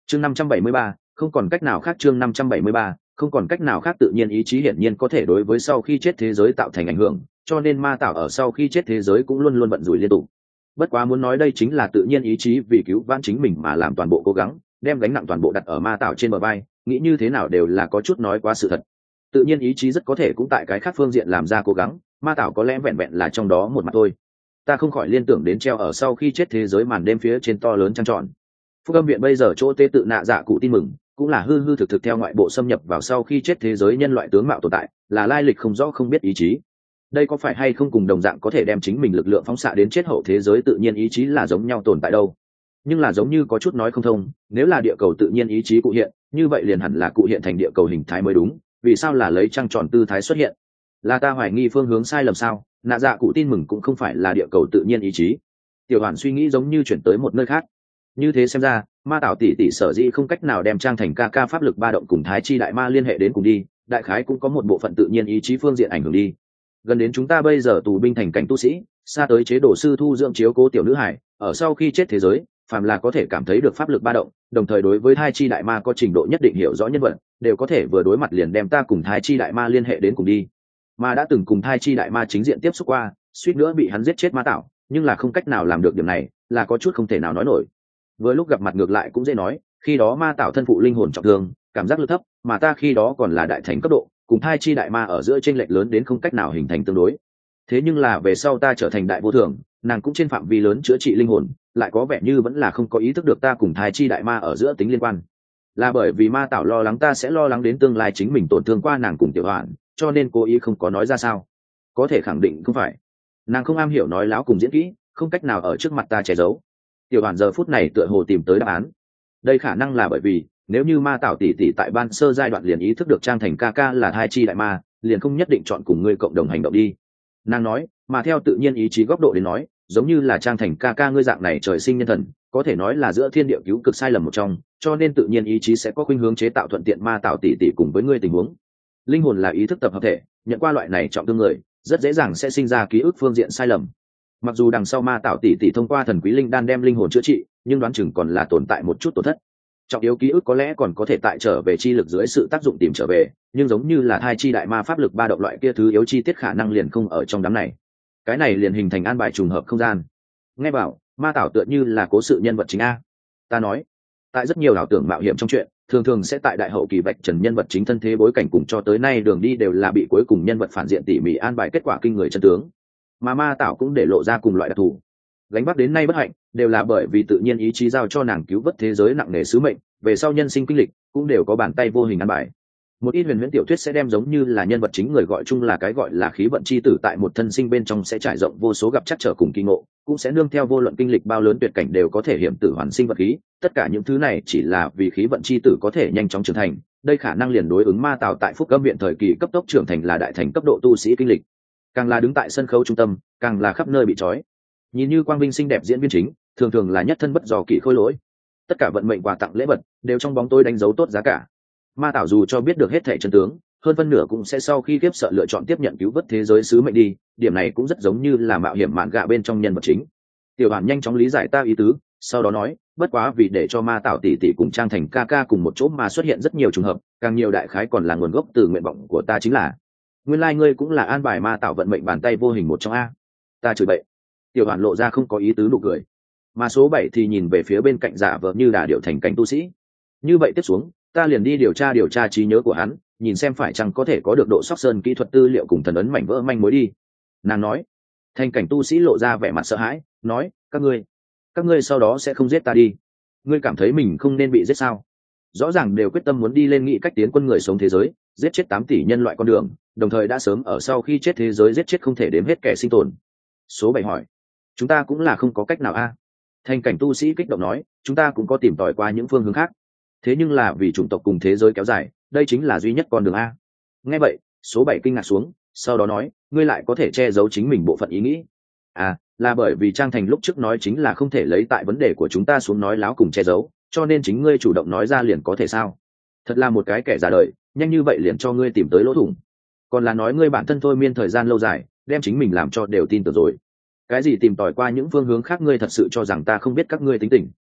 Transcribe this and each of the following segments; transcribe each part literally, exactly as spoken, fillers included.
chương năm trăm bảy mươi ba, không còn cách nào khác. Chương năm trăm bảy mươi ba, không còn cách nào khác. Tự nhiên ý chí hiển nhiên có thể đối với sau khi chết thế giới tạo thành ảnh hưởng, cho nên ma tảo ở sau khi chết thế giới cũng luôn luôn vận rủi liên tục. Bất quá muốn nói đây chính là tự nhiên ý chí vì cứu vãn chính mình mà làm toàn bộ cố gắng, đem gánh nặng toàn bộ đặt ở ma tảo trên bờ vai, nghĩ như thế nào đều là có chút nói quá sự thật. Tự nhiên ý chí rất có thể cũng tại cái khác phương diện làm ra cố gắng, ma tảo có lẽ vẹn vẹn là trong đó một mặt thôi. Ta không khỏi liên tưởng đến treo ở sau khi chết thế giới màn đêm phía trên to lớn trăng tròn. Phúc âm viện bây giờ chỗ tế tự nạ dạ cụ tin mừng, cũng là hư hư thực thực theo ngoại bộ xâm nhập vào sau khi chết thế giới nhân loại tướng mạo tồn tại, là lai lịch không rõ không biết ý chí. Đây có phải hay không cùng đồng dạng có thể đem chính mình lực lượng phóng xạ đến chết hậu thế giới tự nhiên ý chí là giống nhau tồn tại đâu? Nhưng là giống như có chút nói không thông, nếu là địa cầu tự nhiên ý chí cụ hiện, như vậy liền hẳn là cụ hiện thành địa cầu hình thái mới đúng, vì sao là lấy trăng tròn tư thái xuất hiện? Là ta hoài nghi phương hướng sai lầm sao? Nạ dạ cụ tin mừng cũng không phải là địa cầu tự nhiên ý chí. Tiểu Hoàn suy nghĩ giống như chuyển tới một nơi khác. Như thế xem ra, ma tảo tỷ tỷ sở dĩ không cách nào đem trang thành ca ca pháp lực ba động cùng thái chi đại ma liên hệ đến cùng đi, đại khái cũng có một bộ phận tự nhiên ý chí phương diện ảnh hưởng đi. Gần đến chúng ta bây giờ tù binh thành cảnh tu sĩ, xa tới chế độ sư thu dưỡng chiếu cố tiểu nữ hải, ở sau khi chết thế giới, phàm là có thể cảm thấy được pháp lực ba động, đồng thời đối với thai chi đại ma có trình độ nhất định hiểu rõ nhân vật, đều có thể vừa đối mặt liền đem ta cùng thai chi đại ma liên hệ đến cùng đi. Mà đã từng cùng thai chi đại ma chính diện tiếp xúc qua, suýt nữa bị hắn giết chết ma tảo, nhưng là không cách nào làm được điểm này, là có chút không thể nào nói nổi. Vừa lúc gặp mặt ngược lại cũng dễ nói, khi đó ma tảo thân phụ linh hồn trọng thương, cảm giác lực thấp, mà ta khi đó còn là đại thành cấp độ, cùng thai chi đại ma ở giữa chênh lệch lớn đến không cách nào hình thành tương đối. Thế nhưng là về sau ta trở thành đại vô thường, nàng cũng trên phạm vi lớn chữa trị linh hồn, lại có vẻ như vẫn là không có ý thức được ta cùng thai chi đại ma ở giữa tính liên quan. Là bởi vì ma tảo lo lắng ta sẽ lo lắng đến tương lai chính mình tổn thương qua nàng cùng tiểu Hoàn, cho nên cố ý không có nói ra sao? Có thể khẳng định không phải. Nàng không am hiểu nói láo cùng diễn kỹ, không cách nào ở trước mặt ta che giấu. Tiểu Hoàn giờ phút này tựa hồ tìm tới đáp án. Đây khả năng là bởi vì nếu như ma tảo tỷ tỷ tại ban sơ giai đoạn liền ý thức được trang thành ca ca là thai chi đại ma, liền không nhất định chọn cùng ngươi cộng đồng hành động đi. Nàng nói, mà theo tự nhiên ý chí góc độ đến nói, giống như là trang thành ca ca ngươi dạng này trời sinh nhân thần, có thể nói là giữa thiên địa cứu cực sai lầm một trong, cho nên tự nhiên ý chí sẽ có khuynh hướng chế tạo thuận tiện ma tảo tỷ tỷ cùng với ngươi tình huống. Linh hồn là ý thức tập hợp thể, nhận qua loại này trọng thương người, rất dễ dàng sẽ sinh ra ký ức phương diện sai lầm. Mặc dù đằng sau ma tảo tỷ tỷ thông qua thần quý linh đan đem linh hồn chữa trị, nhưng đoán chừng còn là tồn tại một chút tổn thất. Trọng yếu ký ức có lẽ còn có thể tại trở về chi lực dưới sự tác dụng tìm trở về, nhưng giống như là hai chi đại ma pháp lực ba động loại kia thứ yếu chi tiết khả năng liền không ở trong đám này. Cái này liền hình thành an bài trùng hợp không gian. Nghe bảo, ma tảo tựa như là cố sự nhân vật chính a. Ta nói, tại rất nhiều ảo tưởng mạo hiểm trong chuyện, thường thường sẽ tại đại hậu kỳ vạch trần nhân vật chính thân thế bối cảnh cùng cho tới nay đường đi đều là bị cuối cùng nhân vật phản diện tỉ mỉ an bài kết quả kinh người chân tướng. Mà ma tảo cũng để lộ ra cùng loại đặc thù. Gánh vác đến nay bất hạnh đều là bởi vì tự nhiên ý chí giao cho nàng cứu vớt thế giới nặng nề sứ mệnh, về sau nhân sinh kinh lịch cũng đều có bàn tay vô hình an bài. Một ít huyền huyễn tiểu thuyết sẽ đem giống như là nhân vật chính người gọi chung là cái gọi là khí vận chi tử tại một thân sinh bên trong sẽ trải rộng vô số gặp chắc trở cùng kỳ ngộ, cũng sẽ nương theo vô luận kinh lịch bao lớn tuyệt cảnh đều có thể hiểm tử hoàn sinh vật khí. Tất cả những thứ này chỉ là vì khí vận chi tử có thể nhanh chóng trưởng thành, đây khả năng liền đối ứng ma tào tại phúc âm viện thời kỳ cấp tốc trưởng thành là đại thành cấp độ tu sĩ kinh lịch. Càng là đứng tại sân khấu trung tâm, càng là khắp nơi bị trói. Nhìn như quang vinh xinh đẹp diễn viên chính, thường thường là nhất thân bất dò kỵ khôi lỗi. Tất cả vận mệnh quà tặng lễ vật đều trong bóng tối đánh dấu tốt giá cả. Ma tảo dù cho biết được hết thảy chân tướng, hơn phân nửa cũng sẽ sau khi kiếp sợ lựa chọn tiếp nhận cứu vớt thế giới sứ mệnh đi, điểm này cũng rất giống như là mạo hiểm mạn gạ bên trong nhân vật chính. Tiểu Hoàn nhanh chóng lý giải ta ý tứ, sau đó nói, bất quá vì để cho ma tảo tỷ tỷ cùng trang thành ca ca cùng một chỗ mà xuất hiện rất nhiều trùng hợp, càng nhiều đại khái còn là nguồn gốc từ nguyện vọng của ta chính là. Nguyên lai like ngươi cũng là an bài ma tảo vận mệnh bàn tay vô hình một trong a. Ta chửi bậy. Tiểu Hoàn lộ ra không có ý tứ nụ cười. Mà số bảy thì nhìn về phía bên cạnh giả vờ như đà điệu thành cảnh tu sĩ. Như vậy tiếp xuống, ta liền đi điều tra điều tra trí nhớ của hắn, nhìn xem phải chăng có thể có được độ sóc sơn kỹ thuật tư liệu cùng thần ấn mảnh vỡ manh mối đi. Nàng nói. Thành cảnh tu sĩ lộ ra vẻ mặt sợ hãi, nói, các ngươi, các ngươi sau đó sẽ không giết ta đi. Ngươi cảm thấy mình không nên bị giết sao? Rõ ràng đều quyết tâm muốn đi lên nghị cách tiến quân người sống thế giới, giết chết tám tỷ nhân loại con đường, đồng thời đã sớm ở sau khi chết thế giới giết chết không thể đếm hết kẻ sinh tồn. Số bảy hỏi, chúng ta cũng là không có cách nào a. Thành cảnh tu sĩ kích động nói, chúng ta cũng có tìm tòi qua những phương hướng khác, thế nhưng là vì chủng tộc cùng thế giới kéo dài, đây chính là duy nhất con đường a. Nghe vậy, số bảy kinh ngạc xuống, sau đó nói, ngươi lại có thể che giấu chính mình bộ phận ý nghĩ. À, là bởi vì Trang Thành lúc trước nói chính là không thể lấy tại vấn đề của chúng ta xuống nói láo cùng che giấu, cho nên chính ngươi chủ động nói ra liền có thể sao? Thật là một cái kẻ già đời, nhanh như vậy liền cho ngươi tìm tới lỗ thủng. Còn là nói ngươi bản thân thôi miên thời gian lâu dài, đem chính mình làm cho đều tin tưởng rồi. Cái gì tìm tòi qua những phương hướng khác, ngươi thật sự cho rằng ta không biết các ngươi tính tình?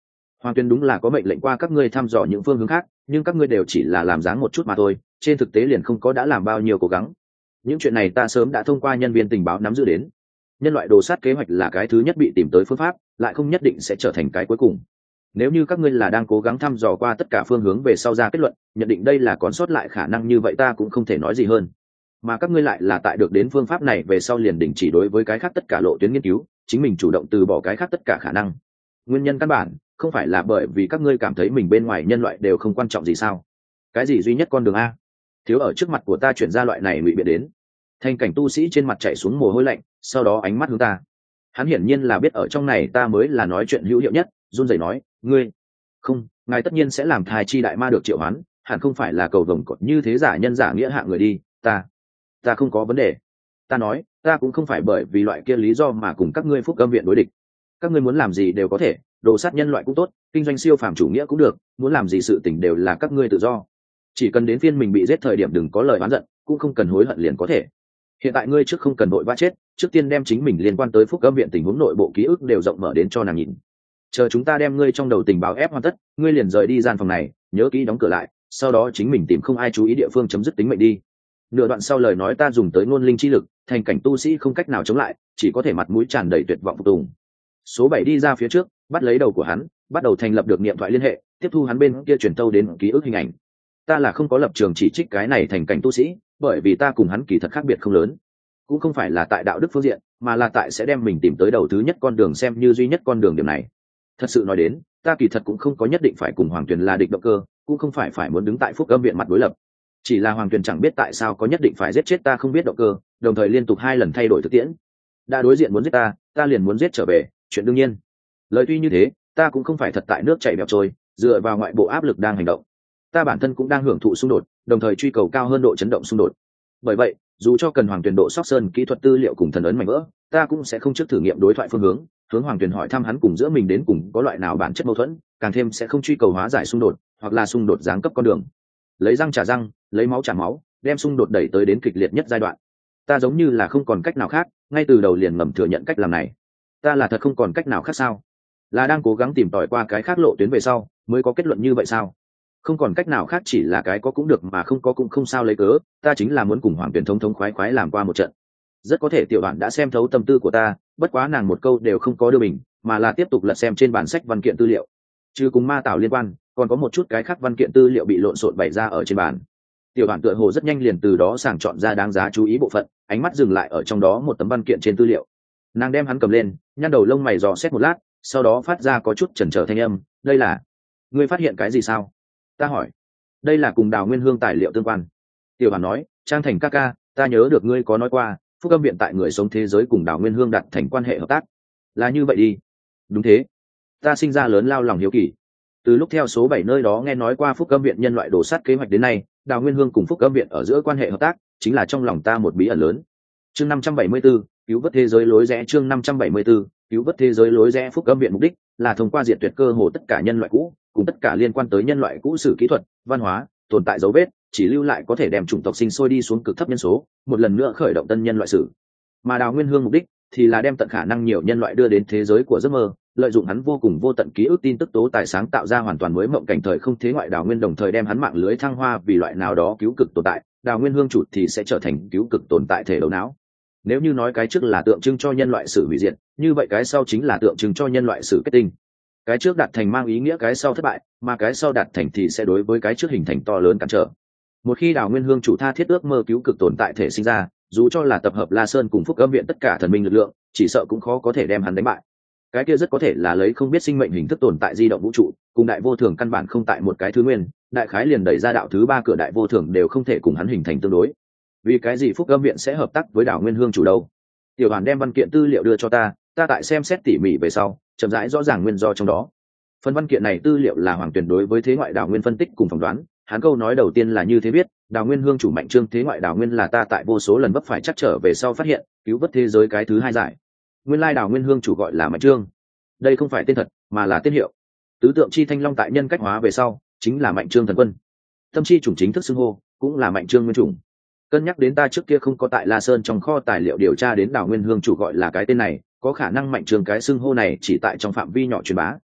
Hoàng Tuyền đúng là có mệnh lệnh qua các ngươi thăm dò những phương hướng khác, nhưng các ngươi đều chỉ là làm dáng một chút mà thôi, trên thực tế liền không có đã làm bao nhiêu cố gắng. Những chuyện này ta sớm đã thông qua nhân viên tình báo nắm giữ đến. Nhân loại đồ sát kế hoạch là cái thứ nhất bị tìm tới phương pháp, lại không nhất định sẽ trở thành cái cuối cùng. Nếu như các ngươi là đang cố gắng thăm dò qua tất cả phương hướng về sau ra kết luận, nhận định đây là còn sót lại khả năng như vậy ta cũng không thể nói gì hơn. Mà các ngươi lại là tại được đến phương pháp này về sau liền đình chỉ đối với cái khác tất cả lộ tuyến nghiên cứu, chính mình chủ động từ bỏ cái khác tất cả khả năng. Nguyên nhân căn bản không phải là bởi vì các ngươi cảm thấy mình bên ngoài nhân loại đều không quan trọng gì sao? Cái gì duy nhất con đường a? Thiếu ở trước mặt của ta chuyển ra loại này ngụy biện đến. Thành cảnh tu sĩ trên mặt chảy xuống mồ hôi lạnh, sau đó ánh mắt hướng ta. Hắn hiển nhiên là biết ở trong này ta mới là nói chuyện hữu hiệu nhất, run rẩy nói, ngươi, không, ngài tất nhiên sẽ làm thai chi đại ma được triệu hoán, hẳn không phải là cầu vồng cột như thế giả nhân giả nghĩa hạng người đi, ta, ta không có vấn đề. Ta nói, ta cũng không phải bởi vì loại kia lý do mà cùng các ngươi phúc âm viện đối địch. Các ngươi muốn làm gì đều có thể, đồ sát nhân loại cũng tốt, kinh doanh siêu phàm chủ nghĩa cũng được, muốn làm gì sự tình đều là các ngươi tự do. Chỉ cần đến phiên mình bị giết thời điểm đừng có lời oán giận, cũng không cần hối hận liền có thể. Hiện tại ngươi trước không cần vội vã chết, trước tiên đem chính mình liên quan tới phúc âm viện tình huống nội bộ ký ức đều rộng mở đến cho nàng nhìn. Chờ chúng ta đem ngươi trong đầu tình báo ép hoàn tất, ngươi liền rời đi gian phòng này, nhớ kỹ đóng cửa lại, sau đó chính mình tìm không ai chú ý địa phương chấm dứt tính mệnh đi. Nửa đoạn sau lời nói ta dùng tới ngôn linh chi lực, thành cảnh tu sĩ không cách nào chống lại, chỉ có thể mặt mũi tràn đầy tuyệt vọng phục tùng. Số bảy đi ra phía trước, bắt lấy đầu của hắn, bắt đầu thành lập được niệm thoại liên hệ, tiếp thu hắn bên kia truyền tâu đến ký ức hình ảnh. Ta là không có lập trường chỉ trích cái này thành cảnh tu sĩ, bởi vì ta cùng hắn kỳ thật khác biệt không lớn, cũng không phải là tại đạo đức phương diện, mà là tại sẽ đem mình tìm tới đầu thứ nhất con đường xem như duy nhất con đường điểm này. Thật sự nói đến, ta kỳ thật cũng không có nhất định phải cùng Hoàng Tuyền là địch động cơ, cũng không phải phải muốn đứng tại phúc âm viện mặt đối lập. Chỉ là Hoàng Tuyền chẳng biết tại sao có nhất định phải giết chết ta không biết động cơ, đồng thời liên tục hai lần thay đổi thực tiễn. Đã đối diện muốn giết ta, ta liền muốn giết trở về, chuyện đương nhiên. Lời tuy như thế, ta cũng không phải thật tại nước chảy bẹo trôi, dựa vào ngoại bộ áp lực đang hành động. Ta bản thân cũng đang hưởng thụ xung đột, đồng thời truy cầu cao hơn độ chấn động xung đột. Bởi vậy, dù cho cần Hoàng Tuyền độ sóc sơn kỹ thuật tư liệu cùng thần ấn mảnh vỡ, ta cũng sẽ không trước thử nghiệm đối thoại phương hướng, hướng Hoàng Tuyền hỏi thăm hắn cùng giữa mình đến cùng có loại nào bản chất mâu thuẫn, càng thêm sẽ không truy cầu hóa giải xung đột, hoặc là xung đột giáng cấp con đường. Lấy răng trả răng, lấy máu trả máu, đem xung đột đẩy tới đến kịch liệt nhất giai đoạn. Ta giống như là không còn cách nào khác, ngay từ đầu liền ngầm thừa nhận cách làm này. Ta là thật không còn cách nào khác sao? Là đang cố gắng tìm tòi qua cái khác lộ tuyến về sau, mới có kết luận như vậy sao? Không còn cách nào khác chỉ là cái có cũng được mà không có cũng không sao lấy cớ, ta chính là muốn cùng Hoàng Tuyền thống thống khoái khoái làm qua một trận. Rất có thể tiểu đoạn đã xem thấu tâm tư của ta, bất quá nàng một câu đều không có đưa mình, mà là tiếp tục lật xem trên bản sách văn kiện tư liệu. Trừ cùng ma tảo liên quan, còn có một chút cái khác văn kiện tư liệu bị lộn xộn bày ra ở trên bàn. Tiểu đoạn tựa hồ rất nhanh liền từ đó sàng chọn ra đáng giá chú ý bộ phận, ánh mắt dừng lại ở trong đó một tấm văn kiện trên tư liệu. Nàng đem hắn cầm lên, nhăn đầu lông mày dò xét một lát, sau đó phát ra có chút chần chờ thanh âm, đây là, ngươi phát hiện cái gì sao? Ta hỏi. Đây là cùng Đào Nguyên Hương tài liệu tương quan. Tiểu Hoàn nói, Trang Thành ca ca, ta nhớ được ngươi có nói qua, phúc âm viện tại người sống thế giới cùng Đào Nguyên Hương đặt thành quan hệ hợp tác. Là như vậy đi. Đúng thế. Ta sinh ra lớn lao lòng hiếu kỳ. Từ lúc theo số bảy nơi đó nghe nói qua phúc âm viện nhân loại đồ sát kế hoạch đến nay, Đào Nguyên Hương cùng phúc âm viện ở giữa quan hệ hợp tác chính là trong lòng ta một bí ẩn lớn. Chương năm trăm bảy mươi 74, cứu vớt thế giới lối rẽ. Chương năm trăm bảy mươi 74, cứu vớt thế giới lối rẽ. Phúc âm viện mục đích là thông qua diệt tuyệt cơ hồ tất cả nhân loại cũ, cùng tất cả liên quan tới nhân loại cũ sử kỹ thuật, văn hóa, tồn tại dấu vết, chỉ lưu lại có thể đem chủng tộc sinh sôi đi xuống cực thấp nhân số, một lần nữa khởi động tân nhân loại sử. Mà Đào Nguyên Hương mục đích thì là đem tận khả năng nhiều nhân loại đưa đến thế giới của giấc mơ, lợi dụng hắn vô cùng vô tận ký ức tin tức tố tài sáng tạo ra hoàn toàn mới mộng cảnh thời không thế ngoại Đào Nguyên, đồng thời đem hắn mạng lưới thăng hoa vì loại nào đó cứu cực tồn tại, Đào Nguyên Hương chủ thì sẽ trở thành cứu cực tồn tại thể đầu não. Nếu như nói cái trước là tượng trưng cho nhân loại sử hủy diệt, như vậy cái sau chính là tượng trưng cho nhân loại sử kết tinh. Cái trước đạt thành mang ý nghĩa cái sau thất bại, mà cái sau đạt thành thì sẽ đối với cái trước hình thành to lớn cản trở. Một khi Đào Nguyên Hương chủ tha thiết ước mơ cứu cực tồn tại thể sinh ra, dù cho là tập hợp La Sơn cùng Phúc Âm viện tất cả thần minh lực lượng, chỉ sợ cũng khó có thể đem hắn đánh bại. Cái kia rất có thể là lấy không biết sinh mệnh hình thức tồn tại di động vũ trụ, cùng đại vô thường căn bản không tại một cái thứ nguyên, đại khái liền đẩy ra đạo thứ ba cửa đại vô thường đều không thể cùng hắn hình thành tương đối. Vì cái gì Phúc Âm viện sẽ hợp tác với Đào Nguyên Hương chủ đâu? Tiểu Hoàn đem văn kiện tư liệu đưa cho ta, ta tại xem xét tỉ mỉ về sau, chậm rãi rõ ràng nguyên do trong đó. Phần văn kiện này tư liệu là Hoàng Tuyền đối với thế ngoại Đào Nguyên phân tích cùng phỏng đoán, hắn câu nói đầu tiên là như thế viết: Đào Nguyên Hương chủ mạnh trương thế ngoại Đào Nguyên là ta tại vô số lần vấp phải chắc trở về sau phát hiện, cứu vớt thế giới cái thứ hai giải. Nguyên lai Đào Nguyên Hương chủ gọi là mạnh trương. Đây không phải tên thật, mà là tên hiệu. Tứ tượng chi thanh long tại nhân cách hóa về sau, chính là mạnh trương thần quân. Tâm chi chủng chính thức xưng hô, cũng là mạnh trương nguyên chủng. Cân nhắc đến ta trước kia không có tại La Sơn trong kho tài liệu điều tra đến Đào Nguyên Hương chủ gọi là cái tên này, có khả năng mạnh trương cái xưng hô này chỉ tại trong phạm vi nhỏ truyền bá,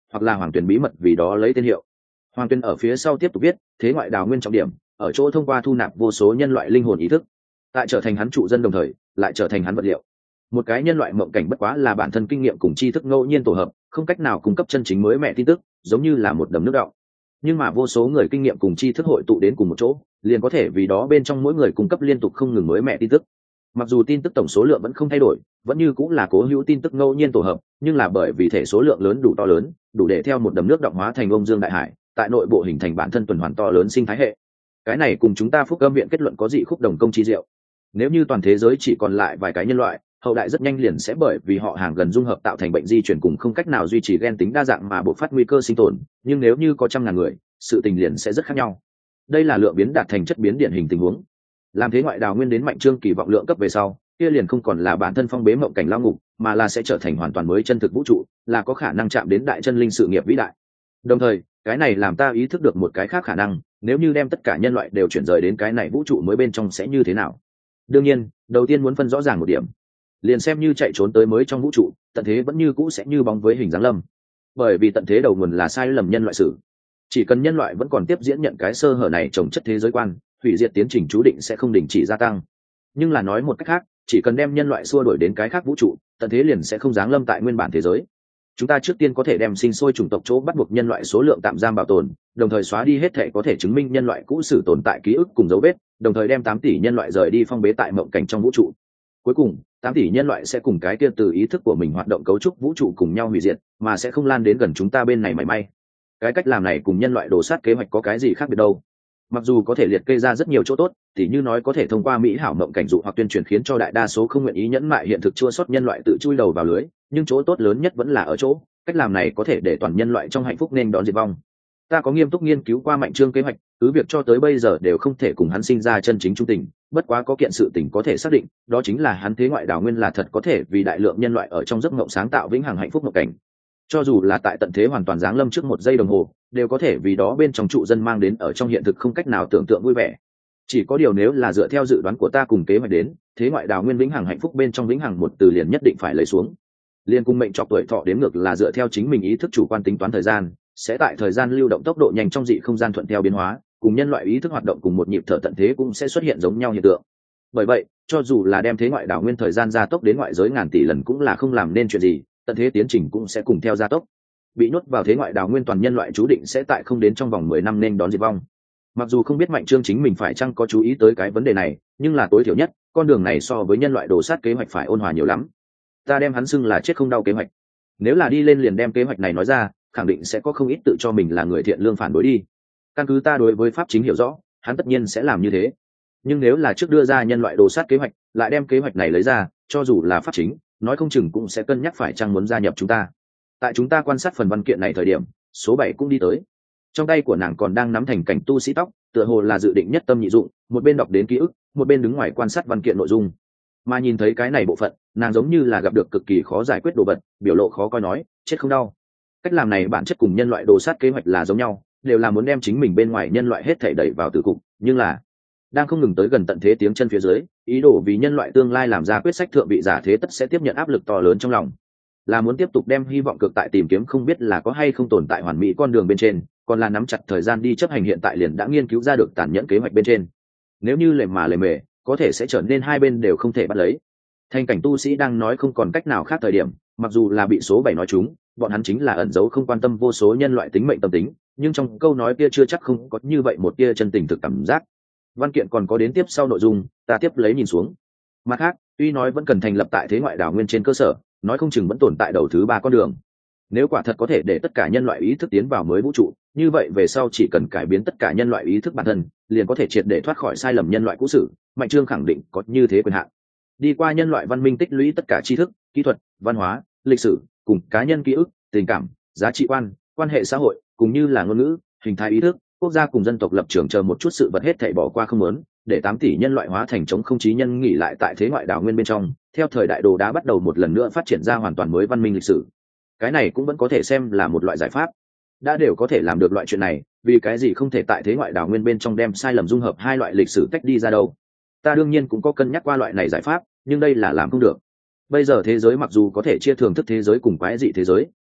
hoặc là hoàng tuyền bí mật vì đó lấy tên hiệu. Hoàng tuyền ở phía sau tiếp tục viết thế ngoại đào nguyên trọng điểm ở chỗ thông qua thu nạp vô số nhân loại linh hồn ý thức, tại trở thành hắn trụ dân đồng thời lại trở thành hắn vật liệu. Một cái nhân loại mộng cảnh bất quá là bản thân kinh nghiệm cùng tri thức ngẫu nhiên tổ hợp, không cách nào cung cấp chân chính mới mẹ tin tức, giống như là một đầm nước đọng. Nhưng mà vô số người kinh nghiệm cùng tri thức hội tụ đến cùng một chỗ, liền có thể vì đó bên trong mỗi người cung cấp liên tục không ngừng mới mẹ tin tức. Mặc dù tin tức tổng số lượng vẫn không thay đổi, vẫn như cũng là cố hữu tin tức ngẫu nhiên tổ hợp, nhưng là bởi vì thể số lượng lớn đủ to lớn, đủ để theo một đầm nước đọng hóa thành ông dương đại hải, tại nội bộ hình thành bản thân tuần hoàn to lớn sinh thái hệ. Cái này cùng chúng ta Phúc Âm viện kết luận có dị khúc đồng công chi diệu. Nếu như toàn thế giới chỉ còn lại vài cái nhân loại, hậu đại rất nhanh liền sẽ bởi vì họ hàng gần dung hợp tạo thành bệnh di chuyển cùng không cách nào duy trì gen tính đa dạng mà buộc phát nguy cơ sinh tồn. Nhưng nếu như có trăm ngàn người, sự tình liền sẽ rất khác nhau. Đây là lượng biến đạt thành chất biến điển hình tình huống. Làm thế ngoại đào nguyên đến Mạnh Trương kỳ vọng lượng cấp về sau, kia liền không còn là bản thân phong bế mộng cảnh lao ngục, mà là sẽ trở thành hoàn toàn mới chân thực vũ trụ, là có khả năng chạm đến đại chân linh sự nghiệp vĩ đại. Đồng thời, cái này làm ta ý thức được một cái khác khả năng, nếu như đem tất cả nhân loại đều chuyển rời đến cái này vũ trụ mới bên trong sẽ như thế nào. Đương nhiên, đầu tiên muốn phân rõ ràng một điểm, liền xem như chạy trốn tới mới trong vũ trụ, tận thế vẫn như cũ sẽ như bóng với hình dáng lâm. Bởi vì tận thế đầu nguồn là sai lầm nhân loại sử. Chỉ cần nhân loại vẫn còn tiếp diễn nhận cái sơ hở này trồng chất thế giới quan, hủy diệt tiến trình chú định sẽ không đình chỉ gia tăng. Nhưng là nói một cách khác, chỉ cần đem nhân loại xua đuổi đến cái khác vũ trụ, tận thế liền sẽ không giáng lâm tại nguyên bản thế giới. Chúng ta trước tiên có thể đem sinh sôi chủng tộc chỗ bắt buộc nhân loại số lượng tạm giam bảo tồn, đồng thời xóa đi hết thể có thể chứng minh nhân loại cũ sử tồn tại ký ức cùng dấu vết, đồng thời đem tám tỷ nhân loại rời đi phong bế tại mộng cảnh trong vũ trụ. Cuối cùng, tám tỷ nhân loại sẽ cùng cái kia từ ý thức của mình hoạt động cấu trúc vũ trụ cùng nhau hủy diệt, mà sẽ không lan đến gần chúng ta bên này mảy may. Cái cách làm này cùng nhân loại đồ sát kế hoạch có cái gì khác biệt đâu? Mặc dù có thể liệt kê ra rất nhiều chỗ tốt, tỉ như nói có thể thông qua mỹ hảo mộng cảnh dụ hoặc tuyên truyền khiến cho đại đa số không nguyện ý nhẫn mại hiện thực chua sót nhân loại tự chui đầu vào lưới, nhưng chỗ tốt lớn nhất vẫn là ở chỗ cách làm này có thể để toàn nhân loại trong hạnh phúc nên đón diệt vong. Ta có nghiêm túc nghiên cứu qua Mạnh Trương kế hoạch, cứ việc cho tới bây giờ đều không thể cùng hắn sinh ra chân chính trung tình, bất quá có kiện sự tình có thể xác định, đó chính là hắn thế ngoại đào nguyên là thật có thể vì đại lượng nhân loại ở trong giấc mộng sáng tạo vĩnh hằng hạnh phúc mộng cảnh. Cho dù là tại tận thế hoàn toàn giáng lâm trước một giây đồng hồ, đều có thể vì đó bên trong trụ dân mang đến ở trong hiện thực không cách nào tưởng tượng vui vẻ. Chỉ có điều nếu là dựa theo dự đoán của ta cùng kế hoạch đến, thế ngoại đào nguyên vĩnh hằng hạnh phúc bên trong vĩnh hằng một từ liền nhất định phải lấy xuống. Liên cung mệnh chọc tuổi thọ đến ngược là dựa theo chính mình ý thức chủ quan tính toán thời gian, sẽ tại thời gian lưu động tốc độ nhanh trong dị không gian thuận theo biến hóa, cùng nhân loại ý thức hoạt động cùng một nhịp thở tận thế cũng sẽ xuất hiện giống nhau hiện tượng. Bởi vậy, cho dù là đem thế ngoại đảo nguyên thời gian gia tốc đến ngoại giới ngàn tỷ lần cũng là không làm nên chuyện gì, tận thế tiến trình cũng sẽ cùng theo gia tốc. Bị nhốt vào thế ngoại đảo nguyên toàn nhân loại chú định sẽ tại không đến trong vòng mười năm nên đón diệt vong. Mặc dù không biết Mạnh Trương chính mình phải chăng có chú ý tới cái vấn đề này, nhưng là tối thiểu nhất, con đường này so với nhân loại đồ sát kế hoạch phải ôn hòa nhiều lắm. Ta đem hắn xưng là chết không đau kế hoạch. Nếu là đi lên liền đem kế hoạch này nói ra, khẳng định sẽ có không ít tự cho mình là người thiện lương phản đối đi. Căn cứ ta đối với pháp chính hiểu rõ, hắn tất nhiên sẽ làm như thế. Nhưng nếu là trước đưa ra nhân loại đồ sát kế hoạch, lại đem kế hoạch này lấy ra, cho dù là pháp chính, nói không chừng cũng sẽ cân nhắc phải chăng muốn gia nhập chúng ta. Tại chúng ta quan sát phần văn kiện này thời điểm, số bảy cũng đi tới. Trong tay của nàng còn đang nắm thành cảnh tu sĩ tóc, tựa hồ là dự định nhất tâm nhị dụng, một bên đọc đến ký ức, một bên đứng ngoài quan sát văn kiện nội dung. Mà nhìn thấy cái này bộ phận, nàng giống như là gặp được cực kỳ khó giải quyết đồ vật, biểu lộ khó coi nói, chết không đau. Cách làm này bản chất cùng nhân loại đồ sát kế hoạch là giống nhau, đều là muốn đem chính mình bên ngoài nhân loại hết thảy đẩy vào tử cục, nhưng là đang không ngừng tới gần tận thế tiếng chân phía dưới, ý đồ vì nhân loại tương lai làm ra quyết sách thượng vị giả thế tất sẽ tiếp nhận áp lực to lớn trong lòng, là muốn tiếp tục đem hy vọng cực tại tìm kiếm không biết là có hay không tồn tại hoàn mỹ con đường bên trên, còn là nắm chặt thời gian đi chấp hành hiện tại liền đã nghiên cứu ra được tàn nhẫn kế hoạch bên trên. Nếu như lề mà lề mề, có thể sẽ trở nên hai bên đều không thể bắt lấy. Thành cảnh tu sĩ đang nói không còn cách nào khác thời điểm, mặc dù là bị số bảy nói chúng, bọn hắn chính là ẩn giấu không quan tâm vô số nhân loại tính mệnh tâm tính, nhưng trong câu nói kia chưa chắc không có như vậy một tia chân tình thực cảm giác. Văn kiện còn có đến tiếp sau nội dung, ta tiếp lấy nhìn xuống. Mặt khác, tuy nói vẫn cần thành lập tại thế ngoại đảo nguyên trên cơ sở, nói không chừng vẫn tồn tại đầu thứ ba con đường. Nếu quả thật có thể để tất cả nhân loại ý thức tiến vào mới vũ trụ, như vậy về sau chỉ cần cải biến tất cả nhân loại ý thức bản thân, liền có thể triệt để thoát khỏi sai lầm nhân loại cũ sử. Mạnh Trương khẳng định có như thế quyền hạn. Đi qua nhân loại văn minh tích lũy tất cả tri thức, kỹ thuật, văn hóa, lịch sử, cùng cá nhân ký ức, tình cảm, giá trị quan, quan hệ xã hội, cùng như là ngôn ngữ, hình thái ý thức, quốc gia cùng dân tộc lập trường chờ một chút sự vật hết thảy bỏ qua không muốn, để tám tỷ nhân loại hóa thành chống không chí nhân nghỉ lại tại thế ngoại đảo nguyên bên trong, theo thời đại đồ đá bắt đầu một lần nữa phát triển ra hoàn toàn mới văn minh lịch sử. Cái này cũng vẫn có thể xem là một loại giải pháp. Đã đều có thể làm được loại chuyện này, vì cái gì không thể tại thế ngoại đảo nguyên bên trong đem sai lầm dung hợp hai loại lịch sử tách đi ra đâu? Ta đương nhiên cũng có cân nhắc qua loại này giải pháp, nhưng đây là làm không được. Bây giờ thế giới mặc dù có thể chia thường thức thế giới cùng quái dị thế giới,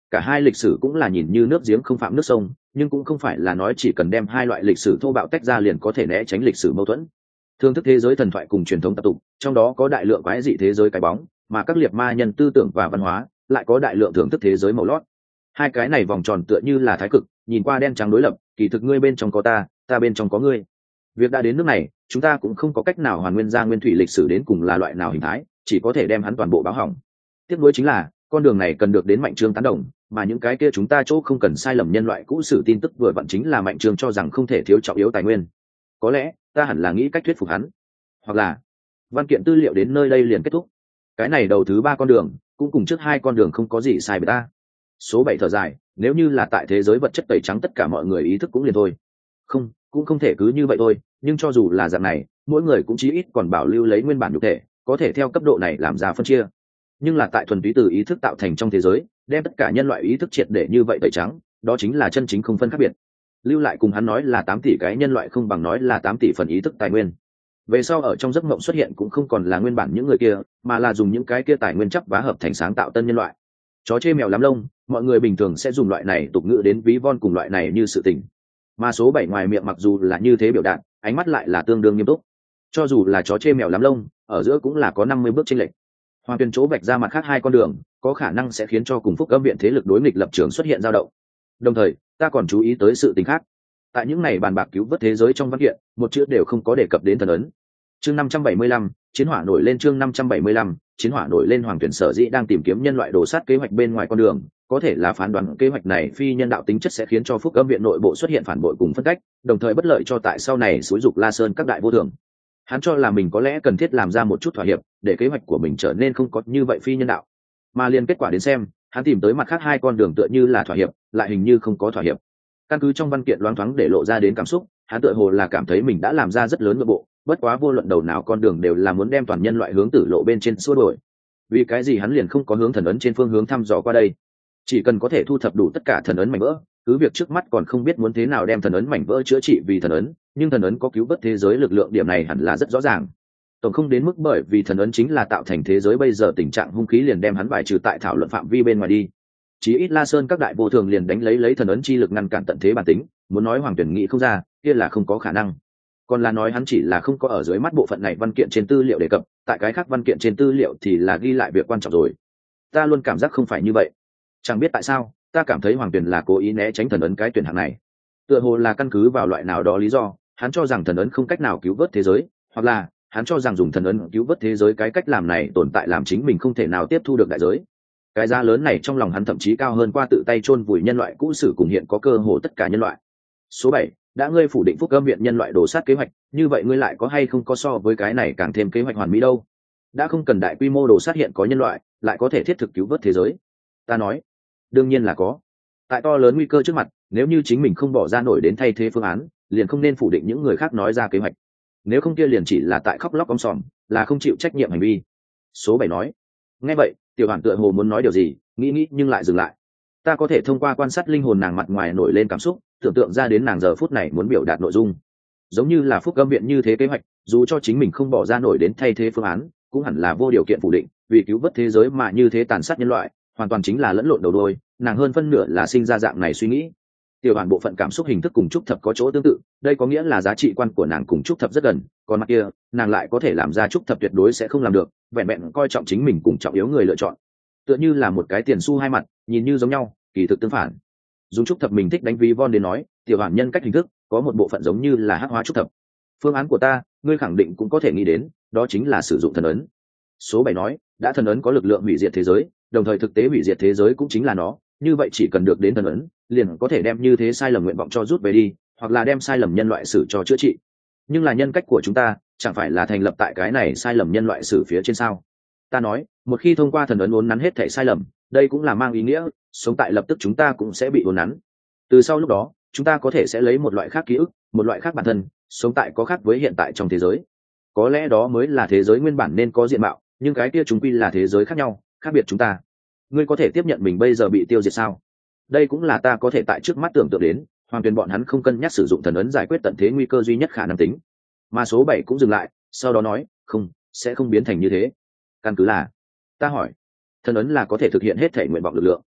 cả hai lịch sử cũng là nhìn như nước giếng không phạm nước sông, nhưng cũng không phải là nói chỉ cần đem hai loại lịch sử thô bạo tách ra liền có thể né tránh lịch sử mâu thuẫn. Thương thức thế giới thần thoại cùng truyền thống tập tục, trong đó có đại lượng quái dị thế giới cái bóng, mà các liệt ma nhân tư tưởng và văn hóa lại có đại lượng thưởng thức thế giới màu lót. Hai cái này vòng tròn tựa như là thái cực, nhìn qua đen trắng đối lập, kỳ thực ngươi bên trong có ta, ta bên trong có ngươi. Việc đã đến nước này, chúng ta cũng không có cách nào hoàn nguyên ra nguyên thủy lịch sử đến cùng là loại nào hình thái, chỉ có thể đem hắn toàn bộ báo hỏng. Tiếc nuối chính là con đường này cần được đến Mạnh Trương tán đồng, mà những cái kia chúng ta chỗ không cần sai lầm nhân loại cũ sử tin tức vừa vặn chính là Mạnh Trương cho rằng không thể thiếu trọng yếu tài nguyên. Có lẽ ta hẳn là nghĩ cách thuyết phục hắn, hoặc là văn kiện tư liệu đến nơi đây liền kết thúc. Cái này đầu thứ ba con đường cũng cùng trước hai con đường không có gì sai với ta. Số bảy thở dài, nếu như là tại thế giới vật chất tẩy trắng tất cả mọi người ý thức cũng liền thôi. Không, cũng không thể cứ như vậy thôi, nhưng cho dù là dạng này, mỗi người cũng chí ít còn bảo lưu lấy nguyên bản nhục thể, có thể theo cấp độ này làm ra phân chia. Nhưng là tại thuần túy từ ý thức tạo thành trong thế giới, đem tất cả nhân loại ý thức triệt để như vậy tẩy trắng, đó chính là chân chính không phân khác biệt. Lưu lại cùng hắn nói là tám tỷ cái nhân loại không bằng nói là tám tỷ phần ý thức tài nguyên. Về sau ở trong giấc mộng xuất hiện cũng không còn là nguyên bản những người kia, mà là dùng những cái kia tài nguyên chắp vá hợp thành sáng tạo tân nhân loại. Chó chê mèo lắm lông, mọi người bình thường sẽ dùng loại này tục ngữ đến ví von cùng loại này như sự tình. Mà số bảy ngoài miệng mặc dù là như thế biểu đạt, ánh mắt lại là tương đương nghiêm túc. Cho dù là chó chê mèo lắm lông, ở giữa cũng là có năm mươi bước chênh lệch. Hoàng Tuyền chỗ vạch ra mặt khác hai con đường, có khả năng sẽ khiến cho cùng Phúc Âm viện thế lực đối nghịch lập trường xuất hiện dao động. Đồng thời, ta còn chú ý tới sự tình khác. Tại những này bàn bạc cứu vớt thế giới trong văn kiện, một chữ đều không có đề cập đến thần ấn. Chương năm trăm bảy mươi lăm, chiến hỏa nổi lên chương năm trăm bảy mươi lăm, chiến hỏa nổi lên. Hoàng Tuyền sở dĩ đang tìm kiếm nhân loại đồ sát kế hoạch bên ngoài con đường, có thể là phán đoán kế hoạch này phi nhân đạo tính chất sẽ khiến cho Phúc Âm viện nội bộ xuất hiện phản bội cùng phân cách, đồng thời bất lợi cho tại sau này xúi dục La Sơn các đại vô thường. Hắn cho là mình có lẽ cần thiết làm ra một chút thỏa hiệp, để kế hoạch của mình trở nên không có như vậy phi nhân đạo. Mà liền kết quả đến xem, hắn tìm tới mặt khác hai con đường tựa như là thỏa hiệp, lại hình như không có thỏa hiệp. Căn cứ trong văn kiện loáng thoáng để lộ ra đến cảm xúc, hắn tựa hồ là cảm thấy mình đã làm ra rất lớn nội bộ, bất quá vô luận đầu nào con đường đều là muốn đem toàn nhân loại hướng tử lộ bên trên xua đổi. Vì cái gì hắn liền không có hướng thần ấn trên phương hướng thăm dò qua đây? Chỉ cần có thể thu thập đủ tất cả thần ấn mảnh vỡ, cứ việc trước mắt còn không biết muốn thế nào đem thần ấn mảnh vỡ chữa trị vì thần ấn, nhưng thần ấn có cứu vớt thế giới lực lượng, điểm này hẳn là rất rõ ràng. Tổng không đến mức bởi vì thần ấn chính là tạo thành thế giới bây giờ tình trạng hung khí liền đem hắn bài trừ tại thảo luận phạm vi bên ngoài đi. Chí ít La Sơn các đại vô thường liền đánh lấy lấy thần ấn chi lực ngăn cản tận thế bản tính, muốn nói Hoàng Tuyển nghĩ không ra, kia là không có khả năng. Còn là nói hắn chỉ là không có ở dưới mắt bộ phận này văn kiện trên tư liệu đề cập, tại cái khác văn kiện trên tư liệu thì là ghi lại việc quan trọng rồi. Ta luôn cảm giác không phải như vậy. Chẳng biết tại sao, ta cảm thấy Hoàng Tuyển là cố ý né tránh thần ấn cái tuyển hạng này. Tựa hồ là căn cứ vào loại nào đó lý do, hắn cho rằng thần ấn không cách nào cứu vớt thế giới, hoặc là hắn cho rằng dùng thần ấn cứu vớt thế giới cái cách làm này tồn tại làm chính mình không thể nào tiếp thu được đại giới. Cái giá lớn này trong lòng hắn thậm chí cao hơn qua tự tay chôn vùi nhân loại cũ sử cùng hiện có cơ hồ tất cả nhân loại. Số bảy, đã ngươi phủ định Phúc Âm viện nhân loại đồ sát kế hoạch, như vậy ngươi lại có hay không có so với cái này càng thêm kế hoạch hoàn mỹ đâu? Đã không cần đại quy mô đồ sát hiện có nhân loại, lại có thể thiết thực cứu vớt thế giới. Ta nói, đương nhiên là có. Tại to lớn nguy cơ trước mặt, nếu như chính mình không bỏ ra nổi đến thay thế phương án, liền không nên phủ định những người khác nói ra kế hoạch. Nếu không kia liền chỉ là tại khóc lóc om sòm, là không chịu trách nhiệm hành vi. Số bảy nói. Nghe vậy, Tiểu Hoàn tựa hồ muốn nói điều gì, nghĩ nghĩ nhưng lại dừng lại. Ta có thể thông qua quan sát linh hồn nàng mặt ngoài nổi lên cảm xúc, tưởng tượng ra đến nàng giờ phút này muốn biểu đạt nội dung. Giống như là Phúc Âm viện như thế kế hoạch, dù cho chính mình không bỏ ra nổi đến thay thế phương án, cũng hẳn là vô điều kiện phủ định, vì cứu vớt thế giới mà như thế tàn sát nhân loại, hoàn toàn chính là lẫn lộn đầu đuôi, nàng hơn phân nửa là sinh ra dạng này suy nghĩ. Tiểu Hoàn bộ phận cảm xúc hình thức cùng trúc thập có chỗ tương tự, đây có nghĩa là giá trị quan của nàng cùng trúc thập rất gần, còn mặt kia, nàng lại có thể làm ra trúc thập tuyệt đối sẽ không làm được, vẹn vẹn coi trọng chính mình cùng trọng yếu người lựa chọn. Tựa như là một cái tiền xu hai mặt, nhìn như giống nhau, kỳ thực tương phản. Dùng trúc thập mình thích đánh ví von đến nói, Tiểu Hoàn nhân cách hình thức có một bộ phận giống như là hắc hóa trúc thập. Phương án của ta, ngươi khẳng định cũng có thể nghĩ đến, đó chính là sử dụng thần ấn. Số bảy nói, đã thần ấn có lực lượng hủy diệt thế giới, đồng thời thực tế hủy diệt thế giới cũng chính là nó, như vậy chỉ cần được đến thần ấn, liền có thể đem như thế sai lầm nguyện vọng cho rút về đi, hoặc là đem sai lầm nhân loại sử cho chữa trị. Nhưng là nhân cách của chúng ta, chẳng phải là thành lập tại cái này sai lầm nhân loại sử phía trên sao? Ta nói, một khi thông qua thần ấn uốn nắn hết thảy sai lầm, đây cũng là mang ý nghĩa, sống tại lập tức chúng ta cũng sẽ bị uốn nắn. Từ sau lúc đó, chúng ta có thể sẽ lấy một loại khác ký ức, một loại khác bản thân, sống tại có khác với hiện tại trong thế giới. Có lẽ đó mới là thế giới nguyên bản nên có diện mạo, nhưng cái kia chúng quy là thế giới khác nhau, khác biệt chúng ta. Ngươi có thể tiếp nhận mình bây giờ bị tiêu diệt sao? Đây cũng là ta có thể tại trước mắt tưởng tượng đến, Hoàng Tuyền bọn hắn không cân nhắc sử dụng thần ấn giải quyết tận thế nguy cơ duy nhất khả năng tính. Mà số bảy cũng dừng lại, sau đó nói, không, sẽ không biến thành như thế. Căn cứ là, ta hỏi, thần ấn là có thể thực hiện hết thể nguyện vọng lực lượng.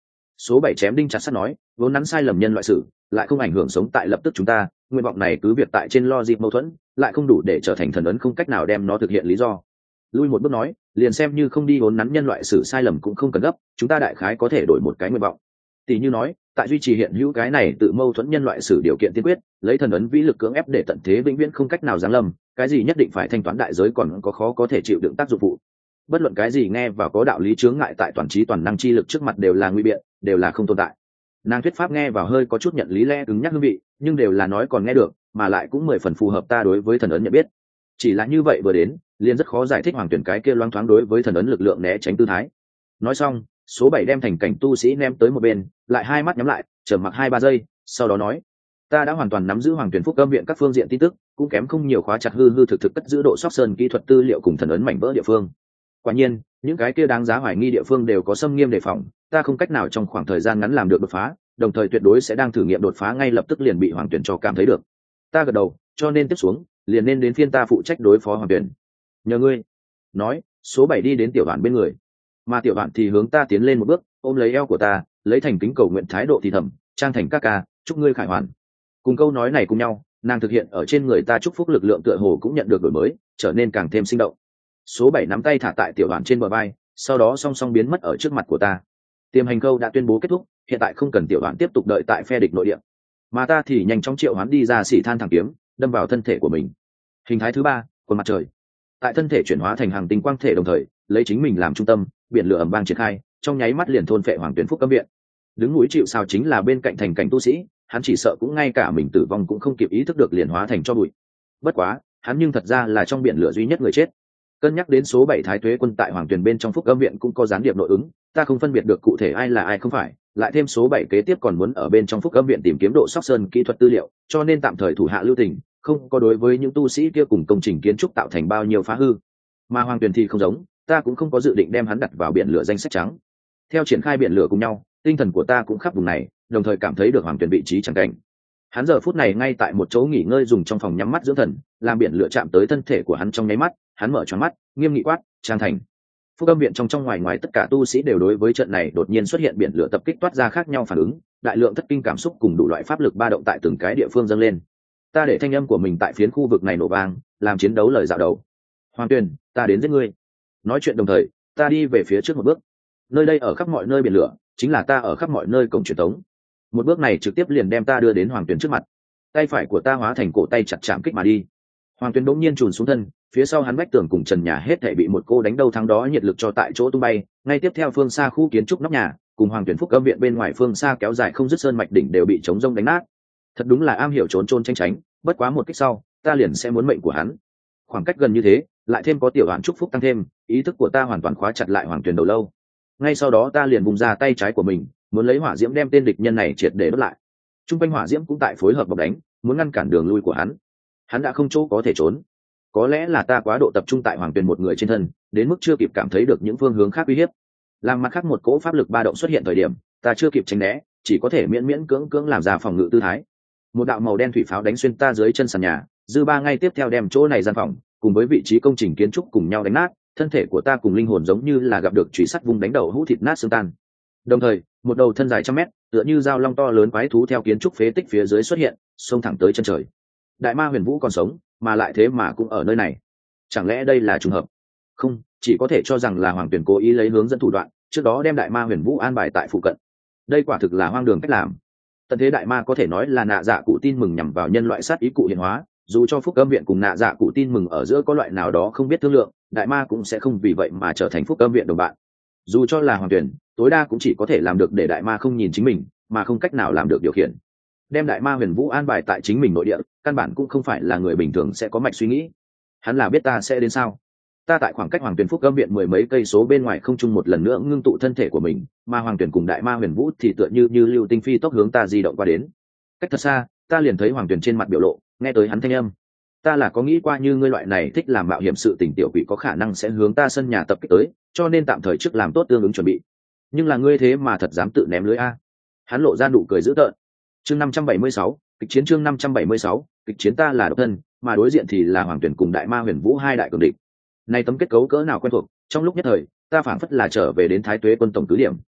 Số bảy chém đinh chặt sắt nói, vốn nắn sai lầm nhân loại sử lại không ảnh hưởng sống tại lập tức chúng ta, nguyện vọng này cứ việc tại trên lo dịp mâu thuẫn lại không đủ để trở thành thần ấn không cách nào đem nó thực hiện lý do. Lui một bước nói, liền xem như không đi vốn nắn nhân loại sử sai lầm cũng không cần gấp, chúng ta đại khái có thể đổi một cái nguyện vọng. Tỷ như nói, tại duy trì hiện hữu cái này tự mâu thuẫn nhân loại sử điều kiện tiên quyết, lấy thần ấn vĩ lực cưỡng ép để tận thế vĩnh viễn không cách nào giáng lâm, cái gì nhất định phải thanh toán đại giới còn có khó có thể chịu đựng tác dụng phụ. Bất luận cái gì nghe và có đạo lý chướng ngại tại toàn trí toàn năng chi lực trước mặt đều là nguy biện, đều là không tồn tại. Nàng thuyết pháp nghe vào hơi có chút nhận lý lẽ cứng nhắc hương vị, nhưng đều là nói còn nghe được, mà lại cũng mười phần phù hợp ta đối với thần ấn nhận biết. Chỉ là như vậy vừa đến, liền rất khó giải thích hoàng tuyển cái kia loáng thoáng đối với thần ấn lực lượng né tránh tư thái. Nói xong, số bảy đem thành cảnh tu sĩ ném tới một bên, lại hai mắt nhắm lại, trầm mặc hai ba giây, sau đó nói: ta đã hoàn toàn nắm giữ hoàng tuyển phúc âm viện các phương diện tin tức, cũng kém không nhiều khóa chặt hư hư thực thực cất giữ độ sóc sơn kỹ thuật tư liệu cùng thần ấn mảnh vỡ địa phương. Quả nhiên, những cái kia đáng giá hoài nghi địa phương đều có xâm nghiêm đề phòng, ta không cách nào trong khoảng thời gian ngắn làm được đột phá, đồng thời tuyệt đối sẽ đang thử nghiệm đột phá ngay lập tức liền bị hoàng tuyển cho cảm thấy được. Ta gật đầu, cho nên tiếp xuống liền nên đến phiên ta phụ trách đối phó hoàng tuyển. Nhờ ngươi. Nói, số bảy đi đến tiểu bạn bên người, mà tiểu bạn thì hướng ta tiến lên một bước, ôm lấy eo của ta, lấy thành kính cầu nguyện thái độ thì thầm: trang thành các ca, chúc ngươi khải hoàn. Cùng câu nói này cùng nhau, nàng thực hiện ở trên người ta chúc phúc lực lượng tựa hồ cũng nhận được đổi mới, trở nên càng thêm sinh động. Số bảy nắm tay thả tại tiểu bạn trên bờ vai, sau đó song song biến mất ở trước mặt của ta. Tiềm hành câu đã tuyên bố kết thúc, hiện tại không cần tiểu bạn tiếp tục đợi tại phe địch nội địa, mà ta thì nhanh chóng triệu hoán đi ra xỉ than thẳng kiếm, đâm vào thân thể của mình. Hình thái thứ ba, quần mặt trời. Tại thân thể chuyển hóa thành hàng tinh quang thể đồng thời, lấy chính mình làm trung tâm, biển lửa ầm vang triển khai, trong nháy mắt liền thôn phệ hoàng tuyển phúc cấm viện. Đứng núi chịu sào chính là bên cạnh thành cảnh tu sĩ, hắn chỉ sợ cũng ngay cả mình tử vong cũng không kịp ý thức được liền hóa thành cho bụi. Bất quá, hắn nhưng thật ra là trong biển lửa duy nhất người chết. Cân nhắc đến số bảy thái tuế quân tại hoàng tuyển bên trong phúc âm viện cũng có gián điệp nội ứng, ta không phân biệt được cụ thể ai là ai không phải, lại thêm số bảy kế tiếp còn muốn ở bên trong phúc âm viện tìm kiếm độ sóc sơn kỹ thuật tư liệu, cho nên tạm thời thủ hạ lưu tình, không có đối với những tu sĩ kia cùng công trình kiến trúc tạo thành bao nhiêu phá hư. Mà hoàng tuyển thì không giống, ta cũng không có dự định đem hắn đặt vào biển lửa danh sách trắng. Theo triển khai biển lửa cùng nhau, tinh thần của ta cũng khắp vùng này, đồng thời cảm thấy được hoàng tuyển vị trí chẳng cảnh. Hắn giờ phút này ngay tại một chỗ nghỉ ngơi dùng trong phòng nhắm mắt dưỡng thần, làm biển lửa chạm tới thân thể của hắn trong nháy mắt, hắn mở tròn mắt, nghiêm nghị quát: trang thành. Phúc âm viện trong trong ngoài ngoài tất cả tu sĩ đều đối với trận này đột nhiên xuất hiện biển lửa tập kích toát ra khác nhau phản ứng, đại lượng thất kinh cảm xúc cùng đủ loại pháp lực ba động tại từng cái địa phương dâng lên. Ta để thanh âm của mình tại phiến khu vực này nổ vang, làm chiến đấu lời dạo đầu. Hoàng Tuyền, ta đến giết ngươi. Nói chuyện đồng thời, ta đi về phía trước một bước. Nơi đây ở khắp mọi nơi biển lửa, chính là ta ở khắp mọi nơi cổng truyền tống. Một bước này trực tiếp liền đem ta đưa đến Hoàng Tuyền trước mặt. Tay phải của ta hóa thành cổ tay chặt chạm kích mà đi. Hoàng Tuyền bỗng nhiên trùn xuống thân, phía sau hắn vách tường cùng trần nhà hết thảy bị một cô đánh đầu thắng đó nhiệt lực cho tại chỗ tung bay. Ngay tiếp theo phương xa khu kiến trúc nóc nhà, cùng Hoàng Tuyền phúc âm viện bên ngoài phương xa kéo dài không dứt sơn mạch đỉnh đều bị chống rông đánh nát. Thật đúng là am hiểu trốn trôn tranh tránh, bất quá một kích sau, ta liền sẽ muốn mệnh của hắn. Khoảng cách gần như thế, lại thêm có tiểu đoạn chúc phúc tăng thêm, ý thức của ta hoàn toàn khóa chặt lại Hoàng Tuyền đầu lâu. Ngay sau đó ta liền vùng ra tay trái của mình, muốn lấy hỏa diễm đem tên địch nhân này triệt để đốt lại. Trung quanh hỏa diễm cũng tại phối hợp bọc đánh, muốn ngăn cản đường lui của hắn. Hắn đã không chỗ có thể trốn. Có lẽ là ta quá độ tập trung tại Hoàng Tuyền một người trên thân, đến mức chưa kịp cảm thấy được những phương hướng khác uy hiếp. Làm mặt khác một cỗ pháp lực ba động xuất hiện thời điểm, ta chưa kịp tránh né, chỉ có thể miễn miễn cưỡng cưỡng làm ra phòng ngự tư thái. Một đạo màu đen thủy pháo đánh xuyên ta dưới chân sàn nhà, dư ba ngay tiếp theo đem chỗ này gian phòng cùng với vị trí công trình kiến trúc cùng nhau đánh nát, thân thể của ta cùng linh hồn giống như là gặp được chùy sắt vùng đánh đầu hũ thịt nát xương tan. Đồng thời, một đầu thân dài trăm mét, tựa như dao long to lớn quái thú theo kiến trúc phế tích phía dưới xuất hiện, xông thẳng tới chân trời. Đại ma Huyền Vũ còn sống, mà lại thế mà cũng ở nơi này. Chẳng lẽ đây là trùng hợp? Không, chỉ có thể cho rằng là Hoàng Tuyền cố ý lấy hướng dẫn thủ đoạn, trước đó đem Đại ma Huyền Vũ an bài tại phụ cận. Đây quả thực là hoang đường cách làm. Tận thế đại ma có thể nói là nạ dạ cụ tin mừng nhằm vào nhân loại sát ý cụ hiện hóa, dù cho phúc âm viện cùng nạ dạ cụ tin mừng ở giữa có loại nào đó không biết thương lượng, đại ma cũng sẽ không vì vậy mà trở thành phúc âm viện đồng bạn. Dù cho là Hoàng Tuyền, tối đa cũng chỉ có thể làm được để đại ma không nhìn chính mình, mà không cách nào làm được điều khiển. Đem đại ma Huyền Vũ an bài tại chính mình nội địa, căn bản cũng không phải là người bình thường sẽ có mạch suy nghĩ. Hắn là biết ta sẽ đến sao? Ta tại khoảng cách Hoàng Tuyền phúc âm viện mười mấy cây số bên ngoài không trung một lần nữa ngưng tụ thân thể của mình, mà Hoàng Tuyền cùng đại ma Huyền Vũ thì tựa như như lưu tinh phi tốc hướng ta di động qua đến. Cách thật xa, ta liền thấy Hoàng Tuyền trên mặt biểu lộ, nghe tới hắn thanh âm. Ta là có nghĩ qua như ngươi loại này thích làm mạo hiểm sự tình tiểu quỷ có khả năng sẽ hướng ta sân nhà tập kích tới, cho nên tạm thời trước làm tốt tương ứng chuẩn bị. Nhưng là ngươi thế mà thật dám tự ném lưới a? Hắn lộ ra nụ cười dữ tợn. Chương năm trăm bảy mươi sáu, kịch chiến chương năm trăm bảy mươi sáu, kịch chiến ta là độc thân, mà đối diện thì là Hoàng Tuyền cùng đại ma Huyền Vũ hai đại cường địch. Này tấm kết cấu cỡ nào quen thuộc, trong lúc nhất thời, ta phảng phất là trở về đến Thái Tuế quân tổng cứ điểm.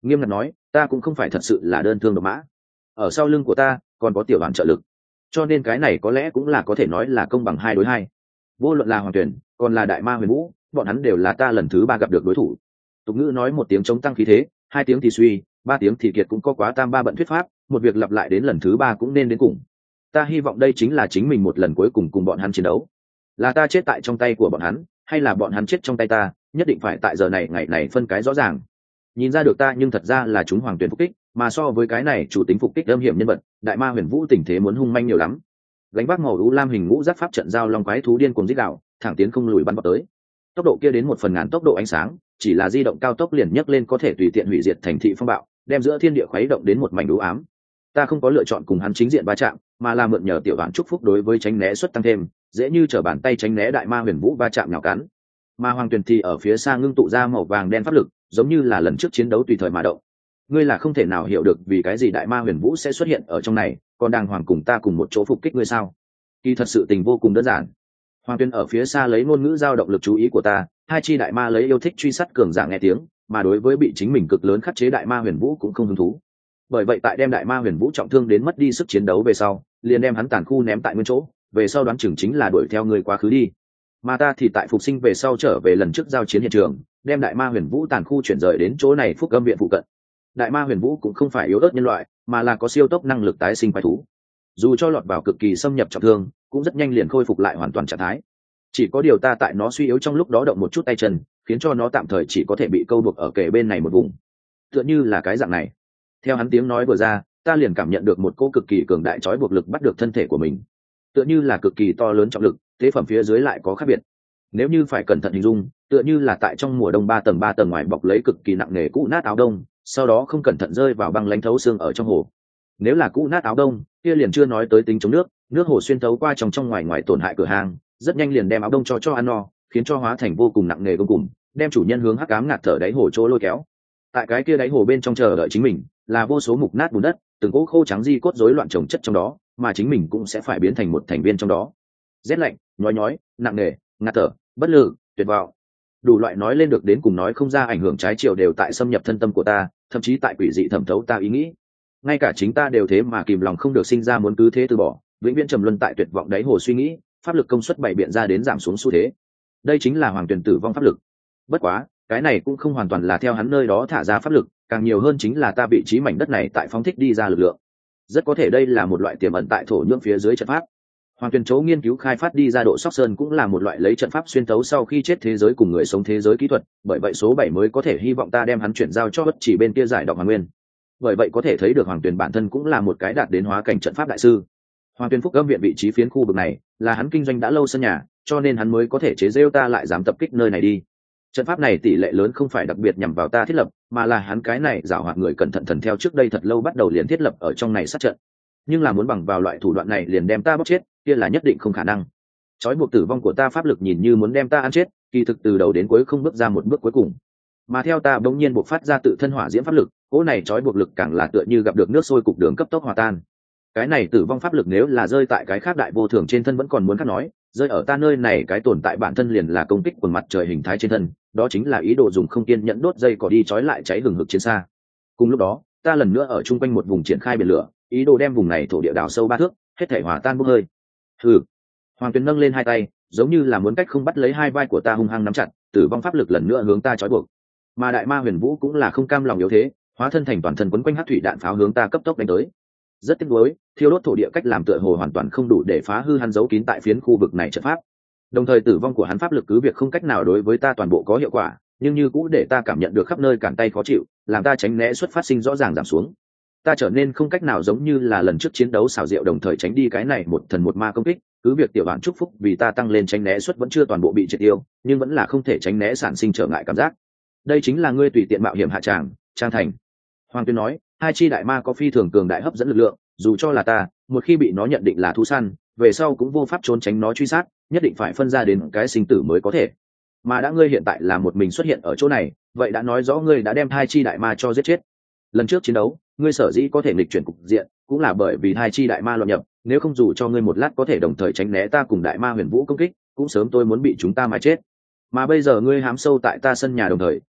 nghiêm ngặt nói ta cũng không phải thật sự là đơn thương độc mã, ở sau lưng của ta còn có tiểu đoàn trợ lực, cho nên cái này có lẽ cũng là có thể nói là công bằng hai đối hai. Vô luận là Hoàng Tuyển còn là Đại Ma Huyền Vũ, bọn hắn đều là ta lần thứ ba gặp được đối thủ. Tục ngữ nói một tiếng chống tăng khí thế, hai tiếng thì suy, ba tiếng thì kiệt, cũng có quá tam ba bận thuyết pháp, một việc lặp lại đến lần thứ ba cũng nên đến cùng. Ta hy vọng đây chính là chính mình một lần cuối cùng cùng bọn hắn chiến đấu. Là ta chết tại trong tay của bọn hắn, hay là bọn hắn chết trong tay ta, nhất định phải tại giờ này ngày này phân cái rõ ràng. Nhìn ra được ta nhưng thật ra là chúng Hoàng Tuyển phục kích, mà so với cái này chủ tính phục kích âm hiểm nhân vật, Đại Ma Huyền Vũ tình thế muốn hung manh nhiều lắm. Gánh vác màu u lam hình ngũ giác pháp trận giao long quái thú điên cuồng rít gào, thẳng tiến không lùi bắn vào tới. Tốc độ kia đến một phần ngàn tốc độ ánh sáng, chỉ là di động cao tốc liền nhấc lên có thể tùy tiện hủy diệt thành thị phong bạo, đem giữa thiên địa khuấy động đến một mảnh u ám. Ta không có lựa chọn cùng hắn chính diện va chạm, mà là mượn nhờ tiểu đoạn chúc phúc đối với tránh né suất tăng thêm, dễ như trở bàn tay tránh né Đại Ma Huyền Vũ va chạm nhào cắn. Mà Hoàng Tuyền thì ở phía xa ngưng tụ ra màu vàng đen pháp lực, giống như là lần trước chiến đấu tùy thời mà động. Ngươi là không thể nào hiểu được vì cái gì Đại Ma Huyền Vũ sẽ xuất hiện ở trong này, còn đàng hoàng cùng ta cùng một chỗ phục kích ngươi sao? Kỳ thật sự tình vô cùng đơn giản. Hoàng Tuyên ở phía xa lấy ngôn ngữ giao động lực chú ý của ta, hai chi đại ma lấy yêu thích truy sát cường giả nghe tiếng, mà đối với bị chính mình cực lớn khắc chế Đại Ma Huyền Vũ cũng không hứng thú. Bởi vậy tại đem Đại Ma Huyền Vũ trọng thương đến mất đi sức chiến đấu về sau, liền đem hắn tàn khu ném tại nguyên chỗ, về sau đoán chừng chính là đuổi theo người quá khứ đi. Mà ta thì tại phục sinh về sau trở về lần trước giao chiến hiện trường, đem Đại Ma Huyền Vũ tàn khu chuyển rời đến chỗ này Phúc Âm viện phụ cận. Đại Ma Huyền Vũ cũng không phải yếu ớt nhân loại, mà là có siêu tốc năng lực tái sinh quái thú. Dù cho lọt vào cực kỳ xâm nhập trọng thương, cũng rất nhanh liền khôi phục lại hoàn toàn trạng thái. Chỉ có điều ta tại nó suy yếu trong lúc đó động một chút tay chân, khiến cho nó tạm thời chỉ có thể bị câu buộc ở kề bên này một vùng. Tựa như là cái dạng này. Theo hắn tiếng nói vừa ra, ta liền cảm nhận được một cỗ cực kỳ cường đại trói buộc lực bắt được thân thể của mình. Tựa như là cực kỳ to lớn trọng lực, tế phẩm phía dưới lại có khác biệt. Nếu như phải cẩn thận hình dung, tựa như là tại trong mùa đông ba tầng ba tầng ngoài bọc lấy cực kỳ nặng nề cũ nát áo đông, sau đó không cẩn thận rơi vào băng lãnh thấu xương ở trong hồ. Nếu là cũ nát áo đông, kia liền chưa nói tới tính chống nước, nước hồ xuyên thấu qua trong trong ngoài ngoài tổn hại cửa hàng, rất nhanh liền đem áo đông cho cho ăn no, khiến cho hóa thành vô cùng nặng nề vô cùng, đem chủ nhân hướng hắc ám ngạt thở đáy hồ chỗ lôi kéo. Tại cái kia đáy hồ bên trong chờ đợi chính mình, là vô số mục nát bùn đất, từng cỗ khô trắng di cốt rối loạn chồng chất trong đó, mà chính mình cũng sẽ phải biến thành một thành viên trong đó. Rét lạnh, nhói nhói, nặng nề, ngạt thở, bất lực, tuyệt vọng. Đủ loại nói lên được đến cùng nói không ra ảnh hưởng trái chiều đều tại xâm nhập thân tâm của ta, thậm chí tại quỷ dị thẩm thấu ta ý nghĩ. Ngay cả chính ta đều thế mà kìm lòng không được sinh ra muốn cứ thế từ bỏ, vĩnh viễn trầm luân tại tuyệt vọng đáy hồ suy nghĩ, pháp lực công suất bảy biện ra đến giảm xuống xu thế. Đây chính là Hoàng Tuyền tử vong pháp lực. Bất quá, cái này cũng không hoàn toàn là theo hắn nơi đó thả ra pháp lực, càng nhiều hơn chính là ta vị trí mảnh đất này tại phóng thích đi ra lực lượng. Rất có thể đây là một loại tiềm ẩn tại thổ nhưỡng phía dưới trận pháp. Hoàng Tuyền Chấu nghiên cứu khai phát đi ra độ sóc sơn cũng là một loại lấy trận pháp xuyên tấu sau khi chết thế giới cùng người sống thế giới kỹ thuật, bởi vậy số bảy mới có thể hy vọng ta đem hắn chuyển giao cho bất chỉ bên kia giải đọc Hoàng Nguyên. Bởi vậy có thể thấy được Hoàng Tuyền bản thân cũng là một cái đạt đến hóa cảnh trận pháp đại sư. Hoàng Tuyền Phúc Âm viện vị trí phiến khu vực này là hắn kinh doanh đã lâu sân nhà, cho nên hắn mới có thể chế giễu ta lại dám tập kích nơi này đi. Trận pháp này tỷ lệ lớn không phải đặc biệt nhằm vào ta thiết lập, mà là hắn cái này giảo hoạt người cẩn thận thần theo trước đây thật lâu bắt đầu liền thiết lập ở trong này sát trận. Nhưng là muốn bằng vào loại thủ đoạn này liền đem ta bóc chết, kia là nhất định không khả năng. Chói buộc tử vong của ta pháp lực nhìn như muốn đem ta ăn chết, kỳ thực từ đầu đến cuối không bước ra một bước cuối cùng. Mà theo ta bỗng nhiên buộc phát ra tự thân hỏa diễm pháp lực, cỗ này chói buộc lực càng là tựa như gặp được nước sôi cục đường cấp tốc hòa tan. Cái này tử vong pháp lực nếu là rơi tại cái khác đại vô thường trên thân vẫn còn muốn khác nói, rơi ở ta nơi này cái tồn tại bản thân liền là công kích quần mặt trời hình thái trên thân, đó chính là ý đồ dùng không kiên nhẫn đốt dây cỏ đi chói lại cháy hừng hực trên xa. Cùng lúc đó, ta lần nữa ở chung quanh một vùng triển khai biển lửa, ý đồ đem vùng này thổ địa đào sâu ba thước, hết thể hòa tan bốc hơi. Hừ. Hoàng Tuyền nâng lên hai tay, giống như là muốn cách không bắt lấy hai vai của ta hung hăng nắm chặt, tử vong pháp lực lần nữa hướng ta trói buộc. Mà Đại Ma Huyền Vũ cũng là không cam lòng yếu thế, hóa thân thành toàn thân quấn quanh hắc thủy đạn pháo hướng ta cấp tốc đánh tới. Rất tiếc nuối, thiêu đốt thổ địa cách làm tựa hồ hoàn toàn không đủ để phá hư hắn giấu kín tại phiến khu vực này trận pháp. Đồng thời tử vong của hắn pháp lực cứ việc không cách nào đối với ta toàn bộ có hiệu quả, nhưng như cũng để ta cảm nhận được khắp nơi cản tay khó chịu, làm ta tránh né xuất phát sinh rõ ràng giảm xuống. Ta trở nên không cách nào giống như là lần trước chiến đấu xảo diệu đồng thời tránh đi cái này một thần một ma công kích, cứ việc tiểu bản chúc phúc vì ta tăng lên tránh né suất vẫn chưa toàn bộ bị triệt tiêu, nhưng vẫn là không thể tránh né sản sinh trở ngại cảm giác. Đây chính là ngươi tùy tiện mạo hiểm hạ tràng, Trang Thành. Hoàng Tuyên nói, hai chi đại ma có phi thường cường đại hấp dẫn lực lượng, dù cho là ta, một khi bị nó nhận định là thú săn, về sau cũng vô pháp trốn tránh nó truy sát, nhất định phải phân ra đến cái sinh tử mới có thể. Mà đã ngươi hiện tại là một mình xuất hiện ở chỗ này, vậy đã nói rõ ngươi đã đem hai chi đại ma cho giết chết. Lần trước chiến đấu, ngươi sở dĩ có thể nghịch chuyển cục diện, cũng là bởi vì hai chi đại ma loạn nhập, nếu không dù cho ngươi một lát có thể đồng thời tránh né ta cùng Đại Ma Huyền Vũ công kích, cũng sớm tôi muốn bị chúng ta mà chết. Mà bây giờ ngươi hám sâu tại ta sân nhà đồng thời,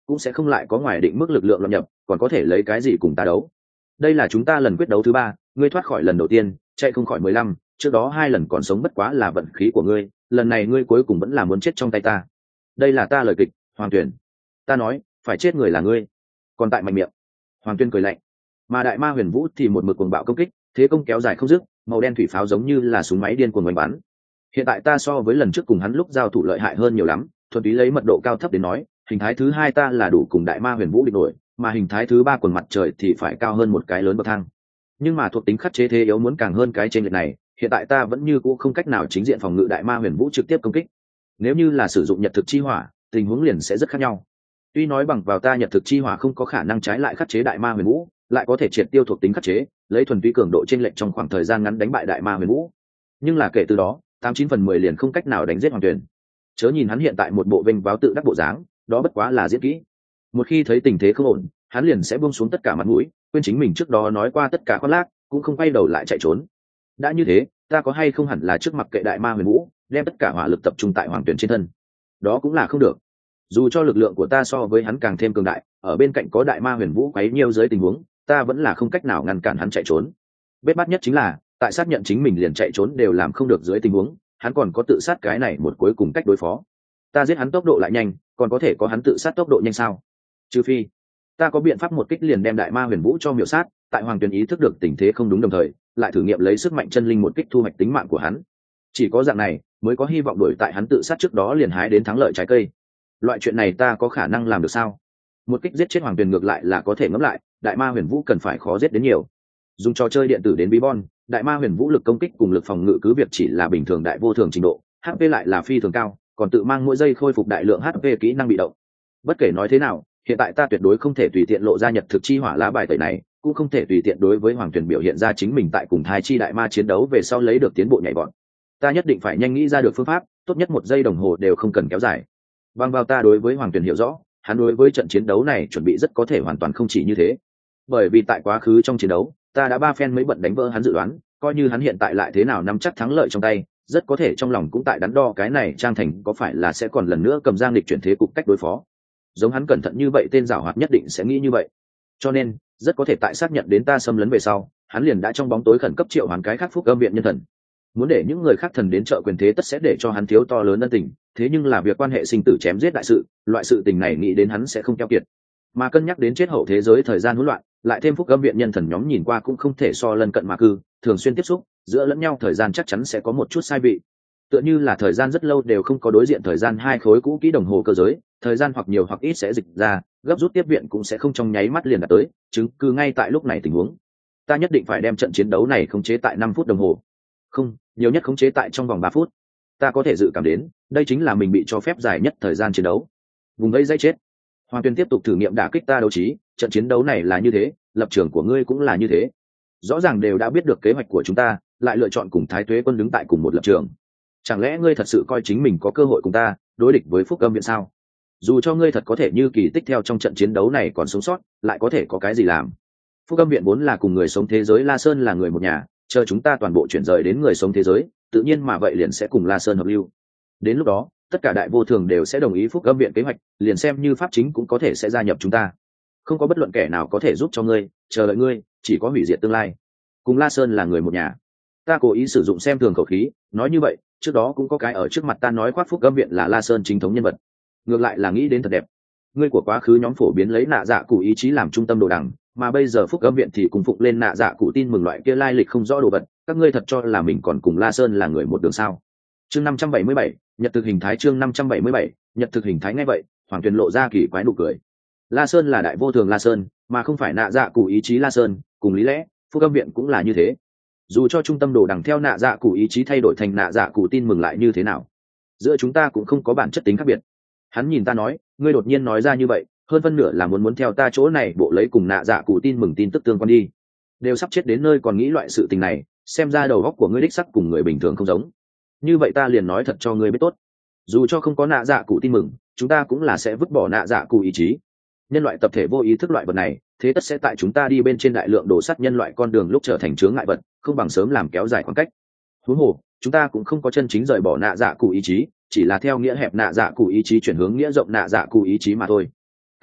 cũng sẽ không lại có ngoài định mức lực lượng lâm nhập, còn có thể lấy cái gì cùng ta đấu. Đây là chúng ta lần quyết đấu thứ ba, ngươi thoát khỏi lần đầu tiên, chạy không khỏi mười lăm, trước đó hai lần còn sống bất quá là vận khí của ngươi, lần này ngươi cuối cùng vẫn là muốn chết trong tay ta. Đây là ta lời kịch, Hoàng Tuyển. Ta nói, phải chết người là ngươi. Còn tại mạnh miệng. Hoàng Tuyên cười lạnh. Mà đại ma Huyền Vũ thì một mực cuồng bạo công kích, thế công kéo dài không dứt, màu đen thủy pháo giống như là súng máy điên cuồng oanh bắn. Hiện tại ta so với lần trước cùng hắn lúc giao thủ lợi hại hơn nhiều lắm, thuần túy lấy mật độ cao thấp đến nói, hình thái thứ hai ta là đủ cùng đại ma Huyền Vũ địch nổi, mà hình thái thứ ba quần mặt trời thì phải cao hơn một cái lớn bậc thang. Nhưng mà thuộc tính khắc chế thế yếu muốn càng hơn cái trên lệch này, hiện tại ta vẫn như cũ không cách nào chính diện phòng ngự đại ma Huyền Vũ trực tiếp công kích. Nếu như là sử dụng nhật thực chi hỏa, tình huống liền sẽ rất khác nhau. Tuy nói bằng vào ta nhật thực chi hỏa không có khả năng trái lại khắc chế đại ma Huyền Vũ, lại có thể triệt tiêu thuộc tính khắc chế, lấy thuần túy cường độ trên lệch trong khoảng thời gian ngắn đánh bại đại ma Huyền Vũ. Nhưng là kể từ đó, tám chín phần mười liền không cách nào đánh giết Hoàng Tuyền. Chớ nhìn hắn hiện tại một bộ vênh váo tự đắc bộ dáng, đó bất quá là diễn kỹ. Một khi thấy tình thế không ổn, hắn liền sẽ buông xuống tất cả mặt mũi, quên chính mình trước đó nói qua tất cả khoác lác, cũng không quay đầu lại chạy trốn. Đã như thế, ta có hay không hẳn là trước mặt kệ đại ma Huyền Vũ, đem tất cả hỏa lực tập trung tại Hoàng Tuyền trên thân. Đó cũng là không được. Dù cho lực lượng của ta so với hắn càng thêm cường đại, ở bên cạnh có đại ma Huyền Vũ quấy nhiêu dưới tình huống, ta vẫn là không cách nào ngăn cản hắn chạy trốn. Bết bát nhất chính là, tại xác nhận chính mình liền chạy trốn đều làm không được dưới tình huống, hắn còn có tự sát cái này một cuối cùng cách đối phó. Ta giết hắn tốc độ lại nhanh, còn có thể có hắn tự sát tốc độ nhanh sao? Trừ phi ta có biện pháp một kích liền đem đại ma Huyền Vũ cho miểu sát, tại Hoàng Tuyền ý thức được tình thế không đúng đồng thời, lại thử nghiệm lấy sức mạnh chân linh một kích thu hoạch tính mạng của hắn. Chỉ có dạng này mới có hy vọng đuổi tại hắn tự sát trước đó liền hái đến thắng lợi trái cây. Loại chuyện này ta có khả năng làm được sao? Một kích giết chết Hoàng Tuyền ngược lại là có thể ngẫm lại, đại ma Huyền Vũ cần phải khó giết đến nhiều. Dùng trò chơi điện tử đến bí bon, đại ma Huyền Vũ lực công kích cùng lực phòng ngự cứ việc chỉ là bình thường đại vô thường trình độ, hát pê lại là phi thường cao, còn tự mang mỗi giây khôi phục đại lượng hát pê kỹ năng bị động. Bất kể nói thế nào, hiện tại ta tuyệt đối không thể tùy tiện lộ ra nhật thực chi hỏa lá bài tẩy này, cũng không thể tùy tiện đối với Hoàng Tuyền biểu hiện ra chính mình tại cùng thai chi đại ma chiến đấu về sau lấy được tiến bộ nhảy vọt. Ta nhất định phải nhanh nghĩ ra được phương pháp, tốt nhất một giây đồng hồ đều không cần kéo dài. Bằng vào ta đối với Hoàng Tuyền hiểu rõ, hắn đối với trận chiến đấu này chuẩn bị rất có thể hoàn toàn không chỉ như thế. Bởi vì tại quá khứ trong chiến đấu, ta đã ba phen mấy bận đánh vỡ hắn dự đoán, coi như hắn hiện tại lại thế nào nắm chắc thắng lợi trong tay, rất có thể trong lòng cũng tại đắn đo cái này Trang Thành có phải là sẽ còn lần nữa cầm giang lịch chuyển thế cục cách đối phó. Giống hắn cẩn thận như vậy tên giảo hoạt nhất định sẽ nghĩ như vậy. Cho nên, rất có thể tại xác nhận đến ta xâm lấn về sau, hắn liền đã trong bóng tối khẩn cấp triệu hoán cái khắc phúc âm viện nhân thần. Muốn để những người khác thần đến trợ quyền thế tất sẽ để cho hắn thiếu to lớn ân tình, thế nhưng là việc quan hệ sinh tử chém giết đại sự, loại sự tình này nghĩ đến hắn sẽ không keo kiệt. Mà cân nhắc đến chết hậu thế giới thời gian hỗn loạn, lại thêm phúc âm viện nhân thần nhóm nhìn qua cũng không thể so lân cận mà cư, thường xuyên tiếp xúc, giữa lẫn nhau thời gian chắc chắn sẽ có một chút sai vị. Tựa như là thời gian rất lâu đều không có đối diện thời gian hai khối cũ kỹ đồng hồ cơ giới, thời gian hoặc nhiều hoặc ít sẽ dịch ra, gấp rút tiếp viện cũng sẽ không trong nháy mắt liền đạt tới, chứng cứ ngay tại lúc này tình huống. Ta nhất định phải đem trận chiến đấu này khống chế tại năm phút đồng hồ. Không, nhiều nhất khống chế tại trong vòng ba phút. Ta có thể dự cảm đến, đây chính là mình bị cho phép dài nhất thời gian chiến đấu. Vùng vẫy dây chết. Hoàng Tuyên tiếp tục thử nghiệm đả kích ta đấu trí, trận chiến đấu này là như thế, lập trường của ngươi cũng là như thế. Rõ ràng đều đã biết được kế hoạch của chúng ta, lại lựa chọn cùng Thái Tuế Quân đứng tại cùng một lập trường. Chẳng lẽ ngươi thật sự coi chính mình có cơ hội cùng ta đối địch với Phúc Âm Viện sao? Dù cho ngươi thật có thể như kỳ tích theo trong trận chiến đấu này còn sống sót, lại có thể có cái gì làm? Phúc Âm Viện vốn là cùng người sống thế giới La Sơn là người một nhà, chờ chúng ta toàn bộ chuyển rời đến người sống thế giới, tự nhiên mà vậy liền sẽ cùng La Sơn hợp lưu. Đến lúc đó, tất cả đại vô thường đều sẽ đồng ý Phúc Âm Viện kế hoạch, liền xem như pháp chính cũng có thể sẽ gia nhập chúng ta. Không có bất luận kẻ nào có thể giúp cho ngươi, chờ đợi ngươi, chỉ có hủy diệt tương lai. Cùng La Sơn là người một nhà. Ta cố ý sử dụng xem thường khẩu khí, nói như vậy, trước đó cũng có cái ở trước mặt ta nói khoác Phúc Âm Viện là La Sơn chính thống nhân vật. Ngược lại là nghĩ đến thật đẹp. Ngươi của quá khứ nhóm phổ biến lấy nạ dạ cụ ý chí làm trung tâm đồ đằng, mà bây giờ Phúc Âm Viện thì cùng phục lên nạ dạ cụ tin mừng loại kia lai lịch không rõ đồ vật, các ngươi thật cho là mình còn cùng La Sơn là người một đường sao? Chương năm trăm bảy mươi bảy, nhật thực hình thái chương năm trăm bảy mươi bảy, nhật thực hình thái ngay vậy, Hoàng Tuyền lộ ra kỳ quái nụ cười. La Sơn là đại vô thường La Sơn, mà không phải nạ dạ cụ ý chí La Sơn, cùng lý lẽ, Phúc Âm Viện cũng là như thế. Dù cho trung tâm đồ đằng theo nạ dạ cụ ý chí thay đổi thành nạ dạ cụ tin mừng lại như thế nào, giữa chúng ta cũng không có bản chất tính khác biệt. Hắn nhìn ta nói, ngươi đột nhiên nói ra như vậy, hơn phân nửa là muốn muốn theo ta chỗ này bộ lấy cùng nạ dạ cụ tin mừng tin tức tương quan đi. Đều sắp chết đến nơi còn nghĩ loại sự tình này, xem ra đầu óc của ngươi đích sắc cùng người bình thường không giống. Như vậy ta liền nói thật cho ngươi biết tốt, dù cho không có nạ dạ cụ tin mừng, chúng ta cũng là sẽ vứt bỏ nạ dạ cụ ý chí. Nhân loại tập thể vô ý thức loại vật này, thế tất sẽ tại chúng ta đi bên trên đại lượng đổ sắt nhân loại con đường lúc trở thành chướng ngại vật, không bằng sớm làm kéo dài khoảng cách. Huống hồ, chúng ta cũng không có chân chính rời bỏ nạ dạ cụ ý chí, chỉ là theo nghĩa hẹp nạ dạ cụ ý chí chuyển hướng nghĩa rộng nạ dạ cụ ý chí mà thôi.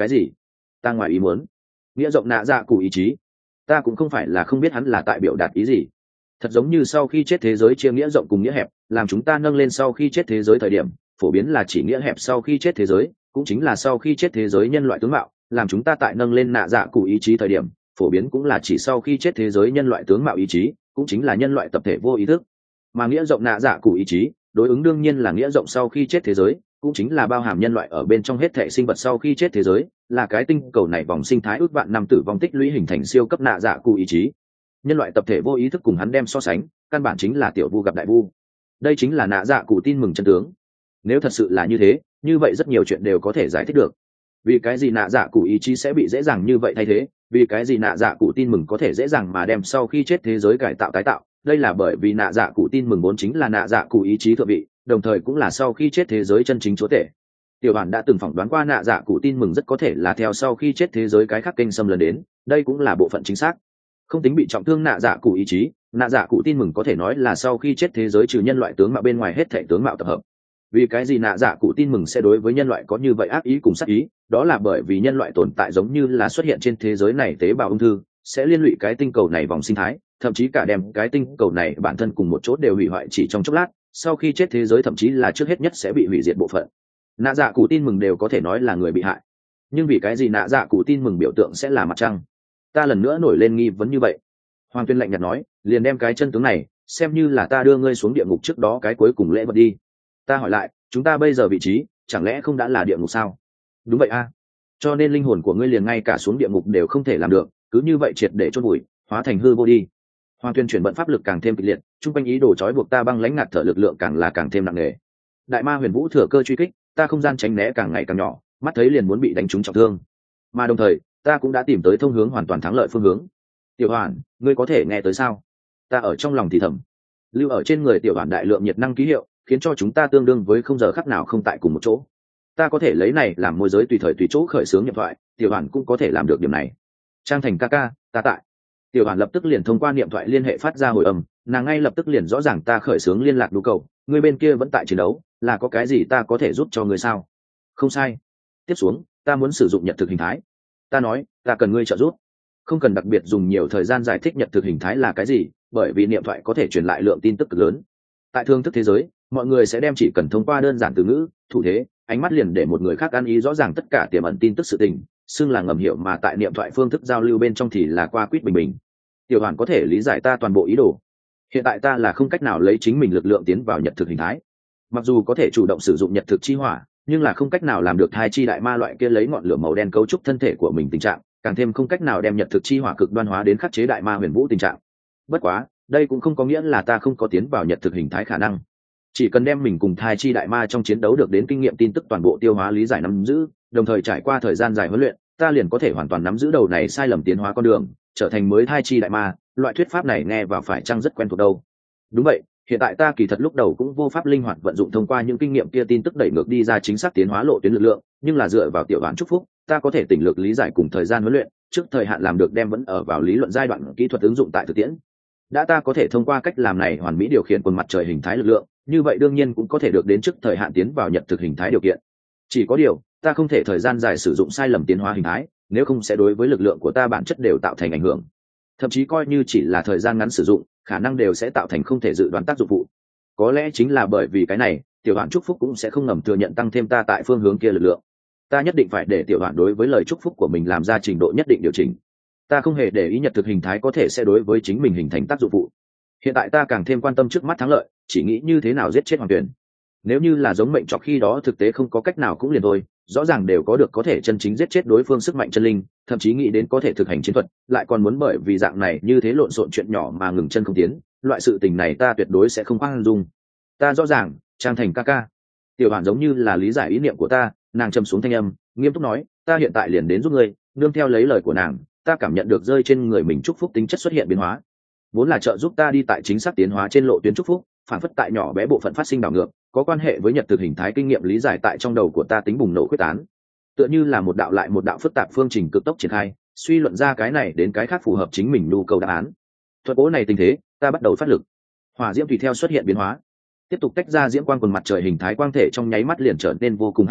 cái gì? Ta ngoài ý muốn. Nghĩa rộng nạ dạ cụ ý chí. Ta cũng không phải là không biết hắn là tại biểu đạt ý gì. Thật giống như sau khi chết thế giới chia nghĩa rộng cùng nghĩa hẹp, làm chúng ta nâng lên sau khi chết thế giới thời điểm, phổ biến là chỉ nghĩa hẹp sau khi chết thế giới, cũng chính là sau khi chết thế giới nhân loại tướng mạo, làm chúng ta tại nâng lên nạ dạ cụ ý chí thời điểm, phổ biến cũng là chỉ sau khi chết thế giới nhân loại tướng mạo ý chí, cũng chính là nhân loại tập thể vô ý thức. Mà nghĩa rộng nạ dạ cụ ý chí, đối ứng đương nhiên là nghĩa rộng sau khi chết thế giới, cũng chính là bao hàm nhân loại ở bên trong hết thể sinh vật sau khi chết thế giới, là cái tinh cầu này vòng sinh thái ước vạn năm tử vong tích lũy hình thành siêu cấp nạ dạ cụ ý chí. Nhân loại tập thể vô ý thức cùng hắn đem so sánh, căn bản chính là tiểu vu gặp đại vu. Đây chính là nạ dạ cụ tin mừng chân tướng. Nếu thật sự là như thế, như vậy rất nhiều chuyện đều có thể giải thích được. Vì cái gì nạ dạ cụ ý chí sẽ bị dễ dàng như vậy thay thế, vì cái gì nạ dạ cụ tin mừng có thể dễ dàng mà đem sau khi chết thế giới cải tạo tái tạo, đây là bởi vì nạ dạ cụ tin mừng vốn chính là nạ dạ cụ ý chí thượng vị, đồng thời cũng là sau khi chết thế giới chân chính chúa tể. Tiểu bản đã từng phỏng đoán qua nạ dạ cụ tin mừng rất có thể là theo sau khi chết thế giới cái khác kênh xâm lấn đến, đây cũng là bộ phận chính xác. Không tính bị trọng thương nạ dạ cụ ý chí, nạ dạ cụ tin mừng có thể nói là sau khi chết thế giới trừ nhân loại tướng mạo bên ngoài hết thể tướng mạo tập hợp. Vì cái gì nạ dạ cụ tin mừng sẽ đối với nhân loại có như vậy ác ý cùng sát ý, đó là bởi vì nhân loại tồn tại giống như là xuất hiện trên thế giới này tế bào ung thư, sẽ liên lụy cái tinh cầu này vòng sinh thái, thậm chí cả đem cái tinh cầu này bản thân cùng một chỗ đều hủy hoại chỉ trong chốc lát, sau khi chết thế giới thậm chí là trước hết nhất sẽ bị hủy diệt bộ phận. Nạ dạ cụ tin mừng đều có thể nói là người bị hại, nhưng vì cái gì nạ dạ cụ tin mừng biểu tượng sẽ là mặt trăng? Ta lần nữa nổi lên nghi vấn như vậy. Hoàng Tuyên lạnh nhạt nói, liền đem cái chân tướng này xem như là ta đưa ngươi xuống địa ngục trước đó cái cuối cùng lễ vật đi. Ta hỏi lại, chúng ta bây giờ vị trí chẳng lẽ không đã là địa ngục sao? Đúng vậy a. Cho nên linh hồn của ngươi liền ngay cả xuống địa ngục đều không thể làm được, cứ như vậy triệt để chôn vùi, hóa thành hư vô đi. Hoàng Tuyên chuyển bận pháp lực càng thêm kịch liệt, trung quanh ý đồ trói buộc ta băng lãnh ngạt thở lực lượng càng là càng thêm nặng nề. Đại ma huyền vũ thừa cơ truy kích, ta không gian tránh né càng ngày càng nhỏ, mắt thấy liền muốn bị đánh trúng trọng thương. Mà đồng thời, ta cũng đã tìm tới thông hướng hoàn toàn thắng lợi phương hướng. Tiểu Hoàn, ngươi có thể nghe tới sao? Ta ở trong lòng thì thầm. Lưu ở trên người Tiểu Hoàn đại lượng nhiệt năng ký hiệu, khiến cho chúng ta tương đương với không giờ khắc nào không tại cùng một chỗ. Ta có thể lấy này làm môi giới tùy thời tùy chỗ khởi xướng niệm thoại, Tiểu Hoàn cũng có thể làm được điểm này. Trang Thành ca ca, ta tại. Tiểu Hoàn lập tức liền thông qua niệm thoại liên hệ phát ra hồi âm, nàng ngay lập tức liền rõ ràng ta khởi xướng liên lạc nhu cầu, người bên kia vẫn tại chiến đấu, là có cái gì ta có thể giúp cho người sao? Không sai. Tiếp xuống, ta muốn sử dụng nhật thực hình thái. Ta nói, ta cần ngươi trợ giúp. Không cần đặc biệt dùng nhiều thời gian giải thích nhật thực hình thái là cái gì, bởi vì niệm thoại có thể truyền lại lượng tin tức cực lớn. Tại thương thức thế giới, mọi người sẽ đem chỉ cần thông qua đơn giản từ ngữ, thủ thế, ánh mắt liền để một người khác ăn ý rõ ràng tất cả tiềm ẩn tin tức sự tình, xưng là ngầm hiểu, mà tại niệm thoại phương thức giao lưu bên trong thì là qua quýt bình bình. Tiểu Hoàn có thể lý giải ta toàn bộ ý đồ. Hiện tại ta là không cách nào lấy chính mình lực lượng tiến vào nhật thực hình thái, mặc dù có thể chủ động sử dụng nhật thực chi hỏa, nhưng là không cách nào làm được hai chi đại ma loại kia lấy ngọn lửa màu đen cấu trúc thân thể của mình tình trạng, càng thêm không cách nào đem nhật thực chi hỏa cực đoan hóa đến khắc chế đại ma huyền vũ tình trạng. Bất quá, đây cũng không có nghĩa là ta không có tiến vào nhật thực hình thái khả năng. Chỉ cần đem mình cùng thai chi đại ma trong chiến đấu được đến kinh nghiệm tin tức toàn bộ tiêu hóa lý giải nắm giữ, đồng thời trải qua thời gian dài huấn luyện, ta liền có thể hoàn toàn nắm giữ đầu này sai lầm tiến hóa con đường, trở thành mới thai chi đại ma. Loại thuyết pháp này nghe vào phải chăng rất quen thuộc đâu? Đúng vậy, hiện tại ta kỳ thật lúc đầu cũng vô pháp linh hoạt vận dụng thông qua những kinh nghiệm kia tin tức đẩy ngược đi ra chính xác tiến hóa lộ tuyến lực lượng, nhưng là dựa vào tiểu đoán chúc phúc, ta có thể tỉnh lược lý giải cùng thời gian huấn luyện, trước thời hạn làm được đem vẫn ở vào lý luận giai đoạn kỹ thuật ứng dụng tại thực tiễn. Đã ta có thể thông qua cách làm này hoàn mỹ điều khiển quần mặt trời hình thái lực lượng, như vậy đương nhiên cũng có thể được đến trước thời hạn tiến vào nhật thực hình thái điều kiện. Chỉ có điều, ta không thể thời gian dài sử dụng sai lầm tiến hóa hình thái, nếu không sẽ đối với lực lượng của ta bản chất đều tạo thành ảnh hưởng. Thậm chí coi như chỉ là thời gian ngắn sử dụng, khả năng đều sẽ tạo thành không thể dự đoán tác dụng phụ. Có lẽ chính là bởi vì cái này, tiểu đoạn chúc phúc cũng sẽ không ngầm thừa nhận tăng thêm ta tại phương hướng kia lực lượng. Ta nhất định phải để tiểu đoạn đối với lời chúc phúc của mình làm ra trình độ nhất định điều chỉnh. Ta không hề để ý nhật thực hình thái có thể sẽ đối với chính mình hình thành tác dụng phụ. Hiện tại ta càng thêm quan tâm trước mắt thắng lợi, chỉ nghĩ như thế nào giết chết Hoàng Tuyền. Nếu như là giống mệnh trọc khi đó thực tế không có cách nào cũng liền thôi, rõ ràng đều có được có thể chân chính giết chết đối phương sức mạnh chân linh, thậm chí nghĩ đến có thể thực hành chiến thuật, lại còn muốn bởi vì dạng này như thế lộn xộn chuyện nhỏ mà ngừng chân không tiến, loại sự tình này ta tuyệt đối sẽ không khoan dung. Ta rõ ràng, Trang Thành ca ca. Tiểu Hoàn giống như là lý giải ý niệm của ta, nàng trầm xuống thanh âm, nghiêm túc nói, ta hiện tại liền đến giúp ngươi. Nương theo lấy lời của nàng, ta cảm nhận được rơi trên người mình chúc phúc tính chất xuất hiện biến hóa, vốn là trợ giúp ta đi tại chính xác tiến hóa trên lộ tuyến chúc phúc, phản phất tại nhỏ bé bộ phận phát sinh đảo ngược, có quan hệ với nhật thực hình thái kinh nghiệm lý giải tại trong đầu của ta tính bùng nổ quyết tán, tựa như là một đạo lại một đạo phức tạp phương trình cực tốc triển khai, suy luận ra cái này đến cái khác phù hợp chính mình nhu cầu đáp án. Thuật bố này tình thế, ta bắt đầu phát lực. Hỏa diễm tùy theo xuất hiện biến hóa, tiếp tục tách ra diễm quang quần mặt trời hình thái quang thể trong nháy mắt liền trở nên vô cùng hắc ám,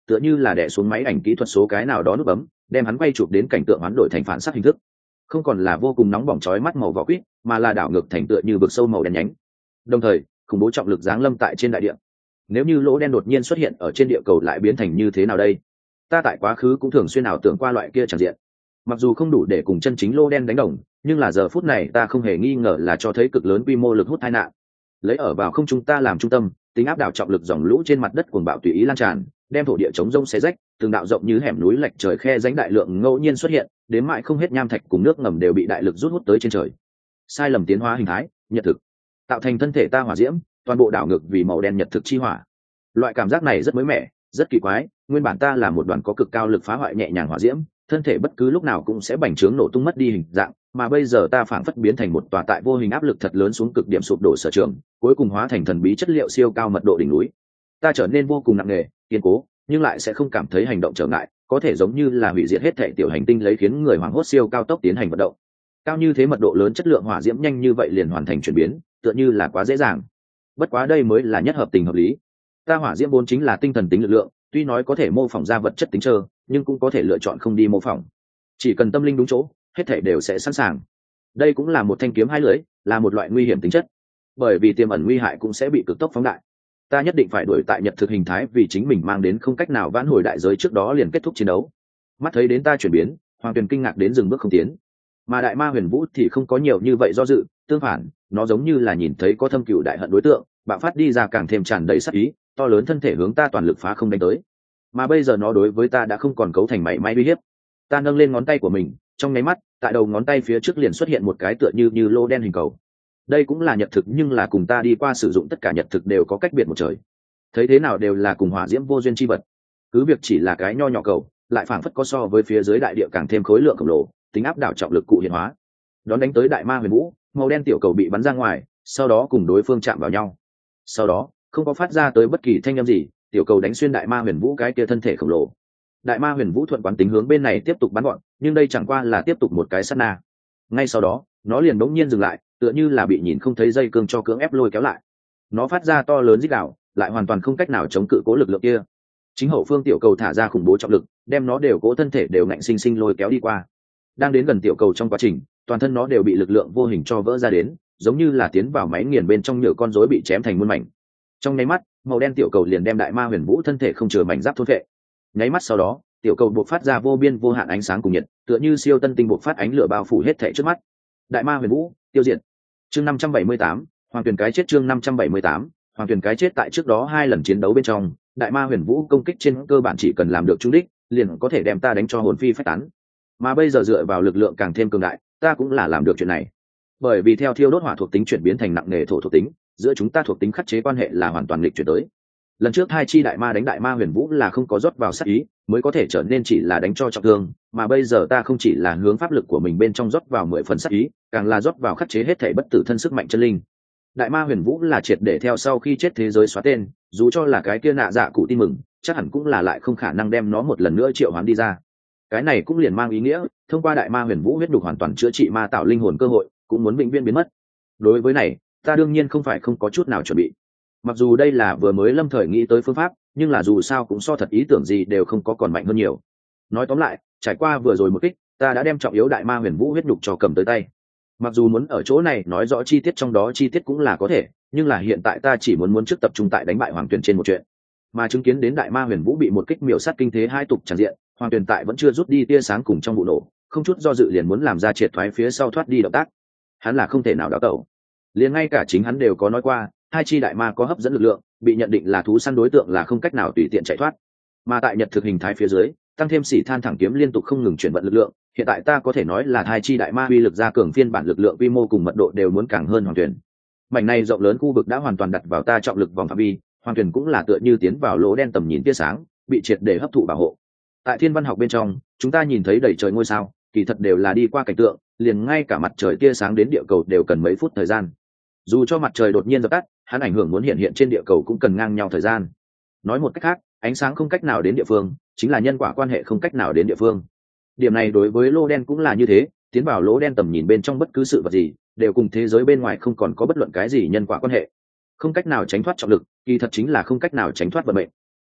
tựa như là đè xuống máy ảnh kỹ thuật số cái nào đó nút bấm đem hắn quay chụp đến cảnh tượng hoán đổi thành phản sắc hình thức, không còn là vô cùng nóng bỏng chói mắt màu vỏ quýt, mà là đảo ngược thành tựa như vực sâu màu đen nhánh. Đồng thời khủng bố trọng lực giáng lâm tại trên đại địa. Nếu như lỗ đen đột nhiên xuất hiện ở trên địa cầu lại biến thành như thế nào đây? Ta tại quá khứ cũng thường xuyên ảo tưởng qua loại kia tràn diện, mặc dù không đủ để cùng chân chính lỗ đen đánh đồng, nhưng là giờ phút này ta không hề nghi ngờ là cho thấy cực lớn quy mô lực hút tai nạn. Lấy ở vào không trung ta làm trung tâm, tính áp đảo trọng lực dòng lũ trên mặt đất cuồng bạo tùy ý lan tràn, đem thổ địa chống rông xé rách, từng đạo rộng như hẻm núi lệch trời khe rãnh đại lượng ngẫu nhiên xuất hiện, đến mãi không hết nham thạch cùng nước ngầm đều bị đại lực rút hút tới trên trời. Sai lầm tiến hóa hình thái, nhật thực, tạo thành thân thể ta hỏa diễm, toàn bộ đảo ngược vì màu đen nhật thực chi hỏa. Loại cảm giác này rất mới mẻ, rất kỳ quái, nguyên bản ta là một đoàn có cực cao lực phá hoại nhẹ nhàng hỏa diễm, thân thể bất cứ lúc nào cũng sẽ bành trướng nổ tung mất đi hình dạng, mà bây giờ ta phảng phất biến thành một tòa tại vô hình áp lực thật lớn xuống cực điểm sụp đổ sở trường, cuối cùng hóa thành thần bí chất liệu siêu cao mật độ đỉnh núi. Ta trở nên vô cùng nặng nề, kiên cố, nhưng lại sẽ không cảm thấy hành động trở ngại, có thể giống như là hủy diệt hết thể tiểu hành tinh lấy khiến người hoảng hốt siêu cao tốc tiến hành vận động. Cao như thế mật độ lớn chất lượng hỏa diễm nhanh như vậy liền hoàn thành chuyển biến, tựa như là quá dễ dàng. Bất quá đây mới là nhất hợp tình hợp lý. Ta hỏa diễm vốn chính là tinh thần tính lực lượng, tuy nói có thể mô phỏng ra vật chất tính trơ, nhưng cũng có thể lựa chọn không đi mô phỏng. Chỉ cần tâm linh đúng chỗ, hết thể đều sẽ sẵn sàng. Đây cũng là một thanh kiếm hai lưỡi, là một loại nguy hiểm tính chất, bởi vì tiềm ẩn nguy hại cũng sẽ bị cực tốc phóng đại. Ta nhất định phải đuổi tại nhật thực hình thái vì chính mình mang đến không cách nào vãn hồi đại giới trước đó liền kết thúc chiến đấu. Mắt thấy đến ta chuyển biến, Hoàng Tuyền kinh ngạc đến dừng bước không tiến, mà đại ma huyền vũ thì không có nhiều như vậy do dự, tương phản, nó giống như là nhìn thấy có thâm cửu đại hận đối tượng, bạo phát đi ra càng thêm tràn đầy sát ý, to lớn thân thể hướng ta toàn lực phá không đánh tới. Mà bây giờ nó đối với ta đã không còn cấu thành mảy may uy hiếp. Ta nâng lên ngón tay của mình, trong nháy mắt, tại đầu ngón tay phía trước liền xuất hiện một cái tựa như như lô đen hình cầu. Đây cũng là nhật thực, nhưng là cùng ta đi qua sử dụng tất cả nhật thực đều có cách biệt một trời. Thấy thế nào đều là cùng hỏa diễm vô duyên chi vật. Cứ việc chỉ là cái nho nhỏ cầu, lại phảng phất có so với phía dưới đại địa càng thêm khối lượng khổng lồ, tính áp đảo trọng lực cụ hiện hóa. Đón đánh tới đại ma huyền vũ, màu đen tiểu cầu bị bắn ra ngoài, sau đó cùng đối phương chạm vào nhau. Sau đó, không có phát ra tới bất kỳ thanh âm gì, tiểu cầu đánh xuyên đại ma huyền vũ cái kia thân thể khổng lồ. Đại ma huyền vũ thuận quán tính hướng bên này tiếp tục bắn gọn, nhưng đây chẳng qua là tiếp tục một cái sát na. Ngay sau đó, nó liền bỗng nhiên dừng lại, tựa như là bị nhìn không thấy dây cương cho cưỡng ép lôi kéo lại. Nó phát ra to lớn rít gào, lại hoàn toàn không cách nào chống cự cố lực lượng kia. Chính hậu phương tiểu cầu thả ra khủng bố trọng lực, đem nó đều cố thân thể đều ngạnh sinh sinh lôi kéo đi qua. Đang đến gần tiểu cầu trong quá trình, toàn thân nó đều bị lực lượng vô hình cho vỡ ra đến, giống như là tiến vào máy nghiền bên trong nhựa con rối bị chém thành muôn mảnh. Trong nháy mắt, màu đen tiểu cầu liền đem đại ma huyền vũ thân thể không chừa mảnh giáp thôn phệ. Nháy mắt sau đó, tiểu cầu buộc phát ra vô biên vô hạn ánh sáng cùng nhiệt, tựa như siêu tân tinh buộc phát ánh lửa bao phủ hết thảy trước mắt. Đại ma huyền vũ tiêu diệt. Chương năm trăm bảy mươi tám, Hoàng Tuyền cái chết. Chương năm trăm bảy mươi tám, Hoàng Tuyền cái chết. Tại trước đó hai lần chiến đấu bên trong, đại ma huyền vũ công kích trên cơ bản chỉ cần làm được trúng đích, liền có thể đem ta đánh cho hồn phi phách tán. Mà bây giờ dựa vào lực lượng càng thêm cường đại, ta cũng là làm được chuyện này. Bởi vì theo thiêu đốt hỏa thuộc tính chuyển biến thành nặng nề thổ thuộc tính, giữa chúng ta thuộc tính khắc chế quan hệ là hoàn toàn nghịch chuyển tới. Lần trước hai chi đại ma đánh đại ma huyền vũ là không có rót vào sát ý, mới có thể trở nên chỉ là đánh cho trọng thương, mà bây giờ ta không chỉ là hướng pháp lực của mình bên trong rót vào mười phần sát ý, càng là rót vào khắc chế hết thể bất tử thân sức mạnh chân linh. Đại ma huyền vũ là triệt để theo sau khi chết thế giới xóa tên, dù cho là cái kia nạ dạ cụ tin mừng, chắc hẳn cũng là lại không khả năng đem nó một lần nữa triệu hoán đi ra. Cái này cũng liền mang ý nghĩa, thông qua đại ma huyền vũ huyết đục hoàn toàn chữa trị ma tạo linh hồn cơ hội, cũng muốn vĩnh viễn biến mất. Đối với này, ta đương nhiên không phải không có chút nào chuẩn bị. Mặc dù đây là vừa mới lâm thời nghĩ tới phương pháp, nhưng là dù sao cũng so thật ý tưởng gì đều không có còn mạnh hơn nhiều. Nói tóm lại, trải qua vừa rồi một kích, ta đã đem trọng yếu đại ma huyền vũ huyết đục cho cầm tới tay. Mặc dù muốn ở chỗ này nói rõ chi tiết trong đó chi tiết cũng là có thể, nhưng là hiện tại ta chỉ muốn muốn trước tập trung tại đánh bại Hoàng Tuyền trên một chuyện. Mà chứng kiến đến đại ma huyền vũ bị một kích miểu sát kinh thế hai tục tràn diện, Hoàng Tuyền tại vẫn chưa rút đi tia sáng cùng trong vụ nổ, không chút do dự liền muốn làm ra triệt thoái phía sau thoát đi động tác. Hắn là không thể nào đảo tẩu. Liền ngay cả chính hắn đều có nói qua, hai chi đại ma có hấp dẫn lực lượng, bị nhận định là thú săn đối tượng là không cách nào tùy tiện chạy thoát. Mà tại nhật thực hình thái phía dưới, tăng thêm xỉ than thẳng kiếm liên tục không ngừng chuyển vận lực lượng, hiện tại ta có thể nói là hai chi đại ma uy lực gia cường phiên bản lực lượng quy mô cùng mật độ đều muốn càng hơn Hoàng Tuyền. Mảnh này rộng lớn khu vực đã hoàn toàn đặt vào ta trọng lực vòng phạm vi, Hoàng Tuyền cũng là tựa như tiến vào lỗ đen tầm nhìn tia sáng, bị triệt để hấp thụ bảo hộ. Tại thiên văn học bên trong, chúng ta nhìn thấy đầy trời ngôi sao, kỳ thật đều là đi qua cảnh tượng, liền ngay cả mặt trời tia sáng đến địa cầu đều cần mấy phút thời gian. Dù cho mặt trời đột nhiên dập tắt, hắn ảnh hưởng muốn hiện hiện trên địa cầu cũng cần ngang nhau thời gian. Nói một cách khác, ánh sáng không cách nào đến địa phương, chính là nhân quả quan hệ không cách nào đến địa phương. Điểm này đối với lỗ đen cũng là như thế, tiến vào lỗ đen tầm nhìn bên trong bất cứ sự vật gì, đều cùng thế giới bên ngoài không còn có bất luận cái gì nhân quả quan hệ. Không cách nào tránh thoát trọng lực, kỳ thật chính là không cách nào tránh thoát vận mệnh.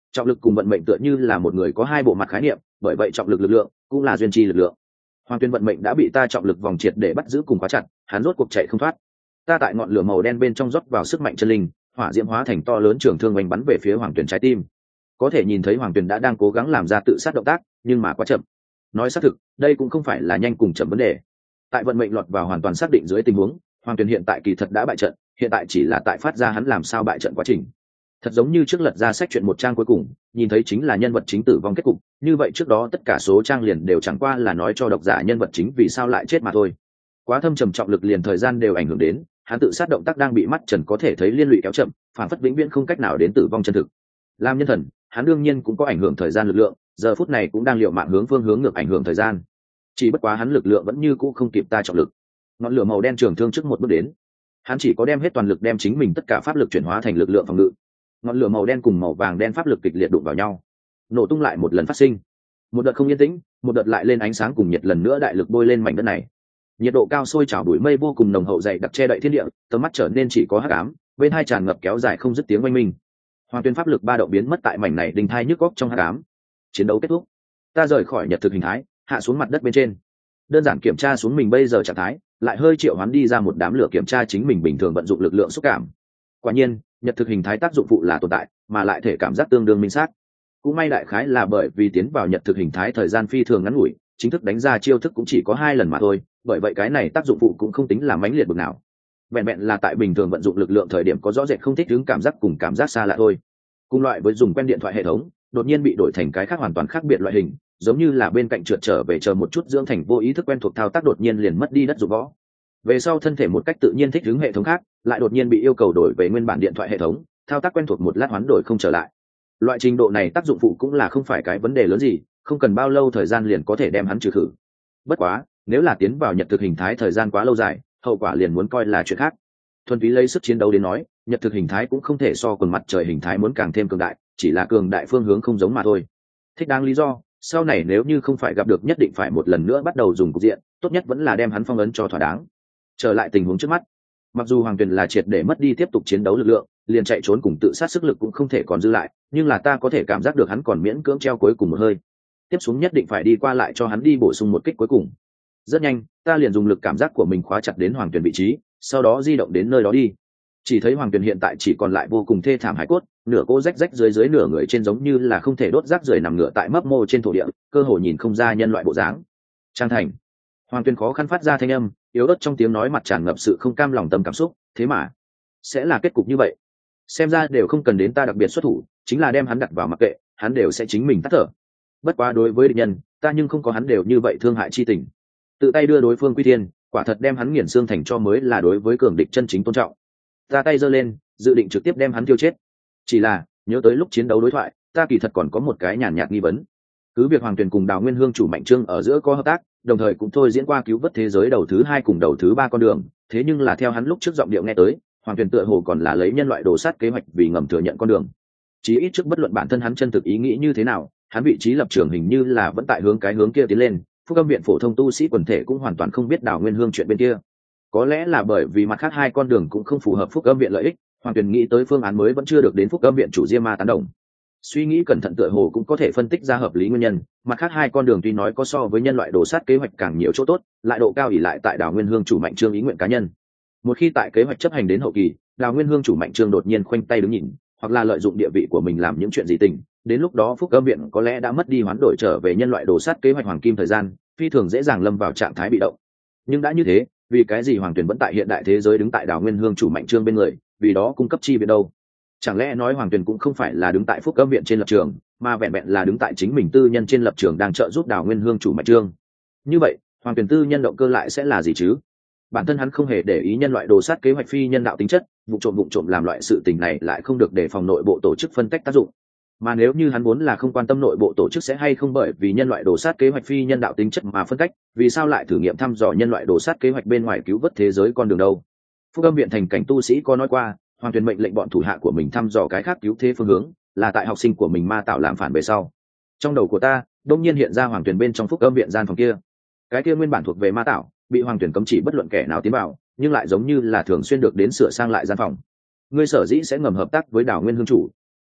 Trọng lực cùng vận mệnh tựa như là một người có hai bộ mặt khái niệm, bởi vậy trọng lực lực lượng cũng là duyên chi lực lượng. Hoàng Tuyền vận mệnh đã bị ta trọng lực vòng triệt để bắt giữ cùng khóa chặt, hắn rốt cuộc chạy không thoát. Ta tại ngọn lửa màu đen bên trong rót vào sức mạnh chân linh, hỏa diễm hóa thành to lớn trường thương oanh bắn về phía Hoàng Tuyền trái tim. Có thể nhìn thấy Hoàng Tuyền đã đang cố gắng làm ra tự sát động tác, nhưng mà quá chậm. Nói xác thực, đây cũng không phải là nhanh cùng chậm vấn đề. Tại vận mệnh lọt vào hoàn toàn xác định dưới tình huống, Hoàng Tuyền hiện tại kỳ thật đã bại trận, hiện tại chỉ là tại phát ra hắn làm sao bại trận quá trình. Thật giống như trước lật ra sách truyện một trang cuối cùng, nhìn thấy chính là nhân vật chính tử vong kết cục, như vậy trước đó tất cả số trang liền đều chẳng qua là nói cho độc giả nhân vật chính vì sao lại chết mà thôi. Quá thâm trầm trọng lực liền thời gian đều ảnh hưởng đến, hắn tự sát động tác đang bị mắt trần có thể thấy liên lụy kéo chậm, phản phất vĩnh viễn không cách nào đến tử vong chân thực. Làm nhân thần, hắn đương nhiên cũng có ảnh hưởng thời gian lực lượng, giờ phút này cũng đang liệu mạng hướng phương hướng ngược ảnh hưởng thời gian. Chỉ bất quá hắn lực lượng vẫn như cũ không kịp ta trọng lực. Ngọn lửa màu đen trường thương trước một bước đến, hắn chỉ có đem hết toàn lực đem chính mình tất cả pháp lực chuyển hóa thành lực lượng phòng ngự. Ngọn lửa màu đen cùng màu vàng đen pháp lực kịch liệt đụng vào nhau, nổ tung lại một lần phát sinh. Một đợt không yên tĩnh, một đợt lại lên ánh sáng cùng nhiệt lần nữa đại lực bôi lên mảnh đất này. Nhiệt độ cao sôi trào bụi mây vô cùng nồng hậu dày đặc che đậy thiên địa, tầm mắt trở nên chỉ có hắc ám, bên hai tràn ngập kéo dài không dứt tiếng oanh minh. Hoàng Tuyền pháp lực ba động biến mất tại mảnh này đình thai nhức góc trong hắc ám. Chiến đấu kết thúc, ta rời khỏi nhật thực hình thái, hạ xuống mặt đất bên trên. Đơn giản kiểm tra xuống mình bây giờ trạng thái, lại hơi triệu hoán đi ra một đám lửa kiểm tra chính mình bình thường vận dụng lực lượng xúc cảm. Quả nhiên, nhật thực hình thái tác dụng phụ là tồn tại, mà lại thể cảm giác tương đương minh xác. Cũng may đại khái là bởi vì tiến vào nhật thực hình thái thời gian phi thường ngắn ngủi, chính thức đánh ra chiêu thức cũng chỉ có hai lần mà thôi, bởi vậy cái này tác dụng phụ cũng không tính là mãnh liệt bực nào. Vẹn vẹn là tại bình thường vận dụng lực lượng thời điểm có rõ rệt không thích ứng cảm giác cùng cảm giác xa lạ thôi. Cùng loại với dùng quen điện thoại hệ thống, đột nhiên bị đổi thành cái khác hoàn toàn khác biệt loại hình, giống như là bên cạnh trượt trở về chờ một chút dưỡng thành vô ý thức quen thuộc thao tác đột nhiên liền mất đi đất dụng võ. Về sau thân thể một cách tự nhiên thích ứng hệ thống khác, lại đột nhiên bị yêu cầu đổi về nguyên bản điện thoại hệ thống, thao tác quen thuộc một lát hoán đổi không trở lại. Loại trình độ này tác dụng phụ cũng là không phải cái vấn đề lớn gì, không cần bao lâu thời gian liền có thể đem hắn trừ khử. Bất quá, nếu là tiến vào nhật thực hình thái thời gian quá lâu dài, hậu quả liền muốn coi là chuyện khác. Thuần túy lấy sức chiến đấu đến nói, nhật thực hình thái cũng không thể so quần mặt trời hình thái muốn càng thêm cường đại, chỉ là cường đại phương hướng không giống mà thôi. Thích đáng lý do, sau này nếu như không phải gặp được nhất định phải một lần nữa bắt đầu dùng cục diện, tốt nhất vẫn là đem hắn phong ấn cho thỏa đáng. Trở lại tình huống trước mắt, mặc dù Hoàng Tuyền là triệt để mất đi tiếp tục chiến đấu lực lượng, liền chạy trốn cùng tự sát sức lực cũng không thể còn dư lại, nhưng là ta có thể cảm giác được hắn còn miễn cưỡng treo cuối cùng một hơi. Tiếp xuống nhất định phải đi qua lại cho hắn đi bổ sung một kích cuối cùng. Rất nhanh, ta liền dùng lực cảm giác của mình khóa chặt đến Hoàng Tuyền vị trí, sau đó di động đến nơi đó đi. Chỉ thấy Hoàng Tuyền hiện tại chỉ còn lại vô cùng thê thảm hải cốt, nửa cô rách rách dưới dưới nửa người trên giống như là không thể đốt rác rưởi nằm ngửa tại mấp mô trên thổ địa, cơ hồ nhìn không ra nhân loại bộ dáng. Trang thành. Hoàng Tuyền khó khăn phát ra thanh âm, yếu ớt trong tiếng nói mặt tràn ngập sự không cam lòng tâm cảm xúc, thế mà sẽ là kết cục như vậy. Xem ra đều không cần đến ta đặc biệt xuất thủ, chính là đem hắn đặt vào mặc kệ, hắn đều sẽ chính mình tắt thở. Bất quá đối với địch nhân, ta nhưng không có hắn đều như vậy thương hại chi tình. Tự tay đưa đối phương quy thiên, quả thật đem hắn nghiền xương thành cho mới là đối với cường địch chân chính tôn trọng. Ta tay giơ lên, dự định trực tiếp đem hắn tiêu chết. Chỉ là, nhớ tới lúc chiến đấu đối thoại, ta kỳ thật còn có một cái nhàn nhạt nghi vấn. Cứ việc Hoàng Tuyền cùng Đào Nguyên Hương chủ Mạnh Trương ở giữa có hợp tác, đồng thời cũng thôi diễn qua cứu vớt thế giới đầu thứ hai cùng đầu thứ ba con đường, thế nhưng là theo hắn lúc trước giọng điệu nghe tới, Hoàng Tuyền tựa hồ còn là lấy nhân loại đồ sát kế hoạch vì ngầm thừa nhận con đường. Chí ít trước bất luận bản thân hắn chân thực ý nghĩ như thế nào, hắn vị trí lập trường hình như là vẫn tại hướng cái hướng kia tiến lên. Phúc Âm viện phổ thông tu sĩ quần thể cũng hoàn toàn không biết Đào Nguyên Hương chuyện bên kia. Có lẽ là bởi vì mặt khác hai con đường cũng không phù hợp Phúc Âm viện lợi ích, Hoàng Tuyền nghĩ tới phương án mới vẫn chưa được đến Phúc Âm viện chủ Diêm Ma tán đồng. Suy nghĩ cẩn thận tựa hồ cũng có thể phân tích ra hợp lý nguyên nhân, mặt khác hai con đường tuy nói có so với nhân loại đồ sát kế hoạch càng nhiều chỗ tốt, lại độ cao ỷ lại tại Đào Nguyên Hương chủ Mạnh Trương ý nguyện cá nhân. Một khi tại kế hoạch chấp hành đến hậu kỳ, Đào Nguyên Hương chủ Mạnh Trương đột nhiên khoanh tay đứng nhìn, hoặc là lợi dụng địa vị của mình làm những chuyện gì tình, đến lúc đó Phúc Âm viện có lẽ đã mất đi hoán đổi trở về nhân loại đồ sát kế hoạch hoàng kim thời gian, phi thường dễ dàng lâm vào trạng thái bị động. Nhưng đã như thế, vì cái gì Hoàng Tuyền vẫn tại hiện đại thế giới đứng tại Đào Nguyên Hương chủ Mạnh Trương bên người, vì đó cung cấp chi viện đâu? Chẳng lẽ nói Hoàng Tuyền cũng không phải là đứng tại Phúc Âm viện trên lập trường, mà vẹn vẹn là đứng tại chính mình tư nhân trên lập trường đang trợ giúp Đào Nguyên Hương chủ Mạnh Trương? Như vậy, Hoàng Tuyền tư nhân động cơ lại sẽ là gì chứ? Bản thân hắn không hề để ý nhân loại đồ sát kế hoạch phi nhân đạo tính chất, vụ trộm vụ trộm làm loại sự tình này lại không được đề phòng nội bộ tổ chức phân tách tác dụng. Mà nếu như hắn muốn là không quan tâm nội bộ tổ chức sẽ hay không bởi vì nhân loại đồ sát kế hoạch phi nhân đạo tính chất mà phân cách, vì sao lại thử nghiệm thăm dò nhân loại đồ sát kế hoạch bên ngoài cứu vớt thế giới con đường đâu? Phúc Âm viện thành cảnh tu sĩ có nói qua, Hoàng Tuyền mệnh lệnh bọn thủ hạ của mình thăm dò cái khác cứu thế phương hướng, là tại học sinh của mình ma tạo làm phản về sau. Trong đầu của ta, đông nhiên hiện ra Hoàng Tuyền bên trong Phúc Âm viện gian phòng kia. Cái kia nguyên bản thuộc về ma tạo, bị Hoàng Tuyền cấm chỉ bất luận kẻ nào tiến vào, nhưng lại giống như là thường xuyên được đến sửa sang lại gian phòng. Ngươi sở dĩ sẽ ngầm hợp tác với Đào Nguyên Hương chủ,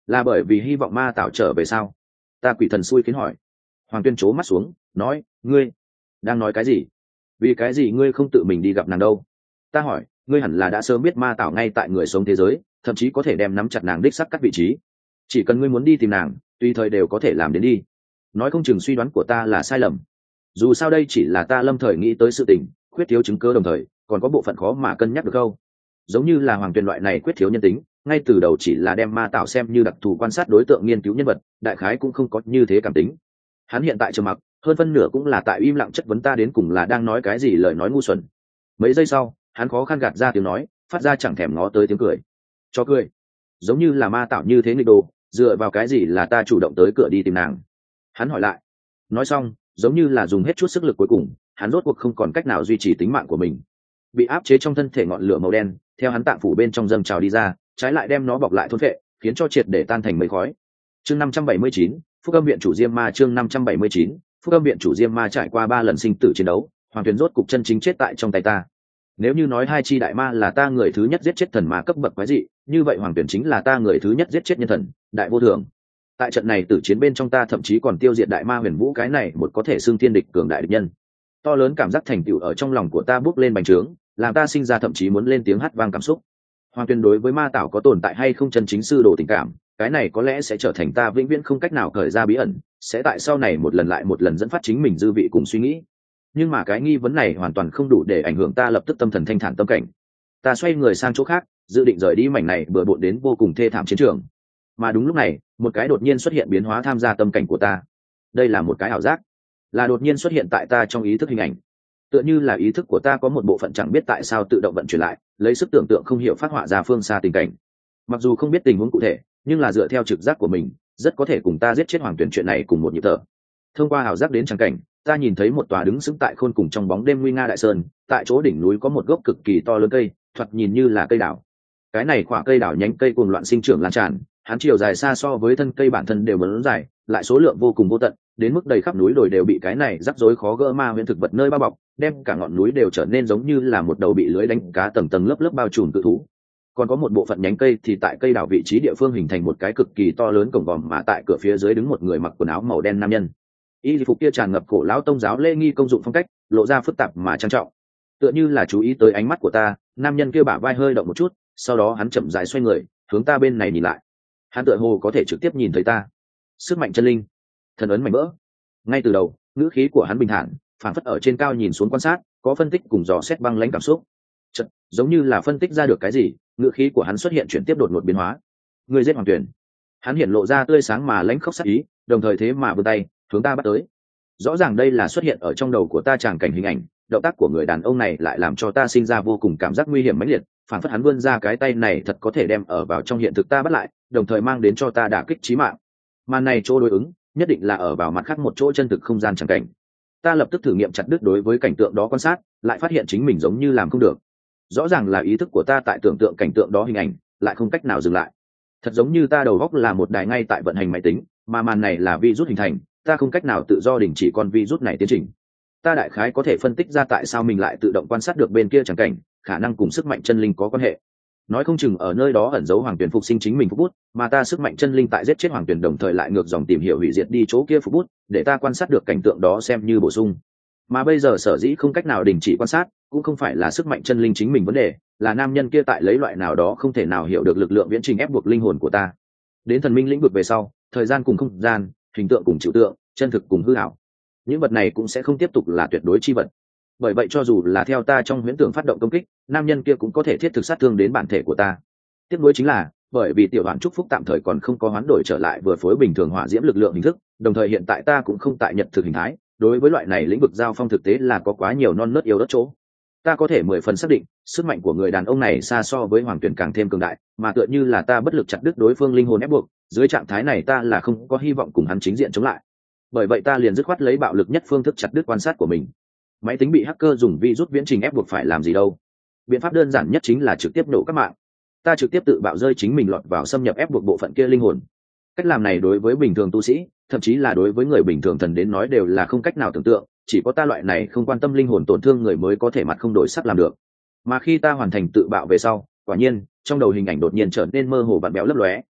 là bởi vì hy vọng ma tảo trở về sao? Ta quỷ thần xui khiến hỏi. Hoàng Tuyên trố mắt xuống nói, ngươi đang nói cái gì? Vì cái gì ngươi không tự mình đi gặp nàng đâu? Ta hỏi, ngươi hẳn là đã sớm biết ma tảo ngay tại người sống thế giới, thậm chí có thể đem nắm chặt nàng đích sắc các vị trí. Chỉ cần ngươi muốn đi tìm nàng, tùy thời đều có thể làm đến đi. Nói không chừng suy đoán của ta là sai lầm. Dù sao đây chỉ là ta lâm thời nghĩ tới sự tình, khuyết thiếu chứng cứ đồng thời còn có bộ phận khó mà cân nhắc được đâu. Giống như là Hoàng Tuyền loại này khuyết thiếu nhân tính, ngay từ đầu chỉ là đem ma tạo xem như đặc thù quan sát đối tượng nghiên cứu nhân vật, đại khái cũng không có như thế cảm tính. Hắn hiện tại trầm mặc, hơn phân nửa cũng là tại im lặng chất vấn ta đến cùng là đang nói cái gì lời nói ngu xuẩn. Mấy giây sau, hắn khó khăn gạt ra tiếng nói, phát ra chẳng thèm ngó tới tiếng cười. Cho cười. Giống như là ma tạo như thế nghịch đồ, dựa vào cái gì là ta chủ động tới cửa đi tìm nàng? Hắn hỏi lại. Nói xong, giống như là dùng hết chút sức lực cuối cùng, hắn rốt cuộc không còn cách nào duy trì tính mạng của mình. Bị áp chế trong thân thể ngọn lửa màu đen, theo hắn tạng phủ bên trong dâng trào đi ra, trái lại đem nó bọc lại thôn phệ, khiến cho triệt để tan thành mây khói. Chương năm trăm bảy mươi chín, Phúc Âm viện chủ Diêm Ma chương năm trăm bảy mươi chín, Phúc Âm viện chủ Diêm Ma trải qua ba lần sinh tử chiến đấu, Hoàng Tuyền rốt cục chân chính chết tại trong tay ta. Nếu như nói hai chi đại ma là ta người thứ nhất giết chết thần ma cấp bậc quái dị, như vậy Hoàng Tuyền chính là ta người thứ nhất giết chết nhân thần, đại vô thường. Tại trận này tử chiến bên trong ta thậm chí còn tiêu diệt đại ma Huyền Vũ cái này một có thể xưng thiên địch cường đại địch nhân. To lớn cảm giác thành tựu ở trong lòng của ta bốc lên bành trướng, làm ta sinh ra thậm chí muốn lên tiếng hát vang cảm xúc. Hoàng Tuyền đối với ma tảo có tồn tại hay không chân chính sư đồ tình cảm, cái này có lẽ sẽ trở thành ta vĩnh viễn không cách nào cởi ra bí ẩn, sẽ tại sau này một lần lại một lần dẫn phát chính mình dư vị cùng suy nghĩ. Nhưng mà cái nghi vấn này hoàn toàn không đủ để ảnh hưởng ta lập tức tâm thần thanh thản tâm cảnh. Ta xoay người sang chỗ khác, dự định rời đi mảnh này bừa bộn đến vô cùng thê thảm chiến trường. Mà đúng lúc này, một cái đột nhiên xuất hiện biến hóa tham gia tâm cảnh của ta. Đây là một cái ảo giác, là đột nhiên xuất hiện tại ta trong ý thức hình ảnh. Tựa như là ý thức của ta có một bộ phận chẳng biết tại sao tự động vận chuyển lại, lấy sức tưởng tượng không hiểu phát họa ra phương xa tình cảnh. Mặc dù không biết tình huống cụ thể, nhưng là dựa theo trực giác của mình, rất có thể cùng ta giết chết Hoàng Tuyền chuyện này cùng một nhịp thở. Thông qua ảo giác đến tràng cảnh, ta nhìn thấy một tòa đứng sững tại khôn cùng trong bóng đêm nguy nga đại sơn, tại chỗ đỉnh núi có một gốc cực kỳ to lớn cây, thoạt nhìn như là cây đào. Cái này quả cây đào nhánh cây cuồng loạn sinh trưởng lan tràn, hắn chiều dài xa so với thân cây bản thân đều lớn dài, lại số lượng vô cùng vô tận, đến mức đầy khắp núi đồi đều bị cái này rắc rối khó gỡ ma huyễn thực vật nơi bao bọc, đem cả ngọn núi đều trở nên giống như là một đầu bị lưới đánh cá tầng tầng lớp lớp bao trùm cự thú. Còn có một bộ phận nhánh cây thì tại cây đào vị trí địa phương hình thành một cái cực kỳ to lớn cổng vòm, mà tại cửa phía dưới đứng một người mặc quần áo màu đen nam nhân. Y phục kia tràn ngập cổ lão tông giáo lễ nghi công dụng phong cách, lộ ra phức tạp mà trang trọng. Tựa như là chú ý tới ánh mắt của ta, nam nhân kia bả vai hơi động một chút, sau đó hắn chậm rãi xoay người, hướng ta bên này nhìn lại. Hắn tựa hồ có thể trực tiếp nhìn thấy ta. Sức mạnh chân linh, thần ấn mạnh mẽ. Ngay từ đầu, ngữ khí của hắn bình thản, phản phất ở trên cao nhìn xuống quan sát, có phân tích cùng dò xét băng lãnh cảm xúc. Chật, giống như là phân tích ra được cái gì, ngữ khí của hắn xuất hiện chuyển tiếp đột ngột biến hóa. Người giết Hoàng Tuyền. Hắn hiện lộ ra tươi sáng mà lãnh khốc sắc ý, đồng thời thế mà vươn tay hướng ta bắt tới. Rõ ràng đây là xuất hiện ở trong đầu của ta tràng cảnh hình ảnh, động tác của người đàn ông này lại làm cho ta sinh ra vô cùng cảm giác nguy hiểm mãnh liệt, phản phất hắn vươn ra cái tay này thật có thể đem ở vào trong hiện thực ta bắt lại, đồng thời mang đến cho ta đả kích chí mạng. Màn này chỗ đối ứng, nhất định là ở vào mặt khác một chỗ chân thực không gian tràng cảnh. Ta lập tức thử nghiệm chặt đứt đối với cảnh tượng đó quan sát, lại phát hiện chính mình giống như làm không được. Rõ ràng là ý thức của ta tại tưởng tượng cảnh tượng đó hình ảnh, lại không cách nào dừng lại. Thật giống như ta đầu góc là một đài ngay tại vận hành máy tính, mà màn này là virus hình thành, ta không cách nào tự do đình chỉ con virus này tiến trình. Ta đại khái có thể phân tích ra tại sao mình lại tự động quan sát được bên kia tràng cảnh, khả năng cùng sức mạnh chân linh có quan hệ. Nói không chừng ở nơi đó ẩn giấu Hoàng Tuyền phục sinh chính mình phục bút, mà ta sức mạnh chân linh tại giết chết Hoàng Tuyền đồng thời lại ngược dòng tìm hiểu hủy diệt đi chỗ kia phục bút, để ta quan sát được cảnh tượng đó xem như bổ sung. Mà bây giờ sở dĩ không cách nào đình chỉ quan sát, cũng không phải là sức mạnh chân linh chính mình vấn đề, là nam nhân kia tại lấy loại nào đó không thể nào hiểu được lực lượng viễn trình ép buộc linh hồn của ta. Đến thần minh lĩnh vực về sau, thời gian cùng không gian, hình tượng cùng trừu tượng, chân thực cùng hư ảo, những vật này cũng sẽ không tiếp tục là tuyệt đối chi vật. Bởi vậy cho dù là theo ta trong huyễn tưởng phát động công kích, nam nhân kia cũng có thể thiết thực sát thương đến bản thể của ta. Tiếp nối chính là, bởi vì tiểu đoạn chúc phúc tạm thời còn không có hoán đổi trở lại vừa phối bình thường hỏa diễm lực lượng hình thức, đồng thời hiện tại ta cũng không tại nhật thực hình thái, đối với loại này lĩnh vực giao phong thực tế là có quá nhiều non nớt yếu đất chỗ. Ta có thể mười phần xác định, sức mạnh của người đàn ông này xa so với Hoàng Tuyền càng thêm cường đại, mà tựa như là ta bất lực chặt đứt đối phương linh hồn ép buộc, dưới trạng thái này ta là không có hy vọng cùng hắn chính diện chống lại. Bởi vậy ta liền dứt khoát lấy bạo lực nhất phương thức chặt đứt quan sát của mình. Máy tính bị hacker dùng virus viễn trình ép buộc phải làm gì đâu? Biện pháp đơn giản nhất chính là trực tiếp nổ các mạng. Ta trực tiếp tự bạo rơi chính mình lọt vào xâm nhập ép buộc bộ phận kia linh hồn. Cách làm này đối với bình thường tu sĩ, thậm chí là đối với người bình thường thần đến nói đều là không cách nào tưởng tượng, chỉ có ta loại này không quan tâm linh hồn tổn thương người mới có thể mặt không đổi sắc làm được. Mà khi ta hoàn thành tự bạo về sau, quả nhiên, trong đầu hình ảnh đột nhiên trở nên mơ hồ vặn béo lấp lóe,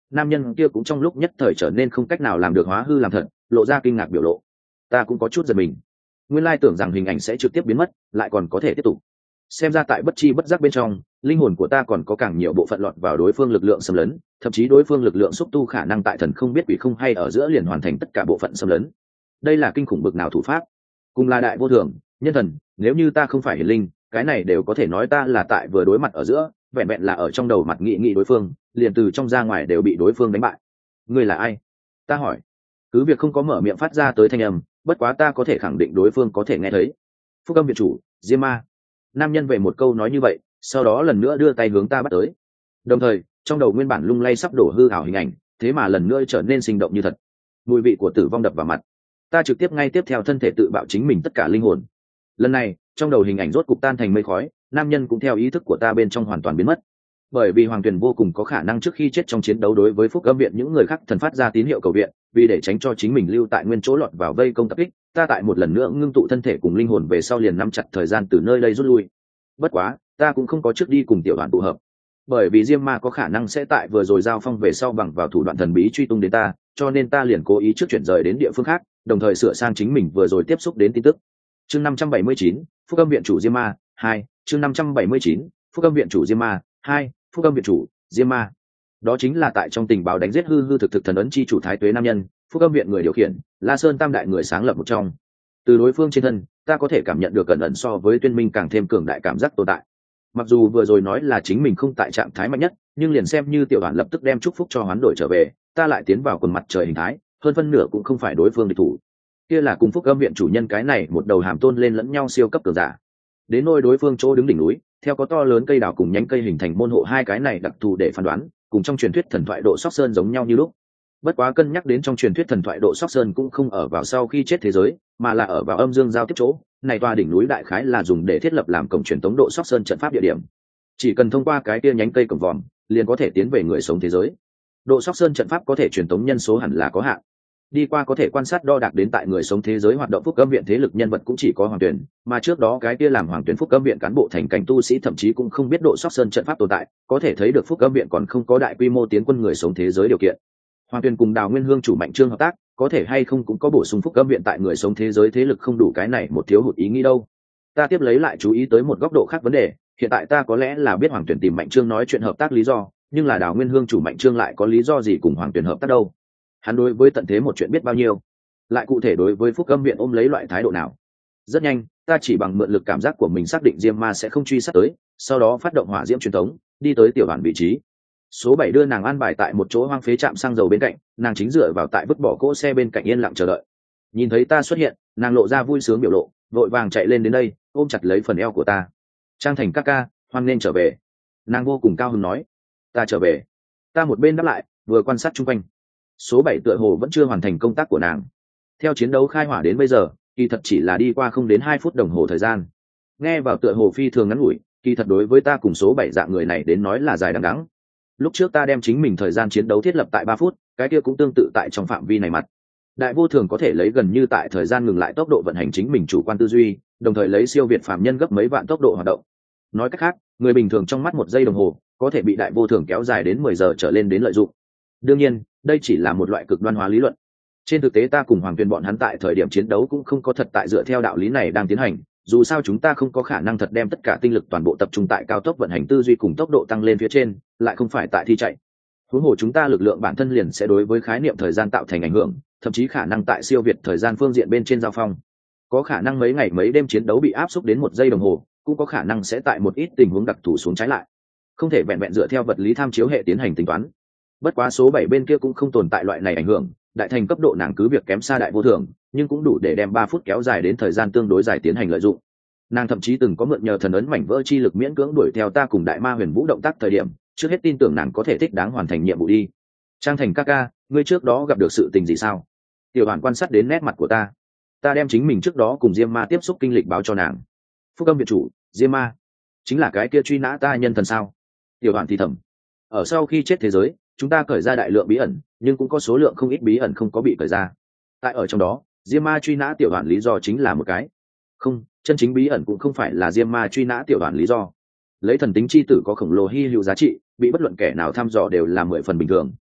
nam nhân kia cũng trong lúc nhất thời trở nên không cách nào làm được hóa hư làm thật, lộ ra kinh ngạc biểu lộ. Ta cũng có chút giật mình, nguyên lai tưởng rằng hình ảnh sẽ trực tiếp biến mất, lại còn có thể tiếp tục. Xem ra tại bất chi bất giác bên trong, linh hồn của ta còn có càng nhiều bộ phận lọt vào đối phương lực lượng xâm lấn, thậm chí đối phương lực lượng xúc tu khả năng tại thần không biết quỷ không hay ở giữa liền hoàn thành tất cả bộ phận xâm lấn. Đây là kinh khủng bực nào thủ pháp, cùng là đại vô thường, nhân thần, nếu như ta không phải hiển linh, cái này đều có thể nói ta là tại vừa đối mặt ở giữa, vẹn vẹn là ở trong đầu mặt nghị nghị đối phương, liền từ trong ra ngoài đều bị đối phương đánh bại. Ngươi là ai? Ta hỏi. Cứ việc không có mở miệng phát ra tới thanh âm, bất quá ta có thể khẳng định đối phương có thể nghe thấy. Phúc âm viện chủ, Diêm Ma. Nam nhân về một câu nói như vậy, sau đó lần nữa đưa tay hướng ta bắt tới. Đồng thời, trong đầu nguyên bản lung lay sắp đổ hư ảo hình ảnh, thế mà lần nữa trở nên sinh động như thật. Mùi vị của tử vong đập vào mặt, ta trực tiếp ngay tiếp theo thân thể tự bạo chính mình tất cả linh hồn. Lần này, trong đầu hình ảnh rốt cục tan thành mây khói, nam nhân cũng theo ý thức của ta bên trong hoàn toàn biến mất. Bởi vì Hoàng Tuyền vô cùng có khả năng trước khi chết trong chiến đấu đối với Phúc Âm viện những người khác thần phát ra tín hiệu cầu viện, vì để tránh cho chính mình lưu tại nguyên chỗ lọt vào vây công tập kích, ta tại một lần nữa ngưng tụ thân thể cùng linh hồn về sau liền nắm chặt thời gian từ nơi đây rút lui. Bất quá, ta cũng không có trước đi cùng tiểu đoàn tụ hợp, bởi vì Diêm Ma có khả năng sẽ tại vừa rồi giao phong về sau bằng vào thủ đoạn thần bí truy tung đến ta, cho nên ta liền cố ý trước chuyển rời đến địa phương khác, đồng thời sửa sang chính mình vừa rồi tiếp xúc đến tin tức. Chương năm trăm bảy mươi chín, Phúc Âm viện chủ Diêm Ma hai. Chương năm trăm bảy mươi chín, Phúc Âm viện chủ Diêm Ma hai. Phúc Âm viện chủ Diêm Ma, đó chính là tại trong tình báo đánh giết hư hư thực thực thần ấn chi chủ Thái Tuế nam nhân, Phúc Âm viện người điều khiển, La Sơn Tam đại người sáng lập một trong. Từ đối phương trên thân, ta có thể cảm nhận được cẩn ẩn so với Tuyên Minh càng thêm cường đại cảm giác tồn tại. Mặc dù vừa rồi nói là chính mình không tại trạng thái mạnh nhất, nhưng liền xem như tiểu đoàn lập tức đem chúc phúc cho hoán đổi trở về, ta lại tiến vào quần mặt trời hình thái, hơn phân nửa cũng không phải đối phương địch thủ. Kia là cùng Phúc Âm viện chủ nhân cái này một đầu hàm tôn lên lẫn nhau siêu cấp cường giả. Đến nôi đối phương chỗ đứng đỉnh núi, theo có to lớn cây đào cùng nhánh cây hình thành môn hộ, hai cái này đặc thù để phán đoán, cùng trong truyền thuyết thần thoại độ Sóc Sơn giống nhau như lúc. Bất quá cân nhắc đến trong truyền thuyết thần thoại độ Sóc Sơn cũng không ở vào sau khi chết thế giới, mà là ở vào âm dương giao tiếp chỗ, này tòa đỉnh núi đại khái là dùng để thiết lập làm cổng truyền tống độ Sóc Sơn trận pháp địa điểm. Chỉ cần thông qua cái kia nhánh cây cổng vòm, liền có thể tiến về người sống thế giới. Độ Sóc Sơn trận pháp có thể truyền tống nhân số hẳn là có hạn. Đi qua có thể quan sát đo đạc đến tại người sống thế giới hoạt động Phúc Âm viện thế lực nhân vật cũng chỉ có Hoàng Tuyển, mà trước đó cái kia làm Hoàng Tuyển Phúc Âm viện cán bộ thành cảnh tu sĩ thậm chí cũng không biết độ Sóc Sơn trận pháp tồn tại, có thể thấy được Phúc Âm viện còn không có đại quy mô tiến quân người sống thế giới điều kiện. Hoàng Tuyển cùng Đào Nguyên Hương chủ Mạnh Trương hợp tác, có thể hay không cũng có bổ sung Phúc Âm viện tại người sống thế giới thế lực không đủ, cái này một thiếu hụt ý nghĩ đâu. Ta tiếp lấy lại chú ý tới một góc độ khác vấn đề, hiện tại ta có lẽ là biết Hoàng Tuyển tìm Mạnh Trương nói chuyện hợp tác lý do, nhưng là Đào Nguyên Hương chủ Mạnh Trương lại có lý do gì cùng Hoàng Tuyển hợp tác đâu? Hắn đối với tận thế một chuyện biết bao nhiêu, lại cụ thể đối với Phúc Âm viện ôm lấy loại thái độ nào? Rất nhanh, ta chỉ bằng mượn lực cảm giác của mình xác định Diêm Ma sẽ không truy sát tới, sau đó phát động hỏa diễm truyền tống, đi tới tiểu đoàn vị trí. Số bảy đưa nàng an bài tại một chỗ hoang phế trạm xăng dầu bên cạnh, nàng chính dựa vào tại vứt bỏ cỗ xe bên cạnh yên lặng chờ đợi. Nhìn thấy ta xuất hiện, nàng lộ ra vui sướng biểu lộ, vội vàng chạy lên đến đây, ôm chặt lấy phần eo của ta. Trang Thành ca ca, hoan nên trở về. Nàng vô cùng cao hứng nói. Ta trở về. Ta một bên đáp lại, vừa quan sát chung quanh. Số bảy tựa hồ vẫn chưa hoàn thành công tác của nàng. Theo chiến đấu khai hỏa đến bây giờ, kỳ thật chỉ là đi qua không đến hai phút đồng hồ thời gian. Nghe vào tựa hồ phi thường ngắn ngủi, kỳ thật đối với ta cùng số bảy dạng người này đến nói là dài đằng đẵng. Lúc trước ta đem chính mình thời gian chiến đấu thiết lập tại ba phút, cái kia cũng tương tự tại trong phạm vi này mặt. Đại vô thường có thể lấy gần như tại thời gian ngừng lại tốc độ vận hành chính mình chủ quan tư duy, đồng thời lấy siêu việt phàm nhân gấp mấy vạn tốc độ hoạt động. Nói cách khác, người bình thường trong mắt một giây đồng hồ có thể bị đại vô thường kéo dài đến mười giờ trở lên đến lợi dụng. Đương nhiên, đây chỉ là một loại cực đoan hóa lý luận. Trên thực tế ta cùng Hoàng Tuyên bọn hắn tại thời điểm chiến đấu cũng không có thật tại dựa theo đạo lý này đang tiến hành, dù sao chúng ta không có khả năng thật đem tất cả tinh lực toàn bộ tập trung tại cao tốc vận hành tư duy cùng tốc độ tăng lên phía trên, lại không phải tại thi chạy. Huống hồ chúng ta lực lượng bản thân liền sẽ đối với khái niệm thời gian tạo thành ảnh hưởng, thậm chí khả năng tại siêu việt thời gian phương diện bên trên giao phong. Có khả năng mấy ngày mấy đêm chiến đấu bị áp xúc đến một giây đồng hồ, cũng có khả năng sẽ tại một ít tình huống đặc thù xuống trái lại. Không thể vẹn vẹn dựa theo vật lý tham chiếu hệ tiến hành tính toán. Bất quá số bảy bên kia cũng không tồn tại loại này ảnh hưởng, đại thành cấp độ nàng cứ việc kém xa đại vô thường, nhưng cũng đủ để đem ba phút kéo dài đến thời gian tương đối dài tiến hành lợi dụng. Nàng thậm chí từng có mượn nhờ thần ấn mảnh vỡ chi lực miễn cưỡng đuổi theo ta cùng đại ma huyền vũ động tác thời điểm, trước hết tin tưởng nàng có thể thích đáng hoàn thành nhiệm vụ đi. Trang Thành ca ca, ngươi trước đó gặp được sự tình gì sao? Tiểu Hoàn quan sát đến nét mặt của ta. Ta đem chính mình trước đó cùng Diêm Ma tiếp xúc kinh lịch báo cho nàng. Phúc Âm viện chủ, Diêm Ma chính là cái kia truy nã ta nhân thần sao? Tiểu Hoàn thì thầm. Ở sau khi chết thế giới, chúng ta cởi ra đại lượng bí ẩn, nhưng cũng có số lượng không ít bí ẩn không có bị cởi ra. Tại ở trong đó, Diêm Ma truy nã Tiểu Hoàn lý do chính là một cái. Không, chân chính bí ẩn cũng không phải là Diêm Ma truy nã Tiểu Hoàn lý do. Lấy thần tính chi tử có khổng lồ hy hữu giá trị, bị bất luận kẻ nào thăm dò đều là mười phần bình thường.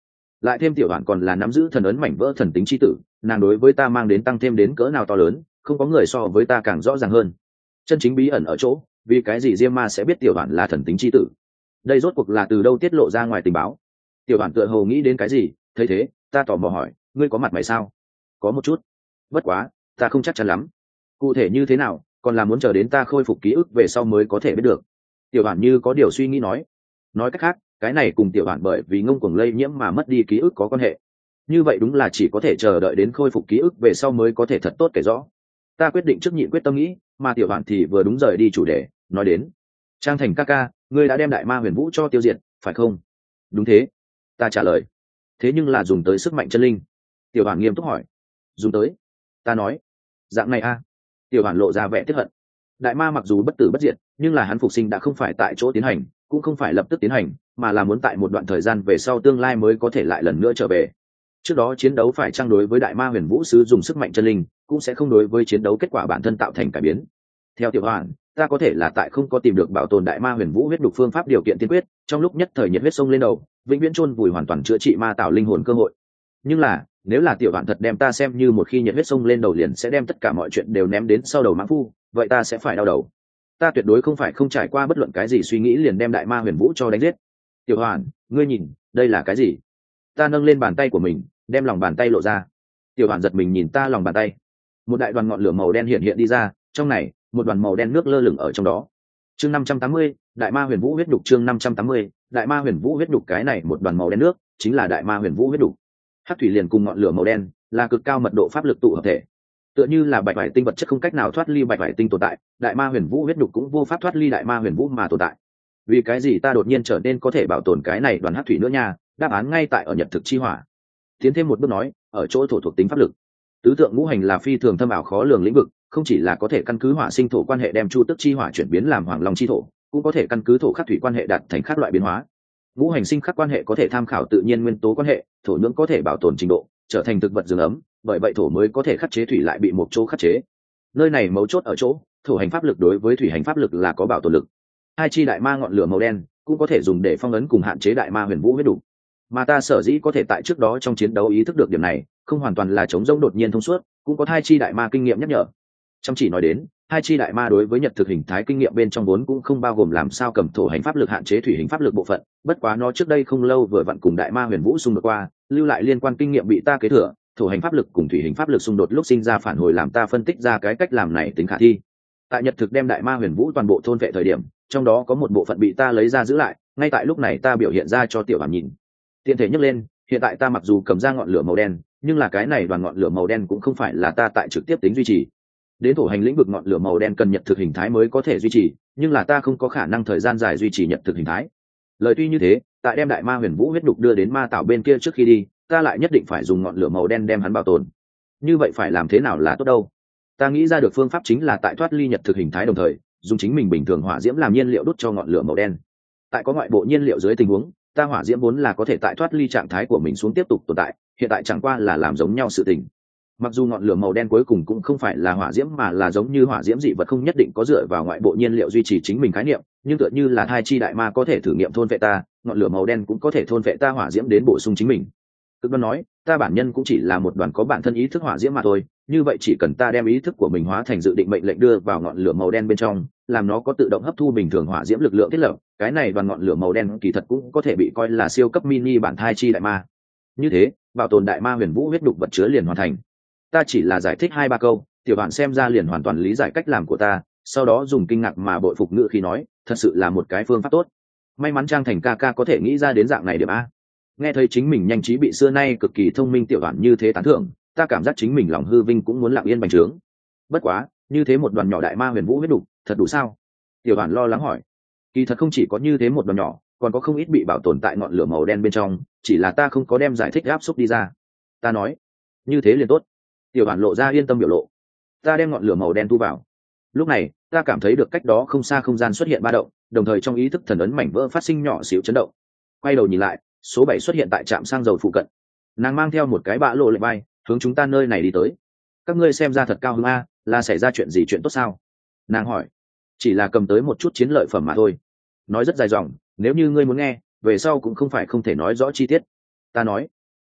lại thêm tiểu đoạn còn là nắm giữ thần ấn mảnh vỡ thần tính chi tử, nàng đối với ta mang đến tăng thêm đến cỡ nào to lớn, không có người so với ta càng rõ ràng hơn. Chân chính bí ẩn ở chỗ, vì cái gì Diêm Ma sẽ biết tiểu đoạn là thần tính chi tử? Đây rốt cuộc là từ đâu tiết lộ ra ngoài tình báo? Tiểu đoạn tựa hồ nghĩ đến cái gì, thấy thế, ta tò mò hỏi, ngươi có mặt mày sao? Có một chút. Bất quá, ta không chắc chắn lắm. Cụ thể như thế nào, còn là muốn chờ đến ta khôi phục ký ức về sau mới có thể biết được. Tiểu đoạn như có điều suy nghĩ nói. Nói cách khác, cái này cùng tiểu đoạn bởi vì ngông cuồng lây nhiễm mà mất đi ký ức có quan hệ. Như vậy đúng là chỉ có thể chờ đợi đến khôi phục ký ức về sau mới có thể thật tốt kể rõ. Ta quyết định trước nhịn quyết tâm nghĩ, mà tiểu đoạn thì vừa đúng rời đi chủ đề, nói đến. Trang Thành ca ca, ngươi đã đem đại ma huyền vũ cho tiêu diệt, phải không? Đúng thế. Ta trả lời. Thế nhưng là dùng tới sức mạnh chân linh. Tiểu đoạn nghiêm túc hỏi. Dùng tới. Ta nói. Dạng này a. Tiểu đoạn lộ ra vẻ tiếc hận. Đại ma mặc dù bất tử bất diệt, nhưng là hắn phục sinh đã không phải tại chỗ tiến hành, cũng không phải lập tức tiến hành, mà là muốn tại một đoạn thời gian về sau tương lai mới có thể lại lần nữa trở về. Trước đó chiến đấu phải trang đối với đại ma huyền vũ sứ dùng sức mạnh chân linh, cũng sẽ không đối với chiến đấu kết quả bản thân tạo thành cải biến. Theo tiểu hoàn, ta có thể là tại không có tìm được bảo tồn đại ma huyền vũ huyết đục phương pháp điều kiện tiên quyết, trong lúc nhất thời nhiệt huyết sông lên đầu, vĩnh viễn chôn vùi hoàn toàn chữa trị ma tạo linh hồn cơ hội. Nhưng là, nếu là tiểu hoàn thật đem ta xem như một khi nhiệt huyết sông lên đầu liền sẽ đem tất cả mọi chuyện đều ném đến sau đầu mãng phu, vậy ta sẽ phải đau đầu. Ta tuyệt đối không phải không trải qua bất luận cái gì suy nghĩ liền đem đại ma huyền vũ cho đánh giết. Tiểu hoàn, ngươi nhìn, đây là cái gì? Ta nâng lên bàn tay của mình, đem lòng bàn tay lộ ra. Tiểu hoàn giật mình nhìn ta lòng bàn tay. Một đại đoàn ngọn lửa màu đen hiện hiện đi ra, trong này, một đoàn màu đen nước lơ lửng ở trong đó. Chương năm trăm tám mươi, đại ma huyền vũ huyết đục. Chương năm trăm tám mươi, đại ma huyền vũ huyết đục. Cái này một đoàn màu đen nước, chính là đại ma huyền vũ huyết đục. Hắc thủy liền cùng ngọn lửa màu đen, là cực cao mật độ pháp lực tụ hợp thể. Tựa như là bạch hải tinh vật chất không cách nào thoát ly bạch hải tinh tồn tại, đại ma huyền vũ huyết đục cũng vô pháp thoát ly đại ma huyền vũ mà tồn tại. Vì cái gì ta đột nhiên trở nên có thể bảo tồn cái này đoàn hắc thủy nữa nha? Đáp án ngay tại ở nhật thực chi hỏa. Tiến thêm một bước nói, ở chỗ thổ thuộc tính pháp lực. Tứ tượng ngũ hành là phi thường thâm ảo khó lường lĩnh vực, không chỉ là có thể căn cứ hỏa sinh thổ quan hệ đem chu tức chi hỏa chuyển biến làm hoàng long chi thổ, cũng có thể căn cứ thổ khắc thủy quan hệ đạt thành các loại biến hóa. Ngũ hành sinh khắc quan hệ có thể tham khảo tự nhiên nguyên tố quan hệ, thổ nhưỡng có thể bảo tồn trình độ, trở thành thực vật dưỡng ấm, bởi vậy thổ mới có thể khắc chế thủy lại bị một chỗ khắc chế. Nơi này mấu chốt ở chỗ, thổ hành pháp lực đối với thủy hành pháp lực là có bảo tồn lực. Hai chi đại ma ngọn lửa màu đen cũng có thể dùng để phong ấn cùng hạn chế đại ma huyền vũ huyết đủ. Mà ta sở dĩ có thể tại trước đó trong chiến đấu ý thức được điểm này, không hoàn toàn là chống rỗng đột nhiên thông suốt, cũng có hai chi đại ma kinh nghiệm nhắc nhở. Chăm chỉ nói đến, hai chi đại ma đối với nhật thực hình thái kinh nghiệm bên trong vốn cũng không bao gồm làm sao cầm thổ hành pháp lực hạn chế thủy hành pháp lực bộ phận, bất quá nó trước đây không lâu vừa vặn cùng đại ma huyền vũ xung đột qua, lưu lại liên quan kinh nghiệm bị ta kế thừa, thổ hành pháp lực cùng thủy hành pháp lực xung đột lúc sinh ra phản hồi làm ta phân tích ra cái cách làm này tính khả thi. Tại nhật thực đem đại ma huyền vũ toàn bộ thôn vệ thời điểm, trong đó có một bộ phận bị ta lấy ra giữ lại, ngay tại lúc này ta biểu hiện ra cho tiểu hàm nhìn. Tiện thể nhắc lên, hiện tại ta mặc dù cầm ra ngọn lửa màu đen, nhưng là cái này đoàn ngọn lửa màu đen cũng không phải là ta tại trực tiếp tính duy trì. Đến thổ hành lĩnh vực ngọn lửa màu đen cần nhật thực hình thái mới có thể duy trì, nhưng là ta không có khả năng thời gian dài duy trì nhật thực hình thái. Lời tuy như thế, tại đem đại ma huyền vũ huyết đục đưa đến ma tạo bên kia trước khi đi, ta lại nhất định phải dùng ngọn lửa màu đen đem hắn bảo tồn. Như vậy phải làm thế nào là tốt đâu? Ta nghĩ ra được phương pháp chính là tại thoát ly nhật thực hình thái đồng thời, dùng chính mình bình thường hỏa diễm làm nhiên liệu đốt cho ngọn lửa màu đen. Tại có ngoại bộ nhiên liệu dưới tình huống, ta hỏa diễm vốn là có thể tại thoát ly trạng thái của mình xuống tiếp tục tồn tại, hiện tại chẳng qua là làm giống nhau sự tình. Mặc dù ngọn lửa màu đen cuối cùng cũng không phải là hỏa diễm mà là giống như hỏa diễm dị vật không nhất định có dựa vào ngoại bộ nhiên liệu duy trì chính mình khái niệm, nhưng tựa như là hai chi đại ma có thể thử nghiệm thôn vệ ta, ngọn lửa màu đen cũng có thể thôn vệ ta hỏa diễm đến bổ sung chính mình. Cực đoan nói, ta bản nhân cũng chỉ là một đoàn có bản thân ý thức hỏa diễm mà thôi, như vậy chỉ cần ta đem ý thức của mình hóa thành dự định mệnh lệnh đưa vào ngọn lửa màu đen bên trong, làm nó có tự động hấp thu bình thường hỏa diễm lực lượng thiết lập, cái này đoàn ngọn lửa màu đen kỳ thật cũng có thể bị coi là siêu cấp mini bản thai chi đại ma. Như thế, bảo tồn đại ma huyền vũ huyết đục vật chứa liền hoàn thành. Ta chỉ là giải thích hai ba câu, tiểu bạn xem ra liền hoàn toàn lý giải cách làm của ta, sau đó dùng kinh ngạc mà bội phục ngữ khi nói, thật sự là một cái phương pháp tốt. May mắn Trang Thành ca ca có thể nghĩ ra đến dạng này điểm a. Nghe thấy chính mình nhanh trí bị xưa nay cực kỳ thông minh tiểu bạn như thế tán thưởng, ta cảm giác chính mình lòng hư vinh cũng muốn lặng yên bành trướng. Bất quá, như thế một đoàn nhỏ đại ma huyền vũ huyết đục, thật đủ sao? Tiểu bạn lo lắng hỏi. Kỳ thật không chỉ có như thế một đoàn nhỏ, còn có không ít bị bảo tồn tại ngọn lửa màu đen bên trong, chỉ là ta không có đem giải thích áp xúc đi ra. Ta nói, như thế liền tốt. Tiểu bản lộ ra yên tâm biểu lộ. Ta đem ngọn lửa màu đen thu vào. Lúc này, ta cảm thấy được cách đó không xa không gian xuất hiện ba động, đồng thời trong ý thức thần ấn mảnh vỡ phát sinh nhỏ xíu chấn động. Quay đầu nhìn lại, số bảy xuất hiện tại trạm xăng dầu phụ cận. Nàng mang theo một cái bã lộ lệnh bay, hướng chúng ta nơi này đi tới. Các ngươi xem ra thật cao hứng a, là xảy ra chuyện gì chuyện tốt sao? Nàng hỏi. Chỉ là cầm tới một chút chiến lợi phẩm mà thôi. Nói rất dài dòng, nếu như ngươi muốn nghe, về sau cũng không phải không thể nói rõ chi tiết. Ta nói.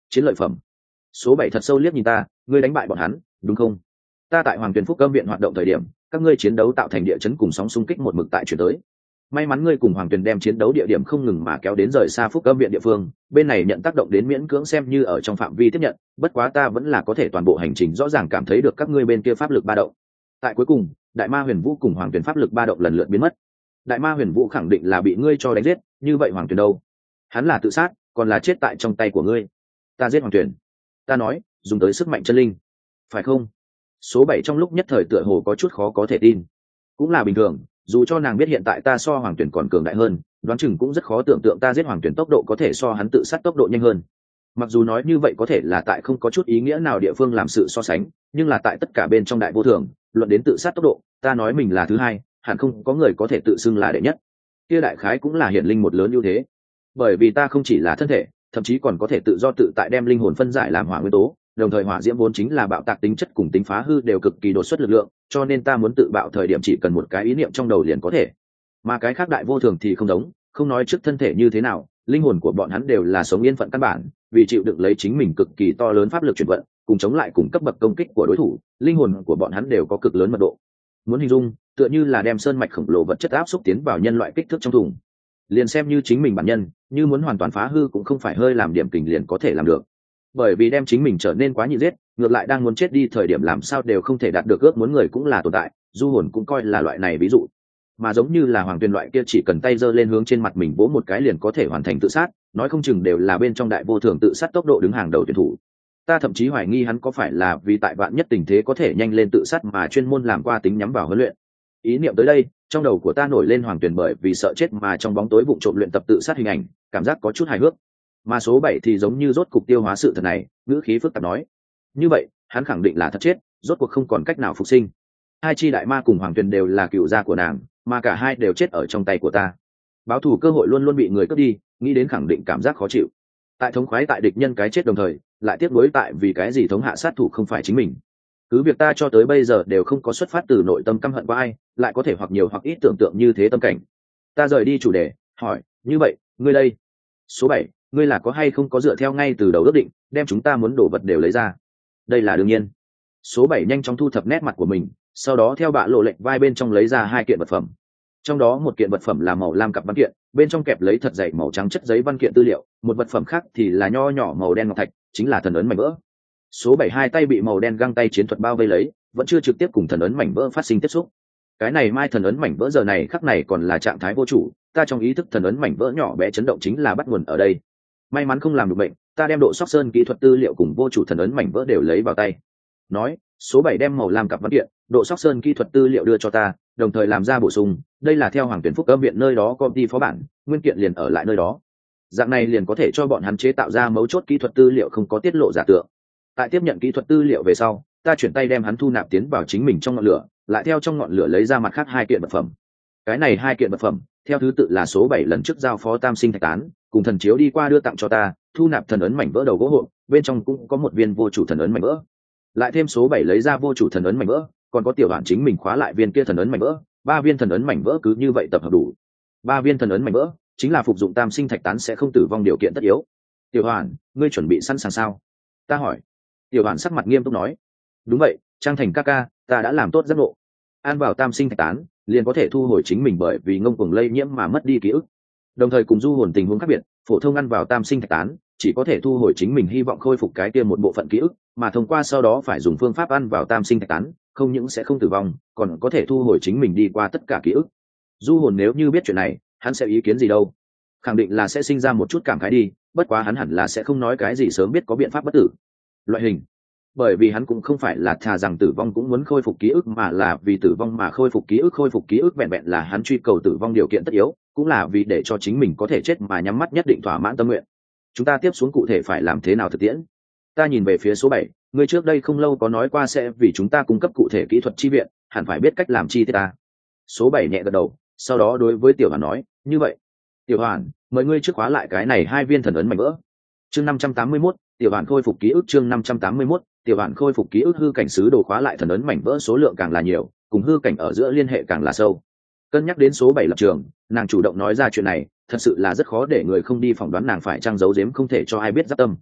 chiến lợi phẩm. Số bảy thật sâu liếc nhìn ta, ngươi đánh bại bọn hắn đúng không? Ta tại Hoàng Tuyền Phúc Âm viện hoạt động thời điểm, các ngươi chiến đấu tạo thành địa chấn cùng sóng xung kích một mực tại chuyển tới. May mắn ngươi cùng Hoàng Tuyền đem chiến đấu địa điểm không ngừng mà kéo đến rời xa Phúc Âm viện địa phương, bên này nhận tác động đến miễn cưỡng xem như ở trong phạm vi tiếp nhận, bất quá ta vẫn là có thể toàn bộ hành trình rõ ràng cảm thấy được các ngươi bên kia pháp lực ba động. Tại cuối cùng, Đại Ma Huyền Vũ cùng Hoàng Tuyền pháp lực ba động lần lượt biến mất. Đại Ma Huyền Vũ khẳng định là bị ngươi cho đánh giết, như vậy Hoàng Tuyền đâu? Hắn là tự sát, còn là chết tại trong tay của ngươi? Ta giết Hoàng Tuyền. Ta nói, dùng tới sức mạnh chân linh, phải không? Số bảy trong lúc nhất thời tựa hồ có chút khó có thể tin. Cũng là bình thường, dù cho nàng biết hiện tại ta so Hoàng Tuyển còn cường đại hơn, đoán chừng cũng rất khó tưởng tượng ta giết Hoàng Tuyển tốc độ có thể so hắn tự sát tốc độ nhanh hơn. Mặc dù nói như vậy có thể là tại không có chút ý nghĩa nào địa phương làm sự so sánh, nhưng là tại tất cả bên trong đại vô thường, luận đến tự sát tốc độ, ta nói mình là thứ hai, hẳn không có người có thể tự xưng là đệ nhất. Kia đại khái cũng là hiển linh một lớn ưu thế, bởi vì ta không chỉ là thân thể, thậm chí còn có thể tự do tự tại đem linh hồn phân giải làm hỏa nguyên tố, đồng thời hỏa diễm vốn chính là bạo tạc tính chất cùng tính phá hư đều cực kỳ đột xuất lực lượng, cho nên ta muốn tự bạo thời điểm chỉ cần một cái ý niệm trong đầu liền có thể. Mà cái khác đại vô thường thì không giống, không nói trước thân thể như thế nào, linh hồn của bọn hắn đều là sống yên phận căn bản, vì chịu đựng lấy chính mình cực kỳ to lớn pháp lực chuyển vận, cùng chống lại cùng cấp bậc công kích của đối thủ, linh hồn của bọn hắn đều có cực lớn mật độ. Muốn hình dung, tựa như là đem sơn mạch khổng lồ vật chất áp xúc tiến vào nhân loại kích thước trong thùng. Liền xem như chính mình bản nhân, như muốn hoàn toàn phá hư cũng không phải hơi làm điểm kình liền có thể làm được. Bởi vì đem chính mình trở nên quá nhị giết, ngược lại đang muốn chết đi thời điểm làm sao đều không thể đạt được ước muốn người cũng là tồn tại, du hồn cũng coi là loại này ví dụ. Mà giống như là Hoàng Tuyền loại kia chỉ cần tay giơ lên hướng trên mặt mình vỗ một cái liền có thể hoàn thành tự sát, nói không chừng đều là bên trong đại vô thường tự sát tốc độ đứng hàng đầu tuyển thủ. Ta thậm chí hoài nghi hắn có phải là vì tại vạn nhất tình thế có thể nhanh lên tự sát mà chuyên môn làm qua tính nhắm vào huấn luyện. Ý niệm tới đây, trong đầu của ta nổi lên Hoàng Tuyền bởi vì sợ chết mà trong bóng tối vụng trộm luyện tập tự sát hình ảnh, cảm giác có chút hài hước. Mà số bảy thì giống như rốt cục tiêu hóa sự thật này, ngữ khí phức tạp nói: như vậy, hắn khẳng định là thật chết, rốt cuộc không còn cách nào phục sinh. Hai chi đại ma cùng Hoàng Tuyền đều là cựu gia của nàng, mà cả hai đều chết ở trong tay của ta. Báo thù cơ hội luôn luôn bị người cướp đi, nghĩ đến khẳng định cảm giác khó chịu. Tại thống khoái tại địch nhân cái chết đồng thời, lại tiếc nuối tại vì cái gì thống hạ sát thủ không phải chính mình. Cứ việc ta cho tới bây giờ đều không có xuất phát từ nội tâm căm hận qua ai, lại có thể hoặc nhiều hoặc ít tưởng tượng như thế tâm cảnh. Ta rời đi chủ đề, hỏi: như vậy, ngươi đây? Số bảy, ngươi là có hay không có dựa theo ngay từ đầu ước định, đem chúng ta muốn đổ vật đều lấy ra? Đây là đương nhiên. Số bảy nhanh chóng thu thập nét mặt của mình, sau đó theo bạ lộ lệnh vai bên trong lấy ra hai kiện vật phẩm. Trong đó một kiện vật phẩm là màu lam cặp văn kiện, bên trong kẹp lấy thật dày màu trắng chất giấy văn kiện tư liệu, một vật phẩm khác thì là nho nhỏ màu đen ngọc thạch, chính là thần ấn mảnh vỡ. Số bảy hai tay bị màu đen găng tay chiến thuật bao vây lấy, vẫn chưa trực tiếp cùng thần ấn mảnh vỡ phát sinh tiếp xúc. Cái này mai thần ấn mảnh vỡ giờ này khắc này còn là trạng thái vô chủ, ta trong ý thức thần ấn mảnh vỡ nhỏ bé chấn động chính là bắt nguồn ở đây. May mắn không làm được bệnh, ta đem độ sóc sơn kỹ thuật tư liệu cùng vô chủ thần ấn mảnh vỡ đều lấy vào tay. Nói, số bảy đem màu lam cặp văn kiện, độ sóc sơn kỹ thuật tư liệu đưa cho ta, đồng thời làm ra bổ sung, đây là theo Hoàng Tuyển Phúc Âm viện nơi đó công ty phó bản, nguyên kiện liền ở lại nơi đó. Dạng này liền có thể cho bọn hắn chế tạo ra mấu chốt kỹ thuật tư liệu không có tiết lộ giả tượng. Tại tiếp nhận kỹ thuật tư liệu về sau, ta chuyển tay đem hắn thu nạp tiến vào chính mình trong ngọn lửa, lại theo trong ngọn lửa lấy ra mặt khác hai kiện vật phẩm. Cái này hai kiện vật phẩm, theo thứ tự là số bảy lần trước giao phó tam sinh thạch tán, cùng thần chiếu đi qua đưa tặng cho ta, thu nạp thần ấn mảnh vỡ đầu gỗ hộp, bên trong cũng có một viên vô chủ thần ấn mảnh vỡ. Lại thêm số bảy lấy ra vô chủ thần ấn mảnh vỡ, còn có tiểu đoạn chính mình khóa lại viên kia thần ấn mảnh vỡ, ba viên thần ấn mảnh vỡ cứ như vậy tập hợp đủ. Ba viên thần ấn mảnh vỡ chính là phục dụng tam sinh thạch tán sẽ không tử vong điều kiện tất yếu. Tiểu Hoàn, ngươi chuẩn bị sẵn sàng sao? Ta hỏi. Tiểu Hoàn sắc mặt nghiêm túc nói: đúng vậy, Trang Thành ca ca, ta đã làm tốt giấc ngộ. Ăn vào tam sinh thạch tán, liền có thể thu hồi chính mình bởi vì ngông cuồng lây nhiễm mà mất đi ký ức. Đồng thời cùng du hồn tình huống khác biệt, phổ thông ăn vào tam sinh thạch tán, chỉ có thể thu hồi chính mình hy vọng khôi phục cái kia một bộ phận ký ức, mà thông qua sau đó phải dùng phương pháp ăn vào tam sinh thạch tán, không những sẽ không tử vong, còn có thể thu hồi chính mình đi qua tất cả ký ức. Du hồn nếu như biết chuyện này, hắn sẽ ý kiến gì đâu? Khẳng định là sẽ sinh ra một chút cảm khái đi, bất quá hắn hẳn là sẽ không nói cái gì sớm biết có biện pháp bất tử loại hình, bởi vì hắn cũng không phải là thà rằng tử vong cũng muốn khôi phục ký ức, mà là vì tử vong mà khôi phục ký ức. Khôi phục ký ức vẹn vẹn là hắn truy cầu tử vong điều kiện tất yếu, cũng là vì để cho chính mình có thể chết mà nhắm mắt nhất định thỏa mãn tâm nguyện. Chúng ta tiếp xuống cụ thể phải làm thế nào thực tiễn? Ta nhìn về phía số bảy, người trước đây không lâu có nói qua sẽ vì chúng ta cung cấp cụ thể kỹ thuật chi viện, hẳn phải biết cách làm chi tiết ta. Số bảy nhẹ gật đầu, sau đó đối với Tiểu Hoàn nói: như vậy, Tiểu Hoàn, mời ngươi trước khóa lại cái này hai viên thần ấn mảnh vỡ. Chương năm trăm tám mươi mốt, Tiểu Hoàn khôi phục ký ức. Chương năm trăm tám mươi mốt, Tiểu Hoàn khôi phục ký ức. Hư cảnh sứ đồ khóa lại thần ấn mảnh vỡ số lượng càng là nhiều, cùng hư cảnh ở giữa liên hệ càng là sâu. Cân nhắc đến số bảy lập trường, nàng chủ động nói ra chuyện này, thật sự là rất khó để người không đi phỏng đoán nàng phải trang giấu giếm không thể cho ai biết giáp tâm.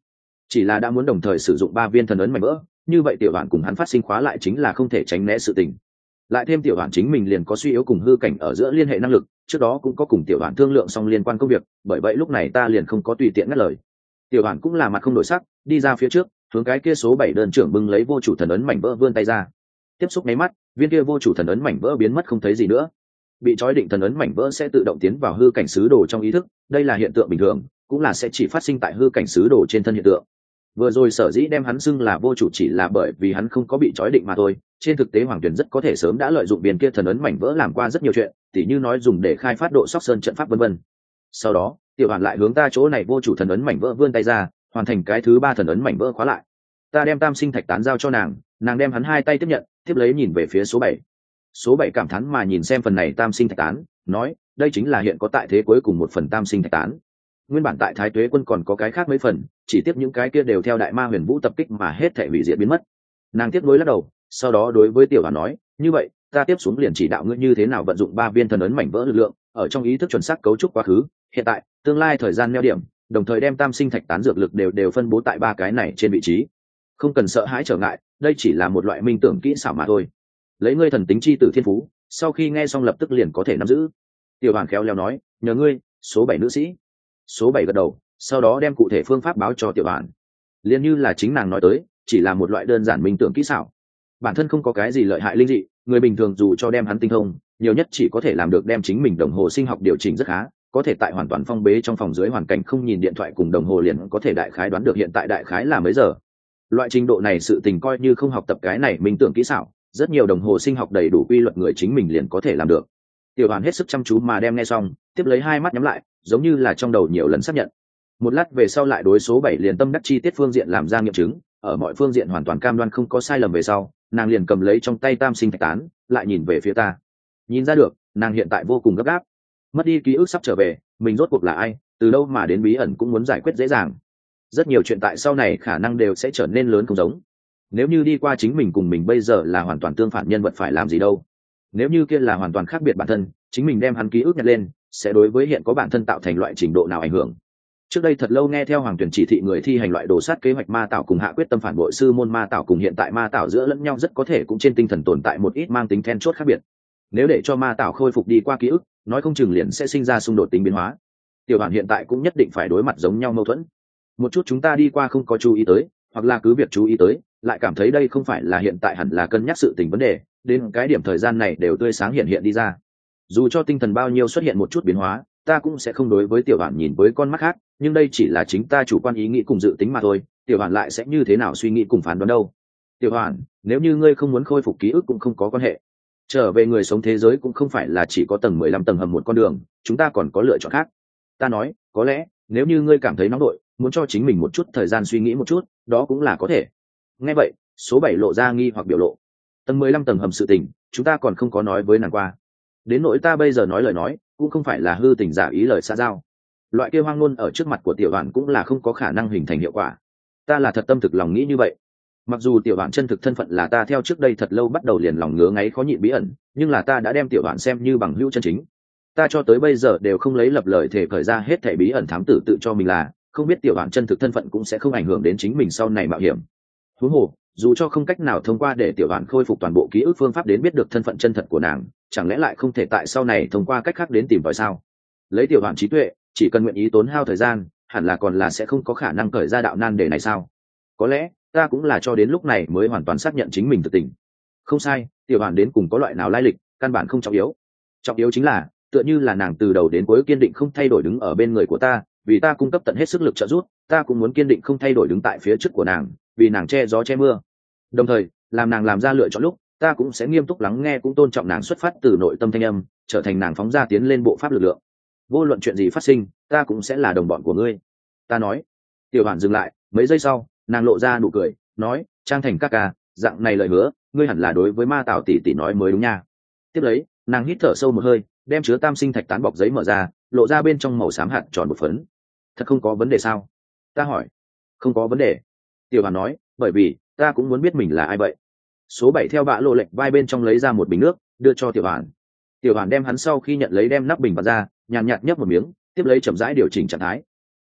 chỉ là đã muốn đồng thời sử dụng ba viên thần ấn mảnh vỡ, như vậy tiểu hoàn cùng hắn phát sinh khóa lại chính là không thể tránh né sự tình. Lại thêm tiểu hoàn chính mình liền có suy yếu cùng hư cảnh ở giữa liên hệ năng lực, trước đó cũng có cùng tiểu hoàn thương lượng xong liên quan công việc, bởi vậy lúc này ta liền không có tùy tiện ngắt lời. Tiểu hoàn cũng là mặt không đổi sắc, đi ra phía trước, hướng cái kia số bảy đơn trưởng bưng lấy vô chủ thần ấn mảnh vỡ vươn tay ra. Tiếp xúc mấy mắt, viên kia vô chủ thần ấn mảnh vỡ biến mất không thấy gì nữa. Bị trói định thần ấn mảnh vỡ sẽ tự động tiến vào hư cảnh sứ đồ trong ý thức, đây là hiện tượng bình thường, cũng là sẽ chỉ phát sinh tại hư cảnh sứ đồ trên thân hiện tượng. Vừa rồi sở dĩ đem hắn xưng là vô chủ chỉ là bởi vì hắn không có bị trói định mà thôi, trên thực tế Hoàng Tuyền rất có thể sớm đã lợi dụng viên kia thần ấn mảnh vỡ làm qua rất nhiều chuyện, tỉ như nói dùng để khai phát độ sóc sơn trận pháp vân vân. Sau đó, tiểu hoàn lại hướng ta chỗ này vô chủ thần ấn mảnh vỡ vươn tay ra, hoàn thành cái thứ ba thần ấn mảnh vỡ khóa lại. Ta đem tam sinh thạch tán giao cho nàng, nàng đem hắn hai tay tiếp nhận, tiếp lấy nhìn về phía số bảy. Số bảy cảm thán mà nhìn xem phần này tam sinh thạch tán, nói, đây chính là hiện có tại thế cuối cùng một phần tam sinh thạch tán. Nguyên bản tại Thái Tuế quân còn có cái khác mấy phần, chỉ tiếp những cái kia đều theo đại ma huyền vũ tập kích mà hết thể hủy diệt biến mất. Nàng tiếp nối lắc đầu, sau đó đối với tiểu hoàn nói, như vậy ta tiếp xuống liền chỉ đạo ngươi như thế nào vận dụng ba viên thần ấn mảnh vỡ lực lượng, ở trong ý thức chuẩn xác cấu trúc quá khứ, hiện tại, tương lai thời gian neo điểm, đồng thời đem tam sinh thạch tán dược lực đều đều phân bố tại ba cái này trên vị trí. Không cần sợ hãi trở ngại, đây chỉ là một loại minh tưởng kỹ xảo mà thôi. Lấy ngươi thần tính chi tử thiên phú, sau khi nghe xong lập tức liền có thể nắm giữ. Tiểu hoàn khéo léo nói, nhờ ngươi, số bảy nữ sĩ. Số bảy gật đầu, sau đó đem cụ thể phương pháp báo cho tiểu hoàn. Liên như là chính nàng nói tới, chỉ là một loại đơn giản minh tưởng kỹ xảo. Bản thân không có cái gì lợi hại linh dị, người bình thường dù cho đem hắn tinh thông, nhiều nhất chỉ có thể làm được đem chính mình đồng hồ sinh học điều chỉnh rất khá, có thể tại hoàn toàn phong bế trong phòng dưới hoàn cảnh không nhìn điện thoại cùng đồng hồ liền có thể đại khái đoán được hiện tại đại khái là mấy giờ. Loại trình độ này sự tình coi như không học tập cái này minh tưởng kỹ xảo, rất nhiều đồng hồ sinh học đầy đủ quy luật người chính mình liền có thể làm được. Tiểu hoàn hết sức chăm chú mà đem nghe xong, tiếp lấy hai mắt nhắm lại, giống như là trong đầu nhiều lần xác nhận. Một lát về sau lại đối số bảy liền tâm đắc chi tiết phương diện làm ra nghiệm chứng, ở mọi phương diện hoàn toàn cam đoan không có sai lầm về sau, nàng liền cầm lấy trong tay tam sinh thạch tán, lại nhìn về phía ta. Nhìn ra được, nàng hiện tại vô cùng gấp gáp. Mất đi ký ức sắp trở về, mình rốt cuộc là ai, từ đâu mà đến bí ẩn cũng muốn giải quyết dễ dàng. Rất nhiều chuyện tại sau này khả năng đều sẽ trở nên lớn không giống. Nếu như đi qua chính mình cùng mình bây giờ là hoàn toàn tương phản nhân vật phải làm gì đâu? Nếu như kia là hoàn toàn khác biệt bản thân, chính mình đem hắn ký ức nhặt lên, sẽ đối với hiện có bản thân tạo thành loại trình độ nào ảnh hưởng? Trước đây thật lâu nghe theo Hoàng Tuyển chỉ thị người thi hành loại đồ sát kế hoạch ma tạo cùng hạ quyết tâm phản bội sư môn ma tạo cùng hiện tại ma tạo giữa lẫn nhau rất có thể cũng trên tinh thần tồn tại một ít mang tính then chốt khác biệt. Nếu để cho ma tạo khôi phục đi qua ký ức, nói không chừng liền sẽ sinh ra xung đột tính biến hóa. Tiểu bản hiện tại cũng nhất định phải đối mặt giống nhau mâu thuẫn. Một chút chúng ta đi qua không có chú ý tới, hoặc là cứ việc chú ý tới, lại cảm thấy đây không phải là hiện tại hẳn là cân nhắc sự tình vấn đề, đến cái điểm thời gian này đều tươi sáng hiện hiện đi ra. Dù cho tinh thần bao nhiêu xuất hiện một chút biến hóa, ta cũng sẽ không đối với tiểu bản nhìn với con mắt khác, nhưng đây chỉ là chính ta chủ quan ý nghĩ cùng dự tính mà thôi, tiểu hoàn lại sẽ như thế nào suy nghĩ cùng phán đoán đâu. Tiểu hoàn, nếu như ngươi không muốn khôi phục ký ức cũng không có quan hệ, trở về người sống thế giới cũng không phải là chỉ có tầng mười lăm tầng hầm một con đường, chúng ta còn có lựa chọn khác. Ta nói, có lẽ nếu như ngươi cảm thấy nóng đội, muốn cho chính mình một chút thời gian suy nghĩ một chút, đó cũng là có thể. Nghe vậy, số bảy lộ ra nghi hoặc biểu lộ. Tầng mười lăm tầng hầm sự tình, chúng ta còn không có nói với nàng qua. Đến nỗi ta bây giờ nói lời nói, cũng không phải là hư tình giả ý lời xã giao. Loại kia hoang ngôn ở trước mặt của tiểu hoàn cũng là không có khả năng hình thành hiệu quả. Ta là thật tâm thực lòng nghĩ như vậy. Mặc dù tiểu hoàn chân thực thân phận là ta theo trước đây thật lâu bắt đầu liền lòng ngứa ngáy khó nhịn bí ẩn, nhưng là ta đã đem tiểu hoàn xem như bằng hữu chân chính. Ta cho tới bây giờ đều không lấy lập lời thể khởi ra hết thảy bí ẩn thám tử tự cho mình là, không biết tiểu hoàn chân thực thân phận cũng sẽ không ảnh hưởng đến chính mình sau này mạo hiểm. Huống hồ, dù cho không cách nào thông qua để tiểu hoàn khôi phục toàn bộ ký ức phương pháp đến biết được thân phận chân thật của nàng, chẳng lẽ lại không thể tại sau này thông qua cách khác đến tìm tòi sao? Lấy tiểu hoàn trí tuệ, chỉ cần nguyện ý tốn hao thời gian, hẳn là còn là sẽ không có khả năng khởi ra đạo nan đề này sao? Có lẽ ta cũng là cho đến lúc này mới hoàn toàn xác nhận chính mình thực tình. Không sai, tiểu hoàn đến cùng có loại nào lai lịch, căn bản không trọng yếu. Trọng yếu chính là, tựa như là nàng từ đầu đến cuối kiên định không thay đổi đứng ở bên người của ta, vì ta cung cấp tận hết sức lực trợ giúp, ta cũng muốn kiên định không thay đổi đứng tại phía trước của nàng, vì nàng che gió che mưa. Đồng thời, làm nàng làm ra lựa chọn lúc, ta cũng sẽ nghiêm túc lắng nghe cũng tôn trọng nàng xuất phát từ nội tâm thanh âm, trở thành nàng phóng ra tiến lên bộ pháp lực lượng. Vô luận chuyện gì phát sinh, ta cũng sẽ là đồng bọn của ngươi. Ta nói. Tiểu hoàn dừng lại, mấy giây sau, nàng lộ ra nụ cười, nói, Trang Thành các ca, dạng này lời hứa, ngươi hẳn là đối với ma Tảo tỷ tỷ nói mới đúng nha. Tiếp lấy, nàng hít thở sâu một hơi, đem chứa tam sinh thạch tán bọc giấy mở ra, lộ ra bên trong màu xám hạt tròn một phấn. Thật không có vấn đề sao? Ta hỏi. Không có vấn đề. Tiểu hoàn nói, bởi vì ta cũng muốn biết mình là ai vậy. Số bảy theo bạ lộ lệnh vai bên trong lấy ra một bình nước, đưa cho tiểu hoàn. Tiểu hoàn đem hắn sau khi nhận lấy đem nắp bình vào ra, nhàn nhạt nhấp một miếng, tiếp lấy chậm rãi điều chỉnh trạng thái.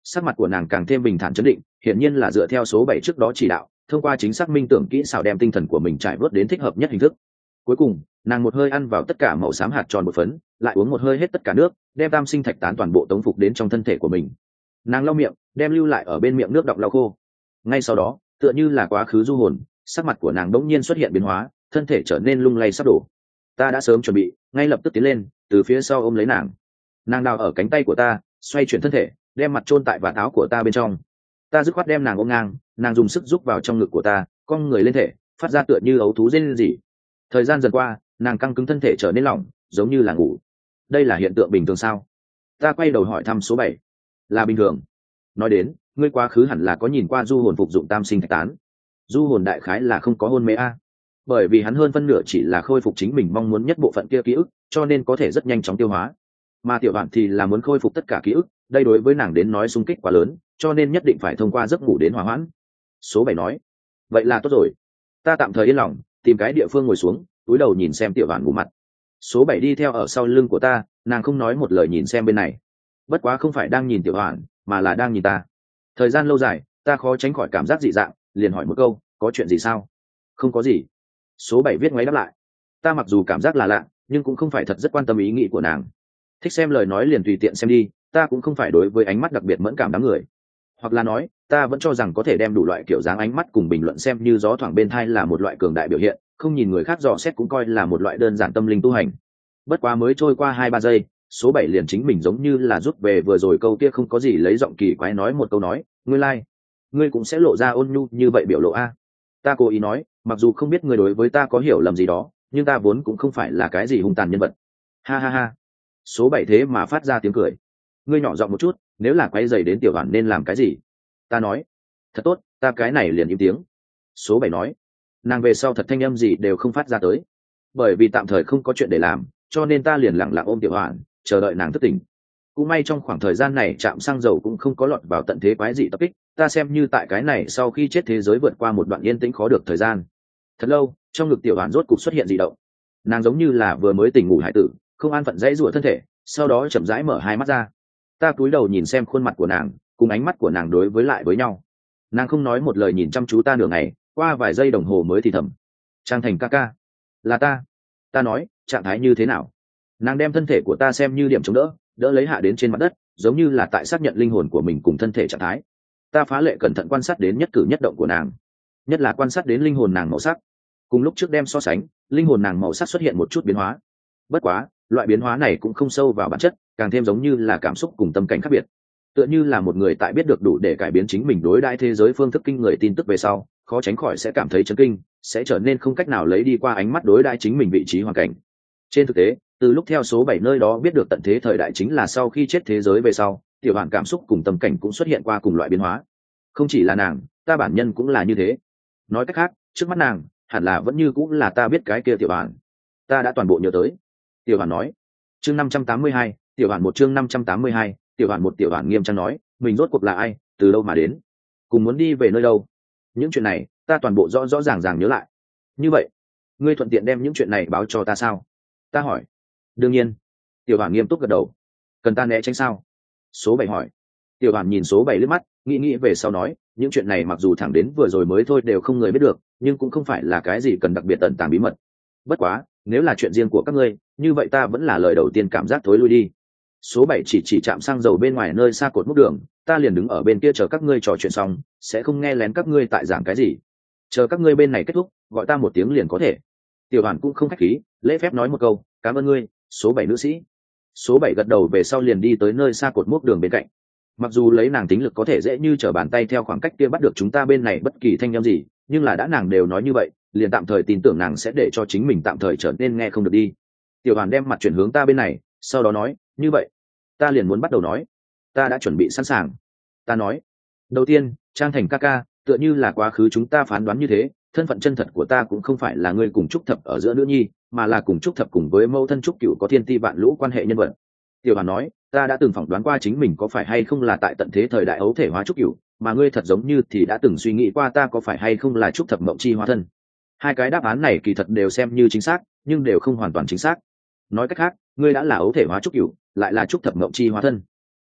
Sắc mặt của nàng càng thêm bình thản chấn định, hiển nhiên là dựa theo số bảy trước đó chỉ đạo, thông qua chính xác minh tưởng kỹ xảo đem tinh thần của mình trải vớt đến thích hợp nhất hình thức. Cuối cùng nàng một hơi ăn vào tất cả màu xám hạt tròn bột phấn, lại uống một hơi hết tất cả nước, đem tam sinh thạch tán toàn bộ tống phục đến trong thân thể của mình. Nàng lau miệng, đem lưu lại ở bên miệng nước đọng lau khô. Ngay sau đó, tựa như là quá khứ du hồn, sắc mặt của nàng đống nhiên xuất hiện biến hóa, thân thể trở nên lung lay sắp đổ. Ta đã sớm chuẩn bị, ngay lập tức tiến lên, từ phía sau ôm lấy nàng. Nàng đào ở cánh tay của ta, xoay chuyển thân thể, đem mặt chôn tại vạt áo của ta bên trong. Ta dứt khoát đem nàng ôm ngang, nàng dùng sức rúc vào trong ngực của ta, cong người lên thể, phát ra tựa như ấu thú rên rỉ. Thời gian dần qua, nàng căng cứng thân thể trở nên lỏng, giống như là ngủ. Đây là hiện tượng bình thường sao? Ta quay đầu hỏi thăm số bảy. Là bình thường. Nói đến, ngươi quá khứ hẳn là có nhìn qua du hồn phục dụng tam sinh thạch tán. Du hồn đại khái là không có hôn mê a, bởi vì hắn hơn phân nửa chỉ là khôi phục chính mình mong muốn nhất bộ phận kia ký ức, cho nên có thể rất nhanh chóng tiêu hóa. Mà tiểu đoạn thì là muốn khôi phục tất cả ký ức, đây đối với nàng đến nói xung kích quá lớn, cho nên nhất định phải thông qua giấc ngủ đến hòa hoãn. Số bảy nói, vậy là tốt rồi. Ta tạm thời yên lòng, tìm cái địa phương ngồi xuống, cúi đầu nhìn xem tiểu đoạn ngủ mặt. Số bảy đi theo ở sau lưng của ta, nàng không nói một lời nhìn xem bên này. Bất quá không phải đang nhìn tiểu đoạn, mà là đang nhìn ta. Thời gian lâu dài, ta khó tránh khỏi cảm giác dị dạng, liền hỏi một câu, có chuyện gì sao? Không có gì. Số bảy viết ngoáy đáp lại. Ta mặc dù cảm giác là lạ, nhưng cũng không phải thật rất quan tâm ý nghĩ của nàng. Thích xem lời nói liền tùy tiện xem đi, ta cũng không phải đối với ánh mắt đặc biệt mẫn cảm đám người. Hoặc là nói, ta vẫn cho rằng có thể đem đủ loại kiểu dáng ánh mắt cùng bình luận xem như gió thoảng bên thai là một loại cường đại biểu hiện, không nhìn người khác dò xét cũng coi là một loại đơn giản tâm linh tu hành. Bất quá mới trôi qua hai ba giây, số bảy liền chính mình giống như là rút về vừa rồi câu kia không có gì lấy giọng kỳ quái nói một câu nói, ngươi lai, like. Ngươi cũng sẽ lộ ra ôn nhu như vậy biểu lộ a. Ta cố ý nói, mặc dù không biết ngươi đối với ta có hiểu lầm gì đó, nhưng ta vốn cũng không phải là cái gì hung tàn nhân vật. Ha ha ha. Số bảy thế mà phát ra tiếng cười. Ngươi nhỏ giọng một chút, nếu là quay dày đến tiểu đoàn nên làm cái gì? Ta nói, thật tốt, ta cái này liền im tiếng. Số bảy nói, nàng về sau thật thanh âm gì đều không phát ra tới, bởi vì tạm thời không có chuyện để làm, cho nên ta liền lặng lặng ôm tiểu hoàn, chờ đợi nàng thức tỉnh. Cũng may trong khoảng thời gian này trạm xăng dầu cũng không có lọt vào tận thế quái dị tập kích, ta xem như tại cái này sau khi chết thế giới vượt qua một đoạn yên tĩnh khó được thời gian. Thật lâu, trong ngực tiểu hoàn rốt cục xuất hiện dị động. Nàng giống như là vừa mới tỉnh ngủ hải tử, không an phận dãy rủa thân thể, sau đó chậm rãi mở hai mắt ra. Ta cúi đầu nhìn xem khuôn mặt của nàng, cùng ánh mắt của nàng đối với lại với nhau. Nàng không nói một lời nhìn chăm chú ta nửa ngày, qua vài giây đồng hồ mới thì thầm, Trang Thành ca ca, là ta. Ta nói, trạng thái như thế nào? Nàng đem thân thể của ta xem như điểm chống đỡ, đỡ lấy hạ đến trên mặt đất, giống như là tại xác nhận linh hồn của mình cùng thân thể trạng thái. Ta phá lệ cẩn thận quan sát đến nhất cử nhất động của nàng, nhất là quan sát đến linh hồn nàng màu sắc. Cùng lúc trước đem so sánh, linh hồn nàng màu sắc xuất hiện một chút biến hóa. Bất quá, loại biến hóa này cũng không sâu vào bản chất, càng thêm giống như là cảm xúc cùng tâm cảnh khác biệt. Tựa như là một người tại biết được đủ để cải biến chính mình đối đãi thế giới phương thức kinh người tin tức về sau, khó tránh khỏi sẽ cảm thấy chấn kinh, sẽ trở nên không cách nào lấy đi qua ánh mắt đối đãi chính mình vị trí hoàn cảnh. Trên thực tế, từ lúc theo số bảy nơi đó biết được tận thế thời đại chính là sau khi chết thế giới về sau, tiểu hoàn cảm xúc cùng tâm cảnh cũng xuất hiện qua cùng loại biến hóa. Không chỉ là nàng, ta bản nhân cũng là như thế. Nói cách khác, trước mắt nàng hẳn là vẫn như cũng là ta biết cái kia tiểu hoàn. Ta đã toàn bộ nhớ tới. Tiểu hoàn nói. Chương năm trăm tám mươi hai, tiểu hoàn một chương năm trăm tám mươi hai, tiểu hoàn một tiểu hoàn nghiêm trang nói, mình rốt cuộc là ai, từ đâu mà đến, cùng muốn đi về nơi đâu. Những chuyện này, ta toàn bộ rõ rõ ràng ràng nhớ lại. Như vậy, ngươi thuận tiện đem những chuyện này báo cho ta sao? Ta hỏi. Đương nhiên. Tiểu hoàn nghiêm túc gật đầu. Cần ta né tránh sao? Số bảy hỏi. Tiểu hoàn nhìn số bảy liếc mắt, nghĩ nghĩ về sau nói, những chuyện này mặc dù thẳng đến vừa rồi mới thôi đều không người biết được, nhưng cũng không phải là cái gì cần đặc biệt tận tàng bí mật. Bất quá, nếu là chuyện riêng của các ngươi, như vậy ta vẫn là lời đầu tiên cảm giác thối lui đi. Số bảy chỉ chỉ chạm xăng dầu bên ngoài nơi xa cột múc đường, ta liền đứng ở bên kia chờ các ngươi trò chuyện xong, sẽ không nghe lén các ngươi tại giảng cái gì. Chờ các ngươi bên này kết thúc, gọi ta một tiếng liền có thể. Tiểu hoàn cũng không khách khí, lễ phép nói một câu, cảm ơn ngươi, số bảy nữ sĩ. Số bảy gật đầu về sau liền đi tới nơi xa cột múc đường bên cạnh. Mặc dù lấy nàng tính lực có thể dễ như trở bàn tay theo khoảng cách kia bắt được chúng ta bên này bất kỳ thanh âm gì, nhưng là đã nàng đều nói như vậy, liền tạm thời tin tưởng nàng sẽ để cho chính mình tạm thời trở nên nghe không được đi. Tiểu hoàn đem mặt chuyển hướng ta bên này, sau đó nói, như vậy ta liền muốn bắt đầu nói. Ta đã chuẩn bị sẵn sàng. Ta nói, đầu tiên, Trang Thành ca ca, tựa như là quá khứ chúng ta phán đoán như thế, thân phận chân thật của ta cũng không phải là ngươi cùng trúc thập ở giữa nữ nhi, mà là cùng trúc thập cùng với mẫu thân trúc cửu có thiên ti vạn lũ quan hệ nhân vật. Tiểu hoàn nói, ta đã từng phỏng đoán qua chính mình có phải hay không là tại tận thế thời đại ấu thể hóa trúc cửu, mà ngươi thật giống như thì đã từng suy nghĩ qua ta có phải hay không là trúc thập mộng chi hóa thân. Hai cái đáp án này kỳ thật đều xem như chính xác, nhưng đều không hoàn toàn chính xác. Nói cách khác, ngươi đã là ấu thể hóa trúc cửu, lại là trúc thập mộng chi hóa thân.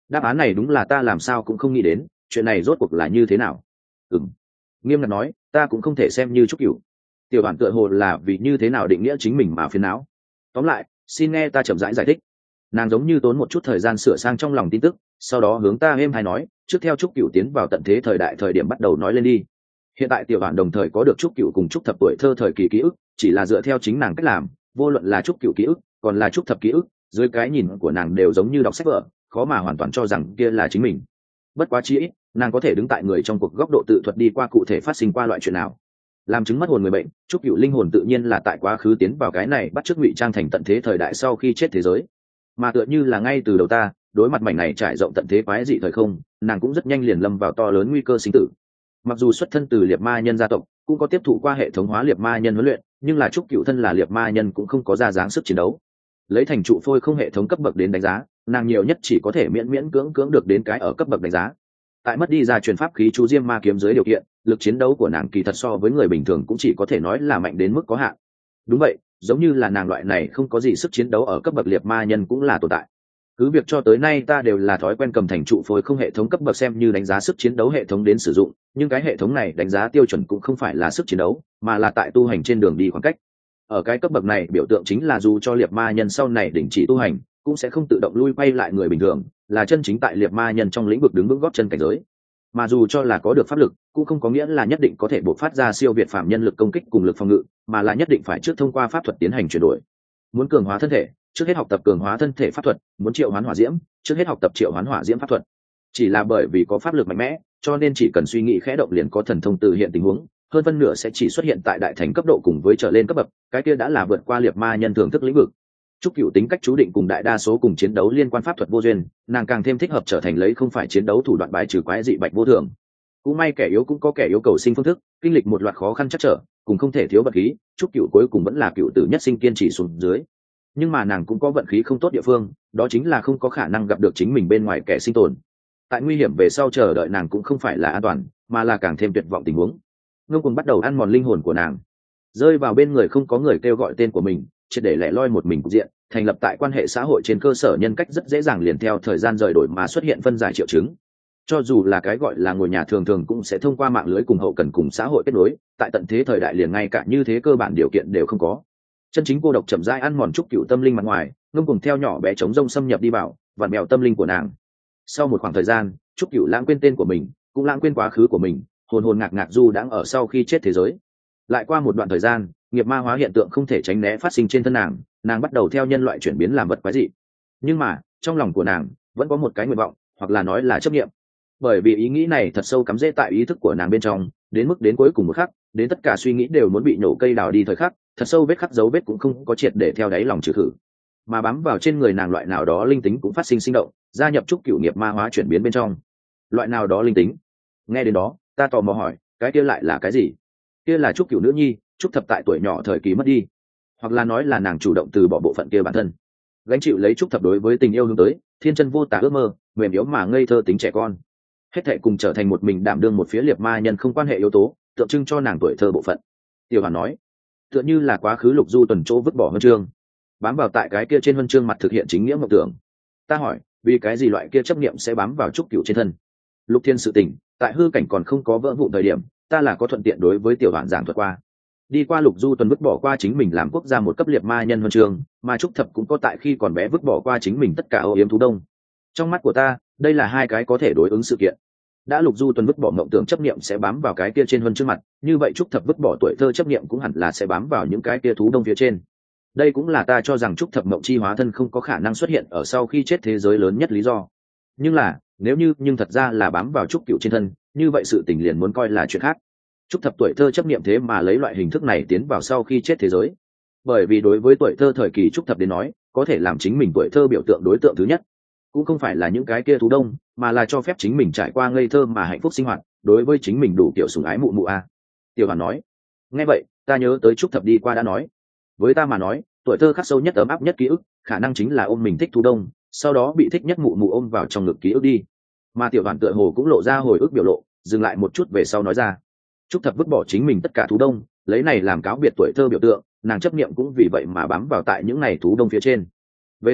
đáp án này đúng là ta làm sao cũng không nghĩ đến, chuyện này rốt cuộc là như thế nào. Ừm, nghiêm ngặt nói ta cũng không thể xem như Trúc Cửu. Tiểu Bản tựa hồ là vì như thế nào định nghĩa chính mình mà phiền não. Tóm lại, xin nghe ta chậm rãi giải, giải thích. Nàng giống như tốn một chút thời gian sửa sang trong lòng tin tức, sau đó hướng ta êm hay nói, trước theo Trúc Cửu tiến vào tận thế thời đại thời điểm bắt đầu nói lên đi. Hiện tại Tiểu Bản đồng thời có được Trúc Cửu cùng Trúc Thập tuổi thơ thời kỳ ký ức, chỉ là dựa theo chính nàng cách làm, vô luận là Trúc Cửu ký ức, còn là Trúc Thập ký ức, dưới cái nhìn của nàng đều giống như đọc sách vở, khó mà hoàn toàn cho rằng kia là chính mình. Bất quá chi ít, nàng có thể đứng tại người trong cuộc góc độ tự thuật đi qua cụ thể phát sinh qua loại chuyện nào. Làm chứng mất hồn người bệnh, Trúc Cửu linh hồn tự nhiên là tại quá khứ tiến vào cái này bắt chước ngụy trang thành tận thế thời đại sau khi chết thế giới. Mà tựa như là ngay từ đầu ta, đối mặt mảnh này trải rộng tận thế quái dị thời không, nàng cũng rất nhanh liền lâm vào to lớn nguy cơ sinh tử. Mặc dù xuất thân từ liệt ma nhân gia tộc, cũng có tiếp thụ qua hệ thống hóa liệt ma nhân huấn luyện, nhưng là Trúc Cửu thân là liệt ma nhân cũng không có ra dáng sức chiến đấu. Lấy thành trụ phôi không hệ thống cấp bậc đến đánh giá, nàng nhiều nhất chỉ có thể miễn miễn cưỡng cưỡng được đến cái ở cấp bậc đánh giá. Tại mất đi ra truyền pháp khí chú diêm ma kiếm dưới điều kiện, lực chiến đấu của nàng kỳ thật so với người bình thường cũng chỉ có thể nói là mạnh đến mức có hạn. Đúng vậy, giống như là nàng loại này không có gì sức chiến đấu ở cấp bậc liệt ma nhân cũng là tồn tại. Cứ việc cho tới nay ta đều là thói quen cầm thành trụ phôi không hệ thống cấp bậc xem như đánh giá sức chiến đấu hệ thống đến sử dụng, nhưng cái hệ thống này đánh giá tiêu chuẩn cũng không phải là sức chiến đấu, mà là tại tu hành trên đường đi khoảng cách. Ở cái cấp bậc này biểu tượng chính là dù cho liệt ma nhân sau này đình chỉ tu hành, cũng sẽ không tự động lui quay lại người bình thường, là chân chính tại liệt ma nhân trong lĩnh vực đứng vững gót chân cảnh giới. Mà dù cho là có được pháp lực, cũng không có nghĩa là nhất định có thể bộc phát ra siêu việt phạm nhân lực công kích cùng lực phòng ngự, mà là nhất định phải trước thông qua pháp thuật tiến hành chuyển đổi. Muốn cường hóa thân thể, trước hết học tập cường hóa thân thể pháp thuật, muốn triệu hoán hỏa diễm, trước hết học tập triệu hoán hỏa diễm pháp thuật. Chỉ là bởi vì có pháp lực mạnh mẽ, cho nên chỉ cần suy nghĩ khẽ động liền có thần thông từ hiện tình huống, hơn phân nửa sẽ chỉ xuất hiện tại đại thành cấp độ cùng với trở lên cấp bậc, cái kia đã là vượt qua liệt ma nhân thưởng thức lĩnh vực. Trúc Cửu tính cách chú định cùng đại đa số cùng chiến đấu liên quan pháp thuật vô duyên, nàng càng thêm thích hợp trở thành lấy không phải chiến đấu thủ đoạn bài trừ quái dị bạch vô thường. Cũng may kẻ yếu cũng có kẻ yếu cầu sinh phương thức, kinh lịch một loạt khó khăn chắc trở, cùng không thể thiếu vật khí, Trúc Cửu cuối cùng vẫn là cựu tử nhất sinh kiên trì xuống dưới. Nhưng mà nàng cũng có vận khí không tốt địa phương, đó chính là không có khả năng gặp được chính mình bên ngoài kẻ sinh tồn. Tại nguy hiểm về sau chờ đợi nàng cũng không phải là an toàn, mà là càng thêm tuyệt vọng tình huống. Ngông Cuồng bắt đầu ăn mòn linh hồn của nàng, rơi vào bên người không có người kêu gọi tên của mình, triệt để lẻ loi một mình cục diện, thành lập tại quan hệ xã hội trên cơ sở nhân cách rất dễ dàng liền theo thời gian rời đổi mà xuất hiện phân giải triệu chứng. Cho dù là cái gọi là ngồi nhà thường thường cũng sẽ thông qua mạng lưới cùng hậu cần cùng xã hội kết nối, tại tận thế thời đại liền ngay cả như thế cơ bản điều kiện đều không có. Chân chính cô độc chậm rãi ăn mòn Trúc Cửu tâm linh mặt ngoài, Ngông Cuồng theo nhỏ bé chống rông xâm nhập đi vào, vặn mèo tâm linh của nàng. Sau một khoảng thời gian, Trúc Cửu lãng quên tên của mình, cũng lãng quên quá khứ của mình, hồn hồn ngạc ngạc du đãng ở sau khi chết thế giới. Lại qua một đoạn thời gian, nghiệp ma hóa hiện tượng không thể tránh né phát sinh trên thân nàng, nàng bắt đầu theo nhân loại chuyển biến làm vật quái dị. Nhưng mà trong lòng của nàng vẫn có một cái nguyện vọng, hoặc là nói là chấp niệm. Bởi vì ý nghĩ này thật sâu cắm rễ tại ý thức của nàng bên trong, đến mức đến cuối cùng một khắc, đến tất cả suy nghĩ đều muốn bị nổ cây đào đi thời khắc, thật sâu vết khắc dấu vết cũng không có triệt để theo đáy lòng trừ khử, mà bám vào trên người nàng loại nào đó linh tính cũng phát sinh sinh động, gia nhập Trúc Cửu nghiệp ma hóa chuyển biến bên trong. Loại nào đó linh tính? Nghe đến đó, ta tò mò hỏi, cái kia lại là cái gì? Kia là Trúc Cửu nữ nhi, Trúc Thập tại tuổi nhỏ thời kỳ mất đi, hoặc là nói là nàng chủ động từ bỏ bộ phận kia bản thân, gánh chịu lấy Trúc Thập đối với tình yêu hướng tới, thiên chân vô tả ước mơ, mềm yếu mà ngây thơ tính trẻ con, hết thảy cùng trở thành một mình đảm đương một phía liệt ma nhân không quan hệ yếu tố, tượng trưng cho nàng tuổi thơ bộ phận. Tiểu Hoàn nói, tựa như là quá khứ Lục Du tuần chỗ vứt bỏ huân chương, bám vào tại cái kia trên huân chương mặt thực hiện chính nghĩa mộng tưởng. Ta hỏi, vì cái gì loại kia chấp niệm sẽ bám vào Trúc Cửu trên thân? Lục Thiên sự tình, tại hư cảnh còn không có vỡ vụn thời điểm, ta là có thuận tiện đối với Tiểu Hoàn giảng thuật qua. Đi qua Lục Du tuần vứt bỏ qua chính mình làm quốc gia một cấp liệt ma nhân huân chương, mà Trúc Thập cũng có tại khi còn bé vứt bỏ qua chính mình tất cả âu yếm thú đông. Trong mắt của ta, đây là hai cái có thể đối ứng sự kiện. Đã Lục Du tuần vứt bỏ mộng tưởng chấp niệm sẽ bám vào cái kia trên huân chương mặt, như vậy Trúc Thập vứt bỏ tuổi thơ chấp niệm cũng hẳn là sẽ bám vào những cái kia thú đông phía trên. Đây cũng là ta cho rằng Trúc Thập mộng chi hóa thân không có khả năng xuất hiện ở sau khi chết thế giới lớn nhất lý do. Nhưng là, nếu như nhưng thật ra là bám vào Trúc Cửu trên thân, như vậy sự tình liền muốn coi là chuyện khác. Trúc Thập tuổi thơ chấp niệm thế mà lấy loại hình thức này tiến vào sau khi chết thế giới. Bởi vì đối với tuổi thơ thời kỳ Trúc Thập đến nói, có thể làm chính mình tuổi thơ biểu tượng đối tượng thứ nhất, cũng không phải là những cái kia thú đông, mà là cho phép chính mình trải qua ngây thơ mà hạnh phúc sinh hoạt, đối với chính mình đủ kiểu sủng ái mụ mụ a. Tiểu Hoàn nói. Nghe vậy, ta nhớ tới Trúc Thập đi qua đã nói, với ta mà nói, tuổi thơ khắc sâu nhất ấm áp nhất ký ức, khả năng chính là ôm mình thích thú đông, sau đó bị thích nhất mụ mụ ôm vào trong ngực ký ức đi. Mà Tiểu Hoàn tựa hồ cũng lộ ra hồi ức biểu lộ, dừng lại một chút về sau nói ra, Trúc Thập vứt bỏ chính mình tất cả thú đông, lấy này làm cáo biệt tuổi thơ biểu tượng, nàng chấp niệm cũng vì vậy mà bám vào tại những ngày thú đông phía trên. Về sau,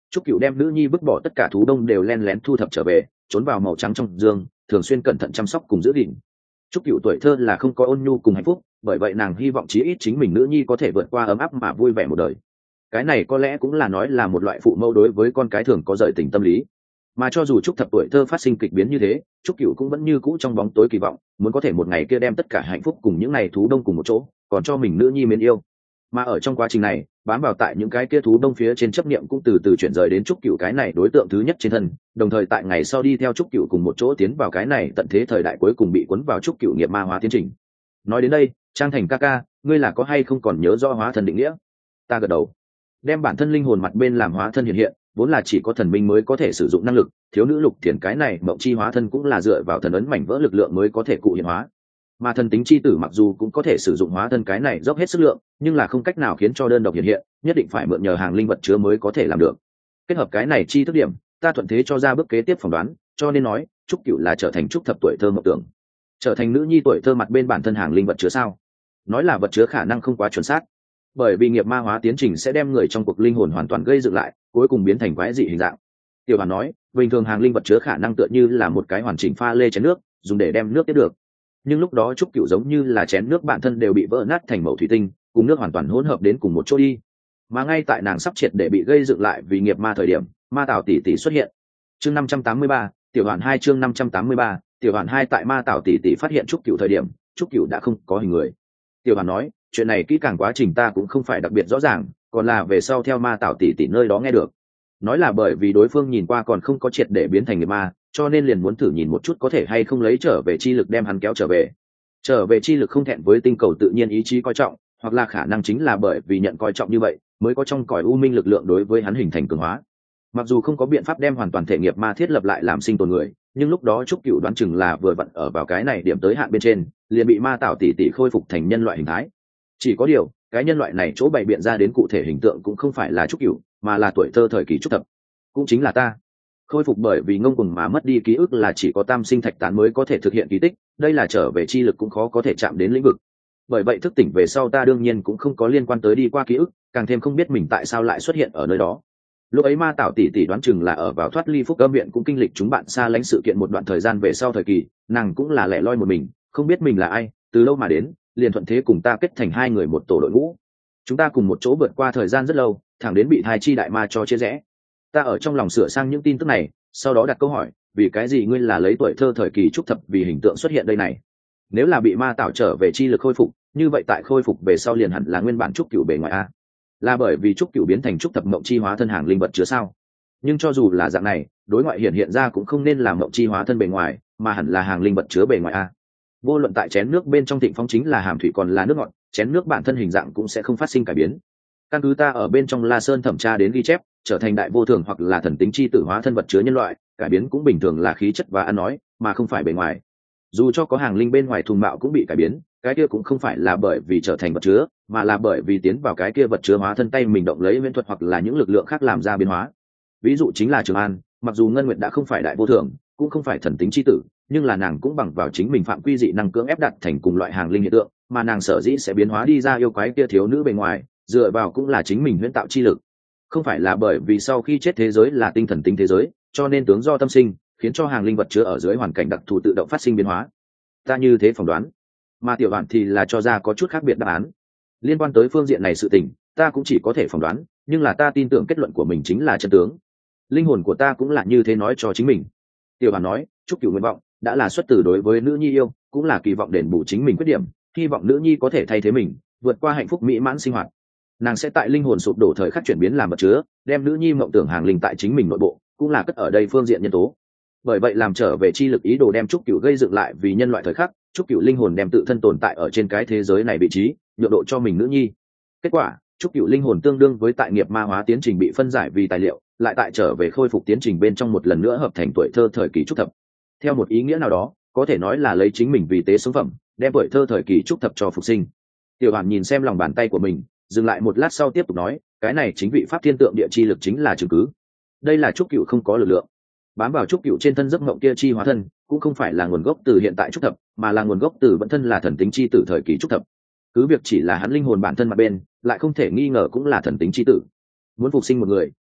Trúc Cửu đem nữ nhi vứt bỏ tất cả thú đông đều len lén thu thập trở về, trốn vào màu trắng trong giường, thường xuyên cẩn thận chăm sóc cùng giữ gìn. Trúc Cửu tuổi thơ là không có ôn nhu cùng hạnh phúc, bởi vậy nàng hy vọng chí ít chính mình nữ nhi có thể vượt qua ấm áp mà vui vẻ một đời. Cái này có lẽ cũng là nói là một loại phụ mẫu đối với con cái thường có rời tình tâm lý. Mà cho dù Trúc Thập tuổi thơ phát sinh kịch biến như thế, Trúc Cửu cũng vẫn như cũ trong bóng tối kỳ vọng, muốn có thể một ngày kia đem tất cả hạnh phúc cùng những này thú đông cùng một chỗ, còn cho mình nữ nhi mến yêu. Mà ở trong quá trình này, bám vào tại những cái kia thú đông phía trên chấp niệm cũng từ từ chuyển rời đến Trúc Cửu cái này đối tượng thứ nhất trên thân, đồng thời tại ngày sau đi theo Trúc Cửu cùng một chỗ tiến vào cái này tận thế thời đại cuối cùng bị cuốn vào Trúc Cửu nghiệp ma hóa tiến trình. Nói đến đây, Trang Thành ca ca, ngươi là có hay không còn nhớ rõ hóa thân định nghĩa? Ta gật đầu. Đem bản thân linh hồn mặt bên làm hóa thân hiện hiện, vốn là chỉ có thần minh mới có thể sử dụng năng lực, thiếu nữ Lục Thiền cái này mộng chi hóa thân cũng là dựa vào thần ấn mảnh vỡ lực lượng mới có thể cụ hiện hóa. Mà thần tính chi tử mặc dù cũng có thể sử dụng hóa thân cái này dốc hết sức lượng, nhưng là không cách nào khiến cho đơn độc hiện hiện, nhất định phải mượn nhờ hàng linh vật chứa mới có thể làm được. Kết hợp cái này chi thức điểm, ta thuận thế cho ra bước kế tiếp phỏng đoán, cho nên nói Trúc Cửu là trở thành Trúc Thập tuổi thơ mộng tưởng, trở thành nữ nhi tuổi thơ mặt bên bản thân hàng linh vật chứa sao? Nói là vật chứa khả năng không quá chuẩn xác, bởi vì nghiệp ma hóa tiến trình sẽ đem người trong cuộc linh hồn hoàn toàn gây dựng lại, cuối cùng biến thành quái dị hình dạng. Tiểu Hoàn nói, bình thường hàng linh vật chứa khả năng tựa như là một cái hoàn chỉnh pha lê chén nước, dùng để đem nước tiếp được. Nhưng lúc đó Trúc Cửu giống như là chén nước bản thân đều bị vỡ nát thành mẩu thủy tinh, cùng nước hoàn toàn hỗn hợp đến cùng một chỗ đi. Mà ngay tại nàng sắp triệt để bị gây dựng lại vì nghiệp ma thời điểm, ma Tảo tỷ tỷ xuất hiện. Chương năm trăm tám mươi ba, Tiểu Hoàn hai chương năm trăm tám mươi ba, Tiểu Hoàn hai tại ma Tảo tỷ tỷ phát hiện Trúc Cửu thời điểm, Trúc Cửu đã không có hình người. Tiểu Hoàn nói, chuyện này kỹ càng quá trình ta cũng không phải đặc biệt rõ ràng, còn là về sau theo ma Tảo tỷ tỷ nơi đó nghe được. Nói là bởi vì đối phương nhìn qua còn không có triệt để biến thành nghiệp ma, cho nên liền muốn thử nhìn một chút có thể hay không lấy trở về chi lực đem hắn kéo trở về. Trở về chi lực không thẹn với tinh cầu tự nhiên ý chí coi trọng, hoặc là khả năng chính là bởi vì nhận coi trọng như vậy, mới có trong cõi u minh lực lượng đối với hắn hình thành cường hóa. Mặc dù không có biện pháp đem hoàn toàn thể nghiệp ma thiết lập lại làm sinh tồn người, nhưng lúc đó Trúc Cửu đoán chừng là vừa vặn ở vào cái này điểm tới hạn bên trên, liền bị ma Tảo tỷ tỷ khôi phục thành nhân loại hình thái. Chỉ có điều, cái nhân loại này chỗ bày biện ra đến cụ thể hình tượng cũng không phải là Trúc Cửu, mà là tuổi thơ thời kỳ Trúc Thập, cũng chính là ta. Khôi phục bởi vì ngông cuồng mà mất đi ký ức là chỉ có tam sinh thạch tán mới có thể thực hiện kỳ tích, đây là trở về chi lực cũng khó có thể chạm đến lĩnh vực. Bởi vậy thức tỉnh về sau ta đương nhiên cũng không có liên quan tới đi qua ký ức, càng thêm không biết mình tại sao lại xuất hiện ở nơi đó. Lúc ấy ma Tảo tỷ tỷ đoán chừng là ở vào thoát ly phúc âm viện cũng kinh lịch chúng bạn xa lánh sự kiện một đoạn thời gian về sau thời kỳ, nàng cũng là lẻ loi một mình, không biết mình là ai, từ lâu mà đến, liền thuận thế cùng ta kết thành hai người một tổ đội ngũ. Chúng ta cùng một chỗ vượt qua thời gian rất lâu, thẳng đến bị thai chi đại ma cho chia rẽ. Ta ở trong lòng sửa sang những tin tức này, sau đó đặt câu hỏi, vì cái gì ngươi là lấy tuổi thơ thời kỳ Trúc Thập vì hình tượng xuất hiện đây này? Nếu là bị ma Tảo trở về chi lực khôi phục, như vậy tại khôi phục về sau liền hẳn là nguyên bản Trúc Cửu bề ngoài a. Là bởi vì Trúc Cửu biến thành Trúc Thập mộng chi hóa thân hàng linh vật chứa sao? Nhưng cho dù là dạng này, đối ngoại hiện hiện ra cũng không nên là mộng chi hóa thân bề ngoài, mà hẳn là hàng linh vật chứa bề ngoài a. Vô luận tại chén nước bên trong thịnh phong chính là hàm thủy còn là nước ngọt, chén nước bản thân hình dạng cũng sẽ không phát sinh cải biến. Căn cứ ta ở bên trong La Sơn thẩm tra đến ghi chép, trở thành đại vô thường hoặc là thần tính chi tử hóa thân vật chứa nhân loại, cải biến cũng bình thường là khí chất và ăn nói, mà không phải bề ngoài. Dù cho có hàng linh bên ngoài thùng mạo cũng bị cải biến, cái kia cũng không phải là bởi vì trở thành vật chứa, mà là bởi vì tiến vào cái kia vật chứa hóa thân tay mình động lấy huyễn thuật hoặc là những lực lượng khác làm ra biến hóa. Ví dụ chính là Trường An, mặc dù Ngân Nguyệt đã không phải đại vô thường, cũng không phải thần tính chi tử, nhưng là nàng cũng bằng vào chính mình phạm quy dị năng cưỡng ép đặt thành cùng loại hàng linh hiện tượng, mà nàng sở dĩ sẽ biến hóa đi ra yêu quái kia thiếu nữ bề ngoài, dựa vào cũng là chính mình huyễn tạo chi lực. Không phải là bởi vì sau khi chết thế giới là tinh thần tính thế giới, cho nên tướng do tâm sinh, khiến cho hàng linh vật chứa ở dưới hoàn cảnh đặc thù tự động phát sinh biến hóa. Ta như thế phỏng đoán, mà Tiểu Hoàn thì là cho ra có chút khác biệt đáp án. Liên quan tới phương diện này sự tình, ta cũng chỉ có thể phỏng đoán, nhưng là ta tin tưởng kết luận của mình chính là chân tướng. Linh hồn của ta cũng là như thế nói cho chính mình. Tiểu Hoàn nói, Trúc Cửu nguyện vọng đã là xuất từ đối với nữ nhi yêu, cũng là kỳ vọng đền bù chính mình khuyết điểm, hy vọng nữ nhi có thể thay thế mình, vượt qua hạnh phúc mỹ mãn sinh hoạt. Nàng sẽ tại linh hồn sụp đổ thời khắc chuyển biến làm vật chứa, đem nữ nhi mộng tưởng hàng linh tại chính mình nội bộ, cũng là cất ở đây phương diện nhân tố. Bởi vậy làm trở về chi lực ý đồ đem Trúc Cửu gây dựng lại vì nhân loại thời khắc, Trúc Cửu linh hồn đem tự thân tồn tại ở trên cái thế giới này vị trí, nhượng độ cho mình nữ nhi. Kết quả, Trúc Cửu linh hồn tương đương với tại nghiệp ma hóa tiến trình bị phân giải vì tài liệu, lại tại trở về khôi phục tiến trình bên trong một lần nữa hợp thành tuổi thơ thời kỳ Trúc Thập. Theo một ý nghĩa nào đó, có thể nói là lấy chính mình vì tế sống phẩm, đem tuổi thơ thời kỳ Trúc Thập cho phục sinh. Tiểu Hoàn nhìn xem lòng bàn tay của mình, dừng lại một lát sau tiếp tục nói, cái này chính vị pháp thiên tượng địa chi lực chính là chứng cứ. Đây là Trúc Cửu không có lực lượng, bám vào Trúc Cửu trên thân giấc mộng kia chi hóa thân, cũng không phải là nguồn gốc từ hiện tại Trúc Thập, mà là nguồn gốc từ vẫn thân là thần tính chi tử thời kỳ Trúc Thập. Cứ việc chỉ là hắn linh hồn bản thân mà bên, lại không thể nghi ngờ cũng là thần tính chi tử. Muốn phục sinh một người,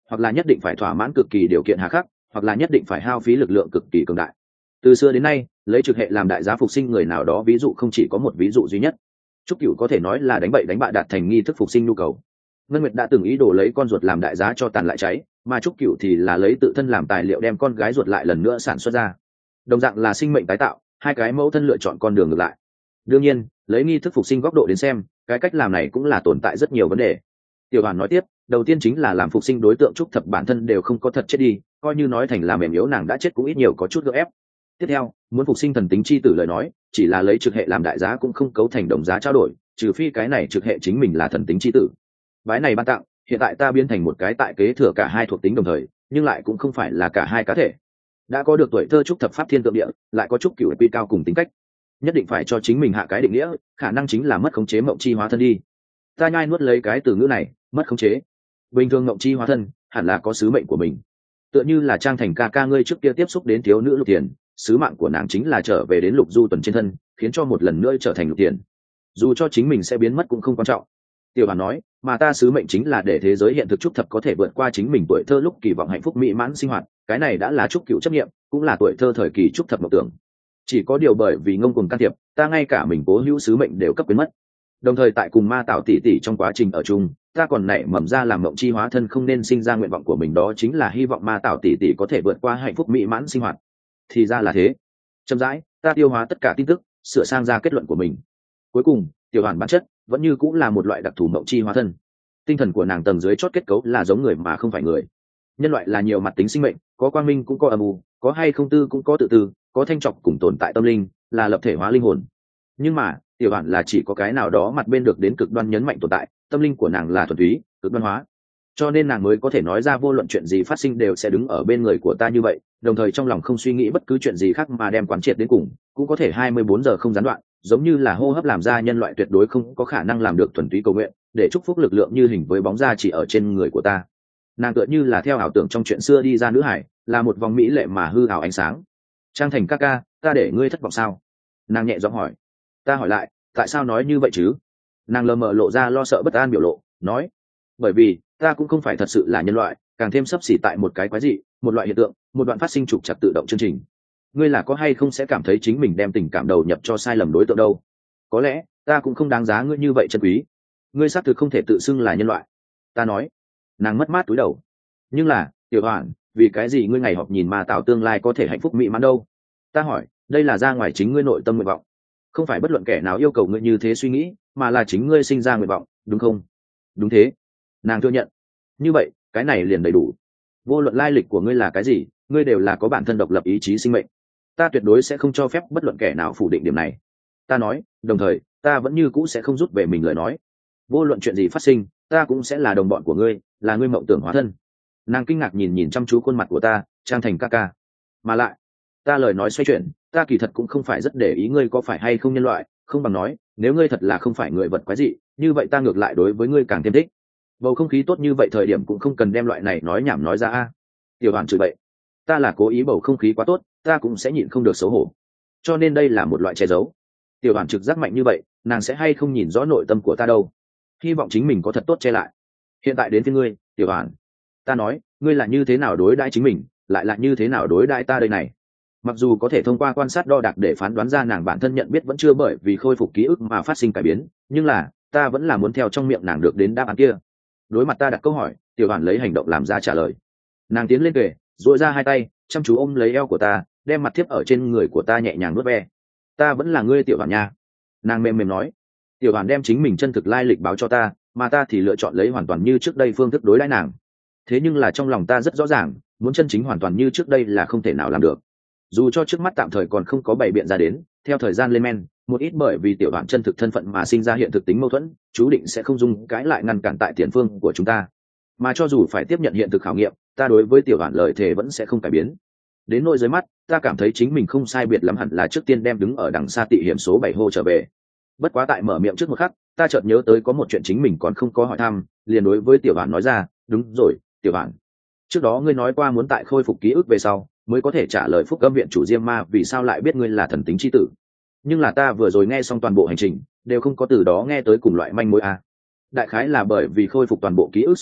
hoặc là nhất định phải thỏa mãn cực kỳ điều kiện hà khắc, hoặc là nhất định phải hao phí lực lượng cực kỳ cường đại. Từ xưa đến nay, lấy trực hệ làm đại giá phục sinh người nào đó ví dụ không chỉ có một ví dụ duy nhất. Trúc Cửu có thể nói là đánh bậy đánh bạ đạt thành nghi thức phục sinh nhu cầu. Ngân Nguyệt đã từng ý đồ lấy con ruột làm đại giá cho tàn lại cháy, mà Trúc Cửu thì là lấy tự thân làm tài liệu đem con gái ruột lại lần nữa sản xuất ra. Đồng dạng là sinh mệnh tái tạo, hai cái mẫu thân lựa chọn con đường ngược lại. Đương nhiên, lấy nghi thức phục sinh góc độ đến xem, cái cách làm này cũng là tồn tại rất nhiều vấn đề. Tiểu Hoàn nói tiếp, đầu tiên chính là làm phục sinh đối tượng Trúc Thập bản thân đều không có thật chết đi, coi như nói thành là mềm yếu nàng đã chết cũng ít nhiều có chút gượng ép. Tiếp theo, muốn phục sinh thần tính chi tử lời nói, chỉ là lấy trực hệ làm đại giá cũng không cấu thành đồng giá trao đổi, trừ phi cái này trực hệ chính mình là thần tính chi tử. Bái này ban tặng, hiện tại ta biến thành một cái tại kế thừa cả hai thuộc tính đồng thời, nhưng lại cũng không phải là cả hai cá thể. Đã có được tuổi thơ Trúc Thập pháp thiên tượng địa, lại có Trúc Cửu quy cao cùng tính cách, nhất định phải cho chính mình hạ cái định nghĩa, khả năng chính là mất khống chế mộng chi hóa thân đi. Ta nhai nuốt lấy cái từ ngữ này, mất khống chế. Bình thường mộng chi hóa thân hẳn là có sứ mệnh của mình, tựa như là Trang Thành ca ca ngươi trước kia tiếp xúc đến thiếu nữ Lục Tiền, sứ mạng của nàng chính là trở về đến Lục Du Tuần trên thân, khiến cho một lần nữa trở thành Lục Tiền. Dù cho chính mình sẽ biến mất cũng không quan trọng. Tiểu Hoàn nói, mà ta sứ mệnh chính là để thế giới hiện thực Trúc Thập có thể vượt qua chính mình tuổi thơ lúc kỳ vọng hạnh phúc mỹ mãn sinh hoạt, cái này đã là Trúc Cửu chấp nghiệm, cũng là tuổi thơ thời kỳ Trúc Thập mộng tưởng. Chỉ có điều bởi vì ngông cuồng can thiệp, ta ngay cả mình cố hữu sứ mệnh đều cấp biến mất. Đồng thời tại cùng ma tạo tỷ tỷ trong quá trình ở chung, ta còn nảy mầm ra làm mộng chi hóa thân không nên sinh ra nguyện vọng của mình, đó chính là hy vọng ma tạo tỷ tỷ có thể vượt qua hạnh phúc mỹ mãn sinh hoạt. Thì ra là thế. Chậm rãi, ta tiêu hóa tất cả tin tức, sửa sang ra kết luận của mình. Cuối cùng, Tiểu Hoàn bản chất vẫn như cũng là một loại đặc thù mộng chi hóa thân. Tinh thần của nàng tầng dưới chót kết cấu là giống người mà không phải người. Nhân loại là nhiều mặt tính sinh mệnh, có quang minh cũng có âm u, có hay không tư cũng có tự tư, có thanh trọc cùng tồn tại tâm linh, là lập thể hóa linh hồn. Nhưng mà Tiểu Hoàn là chỉ có cái nào đó mặt bên được đến cực đoan nhấn mạnh tồn tại, tâm linh của nàng là thuần túy cực đoan hóa, cho nên nàng mới có thể nói ra vô luận chuyện gì phát sinh đều sẽ đứng ở bên người của ta như vậy, đồng thời trong lòng không suy nghĩ bất cứ chuyện gì khác mà đem quán triệt đến cùng, cũng có thể hai mươi bốn giờ không gián đoạn, giống như là hô hấp làm ra nhân loại tuyệt đối không có khả năng làm được thuần túy cầu nguyện, để chúc phúc lực lượng như hình với bóng ra chỉ ở trên người của ta. Nàng tựa như là theo ảo tưởng trong chuyện xưa đi ra nữ hải, là một vòng mỹ lệ mà hư ảo ánh sáng. Trang Thành ca ca, ta để ngươi thất vọng sao? Nàng nhẹ giọng hỏi. Ta hỏi lại, tại sao nói như vậy chứ? Nàng lờ mờ lộ ra lo sợ bất an biểu lộ, nói, bởi vì ta cũng không phải thật sự là nhân loại, càng thêm sấp xỉ tại một cái quái dị, một loại hiện tượng, một đoạn phát sinh trục trặc tự động chương trình. Ngươi là có hay không sẽ cảm thấy chính mình đem tình cảm đầu nhập cho sai lầm đối tượng đâu? Có lẽ ta cũng không đáng giá ngươi như vậy chân quý. Ngươi xác thực không thể tự xưng là nhân loại. Ta nói. Nàng mất mát túi đầu. Nhưng là, Tiểu Hoàn, vì cái gì ngươi ngày họp nhìn ma tạo tương lai có thể hạnh phúc mỹ mãn đâu? Ta hỏi, đây là ra ngoài chính ngươi nội tâm nguyện vọng, không phải bất luận kẻ nào yêu cầu ngươi như thế suy nghĩ, mà là chính ngươi sinh ra nguyện vọng, đúng không? Đúng thế. Nàng thừa nhận. Như vậy, cái này liền đầy đủ. Vô luận lai lịch của ngươi là cái gì, ngươi đều là có bản thân độc lập ý chí sinh mệnh. Ta tuyệt đối sẽ không cho phép bất luận kẻ nào phủ định điểm này. Ta nói, đồng thời, ta vẫn như cũ sẽ không rút về mình lời nói. Vô luận chuyện gì phát sinh, ta cũng sẽ là đồng bọn của ngươi, là ngươi mộng tưởng hóa thân. Nàng kinh ngạc nhìn nhìn chăm chú khuôn mặt của ta, Trang Thành ca ca. Mà lại, ta lời nói xoay chuyển, ta kỳ thật cũng không phải rất để ý ngươi có phải hay không nhân loại, không bằng nói, nếu ngươi thật là không phải người vật quái dị, như vậy ta ngược lại đối với ngươi càng thêm thích. Bầu không khí tốt như vậy thời điểm cũng không cần đem loại này nói nhảm nói ra a. Tiểu Hoàn chửi bậy. Ta là cố ý bầu không khí quá tốt, ta cũng sẽ nhịn không được xấu hổ. Cho nên đây là một loại che giấu. Tiểu Hoàn trực giác mạnh như vậy, nàng sẽ hay không nhìn rõ nội tâm của ta đâu. Hy vọng chính mình có thật tốt che lại. Hiện tại đến phía ngươi, Tiểu Hoàn. Ta nói, ngươi là như thế nào đối đãi chính mình, lại là như thế nào đối đãi ta đây này. Mặc dù có thể thông qua quan sát đo đạc để phán đoán ra nàng bản thân nhận biết vẫn chưa bởi vì khôi phục ký ức mà phát sinh cải biến, nhưng là ta vẫn là muốn theo trong miệng nàng được đến đáp án kia. Đối mặt ta đặt câu hỏi, Tiểu Hoàn lấy hành động làm ra trả lời. Nàng tiến lên kề, duỗi ra hai tay, chăm chú ôm lấy eo của ta, đem mặt thiếp ở trên người của ta nhẹ nhàng nuốt ve. Ta vẫn là ngươi Tiểu Hoàn nha. Nàng mềm mềm nói. Tiểu Hoàn đem chính mình chân thực lai lịch báo cho ta, mà ta thì lựa chọn lấy hoàn toàn như trước đây phương thức đối đãi nàng. Thế nhưng là trong lòng ta rất rõ ràng, muốn chân chính hoàn toàn như trước đây là không thể nào làm được. Dù cho trước mắt tạm thời còn không có bày biện ra đến, theo thời gian lên men, một ít bởi vì Tiểu Hoàn chân thực thân phận mà sinh ra hiện thực tính mâu thuẫn, chú định sẽ không dung cãi lại ngăn cản tại tiền phương của chúng ta. Mà cho dù phải tiếp nhận hiện thực khảo nghiệm, ta đối với Tiểu Hoàn lời thề vẫn sẽ không cải biến. Đến nỗi dưới mắt, ta cảm thấy chính mình không sai biệt lắm, hẳn là trước tiên đem đứng ở đằng xa tị hiểm số bảy hô trở về. Bất quá tại mở miệng trước một khắc, ta chợt nhớ tới có một chuyện chính mình còn không có hỏi thăm, liền đối với Tiểu Hoàn nói ra, đúng rồi, Tiểu Hoàn. Trước đó ngươi nói qua muốn tại khôi phục ký ức về sau, mới có thể trả lời Phúc Âm viện chủ Diêm Ma vì sao lại biết ngươi là thần tính chi tử. Nhưng là ta vừa rồi nghe xong toàn bộ hành trình, đều không có từ đó nghe tới cùng loại manh mối a. Đại khái là bởi vì khôi phục toàn bộ ký ức xung kích,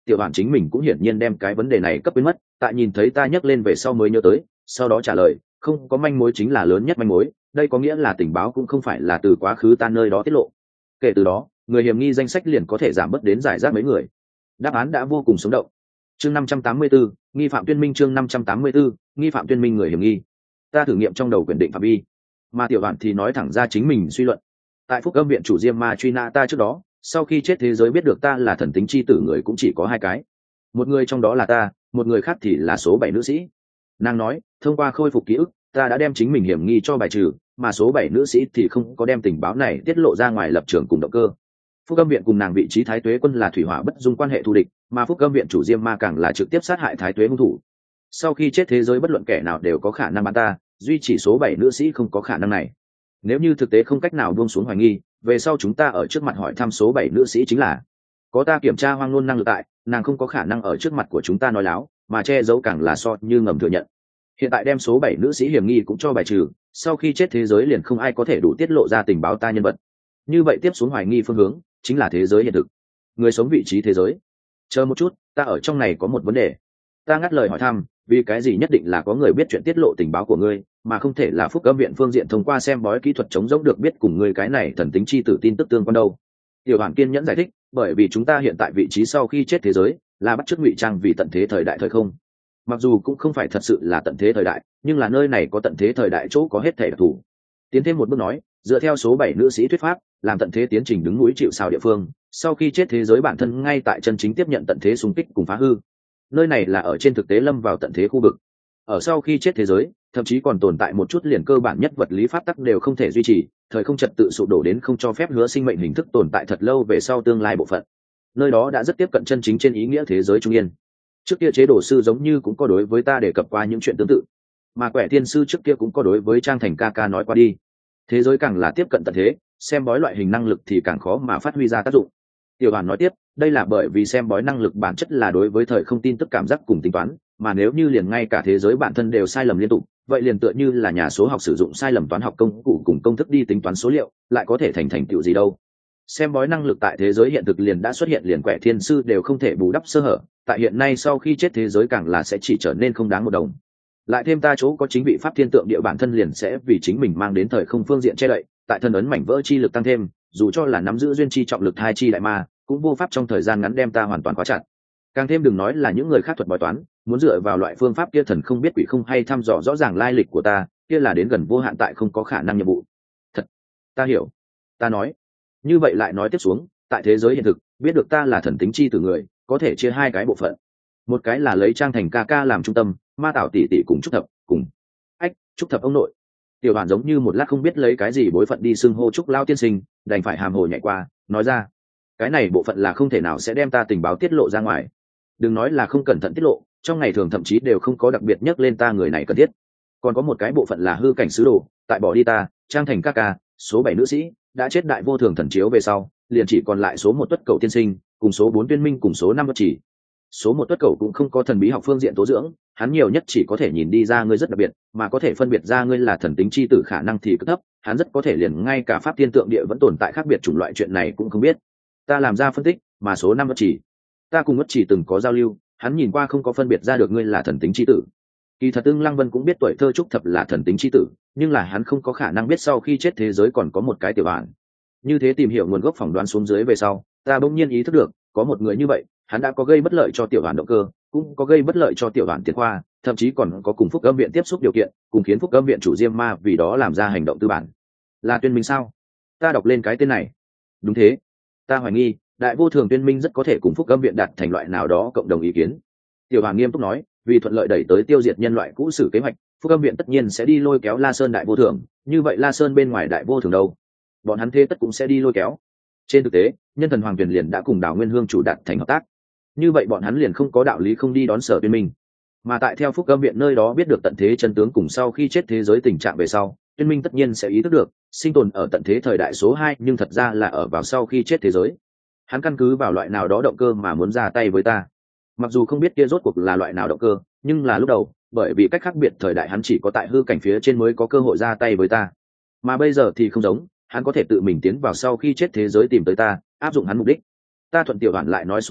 tiểu hoàn chính mình cũng hiển nhiên đem cái vấn đề này cấp quên mất, tại nhìn thấy ta nhắc lên về sau mới nhớ tới, sau đó trả lời không có manh mối chính là lớn nhất manh mối, đây có nghĩa là tình báo cũng không phải là từ quá khứ ta nơi đó tiết lộ. Kể từ đó người hiểm nghi danh sách liền có thể giảm bớt đến giải rác mấy người. Đáp án đã vô cùng sống động. Chương năm trăm tám mươi tư, nghi phạm tuyên minh. Chương năm trăm tám mươi tư, nghi phạm tuyên minh người hiểm nghi. Ta thử nghiệm trong đầu quyền định phạm vi, mà tiểu đoạn thì nói thẳng ra chính mình suy luận. Tại Phúc Âm viện chủ Diêm Ma truy nã ta trước đó, sau khi chết thế giới biết được ta là thần tính chi tử người cũng chỉ có hai cái. Một người trong đó là ta, một người khác thì là số bảy nữ sĩ. Nàng nói, thông qua khôi phục ký ức, ta đã đem chính mình hiểm nghi cho bài trừ, mà số bảy nữ sĩ thì không có đem tình báo này tiết lộ ra ngoài lập trường cùng động cơ. Phúc Âm viện cùng nàng vị trí Thái Tuế quân là thủy hỏa bất dung quan hệ thù địch, mà Phúc Âm viện chủ Diêm Ma càng là trực tiếp sát hại Thái Tuế hung thủ. Sau khi chết thế giới bất luận kẻ nào đều có khả năng bắn ta, duy chỉ số bảy nữ sĩ không có khả năng này. Nếu như thực tế không cách nào buông xuống hoài nghi, về sau chúng ta ở trước mặt hỏi thăm số bảy nữ sĩ chính là có ta kiểm tra hoang ngôn năng lực tại, nàng không có khả năng ở trước mặt của chúng ta nói láo, mà che giấu càng là so như ngầm thừa nhận. Hiện tại đem số bảy nữ sĩ hiểm nghi cũng cho bài trừ, sau khi chết thế giới liền không ai có thể đủ tiết lộ ra tình báo ta nhân vật. Như vậy tiếp xuống hoài nghi phương hướng chính là thế giới hiện thực, người sống vị trí thế giới. Chờ một chút, ta ở trong này có một vấn đề. Ta ngắt lời hỏi thăm, vì cái gì nhất định là có người biết chuyện tiết lộ tình báo của ngươi, mà không thể là Phúc Âm viện phương diện thông qua xem bói kỹ thuật chống giống được biết cùng ngươi cái này thần tính chi tử tin tức tương quan đâu? Tiểu Hoàn kiên nhẫn giải thích, bởi vì chúng ta hiện tại vị trí sau khi chết thế giới là bắt chước ngụy trang vì tận thế thời đại thời không. Mặc dù cũng không phải thật sự là tận thế thời đại, nhưng là nơi này có tận thế thời đại chỗ có hết thể đặc thù. Tiến thêm một bước nói, dựa theo số bảy nữ sĩ thuyết pháp, làm tận thế tiến trình đứng núi chịu sào địa phương, sau khi chết thế giới bản thân ngay tại chân chính tiếp nhận tận thế xung kích cùng phá hư. Nơi này là ở trên thực tế lâm vào tận thế khu vực. Ở sau khi chết thế giới, thậm chí còn tồn tại một chút liền cơ bản nhất vật lý pháp tắc đều không thể duy trì, thời không trật tự sụp đổ đến không cho phép hứa sinh mệnh hình thức tồn tại thật lâu về sau tương lai bộ phận. Nơi đó đã rất tiếp cận chân chính trên ý nghĩa thế giới trung yên. Trước kia chế độ sư giống như cũng có đối với ta đề cập qua những chuyện tương tự, mà Quẻ Thiên sư trước kia cũng có đối với Trang Thành ca ca nói qua đi. Thế giới càng là tiếp cận tận thế, xem bói loại hình năng lực thì càng khó mà phát huy ra tác dụng. Tiểu Hoàn nói tiếp, đây là bởi vì xem bói năng lực bản chất là đối với thời không tin tức cảm giác cùng tính toán, mà nếu như liền ngay cả thế giới bản thân đều sai lầm liên tục, vậy liền tựa như là nhà số học sử dụng sai lầm toán học công cụ cùng công thức đi tính toán số liệu, lại có thể thành thành tựu gì đâu. Xem bói năng lực tại thế giới hiện thực liền đã xuất hiện, liền Quẻ Thiên sư đều không thể bù đắp sơ hở, tại hiện nay sau khi chết thế giới càng là sẽ chỉ trở nên không đáng một đồng. Lại thêm ta chỗ có chính vị pháp thiên tượng địa bản thân liền sẽ vì chính mình mang đến thời không phương diện che đậy, tại thân ấn mảnh vỡ chi lực tăng thêm, dù cho là nắm giữ duyên chi trọng lực hai chi đại ma, cũng vô pháp trong thời gian ngắn đem ta hoàn toàn khóa chặt. Càng thêm đừng nói là những người khác thuật bói toán, muốn dựa vào loại phương pháp kia thần không biết quỷ không hay thăm dò rõ ràng lai lịch của ta, kia là đến gần vô hạn tại không có khả năng nhiệm vụ. Thật, ta hiểu. Ta nói, như vậy lại nói tiếp xuống, tại thế giới hiện thực, biết được ta là thần tính chi từ người, có thể chia hai cái bộ phận. Một cái là lấy Trang Thành ca ca làm trung tâm, Ma Tảo tỷ tỷ cùng Trúc Thập, cùng ách, Trúc Thập ông nội. Tiểu Hoàn giống như một lát không biết lấy cái gì bối phận đi xưng hô Trúc lao tiên sinh, đành phải hàm hồ nhảy qua, nói ra, cái này bộ phận là không thể nào sẽ đem ta tình báo tiết lộ ra ngoài. Đừng nói là không cẩn thận tiết lộ, trong ngày thường thậm chí đều không có đặc biệt nhắc lên ta người này cần thiết. Còn có một cái bộ phận là hư cảnh sứ đồ, tại bỏ đi ta, Trang Thành ca ca, số bảy nữ sĩ đã chết đại vô thường thần chiếu về sau, liền chỉ còn lại số một Tuất Cầu tiên sinh, cùng số bốn Tuyên Minh cùng số năm Bất Chỉ. Số một Tuất Cầu cũng không có thần bí học phương diện tố dưỡng, hắn nhiều nhất chỉ có thể nhìn đi ra ngươi rất đặc biệt, mà có thể phân biệt ra ngươi là thần tính chi tử khả năng thì cực thấp, hắn rất có thể liền ngay cả pháp thiên tượng địa vẫn tồn tại khác biệt chủng loại chuyện này cũng không biết. Ta làm ra phân tích, mà số năm Bất Chỉ, ta cùng Bất Chỉ từng có giao lưu, hắn nhìn qua không có phân biệt ra được ngươi là thần tính chi tử. Kỳ thật Ưng Lăng Vân cũng biết tuổi thơ Trúc Thập là thần tính chi tử, nhưng là hắn không có khả năng biết sau khi chết thế giới còn có một cái tiểu bản. Như thế tìm hiểu nguồn gốc phỏng đoán xuống dưới về sau, ta bỗng nhiên ý thức được, có một người như vậy, hắn đã có gây bất lợi cho tiểu đoàn động cơ, cũng có gây bất lợi cho tiểu đoàn tiền khoa, thậm chí còn có cùng Phúc Âm viện tiếp xúc điều kiện, cùng khiến Phúc Âm viện chủ Diêm Ma vì đó làm ra hành động tư bản. Là Tuyên Minh sao? Ta đọc lên cái tên này. Đúng thế. Ta hoài nghi, Đại Vô Thường Tuyên Minh rất có thể cùng Phúc Âm viện đạt thành loại nào đó cộng đồng ý kiến. Tiểu Hoàng nghiêm túc nói, vì thuận lợi đẩy tới tiêu diệt nhân loại cũ sử kế hoạch, Phúc Âm viện tất nhiên sẽ đi lôi kéo La Sơn Đại Vô Thường, như vậy La Sơn bên ngoài Đại Vô Thường đâu? Bọn hắn thế tất cũng sẽ đi lôi kéo. Trên thực tế, Nhân Thần Hoàng Tuyền liền đã cùng Đào Nguyên Hương chủ đạt thành hợp tác. Như vậy bọn hắn liền không có đạo lý không đi đón Sở Tuyên Minh. Mà tại theo Phúc Âm viện nơi đó biết được tận thế chân tướng cùng sau khi chết thế giới tình trạng về sau, Tuyên Minh tất nhiên sẽ ý thức được, sinh tồn ở tận thế thời đại số hai, nhưng thật ra là ở vào sau khi chết thế giới. Hắn căn cứ vào loại nào đó động cơ mà muốn ra tay với ta. Mặc dù không biết kia rốt cuộc là loại nào động cơ, nhưng là lúc đầu, bởi vì cách khác biệt thời đại hắn chỉ có tại hư cảnh phía trên mới có cơ hội ra tay với ta. Mà bây giờ thì không giống, hắn có thể tự mình tiến vào sau khi chết thế giới tìm tới ta, áp dụng hắn mục đích. Ta thuận tiểu đoạn lại nói xuống dưới,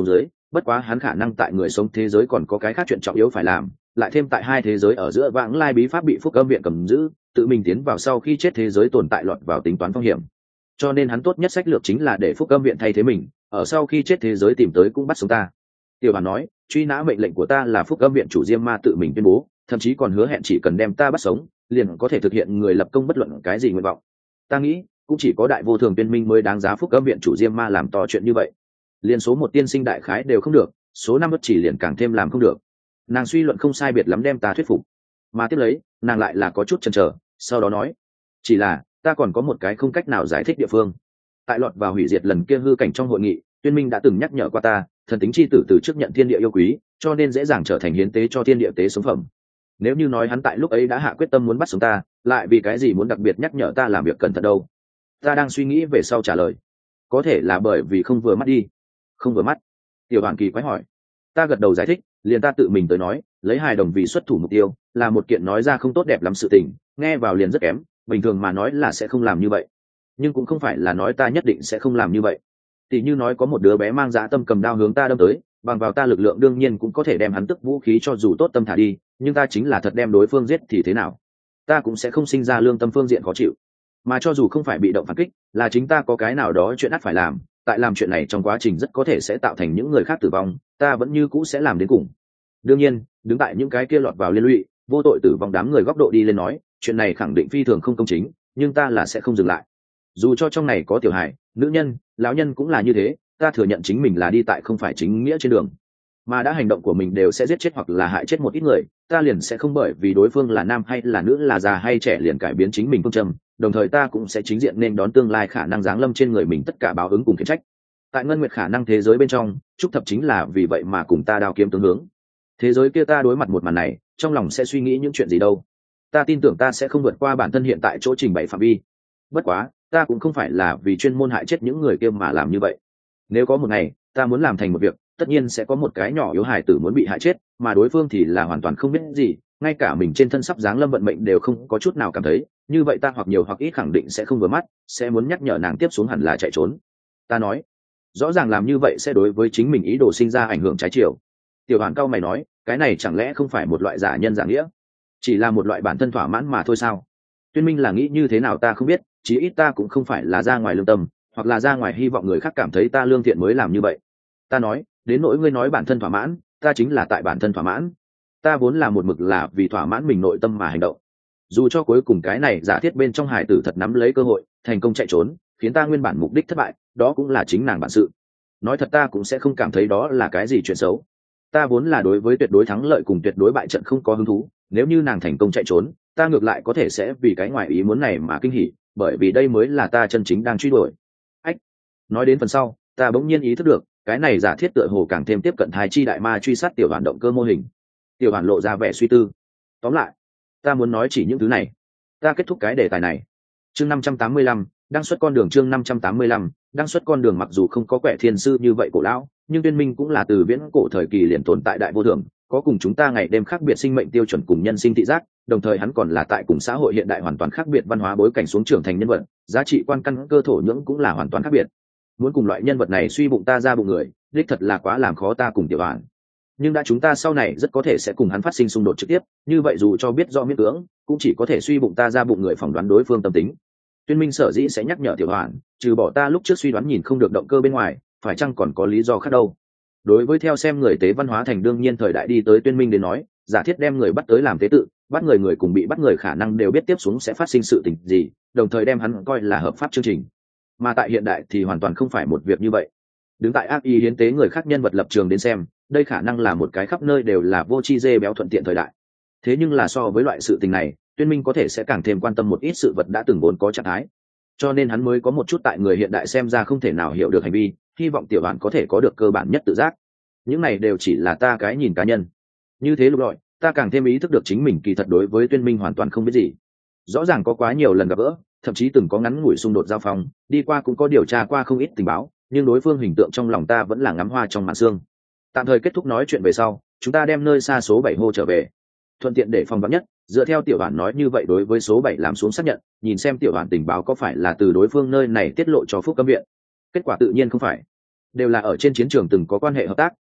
bất quá hắn khả năng tại người sống thế giới còn có cái khác chuyện trọng yếu phải làm, lại thêm tại hai thế giới ở giữa vãng lai bí pháp bị phúc âm viện cầm giữ, tự mình tiến vào sau khi chết thế giới tồn tại lọt vào tính toán phong hiểm, cho nên hắn tốt nhất sách lược chính là để phúc âm viện thay thế mình, ở sau khi chết thế giới tìm tới cũng bắt sống ta. Tiểu Bản nói, truy nã mệnh lệnh của ta là phúc âm viện chủ Diêm Ma tự mình tuyên bố, thậm chí còn hứa hẹn chỉ cần đem ta bắt sống liền có thể thực hiện người lập công bất luận cái gì nguyện vọng. Ta nghĩ cũng chỉ có đại vô thường tuyên minh mới đáng giá phúc âm viện chủ Diêm Ma làm to chuyện như vậy, liền số một tiên sinh đại khái đều không được, số năm bất chỉ liền càng thêm làm không được. Nàng suy luận không sai biệt lắm đem ta thuyết phục, mà tiếp lấy nàng lại là có chút chần chờ, sau đó nói, chỉ là ta còn có một cái không cách nào giải thích địa phương. Tại lọt vào hủy diệt lần kia hư cảnh trong hội nghị, tuyên minh đã từng nhắc nhở qua ta, thần tính chi tử từ trước nhận thiên địa yêu quý, cho nên dễ dàng trở thành hiến tế cho thiên địa tế sống phẩm. Nếu như nói hắn tại lúc ấy đã hạ quyết tâm muốn bắt sống ta, lại vì cái gì muốn đặc biệt nhắc nhở ta làm việc cẩn thận đâu? Ta đang suy nghĩ về sau trả lời, có thể là bởi vì không vừa mắt đi. Không vừa mắt? Tiểu Bản kỳ quái hỏi. Ta gật đầu giải thích, liền ta tự mình tới nói, lấy hài đồng vì xuất thủ mục tiêu là một kiện nói ra không tốt đẹp lắm sự tình, nghe vào liền rất kém, bình thường mà nói là sẽ không làm như vậy, nhưng cũng không phải là nói ta nhất định sẽ không làm như vậy. Tỷ như nói có một đứa bé mang dã tâm cầm đao hướng ta đâm tới, bằng vào ta lực lượng đương nhiên cũng có thể đem hắn tức vũ khí cho dù tốt tâm thả đi, nhưng ta chính là thật đem đối phương giết thì thế nào? Ta cũng sẽ không sinh ra lương tâm phương diện khó chịu. Mà cho dù không phải bị động phản kích, là chính ta có cái nào đó chuyện ắt phải làm, tại làm chuyện này trong quá trình rất có thể sẽ tạo thành những người khác tử vong, ta vẫn như cũ sẽ làm đến cùng. Đương nhiên, đứng tại những cái kia lọt vào liên lụy, vô tội tử vong đám người góc độ đi lên nói, chuyện này khẳng định phi thường không công chính, nhưng ta là sẽ không dừng lại. Dù cho trong này có tiểu hài, nữ nhân, lão nhân cũng là như thế, ta thừa nhận chính mình là đi tại không phải chính nghĩa trên đường, mà đã hành động của mình đều sẽ giết chết hoặc là hại chết một ít người, ta liền sẽ không bởi vì đối phương là nam hay là nữ, là già hay trẻ liền cải biến chính mình phương châm, đồng thời ta cũng sẽ chính diện nên đón tương lai khả năng giáng lâm trên người mình tất cả báo ứng cùng khiển trách. Tại ngân nguyệt khả năng thế giới bên trong, trúc thập chính là vì vậy mà cùng ta đao kiếm tương hướng. Thế giới kia ta đối mặt một màn này, trong lòng sẽ suy nghĩ những chuyện gì đâu? Ta tin tưởng ta sẽ không vượt qua bản thân hiện tại chỗ trình bày phạm vi. Bất quá, ta cũng không phải là vì chuyên môn hại chết những người kia mà làm như vậy. Nếu có một ngày ta muốn làm thành một việc, tất nhiên sẽ có một cái nhỏ yếu hài tử muốn bị hại chết, mà đối phương thì là hoàn toàn không biết gì, ngay cả mình trên thân sắp giáng lâm vận mệnh đều không có chút nào cảm thấy, như vậy ta hoặc nhiều hoặc ít khẳng định sẽ không vừa mắt, sẽ muốn nhắc nhở nàng tiếp xuống hẳn là chạy trốn. Ta nói, rõ ràng làm như vậy sẽ đối với chính mình ý đồ sinh ra ảnh hưởng trái chiều. Tiểu Hoàn cao mày nói, cái này chẳng lẽ không phải một loại giả nhân giả nghĩa, chỉ là một loại bản thân thỏa mãn mà thôi sao? Tuyên minh là nghĩ như thế nào ta không biết, chí ít ta cũng không phải là ra ngoài lương tâm, hoặc là ra ngoài hy vọng người khác cảm thấy ta lương thiện mới làm như vậy. Ta nói, đến nỗi ngươi nói bản thân thỏa mãn, ta chính là tại bản thân thỏa mãn. Ta vốn là một mực là vì thỏa mãn mình nội tâm mà hành động. Dù cho cuối cùng cái này giả thiết bên trong hải tử thật nắm lấy cơ hội, thành công chạy trốn, khiến ta nguyên bản mục đích thất bại, đó cũng là chính nàng bản sự. Nói thật ta cũng sẽ không cảm thấy đó là cái gì chuyện xấu. Ta vốn là đối với tuyệt đối thắng lợi cùng tuyệt đối bại trận không có hứng thú, nếu như nàng thành công chạy trốn, ta ngược lại có thể sẽ vì cái ngoài ý muốn này mà kinh hỉ, bởi vì đây mới là ta chân chính đang truy đuổi. Ách. Nói đến phần sau, ta bỗng nhiên ý thức được, cái này giả thiết tựa hồ càng thêm tiếp cận Thái Chi đại ma truy sát tiểu Hoàn động cơ mô hình. Tiểu Hoàn lộ ra vẻ suy tư. Tóm lại, ta muốn nói chỉ những thứ này. Ta kết thúc cái đề tài này. Chương năm trăm tám mươi lăm, đăng xuất con đường. Chương năm trăm tám mươi lăm, đăng xuất con đường. Mặc dù không có Quẻ Thiên sư như vậy cổ lão, nhưng Tuyên Minh cũng là từ viễn cổ thời kỳ liền tồn tại đại vô thường, có cùng chúng ta ngày đêm khác biệt sinh mệnh tiêu chuẩn cùng nhân sinh thị giác, đồng thời hắn còn là tại cùng xã hội hiện đại hoàn toàn khác biệt văn hóa bối cảnh xuống trưởng thành nhân vật, giá trị quan căn cơ thổ nhưỡng cũng là hoàn toàn khác biệt. Muốn cùng loại nhân vật này suy bụng ta ra bụng người, đích thật là quá làm khó ta cùng Tiểu Hoàn. Nhưng đã chúng ta sau này rất có thể sẽ cùng hắn phát sinh xung đột trực tiếp, như vậy dù cho biết rõ miễn cưỡng, cũng chỉ có thể suy bụng ta ra bụng người phỏng đoán đối phương tâm tính. Tuyên Minh sở dĩ sẽ nhắc nhở Tiểu Hoàn, trừ bỏ ta lúc trước suy đoán nhìn không được động cơ bên ngoài, phải chăng còn có lý do khác đâu? Đối với theo xem người tế văn hóa thành đương nhiên thời đại đi tới Tuyên Minh đến nói, giả thiết đem người bắt tới làm tế tự, bắt người người cùng bị bắt người khả năng đều biết tiếp xuống sẽ phát sinh sự tình gì, đồng thời đem hắn coi là hợp pháp chương trình. Mà tại hiện đại thì hoàn toàn không phải một việc như vậy. Đứng tại ác ý hiến tế người khác nhân vật lập trường đến xem, đây khả năng là một cái khắp nơi đều là vô chi dê béo thuận tiện thời đại. Thế nhưng là so với loại sự tình này, Tuyên Minh có thể sẽ càng thêm quan tâm một ít sự vật đã từng vốn có trạng thái, cho nên hắn mới có một chút tại người hiện đại xem ra không thể nào hiểu được hành vi, hy vọng Tiểu Hoàn có thể có được cơ bản nhất tự giác. Những này đều chỉ là ta cái nhìn cá nhân. Như thế lúc gọi, ta càng thêm ý thức được chính mình kỳ thật đối với Tuyên Minh hoàn toàn không biết gì. Rõ ràng có quá nhiều lần gặp gỡ, thậm chí từng có ngắn ngủi xung đột giao phong, đi qua cũng có điều tra qua không ít tình báo, nhưng đối phương hình tượng trong lòng ta vẫn là ngắm hoa trong màn sương. Tạm thời kết thúc nói chuyện về sau, chúng ta đem nơi xa số bảy hô trở về, thuận tiện để phòng vắn nhất, dựa theo Tiểu Hoàn nói như vậy đối với số bảy làm xuống xác nhận, nhìn xem Tiểu Hoàn tình báo có phải là từ đối phương nơi này tiết lộ cho Phúc Cấm viện. Kết quả tự nhiên không phải, đều là ở trên chiến trường từng có quan hệ hợp tác,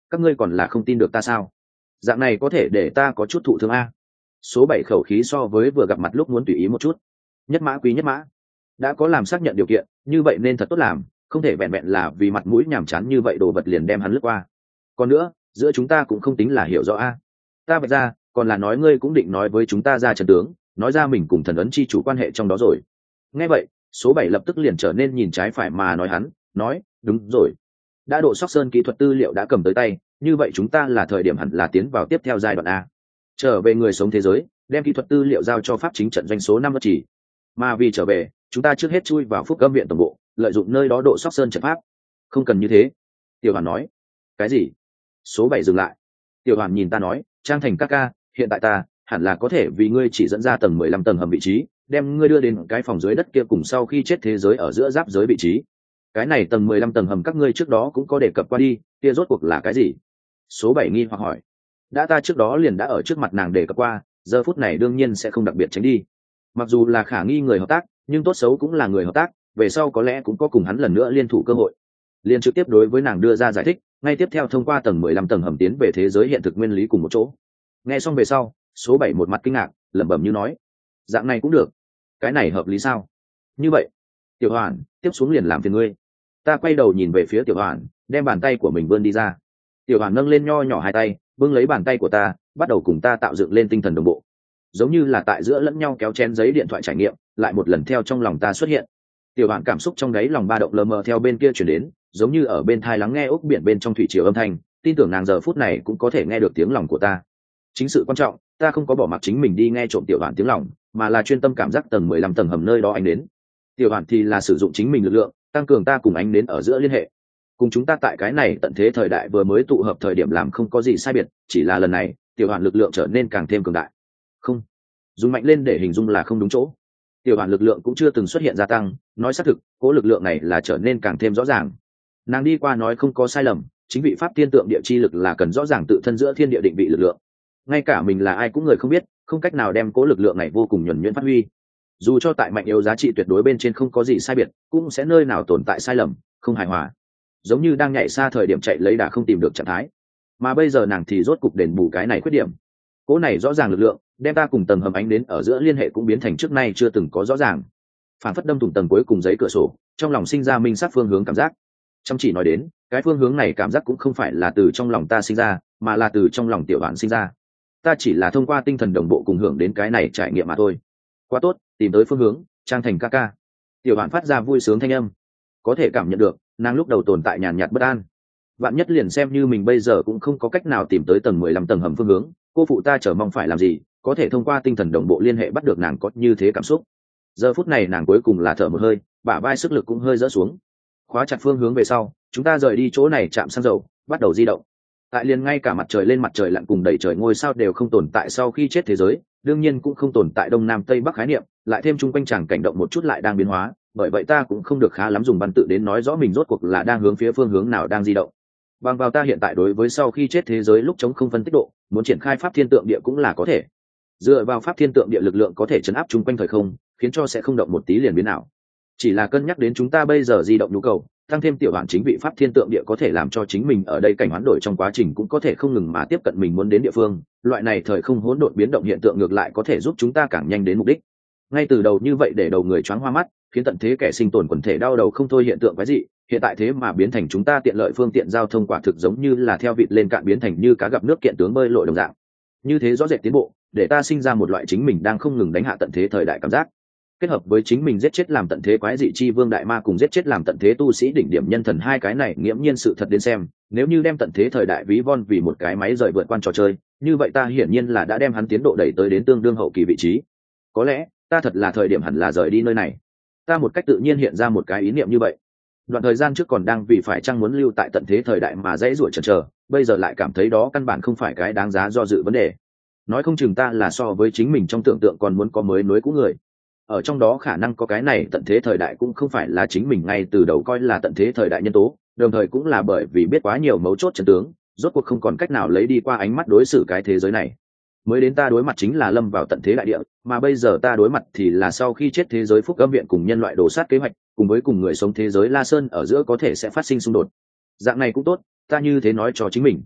các ngươi còn là không tin được ta sao? Dạng này có thể để ta có chút thụ thương a. Số bảy khẩu khí so với vừa gặp mặt lúc muốn tùy ý một chút. Nhất mã quý nhất mã, đã có làm xác nhận điều kiện như vậy nên thật tốt làm, không thể vẹn vẹn là vì mặt mũi nhàm chán như vậy đồ vật liền đem hắn lướt qua. Còn nữa, giữa chúng ta cũng không tính là hiểu rõ a. Ta vạch ra, còn là nói ngươi cũng định nói với chúng ta ra trận tướng, nói ra mình cùng thần ấn chi chủ quan hệ trong đó rồi. Nghe vậy, số bảy lập tức liền trở nên nhìn trái phải mà nói hắn, nói, đúng rồi. Đã độ sóc sơn kỹ thuật tư liệu đã cầm tới tay, như vậy chúng ta là thời điểm hẳn là tiến vào tiếp theo giai đoạn a. Trở về người sống thế giới, đem kỹ thuật tư liệu giao cho pháp chính trận doanh số năm bất chỉ. Mà vì trở về, chúng ta trước hết chui vào Phúc Âm viện tổng bộ, lợi dụng nơi đó độ sóc sơn trận pháp. Không cần như thế. Tiểu Hoàn nói. Cái gì? Số bảy dừng lại. Tiểu Hoàn nhìn ta nói, Trang Thành ca ca, hiện tại ta hẳn là có thể vì ngươi chỉ dẫn ra tầng mười lăm tầng hầm vị trí, đem ngươi đưa đến cái phòng dưới đất kia cùng sau khi chết thế giới ở giữa giáp giới vị trí. Cái này tầng mười lăm tầng hầm các ngươi trước đó cũng có đề cập qua đi, kia rốt cuộc là cái gì? Số bảy nghi hoặc hỏi. Đã ta trước đó liền đã ở trước mặt nàng đề cập qua, giờ phút này đương nhiên sẽ không đặc biệt tránh đi. Mặc dù là khả nghi người hợp tác, nhưng tốt xấu cũng là người hợp tác, về sau có lẽ cũng có cùng hắn lần nữa liên thủ cơ hội. Liên trực tiếp đối với nàng đưa ra giải thích, ngay tiếp theo thông qua tầng mười lăm tầng hầm tiến về thế giới hiện thực nguyên lý cùng một chỗ. Nghe xong về sau, số bảy một mặt kinh ngạc, lẩm bẩm như nói, dạng này cũng được, cái này hợp lý sao? Như vậy, Tiểu Hoàn, tiếp xuống liền làm phiền ngươi. Ta quay đầu nhìn về phía Tiểu Hoàn, đem bàn tay của mình vươn đi ra. Tiểu Hoàn nâng lên nho nhỏ hai tay, bưng lấy bàn tay của ta, bắt đầu cùng ta tạo dựng lên tinh thần đồng bộ, giống như là tại giữa lẫn nhau kéo chén giấy điện thoại trải nghiệm, lại một lần theo trong lòng ta xuất hiện. Tiểu Hoàn cảm xúc trong đáy lòng ba động lờ mờ theo bên kia chuyển đến, giống như ở bên thai lắng nghe ốc biển bên trong thủy triều âm thanh, tin tưởng nàng giờ phút này cũng có thể nghe được tiếng lòng của ta. Chính sự quan trọng, ta không có bỏ mặc chính mình đi nghe trộm Tiểu Hoàn tiếng lòng, mà là chuyên tâm cảm giác tầng mười lăm tầng hầm nơi đó anh đến. Tiểu Hoàn thì là sử dụng chính mình lực lượng, tăng cường ta cùng ánh đến ở giữa liên hệ. Cùng chúng ta tại cái này tận thế thời đại vừa mới tụ hợp thời điểm làm không có gì sai biệt, chỉ là lần này, Tiểu Hoàn lực lượng trở nên càng thêm cường đại. Không, dùng mạnh lên để hình dung là không đúng chỗ. Tiểu Hoàn lực lượng cũng chưa từng xuất hiện gia tăng, nói xác thực, cố lực lượng này là trở nên càng thêm rõ ràng. Nàng đi qua nói không có sai lầm, chính vị pháp thiên tượng địa chi lực là cần rõ ràng tự thân giữa thiên địa định vị lực lượng. Ngay cả mình là ai cũng người không biết, không cách nào đem cố lực lượng này vô cùng nhuần nhuyễn phát huy. Dù cho tại mạnh yếu giá trị tuyệt đối bên trên không có gì sai biệt, cũng sẽ nơi nào tồn tại sai lầm, không hài hòa. Giống như đang nhảy xa thời điểm chạy lấy đà không tìm được trạng thái, mà bây giờ nàng thì rốt cục đền bù cái này khuyết điểm. Cố này rõ ràng lực lượng, đem ta cùng tầng hầm ánh đến ở giữa liên hệ cũng biến thành trước nay chưa từng có rõ ràng. Phản phất đâm thủng tầng cuối cùng giấy cửa sổ, trong lòng sinh ra minh sát phương hướng cảm giác. Chăm chỉ nói đến, cái phương hướng này cảm giác cũng không phải là từ trong lòng ta sinh ra, mà là từ trong lòng Tiểu Hoàn sinh ra. Ta chỉ là thông qua tinh thần đồng bộ cùng hưởng đến cái này trải nghiệm mà thôi. Quá tốt, tìm tới phương hướng, Trang Thành ca ca. Tiểu Hoàn phát ra vui sướng thanh âm. Có thể cảm nhận được, nàng lúc đầu tồn tại nhàn nhạt bất an. Vạn nhất liền xem như mình bây giờ cũng không có cách nào tìm tới tầng mười lăm tầng hầm phương hướng, cô phụ ta chờ mong phải làm gì, có thể thông qua tinh thần đồng bộ liên hệ bắt được nàng có như thế cảm xúc. Giờ phút này nàng cuối cùng là thở một hơi, bả vai sức lực cũng hơi dỡ xuống. Khóa chặt phương hướng về sau, chúng ta rời đi chỗ này chạm xăng dầu, bắt đầu di động. Tại liền ngay cả mặt trời lên mặt trời lặn cùng đầy trời ngôi sao đều không tồn tại sau khi chết thế giới, đương nhiên cũng không tồn tại đông nam tây bắc khái niệm, lại thêm chung quanh chàng cảnh động một chút lại đang biến hóa, bởi vậy ta cũng không được khá lắm dùng văn tự đến nói rõ mình rốt cuộc là đang hướng phía phương hướng nào đang di động. Bằng vào ta hiện tại đối với sau khi chết thế giới lúc chống không phân tích độ, muốn triển khai pháp thiên tượng địa cũng là có thể. Dựa vào pháp thiên tượng địa lực lượng có thể chấn áp chung quanh thời không, khiến cho sẽ không động một tí liền biến nào. Chỉ là cân nhắc đến chúng ta bây giờ di động nhu cầu, tăng thêm Tiểu Hoàn chính vị pháp thiên tượng địa có thể làm cho chính mình ở đây cảnh hoán đổi trong quá trình cũng có thể không ngừng mà tiếp cận mình muốn đến địa phương, loại này thời không hỗn độn biến động hiện tượng ngược lại có thể giúp chúng ta càng nhanh đến mục đích. Ngay từ đầu như vậy để đầu người choáng hoa mắt, khiến tận thế kẻ sinh tồn quần thể đau đầu không thôi hiện tượng quái dị, hiện tại thế mà biến thành chúng ta tiện lợi phương tiện giao thông quả thực giống như là theo vịt lên cạn biến thành như cá gặp nước kiện tướng bơi lội đồng dạng. Như thế rõ rệt tiến bộ, để ta sinh ra một loại chính mình đang không ngừng đánh hạ tận thế thời đại cảm giác. Kết hợp với chính mình giết chết làm tận thế quái dị chi vương đại ma cùng giết chết làm tận thế tu sĩ đỉnh điểm nhân thần hai cái này nghiễm nhiên sự thật đến xem, nếu như đem tận thế thời đại ví von vì một cái máy rời vượt qua trò chơi, như vậy ta hiển nhiên là đã đem hắn tiến độ đẩy tới đến tương đương hậu kỳ vị trí. Có lẽ ta thật là thời điểm hẳn là rời đi nơi này. Ta một cách tự nhiên hiện ra một cái ý niệm như vậy. Đoạn thời gian trước còn đang vì phải chăng muốn lưu tại tận thế thời đại mà dãy ruổi chần chờ, bây giờ lại cảm thấy đó căn bản không phải cái đáng giá do dự vấn đề. Nói không chừng ta là so với chính mình trong tưởng tượng còn muốn có mới nối cũ người. Ở trong đó khả năng có cái này tận thế thời đại cũng không phải là chính mình ngay từ đầu coi là tận thế thời đại nhân tố, đồng thời cũng là bởi vì biết quá nhiều mấu chốt trận tướng, rốt cuộc không còn cách nào lấy đi qua ánh mắt đối xử cái thế giới này. Mới đến ta đối mặt chính là lâm vào tận thế đại địa, mà bây giờ ta đối mặt thì là sau khi chết thế giới Phúc Âm viện cùng nhân loại đổ sát kế hoạch, cùng với cùng người sống thế giới La Sơn ở giữa có thể sẽ phát sinh xung đột. Dạng này cũng tốt, ta như thế nói cho chính mình.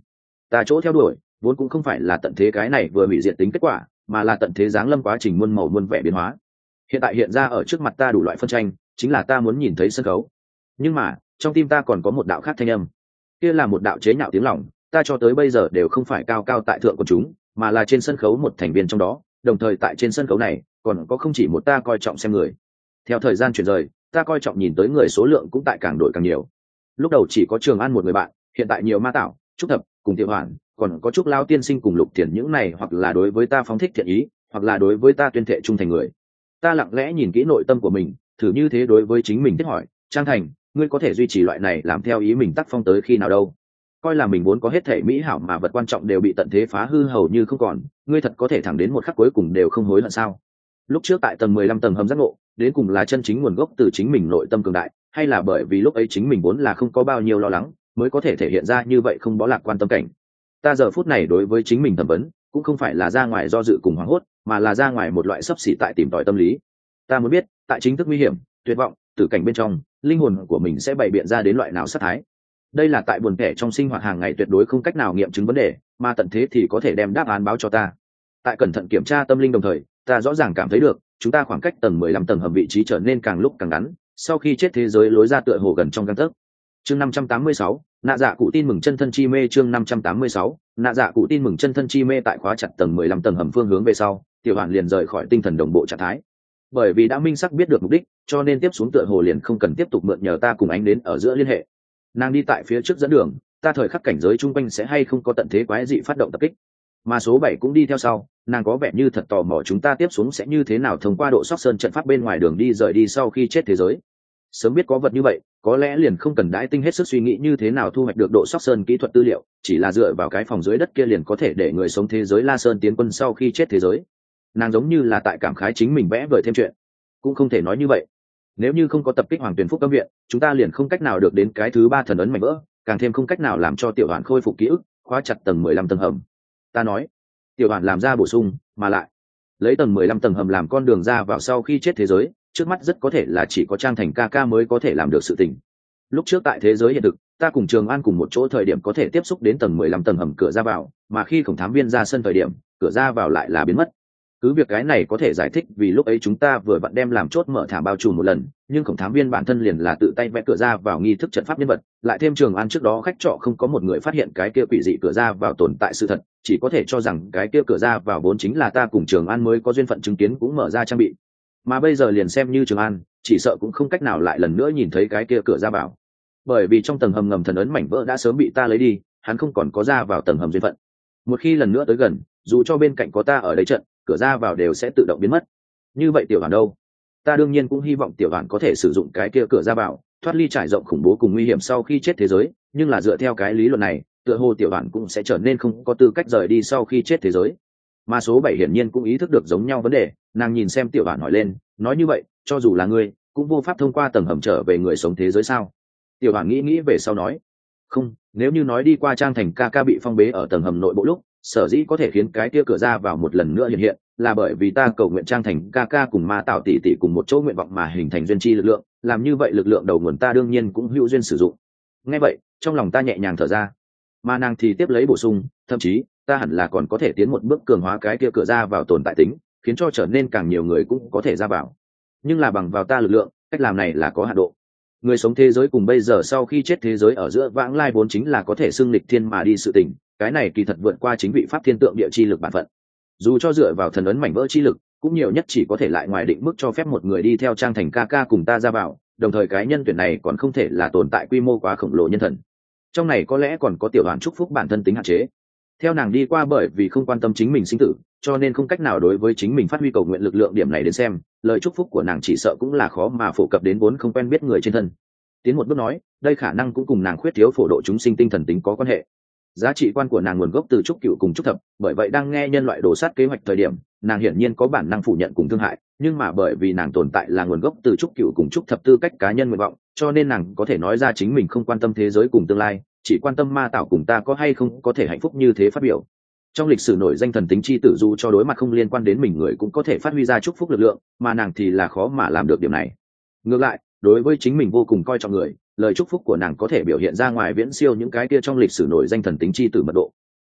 Ta chỗ theo đuổi vốn cũng không phải là tận thế cái này vừa hủy diệt tính kết quả, mà là tận thế giáng lâm quá trình muôn màu muôn vẻ biến hóa. Hiện tại hiện ra ở trước mặt ta đủ loại phân tranh, chính là ta muốn nhìn thấy sân khấu. Nhưng mà trong tim ta còn có một đạo khác thanh âm, kia là một đạo chế nhạo tiếng lòng. Ta cho tới bây giờ đều không phải cao cao tại thượng của chúng, mà là trên sân khấu một thành viên trong đó, đồng thời tại trên sân khấu này còn có không chỉ một ta coi trọng xem người. Theo thời gian chuyển rời, ta coi trọng nhìn tới người số lượng cũng tại càng đổi càng nhiều. Lúc đầu chỉ có Trường An một người bạn, hiện tại nhiều Ma Tạo, Trúc Thập cùng Tiểu Hoàn, còn có Trúc Lao tiên sinh cùng Lục Thiền, những này hoặc là đối với ta phóng thích thiện ý, hoặc là đối với ta tuyên thệ trung thành người. Ta lặng lẽ nhìn kỹ nội tâm của mình, thử như thế đối với chính mình thiết hỏi: Trang Thành, ngươi có thể duy trì loại này làm theo ý mình tác phong tới khi nào đâu? Coi là mình vốn có hết thể mỹ hảo mà vật quan trọng đều bị tận thế phá hư hầu như không còn, ngươi thật có thể thẳng đến một khắc cuối cùng đều không hối hận sao? Lúc trước tại tầng mười lăm tầng hầm giác ngộ, đến cùng là chân chính nguồn gốc từ chính mình nội tâm cường đại, hay là bởi vì lúc ấy chính mình vốn là không có bao nhiêu lo lắng, mới có thể thể hiện ra như vậy không bó lạc quan tâm cảnh. Ta giờ phút này đối với chính mình thẩm vấn, cũng không phải là ra ngoài do dự cùng hoảng hốt, mà là ra ngoài một loại sấp xỉ tại tìm tòi tâm lý. Ta muốn biết, tại chính thức nguy hiểm, tuyệt vọng, tử cảnh bên trong, linh hồn của mình sẽ bày biện ra đến loại nào sát thái. Đây là tại buồn kẻ trong sinh hoạt hàng ngày tuyệt đối không cách nào nghiệm chứng vấn đề, mà tận thế thì có thể đem đáp án báo cho ta. Tại cẩn thận kiểm tra tâm linh đồng thời, ta rõ ràng cảm thấy được, chúng ta khoảng cách tầng mười lăm tầng hầm vị trí trở nên càng lúc càng ngắn, sau khi chết thế giới lối ra tựa hồ gần trong gang tấc. Chương năm trăm tám mươi sáu, nạ dạ cụ tin mừng chân thân chi mê. Chương năm trăm tám mươi sáu, nạ dạ cụ tin mừng chân thân chi mê. Tại khóa chặt tầng mười lăm tầng hầm phương hướng về sau, Tiểu Hoàn liền rời khỏi tinh thần đồng bộ trạng thái. Bởi vì đã minh xác biết được mục đích, cho nên tiếp xuống tựa hồ liền không cần tiếp tục mượn nhờ ta cùng ánh đến ở giữa liên hệ. Nàng đi tại phía trước dẫn đường, ta thời khắc cảnh giới chung quanh sẽ hay không có tận thế quái dị phát động tập kích. Mà số bảy cũng đi theo sau, nàng có vẻ như thật tò mò chúng ta tiếp xuống sẽ như thế nào thông qua độ sóc sơn trận pháp bên ngoài đường đi rời đi sau khi chết thế giới. Sớm biết có vật như vậy, có lẽ liền không cần đãi tinh hết sức suy nghĩ như thế nào thu hoạch được độ sóc sơn kỹ thuật tư liệu, chỉ là dựa vào cái phòng dưới đất kia liền có thể để người sống thế giới La Sơn tiến quân sau khi chết thế giới. Nàng giống như là tại cảm khái chính mình vẽ vời thêm chuyện. Cũng không thể nói như vậy. Nếu như không có tập kích Hoàng Tuyền Phúc Cấm viện, chúng ta liền không cách nào được đến cái thứ ba thần ấn mảnh vỡ, càng thêm không cách nào làm cho Tiểu Hoàn khôi phục ký ức, khóa chặt tầng mười lăm tầng hầm. Ta nói. Tiểu Hoàn làm ra bổ sung, mà lại lấy tầng mười lăm tầng hầm làm con đường ra vào sau khi chết thế giới, trước mắt rất có thể là chỉ có Trang Thành ca ca mới có thể làm được sự tình. Lúc trước tại thế giới hiện thực, ta cùng Trường An cùng một chỗ thời điểm có thể tiếp xúc đến tầng mười lăm tầng hầm cửa ra vào, mà khi khổng thám viên ra sân thời điểm, cửa ra vào lại là biến mất. Cứ việc cái này có thể giải thích vì lúc ấy chúng ta vừa vặn đem làm chốt mở thả bao trùm một lần, nhưng khổng thám viên bản thân liền là tự tay vẽ cửa ra vào nghi thức trận pháp nhân vật, lại thêm Trường An trước đó khách trọ không có một người phát hiện cái kia quỷ dị cửa ra vào tồn tại sự thật, chỉ có thể cho rằng cái kia cửa ra vào vốn chính là ta cùng Trường An mới có duyên phận chứng kiến cũng mở ra trang bị. Mà bây giờ liền xem như Trường An, chỉ sợ cũng không cách nào lại lần nữa nhìn thấy cái kia cửa ra vào. Bởi vì trong tầng hầm ngầm thần ấn mảnh vỡ đã sớm bị ta lấy đi, hắn không còn có ra vào tầng hầm duyên phận. Một khi lần nữa tới gần, dù cho bên cạnh có ta ở đây trận, cửa ra vào đều sẽ tự động biến mất. Như vậy Tiểu Hoàn đâu? Ta đương nhiên cũng hy vọng Tiểu Hoàn có thể sử dụng cái kia cửa ra vào, thoát ly trải rộng khủng bố cùng nguy hiểm sau khi chết thế giới, nhưng là dựa theo cái lý luận này, tựa hồ Tiểu Hoàn cũng sẽ trở nên không có tư cách rời đi sau khi chết thế giới. Mà số bảy hiển nhiên cũng ý thức được giống nhau vấn đề, nàng nhìn xem Tiểu Hoàn hỏi lên, nói như vậy, cho dù là ngươi, cũng vô pháp thông qua tầng hầm trở về người sống thế giới sao? Tiểu Hoàn nghĩ nghĩ về sau nói, không, nếu như nói đi qua Trang Thành ca ca bị phong bế ở tầng hầm nội bộ lúc, sở dĩ có thể khiến cái kia cửa ra vào một lần nữa hiện hiện, là bởi vì ta cầu nguyện Trang Thành ca ca cùng Ma Tạo tỷ tỷ cùng một chỗ nguyện vọng mà hình thành duyên chi lực lượng, làm như vậy lực lượng đầu nguồn ta đương nhiên cũng hữu duyên sử dụng. Nghe vậy, trong lòng ta nhẹ nhàng thở ra. Mà nàng thì tiếp lấy bổ sung, thậm chí ta hẳn là còn có thể tiến một bước cường hóa cái kia cửa ra vào tồn tại tính, khiến cho trở nên càng nhiều người cũng có thể ra vào. Nhưng là bằng vào ta lực lượng, cách làm này là có hạn độ. Người sống thế giới cùng bây giờ sau khi chết thế giới ở giữa vãng lai vốn chính là có thể xưng lịch thiên mà đi sự tình, cái này kỳ thật vượt qua chính vị pháp thiên tượng địa chi lực bản phận. Dù cho dựa vào thần ấn mảnh vỡ chi lực, cũng nhiều nhất chỉ có thể lại ngoài định mức cho phép một người đi theo Trang Thành ca ca cùng ta ra vào, đồng thời cái nhân tuyển này còn không thể là tồn tại quy mô quá khổng lồ nhân thần. Trong này có lẽ còn có Tiểu Hoàn chúc phúc bản thân tính hạn chế. Theo nàng đi qua bởi vì không quan tâm chính mình sinh tử, cho nên không cách nào đối với chính mình phát huy cầu nguyện lực lượng điểm này đến xem, lời chúc phúc của nàng chỉ sợ cũng là khó mà phổ cập đến vốn không quen biết người trên thân. Tiến một bước nói, đây khả năng cũng cùng nàng khuyết thiếu phổ độ chúng sinh tinh thần tính có quan hệ. Giá trị quan của nàng nguồn gốc từ trúc cựu cùng trúc thập, bởi vậy đang nghe nhân loại đổ sát kế hoạch thời điểm, nàng hiển nhiên có bản năng phủ nhận cùng thương hại, nhưng mà bởi vì nàng tồn tại là nguồn gốc từ trúc cựu cùng trúc thập tư cách cá nhân nguyện vọng, cho nên nàng có thể nói ra chính mình không quan tâm thế giới cùng tương lai, chỉ quan tâm Ma Tạo cùng ta có hay không có thể hạnh phúc như thế phát biểu. Trong lịch sử nổi danh thần tính chi tử dù cho đối mặt không liên quan đến mình người cũng có thể phát huy ra chúc phúc lực lượng, mà nàng thì là khó mà làm được điểm này. Ngược lại, đối với chính mình vô cùng coi trọng người, lời chúc phúc của nàng có thể biểu hiện ra ngoài viễn siêu những cái kia trong lịch sử nổi danh thần tính chi tử mật độ.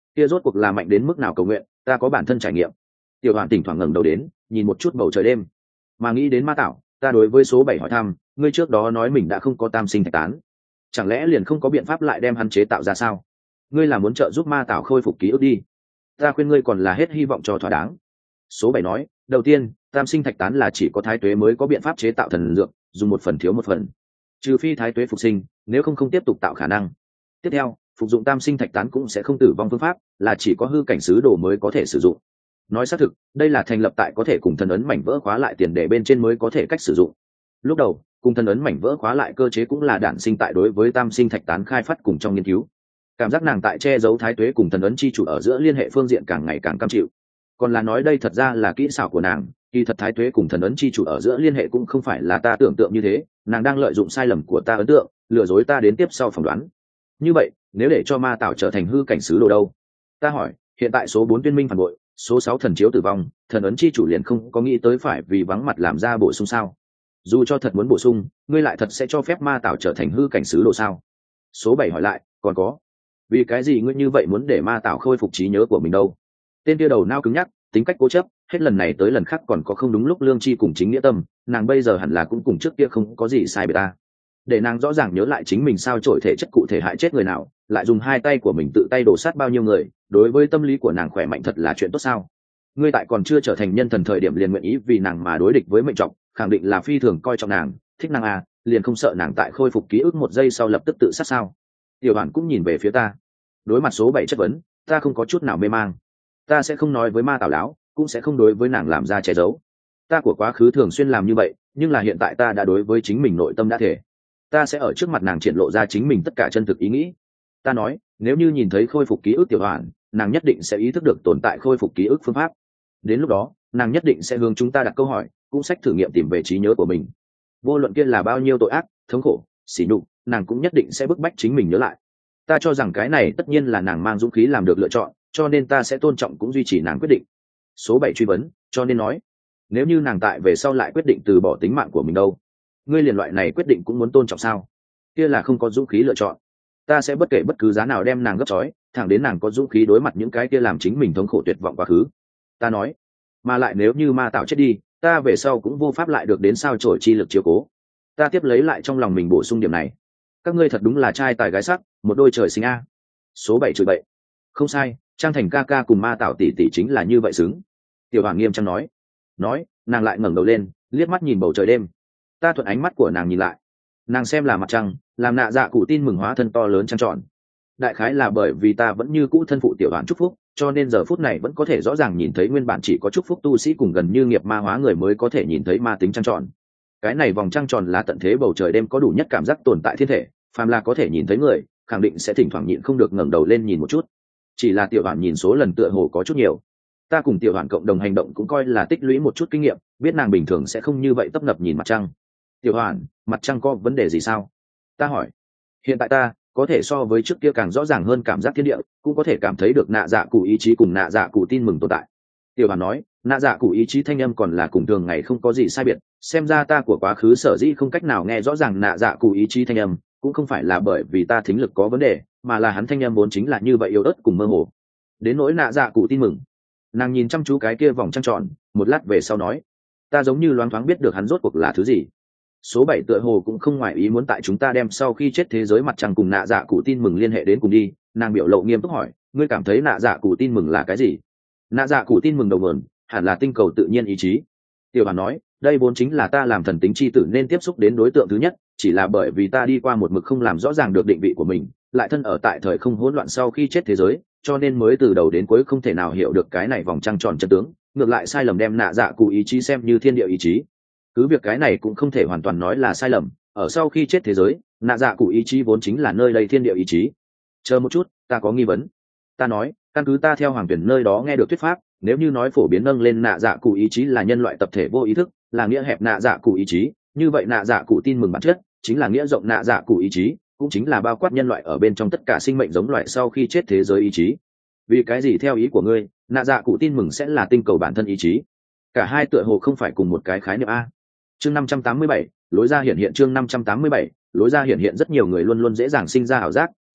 kia rốt cuộc là mạnh đến mức nào cầu nguyện, ta có bản thân trải nghiệm. Tiểu Hoàn tỉnh thoảng ngẩng đầu đến, nhìn một chút bầu trời đêm, mà nghĩ đến ma tạo, ta đối với số bảy hỏi thăm, ngươi trước đó nói mình đã không có tam sinh thạch tán, chẳng lẽ liền không có biện pháp lại đem hắn chế tạo ra sao? Ngươi là muốn trợ giúp ma tạo khôi phục ký ức đi, ta khuyên ngươi còn là hết hy vọng cho thỏa đáng. Số bảy nói, đầu tiên, tam sinh thạch tán là chỉ có thái tuế mới có biện pháp chế tạo thần dược, dùng một phần thiếu một phần, trừ phi thái tuế phục sinh, nếu không không tiếp tục tạo khả năng. Tiếp theo, phục dụng tam sinh thạch tán cũng sẽ không tử vong phương pháp, là chỉ có hư cảnh sứ đồ mới có thể sử dụng. Nói xác thực, đây là thành lập tại có thể cùng thần ấn mảnh vỡ khóa lại tiền đề bên trên mới có thể cách sử dụng. Lúc đầu, cùng thần ấn mảnh vỡ khóa lại cơ chế cũng là đản sinh tại đối với tam sinh thạch tán khai phát cùng trong nghiên cứu. Cảm giác nàng tại che giấu thái tuế cùng thần ấn chi chủ ở giữa liên hệ phương diện càng ngày càng cam chịu. Còn là nói đây thật ra là kỹ xảo của nàng, kỳ thật thái tuế cùng thần ấn chi chủ ở giữa liên hệ cũng không phải là ta tưởng tượng như thế, nàng đang lợi dụng sai lầm của ta ấn tượng, lừa dối ta đến tiếp sau phỏng đoán. Như vậy, nếu để cho ma tạo trở thành hư cảnh sứ đồ đâu? Ta hỏi, hiện tại số bốn tuyên minh phản bội, số sáu thần chiếu tử vong, thần ấn chi chủ liền không có nghĩ tới phải vì vắng mặt làm ra bổ sung sao? Dù cho thật muốn bổ sung, ngươi lại thật sẽ cho phép ma tạo trở thành hư cảnh sứ đồ sao? Số bảy hỏi lại, còn có, vì cái gì ngươi như vậy muốn để ma tạo khôi phục trí nhớ của mình đâu? Tên kia đầu nao cứng nhắc, tính cách cố chấp, hết lần này tới lần khác còn có không đúng lúc lương tri cùng chính nghĩa tâm, nàng bây giờ hẳn là cũng cùng trước kia không có gì sai biệt ta. Để nàng rõ ràng nhớ lại chính mình sao trổi thể chất cụ thể hại chết người nào, lại dùng hai tay của mình tự tay đổ sát bao nhiêu người, đối với tâm lý của nàng khỏe mạnh thật là chuyện tốt sao? Ngươi tại còn chưa trở thành nhân thần thời điểm liền nguyện ý vì nàng mà đối địch với mệnh trọng, khẳng định là phi thường coi trọng nàng, thích nàng à, liền không sợ nàng tại khôi phục ký ức một giây sau lập tức tự sát sao? Tiểu Hoàn cũng nhìn về phía ta. Đối mặt số bảy chất vấn, ta không có chút nào mê mang. Ta sẽ không nói với ma tào láo, cũng sẽ không đối với nàng làm ra che giấu. Ta của quá khứ thường xuyên làm như vậy, nhưng là hiện tại ta đã đối với chính mình nội tâm đã thể. Ta sẽ ở trước mặt nàng triển lộ ra chính mình tất cả chân thực ý nghĩ. Ta nói, nếu như nhìn thấy khôi phục ký ức Tiểu Hoàn, nàng nhất định sẽ ý thức được tồn tại khôi phục ký ức phương pháp. Đến lúc đó, nàng nhất định sẽ hướng chúng ta đặt câu hỏi, cũng sách thử nghiệm tìm về trí nhớ của mình. Vô luận kia là bao nhiêu tội ác, thống khổ, sỉ nhục, nàng cũng nhất định sẽ bức bách chính mình nhớ lại. Ta cho rằng cái này tất nhiên là nàng mang dũng khí làm được lựa chọn, cho nên ta sẽ tôn trọng cũng duy trì nàng quyết định. Số bảy truy vấn, cho nên nói, nếu như nàng tại về sau lại quyết định từ bỏ tính mạng của mình đâu, ngươi liền loại này quyết định cũng muốn tôn trọng sao? Kia là không có dũng khí lựa chọn. Ta sẽ bất kể bất cứ giá nào đem nàng gấp trói, thẳng đến nàng có dũng khí đối mặt những cái kia làm chính mình thống khổ tuyệt vọng quá khứ. Ta nói, mà lại nếu như ma tạo chết đi, ta về sau cũng vô pháp lại được đến sao chổi chi lực chiếu cố. Ta tiếp lấy lại trong lòng mình bổ sung điểm này. Các ngươi thật đúng là trai tài gái sắc, một đôi trời sinh a. Số bảy chửi bậy. Không sai, Trang Thành ca ca cùng ma tạo tỷ tỷ chính là như vậy xứng. Tiểu Hoàng nghiêm trang nói. Nói, nàng lại ngẩng đầu lên, liếc mắt nhìn bầu trời đêm. Ta thuận ánh mắt của nàng nhìn lại. Nàng xem là mặt trăng, làm nạ dạ cụ tin mừng hóa thân to lớn trăng tròn. Đại khái là bởi vì ta vẫn như cũ thân phụ Tiểu Hoàng chúc phúc, cho nên giờ phút này vẫn có thể rõ ràng nhìn thấy nguyên bản chỉ có chúc phúc tu sĩ cùng gần như nghiệp ma hóa người mới có thể nhìn thấy ma tính trăng tròn. Cái này vòng trăng tròn là tận thế bầu trời đêm có đủ nhất cảm giác tồn tại thiên thể, phàm là có thể nhìn thấy người, khẳng định sẽ thỉnh thoảng nhịn không được ngẩng đầu lên nhìn một chút. Chỉ là Tiểu Hoàn nhìn số lần tựa hồ có chút nhiều. Ta cùng Tiểu Hoàn cộng đồng hành động cũng coi là tích lũy một chút kinh nghiệm, biết nàng bình thường sẽ không như vậy tấp nập nhìn mặt trăng. Tiểu Hoàn, mặt trăng có vấn đề gì sao? Ta hỏi. Hiện tại ta có thể so với trước kia càng rõ ràng hơn cảm giác thiên địa, cũng có thể cảm thấy được nạ dạ cụ ý chí cùng nạ dạ cụ tin mừng tồn tại. Tiểu Hoàn nói, nạ dạ cụ ý chí thanh âm còn là cùng thường ngày không có gì sai biệt, xem ra ta của quá khứ sở dĩ không cách nào nghe rõ ràng nạ dạ cụ ý chí thanh âm, cũng không phải là bởi vì ta thính lực có vấn đề, mà là hắn thanh âm vốn chính là như vậy yếu ớt cùng mơ hồ. Đến nỗi nạ dạ cụ tin mừng, nàng nhìn chăm chú cái kia vòng trăng tròn, một lát về sau nói, ta giống như loáng thoáng biết được hắn rốt cuộc là thứ gì. Số bảy tựa hồ cũng không ngoài ý muốn tại chúng ta đem sau khi chết thế giới mặt trăng cùng nạ dạ cụ tin mừng liên hệ đến cùng đi. Nàng biểu lộ nghiêm túc hỏi, ngươi cảm thấy nạ dạ cụ tin mừng là cái gì? Nạ dạ cụ tin mừng đầu nguồn hẳn là tinh cầu tự nhiên ý chí. Tiểu Hoàn nói, đây vốn chính là ta làm thần tính chi tử nên tiếp xúc đến đối tượng thứ nhất, chỉ là bởi vì ta đi qua một mực không làm rõ ràng được định vị của mình, lại thân ở tại thời không hỗn loạn sau khi chết thế giới, cho nên mới từ đầu đến cuối không thể nào hiểu được cái này vòng trăng tròn chân tướng, ngược lại sai lầm đem nạ dạ cụ ý chí xem như thiên địa ý chí. Cứ việc cái này cũng không thể hoàn toàn nói là sai lầm, ở sau khi chết thế giới, nạ dạ cụ ý chí vốn chính là nơi đây thiên địa ý chí. Chờ một chút, ta có nghi vấn. Ta nói, căn cứ ta theo hoàng tuyển nơi đó nghe được thuyết pháp, nếu như nói phổ biến nâng lên nạ dạ cụ ý chí là nhân loại tập thể vô ý thức, là nghĩa hẹp nạ dạ cụ ý chí, như vậy nạ dạ cụ tin mừng bản chất chính là nghĩa rộng nạ dạ cụ ý chí, cũng chính là bao quát nhân loại ở bên trong tất cả sinh mệnh giống loại sau khi chết thế giới ý chí. Vì cái gì theo ý của ngươi, nạ dạ cụ tin mừng sẽ là tinh cầu bản thân ý chí? Cả hai tựa hồ không phải cùng một cái khái niệm a. Chương năm trăm tám mươi bảy, lối ra hiện hiện chương năm trăm tám mươi bảy, lối ra hiện hiện rất nhiều người luôn luôn dễ dàng sinh ra ảo giác,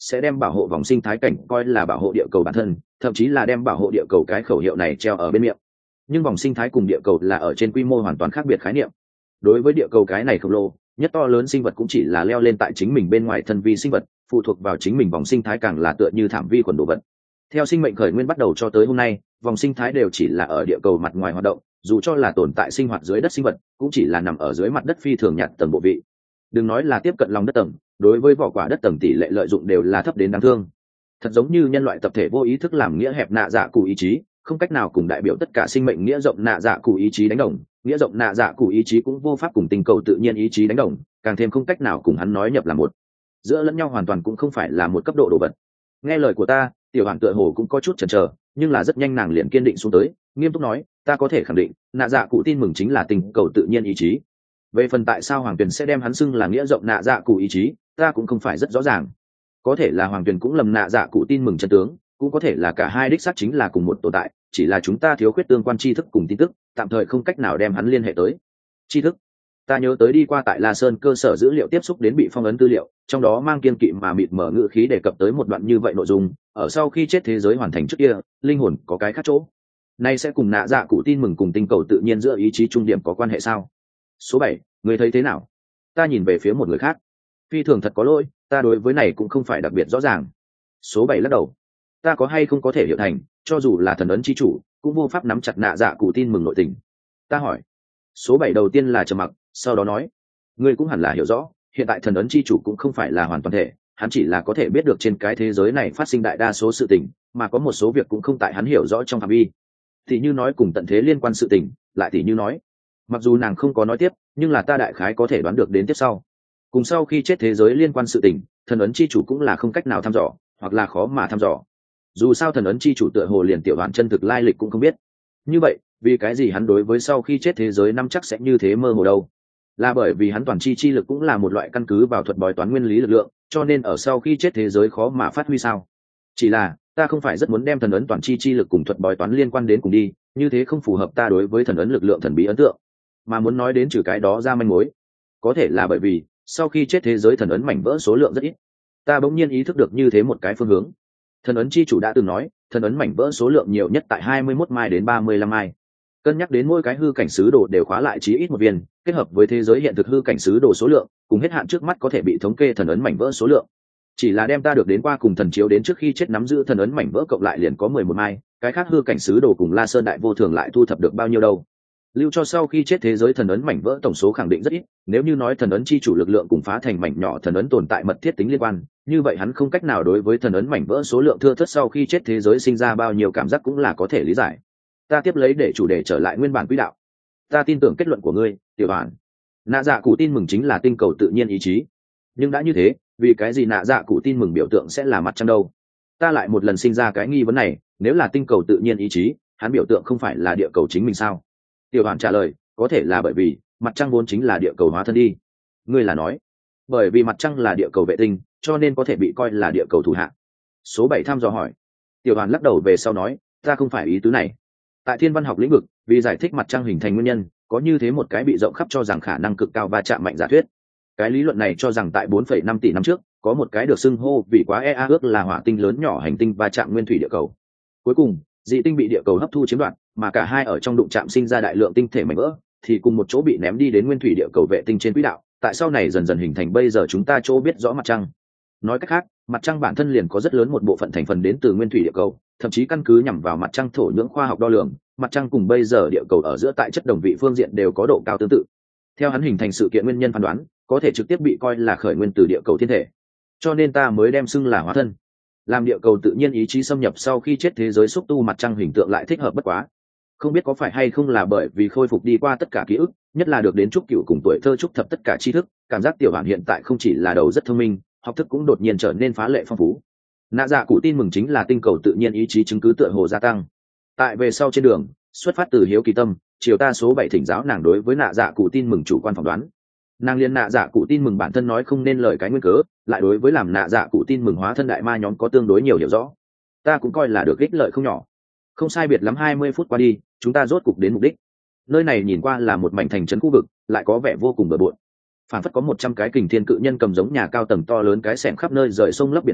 sẽ đem bảo hộ vòng sinh thái cảnh coi là bảo hộ địa cầu bản thân, thậm chí là đem bảo hộ địa cầu cái khẩu hiệu này treo ở bên miệng. Nhưng vòng sinh thái cùng địa cầu là ở trên quy mô hoàn toàn khác biệt khái niệm. Đối với địa cầu cái này khổng lồ nhất to lớn sinh vật cũng chỉ là leo lên tại chính mình bên ngoài thân vi sinh vật, phụ thuộc vào chính mình vòng sinh thái càng là tựa như thảm vi khuẩn đồ vật. Theo sinh mệnh khởi nguyên bắt đầu cho tới hôm nay, vòng sinh thái đều chỉ là ở địa cầu mặt ngoài hoạt động, dù cho là tồn tại sinh hoạt dưới đất sinh vật cũng chỉ là nằm ở dưới mặt đất phi thường nhạt tầng bộ vị. Đừng nói là tiếp cận lòng đất tầng, đối với vỏ quả đất tầng tỷ lệ lợi dụng đều là thấp đến đáng thương. Thật giống như nhân loại tập thể vô ý thức làm nghĩa hẹp nạ dạ cụ ý chí, không cách nào cùng đại biểu tất cả sinh mệnh nghĩa rộng nạ dạ cụ ý chí đánh đồng, nghĩa rộng nạ dạ cụ ý chí cũng vô pháp cùng tình cầu tự nhiên ý chí đánh đồng, càng thêm không cách nào cùng hắn nói nhập là một. Giữa lẫn nhau hoàn toàn cũng không phải là một cấp độ đồ vật. Nghe lời của ta, tiểu hoàng tựa hồ cũng có chút chần chờ, nhưng là rất nhanh nàng liền kiên định xuống tới, nghiêm túc nói, ta có thể khẳng định nạ dạ cụ tin mừng chính là tình cầu tự nhiên ý chí. Về phần tại sao hoàng tuyền sẽ đem hắn xưng là nghĩa rộng nạ dạ cụ ý chí, ta cũng không phải rất rõ ràng. Có thể là hoàng tuyền cũng lầm nạ dạ cụ tin mừng chân tướng, cũng có thể là cả hai đích xác chính là cùng một tồn tại, chỉ là chúng ta thiếu khuyết tương quan tri thức cùng tin tức, tạm thời không cách nào đem hắn liên hệ tới. Tri thức? Ta nhớ tới đi qua tại La Sơn cơ sở dữ liệu tiếp xúc đến bị phong ấn tư liệu, trong đó mang kiên kỵ mà mịt mở ngữ khí đề cập tới một đoạn như vậy nội dung, ở sau khi chết thế giới hoàn thành trước kia, linh hồn có cái khác chỗ. Nay sẽ cùng nạ dạ cụ tin mừng cùng tinh cầu tự nhiên giữa ý chí trung điểm có quan hệ sao? Số bảy, người thấy thế nào? Ta nhìn về phía một người khác. Phi thường thật có lỗi, ta đối với này cũng không phải đặc biệt rõ ràng. Số bảy lắc đầu. Ta có hay không có thể hiểu thành, cho dù là thần ấn chi chủ, cũng vô pháp nắm chặt nạ dạ cụ tin mừng nội tình. Ta hỏi. Số bảy đầu tiên là trầm mặc, sau đó nói, ngươi cũng hẳn là hiểu rõ, hiện tại thần ấn chi chủ cũng không phải là hoàn toàn thể, hắn chỉ là có thể biết được trên cái thế giới này phát sinh đại đa số sự tình, mà có một số việc cũng không tại hắn hiểu rõ trong phạm vi. Thì như nói cùng tận thế liên quan sự tình, lại thì như nói, mặc dù nàng không có nói tiếp, nhưng là ta đại khái có thể đoán được đến tiếp sau. Cùng sau khi chết thế giới liên quan sự tình, thần ấn chi chủ cũng là không cách nào thăm dò, hoặc là khó mà thăm dò. Dù sao thần ấn chi chủ tựa hồ liền tiểu bản chân thực lai lịch cũng không biết. Như vậy, vì cái gì hắn đối với sau khi chết thế giới năm chắc sẽ như thế mơ hồ đâu? Là bởi vì hắn toàn chi chi lực cũng là một loại căn cứ vào thuật bói toán nguyên lý lực lượng, cho nên ở sau khi chết thế giới khó mà phát huy sao? Chỉ là ta không phải rất muốn đem thần ấn toàn chi chi lực cùng thuật bói toán liên quan đến cùng đi, như thế không phù hợp ta đối với thần ấn lực lượng thần bí ấn tượng, mà muốn nói đến trừ cái đó ra manh mối. Có thể là bởi vì sau khi chết thế giới thần ấn mảnh vỡ số lượng rất ít. Ta bỗng nhiên ý thức được như thế một cái phương hướng. Thần ấn chi chủ đã từng nói, thần ấn mảnh vỡ số lượng nhiều nhất tại hai mươi mốt mai đến ba mươi lăm mai. Cân nhắc đến mỗi cái hư cảnh sứ đồ đều khóa lại chí ít một viên, kết hợp với thế giới hiện thực hư cảnh sứ đồ số lượng, cùng hết hạn trước mắt có thể bị thống kê thần ấn mảnh vỡ số lượng. Chỉ là đem ta được đến qua cùng thần chiếu đến trước khi chết nắm giữ thần ấn mảnh vỡ cộng lại liền có mười một mai, cái khác hư cảnh sứ đồ cùng La Sơn đại vô thường lại thu thập được bao nhiêu đâu? Lưu cho sau khi chết thế giới thần ấn mảnh vỡ tổng số khẳng định rất ít, nếu như nói thần ấn chi chủ lực lượng cùng phá thành mảnh nhỏ thần ấn tồn tại mật thiết tính liên quan, như vậy hắn không cách nào đối với thần ấn mảnh vỡ số lượng thưa thớt sau khi chết thế giới sinh ra bao nhiêu cảm giác cũng là có thể lý giải. Ta tiếp lấy để chủ đề trở lại nguyên bản quỹ đạo. Ta tin tưởng kết luận của ngươi, tiểu bản. Nạ dạ cụ tin mừng chính là tinh cầu tự nhiên ý chí. Nhưng đã như thế, vì cái gì nạ dạ cụ tin mừng biểu tượng sẽ là mặt trăng đâu? Ta lại một lần sinh ra cái nghi vấn này, nếu là tinh cầu tự nhiên ý chí, hắn biểu tượng không phải là địa cầu chính mình sao? Tiểu Hoàn trả lời, có thể là bởi vì mặt trăng vốn chính là địa cầu hóa thân đi. Ngươi là nói, bởi vì mặt trăng là địa cầu vệ tinh, cho nên có thể bị coi là địa cầu thủ hạ. Số bảy thăm dò hỏi. Tiểu Hoàn lắc đầu về sau nói, ta không phải ý tứ này. Tại thiên văn học lĩnh vực, vì giải thích mặt trăng hình thành nguyên nhân, có như thế một cái bị rộng khắp cho rằng khả năng cực cao va chạm mạnh giả thuyết. Cái lý luận này cho rằng tại bốn phẩy năm tỷ năm trước, có một cái được xưng hô vì quá e a ước là hỏa tinh lớn nhỏ hành tinh va chạm nguyên thủy địa cầu. Cuối cùng, dị tinh bị địa cầu hấp thu chiếm đoạt, mà cả hai ở trong đụng chạm sinh ra đại lượng tinh thể mảnh vỡ, thì cùng một chỗ bị ném đi đến nguyên thủy địa cầu vệ tinh trên quỹ đạo, tại sau này dần dần hình thành bây giờ chúng ta chỗ biết rõ mặt trăng. Nói cách khác, mặt trăng bản thân liền có rất lớn một bộ phận thành phần đến từ nguyên thủy địa cầu, thậm chí căn cứ nhằm vào mặt trăng thổ nhưỡng khoa học đo lường, mặt trăng cùng bây giờ địa cầu ở giữa tại chất đồng vị phương diện đều có độ cao tương tự. Theo hắn hình thành sự kiện nguyên nhân phán đoán, có thể trực tiếp bị coi là khởi nguyên từ địa cầu thiên thể, cho nên ta mới đem xưng là hóa thân. Làm địa cầu tự nhiên ý chí xâm nhập sau khi chết thế giới xúc tu mặt trăng hình tượng lại thích hợp bất quá. Không biết có phải hay không là bởi vì khôi phục đi qua tất cả ký ức, nhất là được đến trúc cửu cùng tuổi thơ trúc thập tất cả tri thức, cảm giác tiểu Hoàn hiện tại không chỉ là đầu rất thông minh, học thức cũng đột nhiên trở nên phá lệ phong phú. Nạ dạ cụ tin mừng chính là tinh cầu tự nhiên ý chí chứng cứ tựa hồ gia tăng. Tại về sau trên đường, xuất phát từ hiếu kỳ tâm, chiều ta số bảy thỉnh giáo nàng đối với nạ dạ cụ tin mừng chủ quan phỏng đoán. Nàng liên nạ dạ cụ tin mừng bản thân nói không nên lời cái nguyên cớ, lại đối với làm nạ dạ cụ tin mừng hóa thân đại ma nhóm có tương đối nhiều hiểu rõ. Ta cũng coi là được ích lợi không nhỏ. Không sai biệt lắm hai mươi phút qua đi, chúng ta rốt cục đến mục đích. Nơi này nhìn qua là một mảnh thành trấn khu vực, lại có vẻ vô cùng bừa bộn. Phản phất có một trăm cái kình thiên cự nhân cầm giống nhà cao tầng to lớn cái xẻng khắp nơi rời sông lấp biển qua,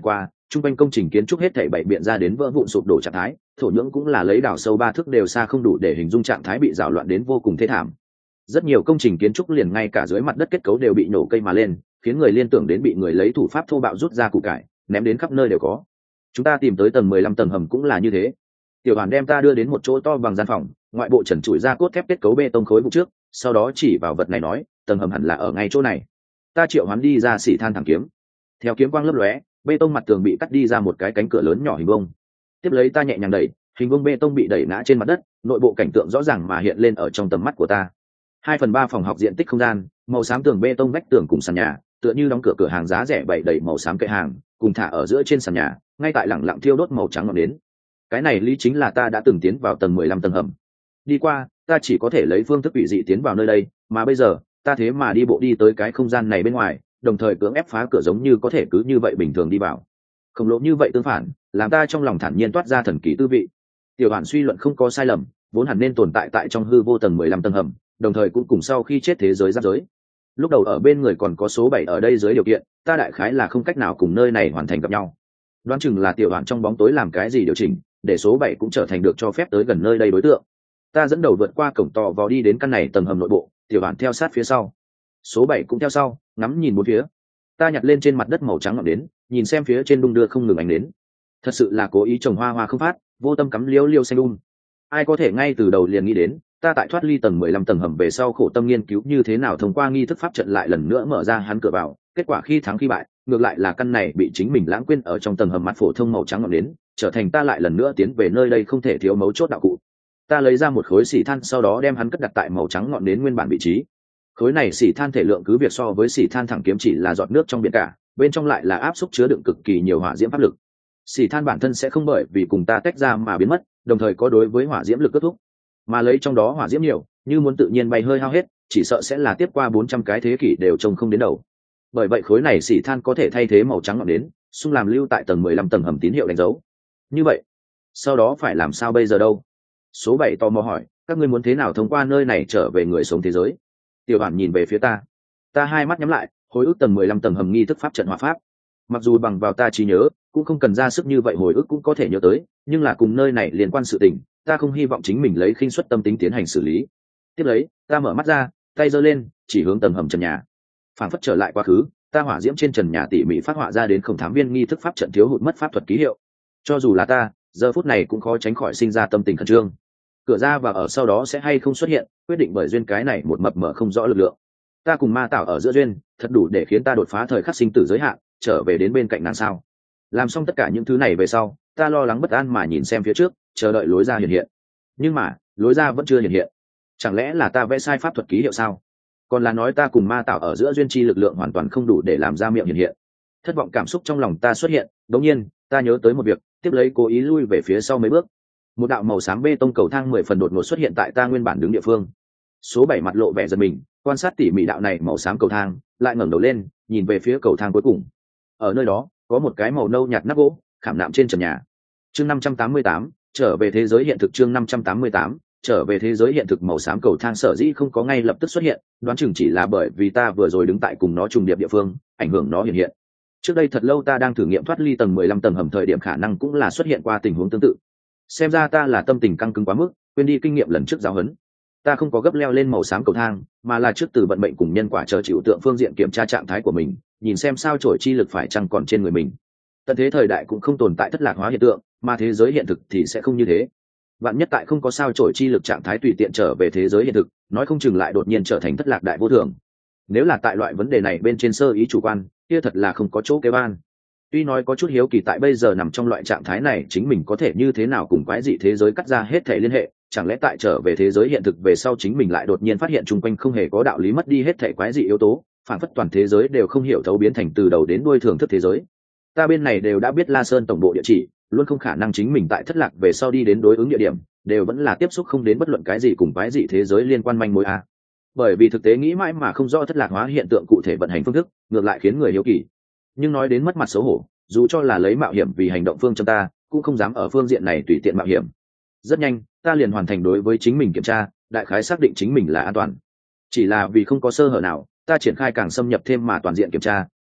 trung quanh công trình kiến trúc hết thảy bảy biện ra đến vỡ vụn sụp đổ trạng thái, thổ nhưỡng cũng là lấy đào sâu ba thước đều xa không đủ để hình dung trạng thái bị rào loạn đến vô cùng thê thảm. Rất nhiều công trình kiến trúc liền ngay cả dưới mặt đất kết cấu đều bị nổ cây mà lên, khiến người liên tưởng đến bị người lấy thủ pháp thô bạo rút ra củ cải ném đến khắp nơi đều có. Chúng ta tìm tới tầng mười lăm tầng hầm cũng là như thế. Tiểu Hoàn đem ta đưa đến một chỗ to bằng gian phòng, ngoại bộ trần trụi ra cốt thép kết cấu bê tông khối vụ trước, sau đó chỉ vào vật này nói, tầng hầm hẳn là ở ngay chỗ này. Ta triệu hoán đi ra xỉ than thẳng kiếm, theo kiếm quang lấp lóe, bê tông mặt tường bị cắt đi ra một cái cánh cửa lớn nhỏ hình vuông. Tiếp lấy ta nhẹ nhàng đẩy, hình vuông bê tông bị đẩy ngã trên mặt đất, nội bộ cảnh tượng rõ ràng mà hiện lên ở trong tầm mắt của ta. Hai phần ba phòng học diện tích không gian, màu xám tường bê tông vách tường cùng sàn nhà, tựa như đóng cửa cửa hàng giá rẻ bày đầy màu xám kệ hàng, cùng thả ở giữa trên sàn nhà, ngay tại lẳng lặng thiêu đốt màu trắng ngọn nến. Cái này lý chính là ta đã từng tiến vào tầng mười lăm tầng hầm. Đi qua, ta chỉ có thể lấy phương thức quỷ dị tiến vào nơi đây, mà bây giờ, ta thế mà đi bộ đi tới cái không gian này bên ngoài, đồng thời cưỡng ép phá cửa giống như có thể cứ như vậy bình thường đi vào. Khổng lồ như vậy tương phản, làm ta trong lòng thản nhiên toát ra thần kỳ tư vị. Tiểu Hoàn suy luận không có sai lầm, vốn hẳn nên tồn tại tại trong hư vô tầng mười lăm tầng hầm, đồng thời cũng cùng sau khi chết thế giới giáp giới. Lúc đầu ở bên người còn có số bảy ở đây dưới điều kiện, ta đại khái là không cách nào cùng nơi này hoàn thành gặp nhau. Đoán chừng là Tiểu Hoàn trong bóng tối làm cái gì điều chỉnh, để số bảy cũng trở thành được cho phép tới gần nơi đây đối tượng. Ta dẫn đầu vượt qua cổng to vào đi đến căn này tầng hầm nội bộ, Tiểu Hoàn theo sát phía sau. Số bảy cũng theo sau, ngắm nhìn bốn phía. Ta nhặt lên trên mặt đất màu trắng ngọn nến, nhìn xem phía trên đung đưa không ngừng ánh nến. Thật sự là cố ý trồng hoa hoa không phát, vô tâm cắm liêu liêu xanh đun. Ai có thể ngay từ đầu liền nghĩ đến, ta tại thoát ly tầng mười lăm tầng hầm về sau khổ tâm nghiên cứu như thế nào thông qua nghi thức pháp trận lại lần nữa mở ra hắn cửa vào, kết quả khi thắng khi bại, ngược lại là căn này bị chính mình lãng quên ở trong tầng hầm mặt phổ thông màu trắng ngọn nến, trở thành ta lại lần nữa tiến về nơi đây không thể thiếu mấu chốt đạo cụ. Ta lấy ra một khối xỉ than, sau đó đem hắn cất đặt tại màu trắng ngọn nến nguyên bản vị trí. Khối này xỉ than thể lượng cứ việc so với xỉ than thẳng kiếm chỉ là giọt nước trong biển cả, bên trong lại là áp suất chứa đựng cực kỳ nhiều hỏa diễm pháp lực. Xỉ than bản thân sẽ không bởi vì cùng ta tách ra mà biến mất, đồng thời có đối với hỏa diễm lực kết thúc, mà lấy trong đó hỏa diễm nhiều, như muốn tự nhiên bay hơi hao hết, chỉ sợ sẽ là tiếp qua bốn trăm cái thế kỷ đều trông không đến đầu. Bởi vậy khối này xỉ than có thể thay thế màu trắng ngọn nến, xung làm lưu tại tầng mười lăm tầng hầm tín hiệu đánh dấu. Như vậy, sau đó phải làm sao bây giờ đâu? Số bảy tò mò hỏi, các ngươi muốn thế nào thông qua nơi này trở về người sống thế giới? Tiểu Hoàn nhìn về phía ta. Ta hai mắt nhắm lại, hồi ức tầng mười lăm tầng hầm nghi thức pháp trận hỏa pháp. Mặc dù bằng vào ta trí nhớ, cũng không cần ra sức như vậy hồi ức cũng có thể nhớ tới, nhưng là cùng nơi này liên quan sự tình, ta không hy vọng chính mình lấy khinh suất tâm tính tiến hành xử lý. Tiếp lấy, ta mở mắt ra, tay giơ lên, chỉ hướng tầng hầm trần nhà. Phản phất trở lại quá khứ, ta hỏa diễm trên trần nhà tỉ mỉ phát họa ra đến khổng thám viên nghi thức pháp trận thiếu hụt mất pháp thuật ký hiệu. Cho dù là ta, giờ phút này cũng khó tránh khỏi sinh ra tâm tình khẩn trương. Cửa ra và ở sau đó sẽ hay không xuất hiện, quyết định bởi duyên cái này một mập mờ không rõ lực lượng. Ta cùng ma tạo ở giữa duyên, thật đủ để khiến ta đột phá thời khắc sinh tử giới hạn, trở về đến bên cạnh nàng sao? Làm xong tất cả những thứ này về sau, ta lo lắng bất an mà nhìn xem phía trước, chờ đợi lối ra hiện hiện. Nhưng mà, lối ra vẫn chưa hiện hiện. Chẳng lẽ là ta vẽ sai pháp thuật ký hiệu sao? Còn là nói ta cùng ma tạo ở giữa duyên chi lực lượng hoàn toàn không đủ để làm ra miệng hiện hiện? Thất vọng cảm xúc trong lòng ta xuất hiện, đột nhiên, ta nhớ tới một việc, tiếp lấy cố ý lui về phía sau mấy bước. Một đạo màu xám bê tông cầu thang mười phần đột ngột xuất hiện tại ta nguyên bản đứng địa phương. Số bảy mặt lộ vẻ giật mình, quan sát tỉ mỉ đạo này màu xám cầu thang, lại ngẩng đầu lên, nhìn về phía cầu thang cuối cùng. Ở nơi đó, có một cái màu nâu nhạt nắp gỗ, khảm nạm trên trần nhà. Chương năm trăm tám mươi tám, trở về thế giới hiện thực. Chương năm trăm tám mươi tám, trở về thế giới hiện thực. Màu xám cầu thang sở dĩ không có ngay lập tức xuất hiện, đoán chừng chỉ là bởi vì ta vừa rồi đứng tại cùng nó trùng điệp địa phương, ảnh hưởng nó hiện hiện. Trước đây thật lâu ta đang thử nghiệm thoát ly tầng mười lăm tầng hầm thời điểm khả năng cũng là xuất hiện qua tình huống tương tự. Xem ra ta là tâm tình căng cứng quá mức, quên đi kinh nghiệm lần trước giáo huấn. Ta không có gấp leo lên màu xám cầu thang, mà là trước từ vận mệnh cùng nhân quả chờ chịu tượng phương diện kiểm tra trạng thái của mình, nhìn xem sao chổi chi lực phải chăng còn trên người mình. Tận thế thời đại cũng không tồn tại thất lạc hóa hiện tượng, mà thế giới hiện thực thì sẽ không như thế. Vạn nhất tại không có sao chổi chi lực trạng thái tùy tiện trở về thế giới hiện thực, nói không chừng lại đột nhiên trở thành thất lạc đại vô thường. Nếu là tại loại vấn đề này bên trên sơ ý chủ quan, kia thật là không có chỗ kêu an. Tuy nói có chút hiếu kỳ tại bây giờ nằm trong loại trạng thái này chính mình có thể như thế nào cùng quái dị thế giới cắt ra hết thể liên hệ, chẳng lẽ tại trở về thế giới hiện thực về sau chính mình lại đột nhiên phát hiện chung quanh không hề có đạo lý mất đi hết thể quái dị yếu tố, phản phất toàn thế giới đều không hiểu thấu biến thành từ đầu đến đuôi thưởng thức thế giới. Ta bên này đều đã biết La Sơn tổng bộ địa chỉ, luôn không khả năng chính mình tại thất lạc về sau đi đến đối ứng địa điểm, đều vẫn là tiếp xúc không đến bất luận cái gì cùng quái dị thế giới liên quan manh mối a. Bởi vì thực tế nghĩ mãi mà không rõ thất lạc hóa hiện tượng cụ thể vận hành phương thức, ngược lại khiến người hiếu kỳ. Nhưng nói đến mất mặt xấu hổ, dù cho là lấy mạo hiểm vì hành động phương trong ta, cũng không dám ở phương diện này tùy tiện mạo hiểm. Rất nhanh, ta liền hoàn thành đối với chính mình kiểm tra, đại khái xác định chính mình là an toàn. Chỉ là vì không có sơ hở nào, ta triển khai càng xâm nhập thêm mà toàn diện kiểm tra,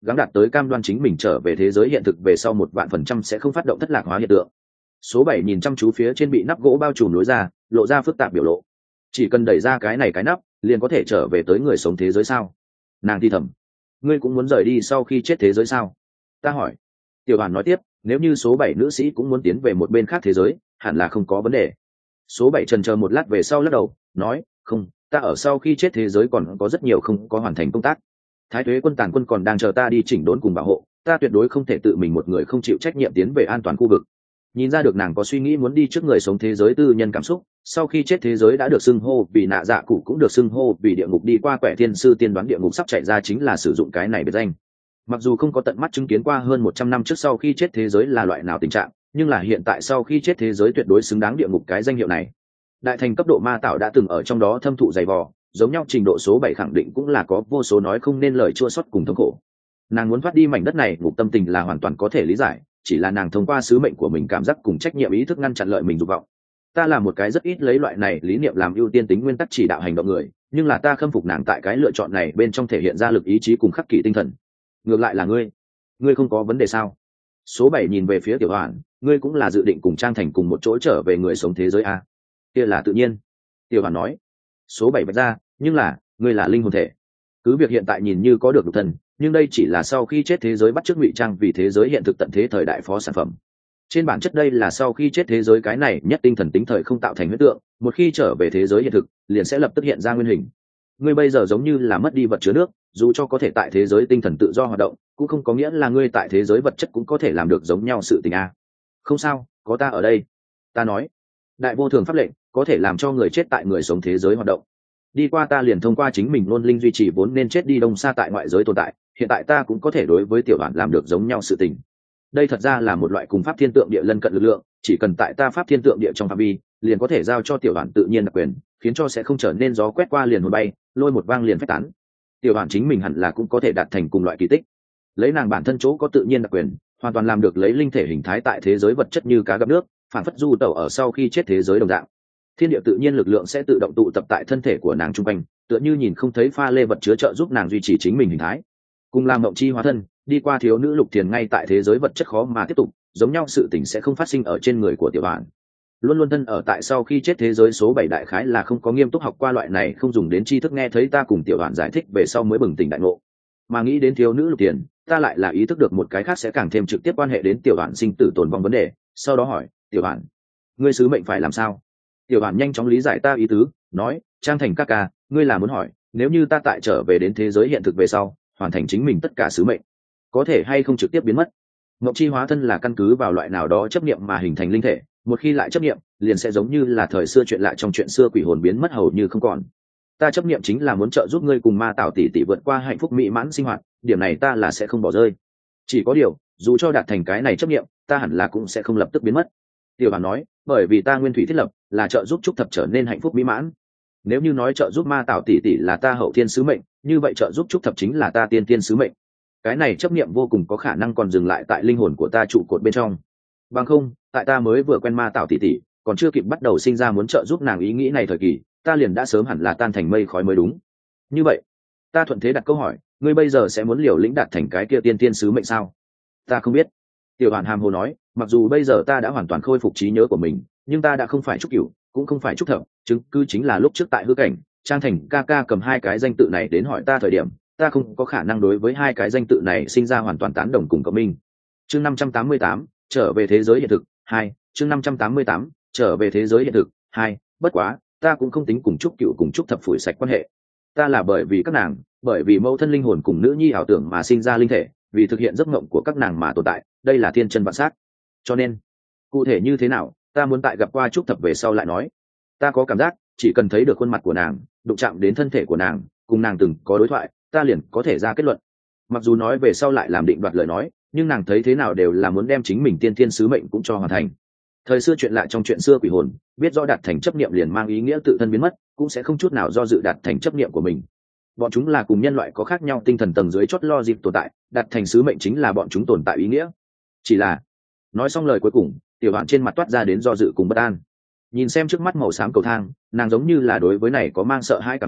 gắng đạt tới cam đoan chính mình trở về thế giới hiện thực về sau một vạn phần trăm sẽ không phát động thất lạc hóa hiện tượng. Số bảy nhìn chăm chú phía trên bị nắp gỗ bao trùm lối ra, lộ ra phức tạp biểu lộ. Chỉ cần đẩy ra cái này cái nắp, liền có thể trở về tới người sống thế giới sao? Nàng thi thầm. Ngươi cũng muốn rời đi sau khi chết thế giới sao? Ta hỏi. Tiểu Hoàn nói tiếp, nếu như số bảy nữ sĩ cũng muốn tiến về một bên khác thế giới, hẳn là không có vấn đề. Số bảy chần chờ một lát về sau lắc đầu, nói, không, ta ở sau khi chết thế giới còn có rất nhiều không có hoàn thành công tác. Thái Tuế quân tàn quân còn đang chờ ta đi chỉnh đốn cùng bảo hộ, ta tuyệt đối không thể tự mình một người không chịu trách nhiệm tiến về an toàn khu vực. Nhìn ra được nàng có suy nghĩ muốn đi trước người sống thế giới tư nhân cảm xúc, sau khi chết thế giới đã được xưng hô vì nạ dạ cụ cũng được xưng hô vì địa ngục, đi qua Quẻ Thiên sư tiên đoán địa ngục sắp chạy ra chính là sử dụng cái này biệt danh. Mặc dù không có tận mắt chứng kiến qua hơn một trăm năm trước sau khi chết thế giới là loại nào tình trạng, nhưng là hiện tại sau khi chết thế giới tuyệt đối xứng đáng địa ngục cái danh hiệu này. Đại thành cấp độ ma tạo đã từng ở trong đó thâm thụ dày vò, giống nhau trình độ số bảy khẳng định cũng là có vô số nói không nên lời chua xót cùng thống khổ. Nàng muốn thoát đi mảnh đất này, ngục tâm tình là hoàn toàn có thể lý giải, chỉ là nàng thông qua sứ mệnh của mình cảm giác cùng trách nhiệm ý thức ngăn chặn lợi mình dục vọng. Ta là một cái rất ít lấy loại này lý niệm làm ưu tiên tính nguyên tắc chỉ đạo hành động người, nhưng là ta khâm phục nàng tại cái lựa chọn này bên trong thể hiện ra lực ý chí cùng khắc kỷ tinh thần. Ngược lại là ngươi, ngươi không có vấn đề sao? Số bảy nhìn về phía Tiểu Hoàn, ngươi cũng là dự định cùng Trang Thành cùng một chỗ trở về người sống thế giới a? Kia là tự nhiên. Tiểu Hoàn nói. Số bảy bật ra, nhưng là, ngươi là linh hồn thể. Cứ việc hiện tại nhìn như có được độc thân, nhưng đây chỉ là sau khi chết thế giới bắt chước ngụy trang vì thế giới hiện thực tận thế thời đại phó sản phẩm. Trên bản chất đây là sau khi chết thế giới cái này nhất tinh thần tính thời không tạo thành huyết tượng, một khi trở về thế giới hiện thực, liền sẽ lập tức hiện ra nguyên hình. Ngươi bây giờ giống như là mất đi vật chứa nước, dù cho có thể tại thế giới tinh thần tự do hoạt động, cũng không có nghĩa là ngươi tại thế giới vật chất cũng có thể làm được giống nhau sự tình a. Không sao, có ta ở đây. Ta nói, đại vô thường pháp lệnh có thể làm cho người chết tại người sống thế giới hoạt động. Đi qua ta liền thông qua chính mình luôn linh duy trì vốn nên chết đi đông xa tại ngoại giới tồn tại, hiện tại ta cũng có thể đối với Tiểu Hoàn làm được giống nhau sự tình. Đây thật ra là một loại cùng pháp thiên tượng địa lân cận lực lượng, chỉ cần tại ta pháp thiên tượng địa trong phạm vi, liền có thể giao cho Tiểu Hoàn tự nhiên đặc quyền, khiến cho sẽ không trở nên gió quét qua liền hồn bay, lôi một vang liền phách tán. Tiểu Hoàn chính mình hẳn là cũng có thể đạt thành cùng loại kỳ tích. Lấy nàng bản thân chỗ có tự nhiên đặc quyền, hoàn toàn làm được lấy linh thể hình thái tại thế giới vật chất như cá gặp nước, phản phất du tẩu ở sau khi chết thế giới đồng dạng. Thiên địa tự nhiên lực lượng sẽ tự động tụ tập tại thân thể của nàng trung quanh, tựa như nhìn không thấy pha lê vật chứa trợ giúp nàng duy trì chính mình hình thái. Cùng làm mộng chi hóa thân, đi qua thiếu nữ Lục Thiền ngay tại thế giới vật chất khó mà tiếp tục, giống nhau sự tình sẽ không phát sinh ở trên người của Tiểu Hoàn. Luôn luôn thân ở tại sau khi chết thế giới số bảy đại khái là không có nghiêm túc học qua loại này không dùng đến tri thức, nghe thấy ta cùng Tiểu Hoàn giải thích về sau mới bừng tỉnh đại ngộ. Mà nghĩ đến thiếu nữ Lục Thiền, ta lại là ý thức được một cái khác sẽ càng thêm trực tiếp quan hệ đến Tiểu Hoàn sinh tử tồn vong vấn đề, sau đó hỏi, Tiểu Hoàn, ngươi sứ mệnh phải làm sao? Tiểu Hoàn nhanh chóng lý giải ta ý tứ, nói, Trang Thành ca ca, ngươi là muốn hỏi, nếu như ta tại trở về đến thế giới hiện thực về sau, hoàn thành chính mình tất cả sứ mệnh, có thể hay không trực tiếp biến mất? Mộng chi hóa thân là căn cứ vào loại nào đó chấp niệm mà hình thành linh thể, một khi lại chấp niệm, liền sẽ giống như là thời xưa chuyện lại trong chuyện xưa quỷ hồn biến mất hầu như không còn. Ta chấp niệm chính là muốn trợ giúp ngươi cùng ma Tảo tỷ tỷ vượt qua hạnh phúc mỹ mãn sinh hoạt, điểm này ta là sẽ không bỏ rơi. Chỉ có điều, dù cho đạt thành cái này chấp niệm, ta hẳn là cũng sẽ không lập tức biến mất. Tiểu Hoàn nói, bởi vì ta nguyên thủy thiết lập là trợ giúp trúc thập trở nên hạnh phúc mỹ mãn. Nếu như nói trợ giúp ma Tảo tỷ tỷ là ta hậu thiên sứ mệnh, như vậy trợ giúp trúc thập chính là ta tiên tiên sứ mệnh. Cái này chấp niệm vô cùng có khả năng còn dừng lại tại linh hồn của ta trụ cột bên trong. Bằng không, tại ta mới vừa quen ma Tảo tỷ tỷ, còn chưa kịp bắt đầu sinh ra muốn trợ giúp nàng ý nghĩ này thời kỳ, ta liền đã sớm hẳn là tan thành mây khói mới đúng. Như vậy, ta thuận thế đặt câu hỏi, ngươi bây giờ sẽ muốn liều lĩnh đạt thành cái kia tiên tiên sứ mệnh sao? Ta không biết. Tiểu Hoàn hàm hồ nói, mặc dù bây giờ ta đã hoàn toàn khôi phục trí nhớ của mình, nhưng ta đã không phải trúc cửu, cũng không phải trúc thập, chứng cứ chính là lúc trước tại hư cảnh, Trang Thành ca ca cầm hai cái danh tự này đến hỏi ta thời điểm, ta không có khả năng đối với hai cái danh tự này sinh ra hoàn toàn tán đồng cùng cộng minh. Chương năm trăm tám mươi tám, trở về thế giới hiện thực, hai, chương năm trăm tám mươi tám, trở về thế giới hiện thực, hai, bất quá, ta cũng không tính cùng trúc cửu cùng trúc thập phủi sạch quan hệ. Ta là bởi vì các nàng, bởi vì mẫu thân linh hồn cùng nữ nhi ảo tưởng mà sinh ra linh thể, vì thực hiện giấc mộng của các nàng mà tồn tại, đây là thiên chân vạn sát. Cho nên, cụ thể như thế nào, ta muốn tại gặp qua trúc thập về sau lại nói. Ta có cảm giác, chỉ cần thấy được khuôn mặt của nàng, đụng chạm đến thân thể của nàng, cùng nàng từng có đối thoại, ta liền có thể ra kết luận. Mặc dù nói về sau lại làm định đoạt lời nói, nhưng nàng thấy thế nào đều là muốn đem chính mình tiên thiên sứ mệnh cũng cho hoàn thành. Thời xưa chuyện lạ trong chuyện xưa quỷ hồn, biết rõ đạt thành chấp niệm liền mang ý nghĩa tự thân biến mất, cũng sẽ không chút nào do dự đạt thành chấp niệm của mình. Bọn chúng là cùng nhân loại có khác nhau tinh thần tầng dưới chót lo dịp tồn tại, đạt thành sứ mệnh chính là bọn chúng tồn tại ý nghĩa. Chỉ là, nói xong lời cuối cùng, Tiểu Hoàn trên mặt toát ra đến do dự cùng bất an. Nhìn xem trước mắt màu xám cầu thang, nàng giống như là đối với này có mang sợ hãi cảm xúc,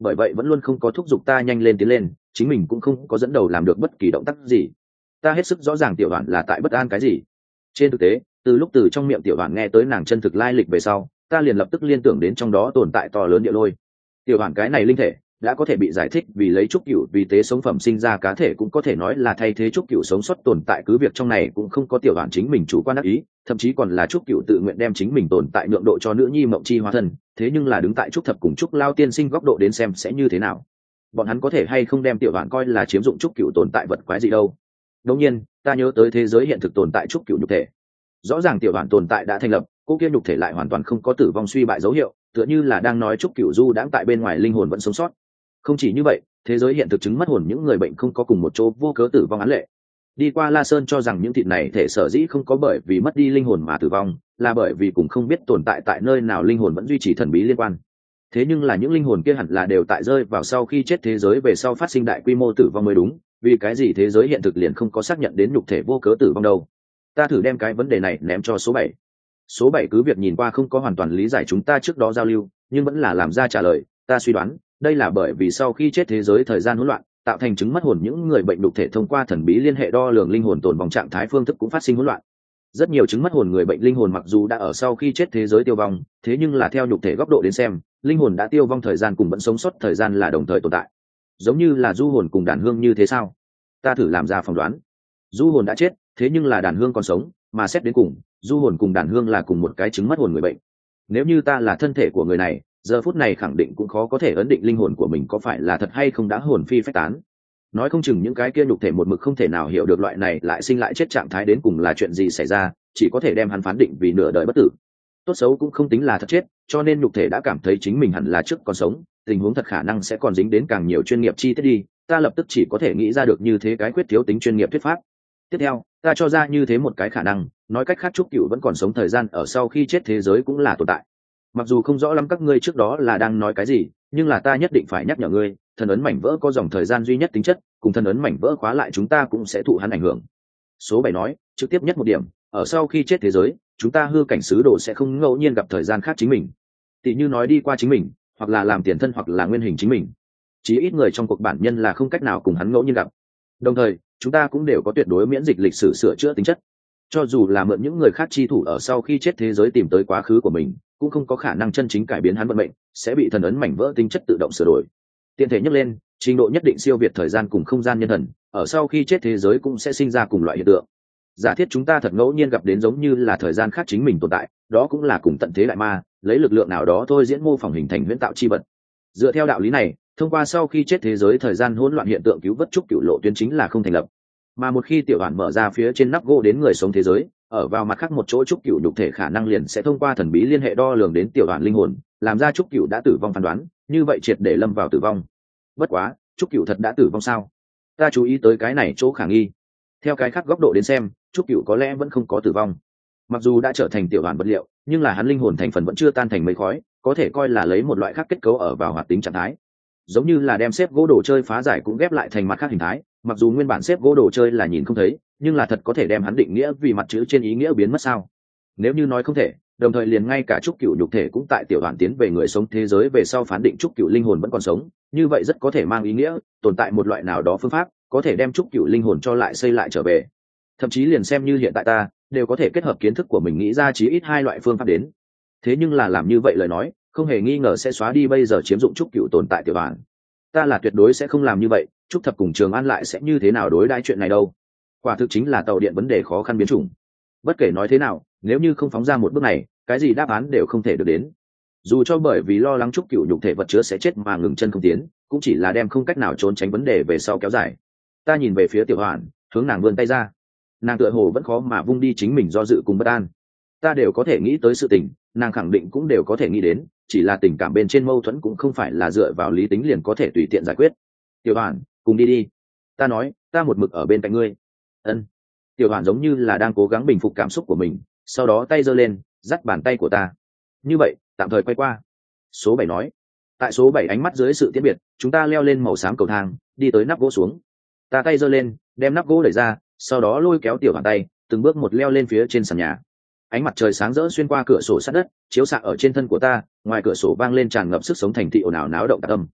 bởi vậy vẫn luôn không có thúc giục ta nhanh lên tiến lên, chính mình cũng không có dẫn đầu làm được bất kỳ động tác gì. Ta hết sức rõ ràng tiểu đoạn là tại bất an cái gì. Trên thực tế, từ lúc từ trong miệng tiểu đoạn nghe tới nàng chân thực lai lịch về sau, ta liền lập tức liên tưởng đến trong đó tồn tại to lớn địa lôi. Tiểu đoạn cái này linh thể đã có thể bị giải thích vì lấy trúc cửu vì tế sống phẩm sinh ra cá thể, cũng có thể nói là thay thế trúc cửu sống sót tồn tại, cứ việc trong này cũng không có tiểu đoạn chính mình chủ quan đắc ý, thậm chí còn là trúc cửu tự nguyện đem chính mình tồn tại nhượng độ cho nữ nhi mộng chi hóa thân. Thế nhưng là đứng tại trúc thập cùng trúc lao tiên sinh góc độ đến xem sẽ như thế nào, bọn hắn có thể hay không đem tiểu đoạn coi là chiếm dụng trúc cửu tồn tại vật quái gì đâu. Đương nhiên ta nhớ tới thế giới hiện thực tồn tại trúc cửu nhục thể, rõ ràng tiểu đoạn tồn tại đã thành lập, cô kia nhục thể lại hoàn toàn không có tử vong suy bại dấu hiệu, tựa như là đang nói trúc cửu du đãng tại bên ngoài linh hồn vẫn sống sót. Không chỉ như vậy, thế giới hiện thực chứng mất hồn những người bệnh không có cùng một chỗ vô cớ tử vong án lệ. Đi qua La Sơn cho rằng những thịt này thể sở dĩ không có bởi vì mất đi linh hồn mà tử vong, là bởi vì cũng không biết tồn tại tại nơi nào linh hồn vẫn duy trì thần bí liên quan. Thế nhưng là những linh hồn kia hẳn là đều tại rơi vào sau khi chết thế giới về sau phát sinh đại quy mô tử vong mới đúng, vì cái gì thế giới hiện thực liền không có xác nhận đến nhục thể vô cớ tử vong đâu. Ta thử đem cái vấn đề này ném cho số bảy. Số bảy cứ việc nhìn qua không có hoàn toàn lý giải chúng ta trước đó giao lưu, nhưng vẫn là làm ra trả lời. Ta suy đoán đây là bởi vì sau khi chết thế giới thời gian hỗn loạn, tạo thành chứng mất hồn những người bệnh nhục thể thông qua thần bí liên hệ đo lường linh hồn tồn vong trạng thái phương thức cũng phát sinh hỗn loạn. Rất nhiều chứng mất hồn người bệnh linh hồn mặc dù đã ở sau khi chết thế giới tiêu vong, thế nhưng là theo nhục thể góc độ đến xem, linh hồn đã tiêu vong thời gian cùng vẫn sống sót thời gian là đồng thời tồn tại. Giống như là du hồn cùng đàn hương như thế sao? Ta thử làm ra phỏng đoán. Du hồn đã chết, thế nhưng là đàn hương còn sống, mà xét đến cùng, du hồn cùng đàn hương là cùng một cái chứng mất hồn người bệnh. Nếu như ta là thân thể của người này, giờ phút này khẳng định cũng khó có thể ấn định linh hồn của mình có phải là thật hay không đã hồn phi phách tán. Nói không chừng những cái kia nhục thể một mực không thể nào hiểu được loại này lại sinh lại chết trạng thái đến cùng là chuyện gì xảy ra, chỉ có thể đem hắn phán định vì nửa đời bất tử. Tốt xấu cũng không tính là thật chết, cho nên nhục thể đã cảm thấy chính mình hẳn là trước còn sống, tình huống thật khả năng sẽ còn dính đến càng nhiều chuyên nghiệp chi tiết đi. Ta lập tức chỉ có thể nghĩ ra được như thế cái quyết thiếu tính chuyên nghiệp thuyết pháp. Tiếp theo, ta cho ra như thế một cái khả năng, nói cách khác trúc cửu vẫn còn sống thời gian ở sau khi chết thế giới cũng là tồn tại. Mặc dù không rõ lắm các ngươi trước đó là đang nói cái gì, nhưng là ta nhất định phải nhắc nhở ngươi, thần ấn mảnh vỡ có dòng thời gian duy nhất tính chất, cùng thần ấn mảnh vỡ khóa lại chúng ta cũng sẽ thụ hắn ảnh hưởng. Số bảy nói, trực tiếp nhất một điểm, ở sau khi chết thế giới, chúng ta hư cảnh sứ đồ sẽ không ngẫu nhiên gặp thời gian khác chính mình. Tỷ như nói đi qua chính mình, hoặc là làm tiền thân hoặc là nguyên hình chính mình. Chí ít người trong cuộc bản nhân là không cách nào cùng hắn ngẫu nhiên gặp. Đồng thời, chúng ta cũng đều có tuyệt đối miễn dịch lịch sử sửa chữa tính chất. Cho dù là mượn những người khác chi thủ ở sau khi chết thế giới tìm tới quá khứ của mình, cũng không có khả năng chân chính cải biến hắn vận mệnh, sẽ bị thần ấn mảnh vỡ tính chất tự động sửa đổi. Tiện thể nhắc lên, trình độ nhất định siêu việt thời gian cùng không gian nhân thần, ở sau khi chết thế giới cũng sẽ sinh ra cùng loại hiện tượng. Giả thiết chúng ta thật ngẫu nhiên gặp đến giống như là thời gian khác chính mình tồn tại, đó cũng là cùng tận thế đại ma, lấy lực lượng nào đó thôi diễn mô phỏng hình thành huyễn tạo chi vật. Dựa theo đạo lý này, thông qua sau khi chết thế giới thời gian hỗn loạn hiện tượng cứu vớt trúc cửu lộ tuyến chính là không thành lập. Mà một khi tiểu hoàn mở ra phía trên nắp gỗ đến người sống thế giới, ở vào mặt khác một chỗ trúc cửu nhục thể khả năng liền sẽ thông qua thần bí liên hệ đo lường đến tiểu hoàn linh hồn, làm ra trúc cửu đã tử vong phán đoán, như vậy triệt để lâm vào tử vong. Bất quá, trúc cửu thật đã tử vong sao? Ta chú ý tới cái này chỗ khả nghi. Theo cái khác góc độ đến xem, trúc cửu có lẽ vẫn không có tử vong. Mặc dù đã trở thành tiểu hoàn vật liệu, nhưng là hắn linh hồn thành phần vẫn chưa tan thành mây khói, có thể coi là lấy một loại khác kết cấu ở vào hoạt tính trạng thái. Giống như là đem xếp gỗ đồ chơi phá giải cũng ghép lại thành mặt khác hình thái, mặc dù nguyên bản xếp gỗ đồ chơi là nhìn không thấy, nhưng là thật có thể đem hắn định nghĩa vì mặt chữ trên ý nghĩa biến mất sao? Nếu như nói không thể, đồng thời liền ngay cả trúc cửu nhục thể cũng tại tiểu hoàn tiến về người sống thế giới về sau phán định trúc cửu linh hồn vẫn còn sống, như vậy rất có thể mang ý nghĩa tồn tại một loại nào đó phương pháp có thể đem trúc cửu linh hồn cho lại xây lại trở về. Thậm chí liền xem như hiện tại ta đều có thể kết hợp kiến thức của mình nghĩ ra chí ít hai loại phương pháp đến. Thế nhưng là làm như vậy lời nói, không hề nghi ngờ sẽ xóa đi bây giờ chiếm dụng trúc cửu tồn tại tiểu hoàn. Ta là tuyệt đối sẽ không làm như vậy, trúc thập cùng Trường An lại sẽ như thế nào đối đãi chuyện này đâu? Quả thực chính là tàu điện vấn đề khó khăn biến chủng. Bất kể nói thế nào, nếu như không phóng ra một bước này, cái gì đáp án đều không thể được đến. Dù cho bởi vì lo lắng trúc cửu nhục thể vật chứa sẽ chết mà ngừng chân không tiến, cũng chỉ là đem không cách nào trốn tránh vấn đề về sau kéo dài. Ta nhìn về phía tiểu hoàn, hướng nàng vươn tay ra. Nàng tựa hồ vẫn khó mà vung đi chính mình do dự cùng bất an. Ta đều có thể nghĩ tới sự tình, nàng khẳng định cũng đều có thể nghĩ đến, chỉ là tình cảm bên trên mâu thuẫn cũng không phải là dựa vào lý tính liền có thể tùy tiện giải quyết. Tiểu hoàn, cùng đi đi. Ta nói, ta một mực ở bên cạnh ngươi. Ân. Tiểu hoàn giống như là đang cố gắng bình phục cảm xúc của mình, sau đó tay giơ lên, dắt bàn tay của ta. Như vậy, tạm thời quay qua. Số bảy nói. Tại số bảy ánh mắt dưới sự tiễn biệt, chúng ta leo lên màu xám cầu thang, đi tới nắp gỗ xuống. Ta tay giơ lên, đem nắp gỗ đẩy ra, sau đó lôi kéo tiểu hoàn tay, từng bước một leo lên phía trên sàn nhà. Ánh mặt trời sáng rỡ xuyên qua cửa sổ sắt đất, chiếu xạ ở trên thân của ta, ngoài cửa sổ vang lên tràn ngập sức sống thành thị ồn ào náo động tạc âm.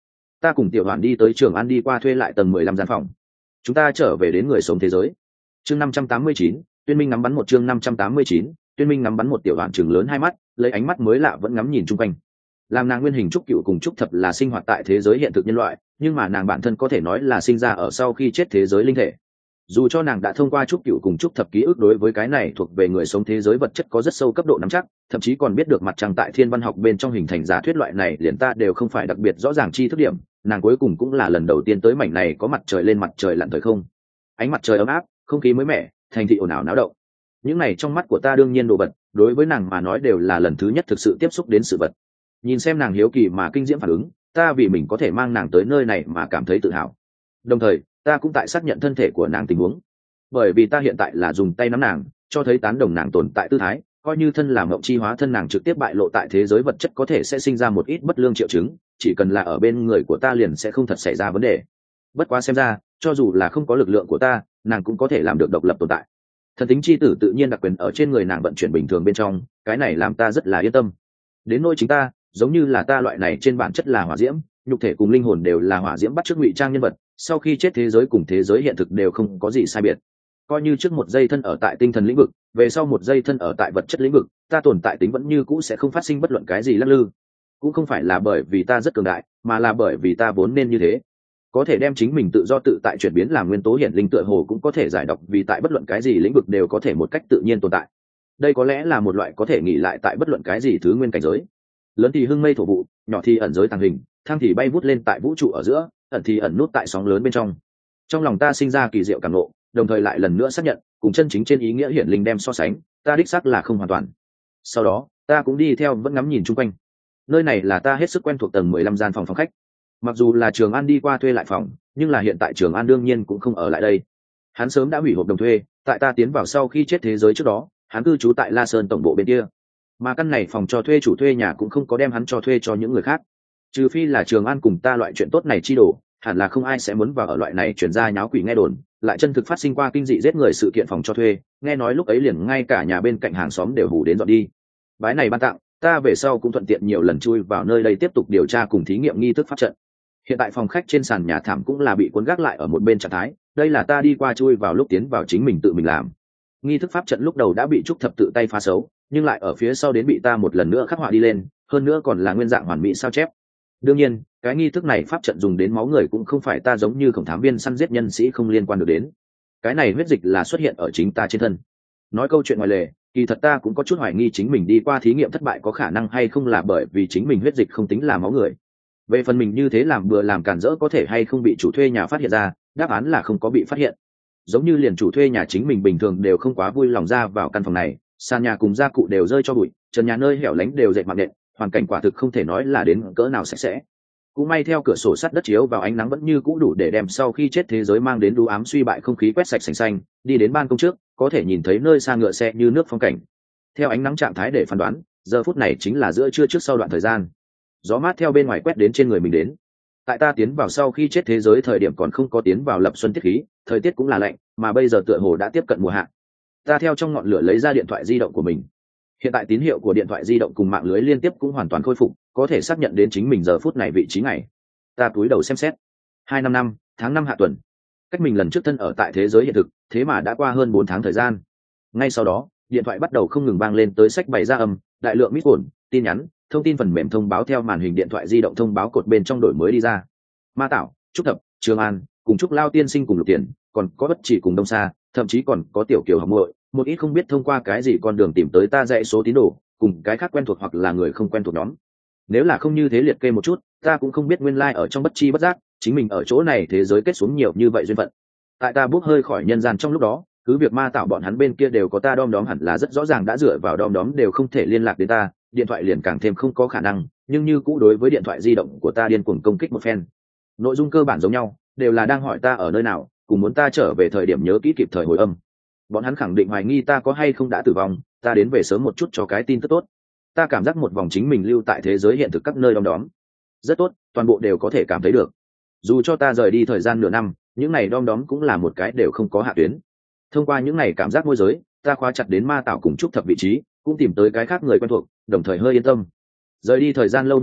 ta cùng tiểu hoàn đi tới Trường An đi qua thuê lại tầng mười lăm gian phòng. Chúng ta trở về đến người sống thế giới. Chương năm trăm tám mươi chín, Tuyên Minh ngắm bắn một chương năm trăm tám mươi chín, Tuyên Minh ngắm bắn một. Tiểu Hoàn trừng lớn hai mắt, lấy ánh mắt mới lạ vẫn ngắm nhìn chung quanh. Làm nàng nguyên hình trúc cựu cùng trúc thập là sinh hoạt tại thế giới hiện thực nhân loại, nhưng mà nàng bản thân có thể nói là sinh ra ở sau khi chết thế giới linh thể. Dù cho nàng đã thông qua trúc cựu cùng trúc thập ký ức đối với cái này thuộc về người sống thế giới vật chất có rất sâu cấp độ nắm chắc, thậm chí còn biết được mặt trăng tại thiên văn học bên trong hình thành giả thuyết loại này liền ta đều không phải đặc biệt rõ ràng chi thức điểm, nàng cuối cùng cũng là lần đầu tiên tới mảnh này có mặt trời lên mặt trời lặn thời không. Ánh mặt trời ấm áp, không khí mới mẻ, thành thị ồn ào náo động. Những này trong mắt của ta đương nhiên đồ vật, đối với nàng mà nói đều là lần thứ nhất thực sự tiếp xúc đến sự vật. Nhìn xem nàng hiếu kỳ mà kinh diễm phản ứng, ta vì mình có thể mang nàng tới nơi này mà cảm thấy tự hào. Đồng thời, ta cũng tại xác nhận thân thể của nàng tình huống, bởi vì ta hiện tại là dùng tay nắm nàng, cho thấy tán đồng nàng tồn tại tư thái, coi như thân làm mộng chi hóa thân nàng trực tiếp bại lộ tại thế giới vật chất có thể sẽ sinh ra một ít bất lương triệu chứng, chỉ cần là ở bên người của ta liền sẽ không thật xảy ra vấn đề. Bất quá xem ra, cho dù là không có lực lượng của ta, nàng cũng có thể làm được độc lập tồn tại. Thần tính chi tử tự nhiên đặc quyền ở trên người nàng vận chuyển bình thường bên trong, cái này làm ta rất là yên tâm. Đến nỗi chính ta, giống như là ta loại này trên bản chất là hỏa diễm, nhục thể cùng linh hồn đều là hỏa diễm bắt chước ngụy trang nhân vật, sau khi chết thế giới cùng thế giới hiện thực đều không có gì sai biệt. Coi như trước một giây thân ở tại tinh thần lĩnh vực, về sau một giây thân ở tại vật chất lĩnh vực, ta tồn tại tính vẫn như cũ sẽ không phát sinh bất luận cái gì lắc lư. Cũng không phải là bởi vì ta rất cường đại, mà là bởi vì ta vốn nên như thế. Có thể đem chính mình tự do tự tại chuyển biến làm nguyên tố hiển linh tựa hồ cũng có thể giải độc, vì tại bất luận cái gì lĩnh vực đều có thể một cách tự nhiên tồn tại. Đây có lẽ là một loại có thể nghỉ lại tại bất luận cái gì thứ nguyên cảnh giới. Lớn thì hưng mây thổ vụ, nhỏ thì ẩn giới tàng hình, thang thì bay vút lên tại vũ trụ ở giữa, ẩn thì ẩn nút tại sóng lớn bên trong. Trong lòng ta sinh ra kỳ diệu cảm ngộ, đồng thời lại lần nữa xác nhận, cùng chân chính trên ý nghĩa hiển linh đem so sánh, ta đích xác là không hoàn toàn. Sau đó, ta cũng đi theo vẫn ngắm nhìn chung quanh. Nơi này là ta hết sức quen thuộc tầng mười lăm gian phòng phòng khách. Mặc dù là Trường An đi qua thuê lại phòng, nhưng là hiện tại Trường An đương nhiên cũng không ở lại đây. Hắn sớm đã hủy hợp đồng thuê, tại ta tiến vào sau khi chết thế giới trước đó, hắn cư trú tại La Sơn tổng bộ bên kia. Mà căn này phòng cho thuê chủ thuê nhà cũng không có đem hắn cho thuê cho những người khác. Trừ phi là Trường An cùng ta loại chuyện tốt này chi đổ, hẳn là không ai sẽ muốn vào ở loại này chuyển ra nháo quỷ nghe đồn, lại chân thực phát sinh qua kinh dị giết người sự kiện phòng cho thuê, nghe nói lúc ấy liền ngay cả nhà bên cạnh hàng xóm đều hù đến dọn đi. Bái này ban tặng, ta về sau cũng thuận tiện nhiều lần chui vào nơi đây tiếp tục điều tra cùng thí nghiệm nghi thức pháp trận. Hiện tại phòng khách trên sàn nhà thảm cũng là bị cuốn gác lại ở một bên trạng thái, đây là ta đi qua chui vào lúc tiến vào chính mình tự mình làm. Nghi thức pháp trận lúc đầu đã bị trúc thập tự tay phá xấu, nhưng lại ở phía sau đến bị ta một lần nữa khắc họa đi lên, hơn nữa còn là nguyên dạng hoàn mỹ sao chép. Đương nhiên, cái nghi thức này pháp trận dùng đến máu người cũng không phải ta giống như khổng thám viên săn giết nhân sĩ không liên quan được đến. Cái này huyết dịch là xuất hiện ở chính ta trên thân. Nói câu chuyện ngoài lề, kỳ thật ta cũng có chút hoài nghi chính mình đi qua thí nghiệm thất bại có khả năng hay không là bởi vì chính mình huyết dịch không tính là máu người. Về phần mình như thế làm bừa làm cản rỡ có thể hay không bị chủ thuê nhà phát hiện ra, đáp án là không có bị phát hiện. Giống như liền chủ thuê nhà chính mình bình thường đều không quá vui lòng ra vào căn phòng này, sàn nhà cùng gia cụ đều rơi cho bụi, trần nhà nơi hẻo lánh đều dệt mạng nện, hoàn cảnh quả thực không thể nói là đến cỡ nào sạch sẽ. Cũng may theo cửa sổ sắt đất chiếu vào ánh nắng vẫn như cũ đủ để đem sau khi chết thế giới mang đến đu ám suy bại không khí quét sạch sành xanh, đi đến ban công trước, có thể nhìn thấy nơi xa ngựa xe như nước phong cảnh. Theo ánh nắng trạng thái để phán đoán, giờ phút này chính là giữa trưa trước sau đoạn thời gian. Gió mát theo bên ngoài quét đến trên người mình đến. Tại ta tiến vào sau khi chết thế giới thời điểm còn không có tiến vào lập xuân tiết khí, thời tiết cũng là lạnh, mà bây giờ tựa hồ đã tiếp cận mùa hạ. Ta theo trong ngọn lửa lấy ra điện thoại di động của mình. Hiện tại tín hiệu của điện thoại di động cùng mạng lưới liên tiếp cũng hoàn toàn khôi phục, có thể xác nhận đến chính mình giờ phút này vị trí ngày. Ta cúi đầu xem xét. Hai năm năm, tháng năm hạ tuần. Cách mình lần trước thân ở tại thế giới hiện thực, thế mà đã qua hơn bốn tháng thời gian. Ngay sau đó, điện thoại bắt đầu không ngừng vang lên tới sách bày ra âm, đại lượng mít ổn, tin nhắn, thông tin phần mềm thông báo theo màn hình điện thoại di động thông báo cột bên trong đổi mới đi ra. Ma Tảo, Trúc Thập, Trường An, cùng Trúc Lao tiên sinh cùng Lục Tiền, còn có Bất Chỉ cùng Đông Sa, thậm chí còn có Tiểu Kiều học muội, một ít không biết thông qua cái gì con đường tìm tới ta dãy số tín đồ, cùng cái khác quen thuộc hoặc là người không quen thuộc nhóm. Nếu là không như thế liệt kê một chút, ta cũng không biết nguyên lai like ở trong bất chi bất giác, chính mình ở chỗ này thế giới kết xuống nhiều như vậy duyên phận. Tại ta bước hơi khỏi nhân gian trong lúc đó, cứ việc Ma Tạo bọn hắn bên kia đều có ta đom đóm hẳn là rất rõ ràng đã dựa vào đom đóm đều không thể liên lạc đến ta, điện thoại liền càng thêm không có khả năng, nhưng như cũ đối với điện thoại di động của ta điên cuồng công kích một phen. Nội dung cơ bản giống nhau, đều là đang hỏi ta ở nơi nào, cùng muốn ta trở về thời điểm nhớ kỹ kịp thời hồi âm. Bọn hắn khẳng định hoài nghi ta có hay không đã tử vong, ta đến về sớm một chút cho cái tin tức tốt. Ta cảm giác một vòng chính mình lưu tại thế giới hiện thực các nơi đom đóm rất tốt, toàn bộ đều có thể cảm thấy được. Dù cho ta rời đi thời gian nửa năm, những này đom đóm cũng là một cái đều không có hạ tuyến. Thông qua những này cảm giác môi giới, ta khóa chặt đến Ma Tạo cùng Trúc Thập vị trí, cũng tìm tới cái khác người quen thuộc, đồng thời hơi yên tâm. Rời đi thời gian lâu như vậy,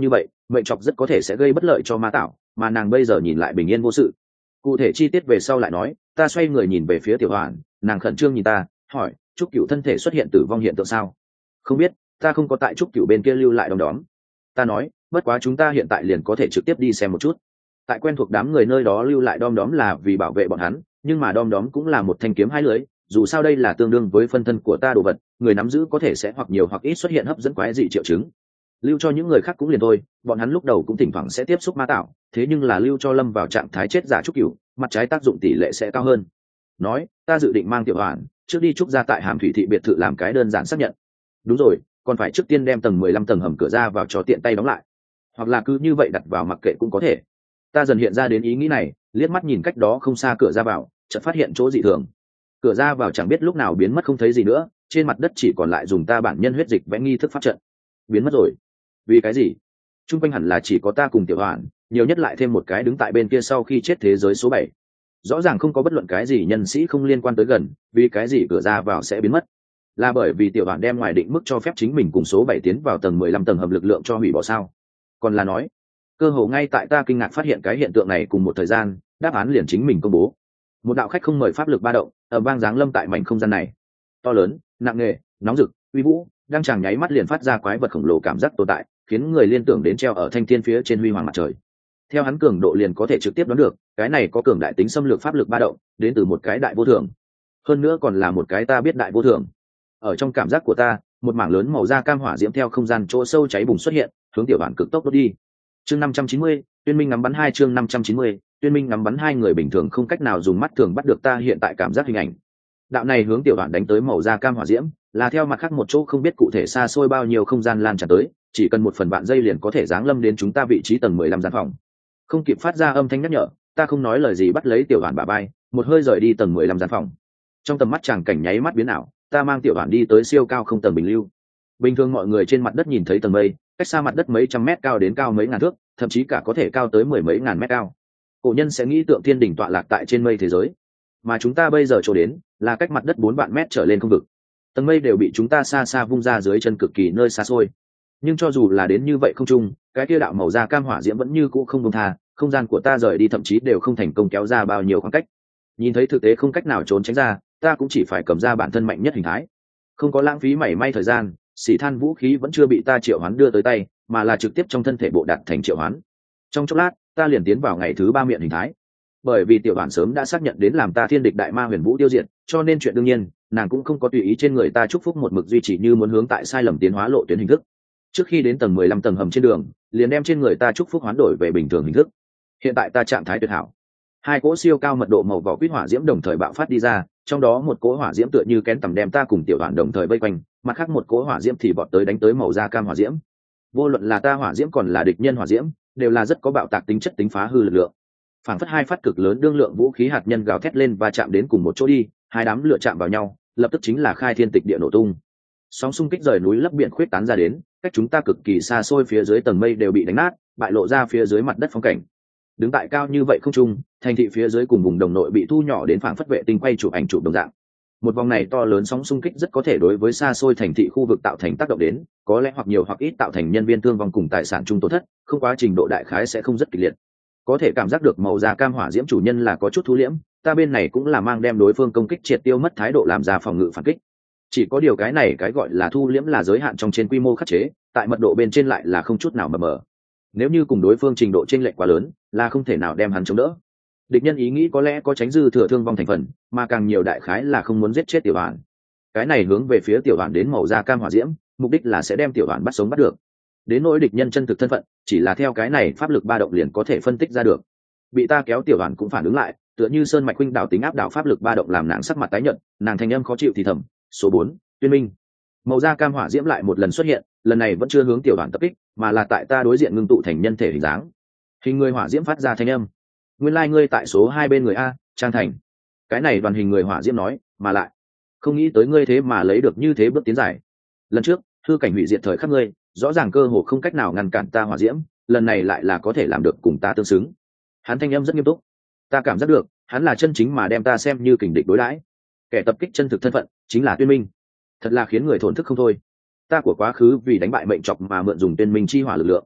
mệnh chọc rất có thể sẽ gây bất lợi cho ma tạo, mà nàng bây giờ nhìn lại bình yên vô sự. Cụ thể chi tiết về sau lại nói. Ta xoay người nhìn về phía Tiểu Hoàn, nàng khẩn trương nhìn ta hỏi, Trúc Cửu thân thể xuất hiện tử vong hiện tượng sao? Không biết, ta không có tại Trúc Cửu bên kia lưu lại đom đóm. Ta nói, bất quá chúng ta hiện tại liền có thể trực tiếp đi xem một chút. Tại quen thuộc đám người nơi đó lưu lại đom đóm là vì bảo vệ bọn hắn, nhưng mà đom đóm cũng là một thanh kiếm hai lưỡi, dù sao đây là tương đương với phân thân của ta đồ vật, người nắm giữ có thể sẽ hoặc nhiều hoặc ít xuất hiện hấp dẫn quái dị triệu chứng. Lưu cho những người khác cũng liền thôi, bọn hắn lúc đầu cũng thỉnh thoảng sẽ tiếp xúc ma tạo, thế nhưng là lưu cho Lâm vào trạng thái chết giả Trúc Cửu, mặt trái tác dụng tỷ lệ sẽ cao hơn. Nói, ta dự định mang Tiểu Hoàn trước đi Trúc ra tại Hàm Thủy thị biệt thự làm cái đơn giản xác nhận. Đúng rồi, còn phải trước tiên đem tầng mười lăm tầng hầm cửa ra vào cho tiện tay đóng lại, hoặc là cứ như vậy đặt vào mặc kệ cũng có thể. Ta dần hiện ra đến ý nghĩ này, liếc mắt nhìn cách đó không xa cửa ra vào, chợt phát hiện chỗ dị thường. Cửa ra vào chẳng biết lúc nào biến mất không thấy gì nữa, trên mặt đất chỉ còn lại dùng ta bản nhân huyết dịch vẽ nghi thức pháp trận. Biến mất rồi? Vì cái gì? Trung quanh hẳn là chỉ có ta cùng Tiểu Hoàn, nhiều nhất lại thêm một cái đứng tại bên kia sau khi chết thế giới số bảy. Rõ ràng không có bất luận cái gì nhân sĩ không liên quan tới gần, vì cái gì cửa ra vào sẽ biến mất? Là bởi vì Tiểu Hoàn đem ngoài định mức cho phép chính mình cùng số bảy tiến vào tầng mười lăm tầng hầm lực lượng cho hủy bỏ sao? Còn là nói, cơ hồ ngay tại ta kinh ngạc phát hiện cái hiện tượng này cùng một thời gian, đáp án liền chính mình công bố. Một đạo khách không mời pháp lực ba động ở vang giáng lâm tại mảnh không gian này, to lớn, nặng nề, nóng rực, uy vũ, đang chàng nháy mắt liền phát ra quái vật khổng lồ cảm giác tồn tại, khiến người liên tưởng đến treo ở thanh thiên phía trên huy hoàng mặt trời. Theo hắn cường độ liền có thể trực tiếp đoán được, cái này có cường đại tính xâm lược pháp lực ba động, đến từ một cái đại vô thường. Hơn nữa còn là một cái ta biết đại vô thường. Ở trong cảm giác của ta, một mảng lớn màu da cam hỏa diễm theo không gian chỗ sâu cháy bùng xuất hiện, hướng Tiểu Hoàn cực tốc đốt đi. Chương năm trăm chín mươi, Tuyên Minh ngắm bắn hai chương năm trăm chín mươi, Tuyên Minh ngắm bắn hai người bình thường không cách nào dùng mắt thường bắt được ta hiện tại cảm giác hình ảnh. Đạo này hướng Tiểu Hoàn đánh tới màu da cam hỏa diễm, là theo mặt khác một chỗ không biết cụ thể xa xôi bao nhiêu không gian lan tràn tới, chỉ cần một phần vạn giây liền có thể giáng lâm đến chúng ta vị trí tầng mười lăm gian phòng. Không kịp phát ra âm thanh nhắc nhở, ta không nói lời gì bắt lấy Tiểu Hoàn bả vai, một hơi rời đi tầng mười lăm gian phòng. Trong tầm mắt chàng cảnh nháy mắt biến ảo, ta mang Tiểu Hoàn đi tới siêu cao không tầng bình lưu. Bình thường mọi người trên mặt đất nhìn thấy tầng mây, cách xa mặt đất mấy trăm mét cao đến cao mấy ngàn thước, thậm chí cả có thể cao tới mười mấy ngàn mét cao. Cổ nhân sẽ nghĩ tượng thiên đỉnh tọa lạc tại trên mây thế giới, mà chúng ta bây giờ chỗ đến là cách mặt đất bốn vạn mét trở lên không vực. Tầng mây đều bị chúng ta xa xa vung ra dưới chân cực kỳ nơi xa xôi. Nhưng cho dù là đến như vậy không trung, cái kia đạo màu da cam hỏa diễm vẫn như cũ không buông tha, không gian của ta rời đi thậm chí đều không thành công kéo ra bao nhiêu khoảng cách. Nhìn thấy thực tế không cách nào trốn tránh ra, ta cũng chỉ phải cầm ra bản thân mạnh nhất hình thái. Không có lãng phí mảy may thời gian, xỉ than vũ khí vẫn chưa bị ta triệu hoán đưa tới tay, mà là trực tiếp trong thân thể bộ đạt thành triệu hoán. Trong chốc lát, ta liền tiến vào ngày thứ ba miệng hình thái. Bởi vì Tiểu Hoàn sớm đã xác nhận đến làm ta thiên địch đại ma huyền vũ tiêu diệt, cho nên chuyện đương nhiên, nàng cũng không có tùy ý trên người ta chúc phúc một mực duy trì như muốn hướng tại sai lầm tiến hóa lộ tuyến hình thức. Trước khi đến tầng mười lăm tầng hầm trên đường, liền đem trên người ta chúc phúc hoán đổi về bình thường hình thức. Hiện tại ta trạng thái tuyệt hảo. Hai cỗ siêu cao mật độ màu vỏ quýt hỏa diễm đồng thời bạo phát đi ra, trong đó một cỗ hỏa diễm tựa như kén tầm đem ta cùng Tiểu Hoàn đồng thời vây quanh, mặt khác một cỗ hỏa diễm thì bọt tới đánh tới màu da cam hỏa diễm. Vô luận là ta hỏa diễm còn là địch nhân hỏa diễm, đều là rất có bạo tạc tính chất tính phá hư lực lượng. Phản phất hai phát cực lớn đương lượng vũ khí hạt nhân gào thét lên và chạm đến cùng một chỗ đi, hai đám lửa chạm vào nhau, lập tức chính là khai thiên tịch địa nổ tung. Sóng xung kích rời núi lấp biển khuyết tán ra đến, cách chúng ta cực kỳ xa xôi phía dưới tầng mây đều bị đánh nát, bại lộ ra phía dưới mặt đất phong cảnh. Đứng tại cao như vậy không trung, thành thị phía dưới cùng vùng đồng nội bị thu nhỏ đến phảng phất vệ tinh quay chụp ảnh chụp đồng dạng. Một vòng này to lớn sóng xung kích rất có thể đối với xa xôi thành thị khu vực tạo thành tác động đến, có lẽ hoặc nhiều hoặc ít tạo thành nhân viên thương vong cùng tài sản chung tổn thất, không quá trình độ đại khái sẽ không rất kịch liệt. Có thể cảm giác được màu da cam hỏa diễm chủ nhân là có chút thu liễm, ta bên này cũng là mang đem đối phương công kích triệt tiêu mất thái độ làm ra phòng ngự phản kích. Chỉ có điều cái này cái gọi là thu liễm là giới hạn trong trên quy mô khắc chế, tại mật độ bên trên lại là không chút nào mờ mờ. Nếu như cùng đối phương trình độ chênh lệch quá lớn, là không thể nào đem hắn chống đỡ. Địch nhân ý nghĩ có lẽ có tránh dư thừa thương vong thành phần, mà càng nhiều đại khái là không muốn giết chết Tiểu Hoàn. Cái này hướng về phía Tiểu Hoàn đến màu da cam hỏa diễm, mục đích là sẽ đem Tiểu Hoàn bắt sống bắt được. Đến nỗi địch nhân chân thực thân phận, chỉ là theo cái này pháp lực ba động liền có thể phân tích ra được. Bị ta kéo Tiểu Hoàn cũng phản ứng lại, tựa như sơn mạch huynh đảo tính áp đảo pháp lực ba động làm nàng sắc mặt tái nhợt, nàng thanh âm khó chịu thì thầm, số bốn, Tuyên Minh. Màu da cam hỏa diễm lại một lần xuất hiện, lần này vẫn chưa hướng Tiểu Hoàn tập kích, mà là tại ta đối diện ngưng tụ thành nhân thể hình dáng. Hình người hỏa diễm phát ra thanh âm. Nguyên lai like ngươi tại số hai bên người a, Trang Thành. Cái này đoàn hình người hỏa diễm nói, mà lại không nghĩ tới ngươi thế mà lấy được như thế bước tiến dài. Lần trước, hư cảnh hủy diệt thời khắc ngươi, rõ ràng cơ hồ không cách nào ngăn cản ta hỏa diễm, lần này lại là có thể làm được cùng ta tương xứng. Hắn thanh âm rất nghiêm túc. Ta cảm giác được, hắn là chân chính mà đem ta xem như kình địch đối đãi. Kẻ tập kích chân thực thân phận chính là Tuyên Minh. Thật là khiến người thổn thức không thôi. Ta của quá khứ vì đánh bại mệnh chọc mà mượn dùng Tuyên Minh chi hỏa lực lượng.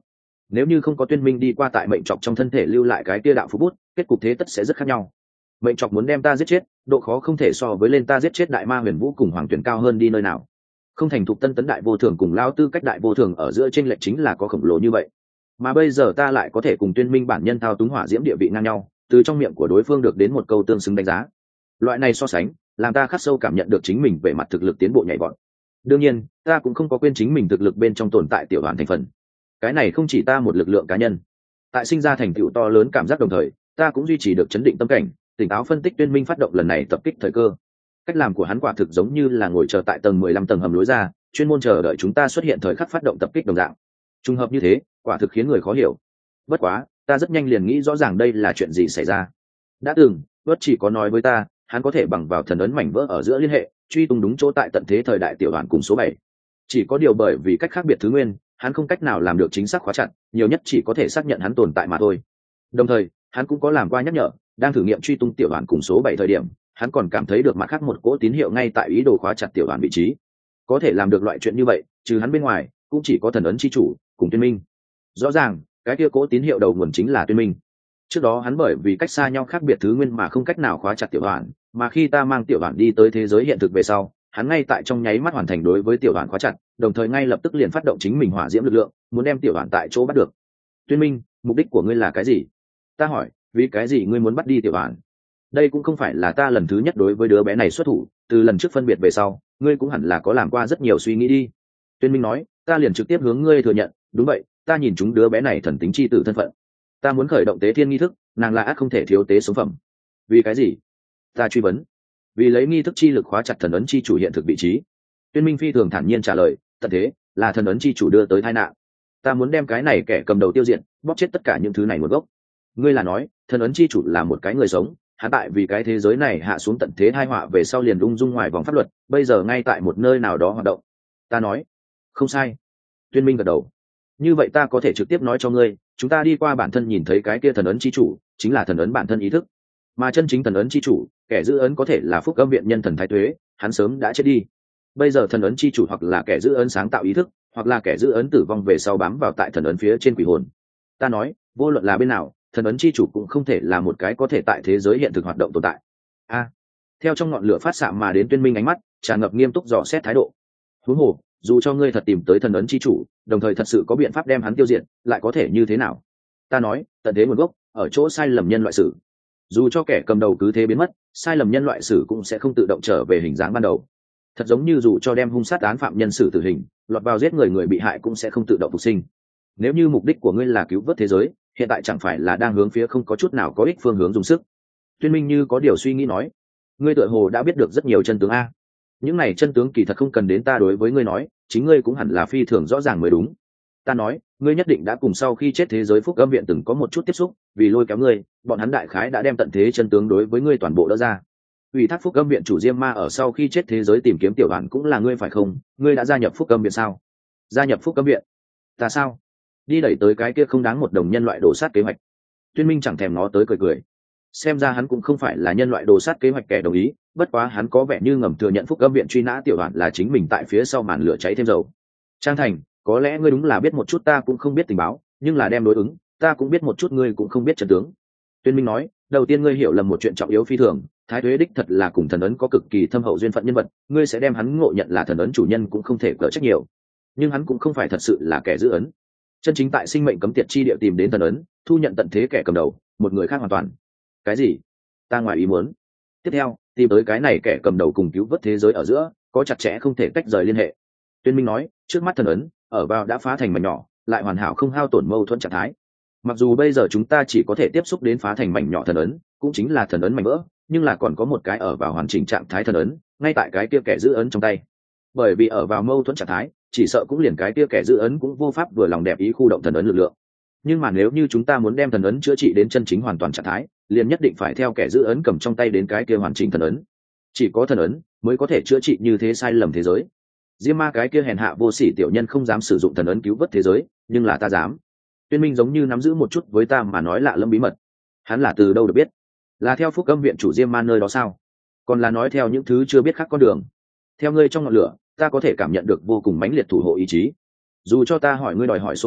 nếu như không có tuyên minh đi qua tại mệnh trọc trong thân thể lưu lại cái kia đạo phú bút, kết cục thế tất sẽ rất khác nhau. Mệnh trọc muốn đem ta giết chết, độ khó không thể so với lên ta giết chết đại ma huyền vũ cùng hoàng tuyển cao hơn đi nơi nào. Không thành thục tân tấn đại vô thường cùng lao tư cách đại vô thường ở giữa trên lệch chính là có khổng lồ như vậy. Mà bây giờ ta lại có thể cùng tuyên minh bản nhân thao túng hỏa diễm địa vị ngang nhau, từ trong miệng của đối phương được đến một câu tương xứng đánh giá. Loại này so sánh làm ta khắc sâu cảm nhận được chính mình về mặt thực lực tiến bộ nhảy vọt. Đương nhiên ta cũng không có quên chính mình thực lực bên trong tồn tại tiểu đoàn thành phần. Cái này không chỉ ta một lực lượng cá nhân, tại sinh ra thành tựu to lớn cảm giác đồng thời ta cũng duy trì được chấn định tâm cảnh, tỉnh táo phân tích tuyên minh phát động lần này tập kích thời cơ. Cách làm của hắn quả thực giống như là ngồi chờ tại tầng mười lăm tầng hầm lối ra, chuyên môn chờ đợi chúng ta xuất hiện thời khắc phát động tập kích đồng dạng. Trùng hợp như thế quả thực khiến người khó hiểu. Bất quá ta rất nhanh liền nghĩ rõ ràng đây là chuyện gì xảy ra. Đã từng Vớt chỉ có nói với ta hắn có thể bằng vào thần ấn mảnh vỡ ở giữa liên hệ truy tung đúng chỗ tại tận thế thời đại tiểu đoàn cùng số bảy. Chỉ có điều bởi vì cách khác biệt thứ nguyên, hắn không cách nào làm được chính xác khóa chặt, nhiều nhất chỉ có thể xác nhận hắn tồn tại mà thôi. Đồng thời hắn cũng có làm qua nhắc nhở, đang thử nghiệm truy tung tiểu đoàn cùng số bảy thời điểm hắn còn cảm thấy được mặt khác một cỗ tín hiệu ngay tại ý đồ khóa chặt tiểu đoàn vị trí. Có thể làm được loại chuyện như vậy trừ hắn bên ngoài cũng chỉ có thần ấn chi chủ cùng tuyên minh. Rõ ràng cái kia cỗ tín hiệu đầu nguồn chính là tuyên minh. Trước đó hắn bởi vì cách xa nhau khác biệt thứ nguyên mà không cách nào khóa chặt tiểu đoàn, mà khi ta mang tiểu đoàn đi tới thế giới hiện thực về sau, hắn ngay tại trong nháy mắt hoàn thành đối với tiểu đoàn khóa chặt, đồng thời ngay lập tức liền phát động chính mình hỏa diễm lực lượng, muốn đem tiểu đoàn tại chỗ bắt được. Tuyên minh, mục đích của ngươi là cái gì? Ta hỏi, vì cái gì ngươi muốn bắt đi tiểu đoàn? Đây cũng không phải là ta lần thứ nhất đối với đứa bé này xuất thủ, từ lần trước phân biệt về sau ngươi cũng hẳn là có làm qua rất nhiều suy nghĩ đi. Tuyên minh nói, ta liền trực tiếp hướng ngươi thừa nhận, đúng vậy, ta nhìn chúng đứa bé này thần tính chi tử thân phận, ta muốn khởi động tế thiên nghi thức, nàng là ác không thể thiếu tế sống phẩm. Vì cái gì? Ta truy vấn. Vì lấy nghi thức chi lực khóa chặt thần ấn chi chủ hiện thực vị trí. Tuyên minh phi thường thản nhiên trả lời, tận thế là thần ấn chi chủ đưa tới tai nạn, ta muốn đem cái này kẻ cầm đầu tiêu diệt, bóp chết tất cả những thứ này nguồn gốc. Ngươi là nói thần ấn chi chủ là một cái người sống, hắn tại vì cái thế giới này hạ xuống tận thế tai họa về sau liền ung dung ngoài vòng pháp luật, bây giờ ngay tại một nơi nào đó hoạt động. Ta nói, không sai. Tuyên minh gật đầu. Như vậy ta có thể trực tiếp nói cho ngươi, chúng ta đi qua bản thân nhìn thấy cái kia thần ấn chi chủ chính là thần ấn bản thân ý thức, mà chân chính thần ấn chi chủ, kẻ giữ ấn có thể là phúc âm viện nhân thần thái tuế, hắn sớm đã chết đi. Bây giờ thần ấn chi chủ hoặc là kẻ giữ ấn sáng tạo ý thức, hoặc là kẻ giữ ấn tử vong về sau bám vào tại thần ấn phía trên quỷ hồn. Ta nói, vô luận là bên nào, thần ấn chi chủ cũng không thể là một cái có thể tại thế giới hiện thực hoạt động tồn tại. A. À, theo trong ngọn lửa phát xạ mà đến tuyên minh ánh mắt tràn ngập nghiêm túc dò xét thái độ. Huống hồ, dù cho ngươi thật tìm tới thần ấn chi chủ, đồng thời thật sự có biện pháp đem hắn tiêu diệt, lại có thể như thế nào? Ta nói, tận thế nguồn gốc ở chỗ sai lầm nhân loại sử. Dù cho kẻ cầm đầu cứ thế biến mất, sai lầm nhân loại sử cũng sẽ không tự động trở về hình dáng ban đầu. Thật giống như dù cho đem hung sát án phạm nhân xử tử hình, lọt vào giết người người bị hại cũng sẽ không tự động phục sinh. Nếu như mục đích của ngươi là cứu vớt thế giới, hiện tại chẳng phải là đang hướng phía không có chút nào có ích phương hướng dùng sức? Tuyên minh như có điều suy nghĩ nói, ngươi tựa hồ đã biết được rất nhiều chân tướng a. Những này chân tướng kỳ thật không cần đến ta đối với ngươi nói, chính ngươi cũng hẳn là phi thường rõ ràng mới đúng. Ta nói, ngươi nhất định đã cùng sau khi chết thế giới phúc âm viện từng có một chút tiếp xúc, vì lôi kéo ngươi, bọn hắn đại khái đã đem tận thế chân tướng đối với ngươi toàn bộ đỡ ra. Ủy thác phúc âm viện chủ Diêm Ma ở sau khi chết thế giới tìm kiếm tiểu đoàn cũng là ngươi phải không? Ngươi đã gia nhập phúc âm viện sao? Gia nhập phúc âm viện? Ta sao? Đi đẩy tới cái kia không đáng một đồng nhân loại đồ sát kế hoạch. Tuyên minh chẳng thèm nó tới cười cười. Xem ra hắn cũng không phải là nhân loại đồ sát kế hoạch kẻ đồng ý, bất quá hắn có vẻ như ngầm thừa nhận phúc âm viện truy nã tiểu đoàn là chính mình tại phía sau màn lửa cháy thêm dầu. Trang Thành, có lẽ ngươi đúng là biết một chút ta cũng không biết tình báo, nhưng là đem đối ứng, ta cũng biết một chút ngươi cũng không biết chân tướng. Tuyên minh nói, đầu tiên ngươi hiểu lầm một chuyện trọng yếu phi thường, thái tuế đích thật là cùng thần ấn có cực kỳ thâm hậu duyên phận nhân vật, ngươi sẽ đem hắn ngộ nhận là thần ấn chủ nhân cũng không thể cỡ trách nhiều. Nhưng hắn cũng không phải thật sự là kẻ giữ ấn. Chân chính tại sinh mệnh cấm tiệt chi địa tìm đến thần ấn, thu nhận tận thế kẻ cầm đầu, một người khác hoàn toàn. Cái gì? Ta ngoài ý muốn. Tiếp theo, tìm tới cái này kẻ cầm đầu cùng cứu vớt thế giới ở giữa, có chặt chẽ không thể tách rời liên hệ. Tuyên minh nói, trước mắt thần ấn ở vào đã phá thành mảnh nhỏ, lại hoàn hảo không hao tổn mâu thuẫn trạng thái. Mặc dù bây giờ chúng ta chỉ có thể tiếp xúc đến phá thành mảnh nhỏ thần ấn, cũng chính là thần ấn mảnh vỡ, nhưng là còn có một cái ở vào hoàn chỉnh trạng thái thần ấn, ngay tại cái kia kẻ giữ ấn trong tay. Bởi vì ở vào mâu thuẫn trạng thái, chỉ sợ cũng liền cái kia kẻ giữ ấn cũng vô pháp vừa lòng đẹp ý khu động thần ấn lực lượng. Nhưng mà nếu như chúng ta muốn đem thần ấn chữa trị đến chân chính hoàn toàn trạng thái, liền nhất định phải theo kẻ giữ ấn cầm trong tay đến cái kia hoàn chỉnh thần ấn. Chỉ có thần ấn mới có thể chữa trị như thế sai lầm thế giới. Diêm Ma cái kia hèn hạ vô sỉ tiểu nhân không dám sử dụng thần ấn cứu vớt thế giới, nhưng là ta dám. Tuyên minh giống như nắm giữ một chút với ta mà nói lạ lẫm bí mật. Hắn là từ đâu được biết? Là theo phúc âm viện chủ Diêm Ma nơi đó sao? Còn là nói theo những thứ chưa biết khác con đường? Theo ngươi trong ngọn lửa, ta có thể cảm nhận được vô cùng mãnh liệt thủ hộ ý chí. Dù cho ta hỏi ngươi đòi hỏi số hai,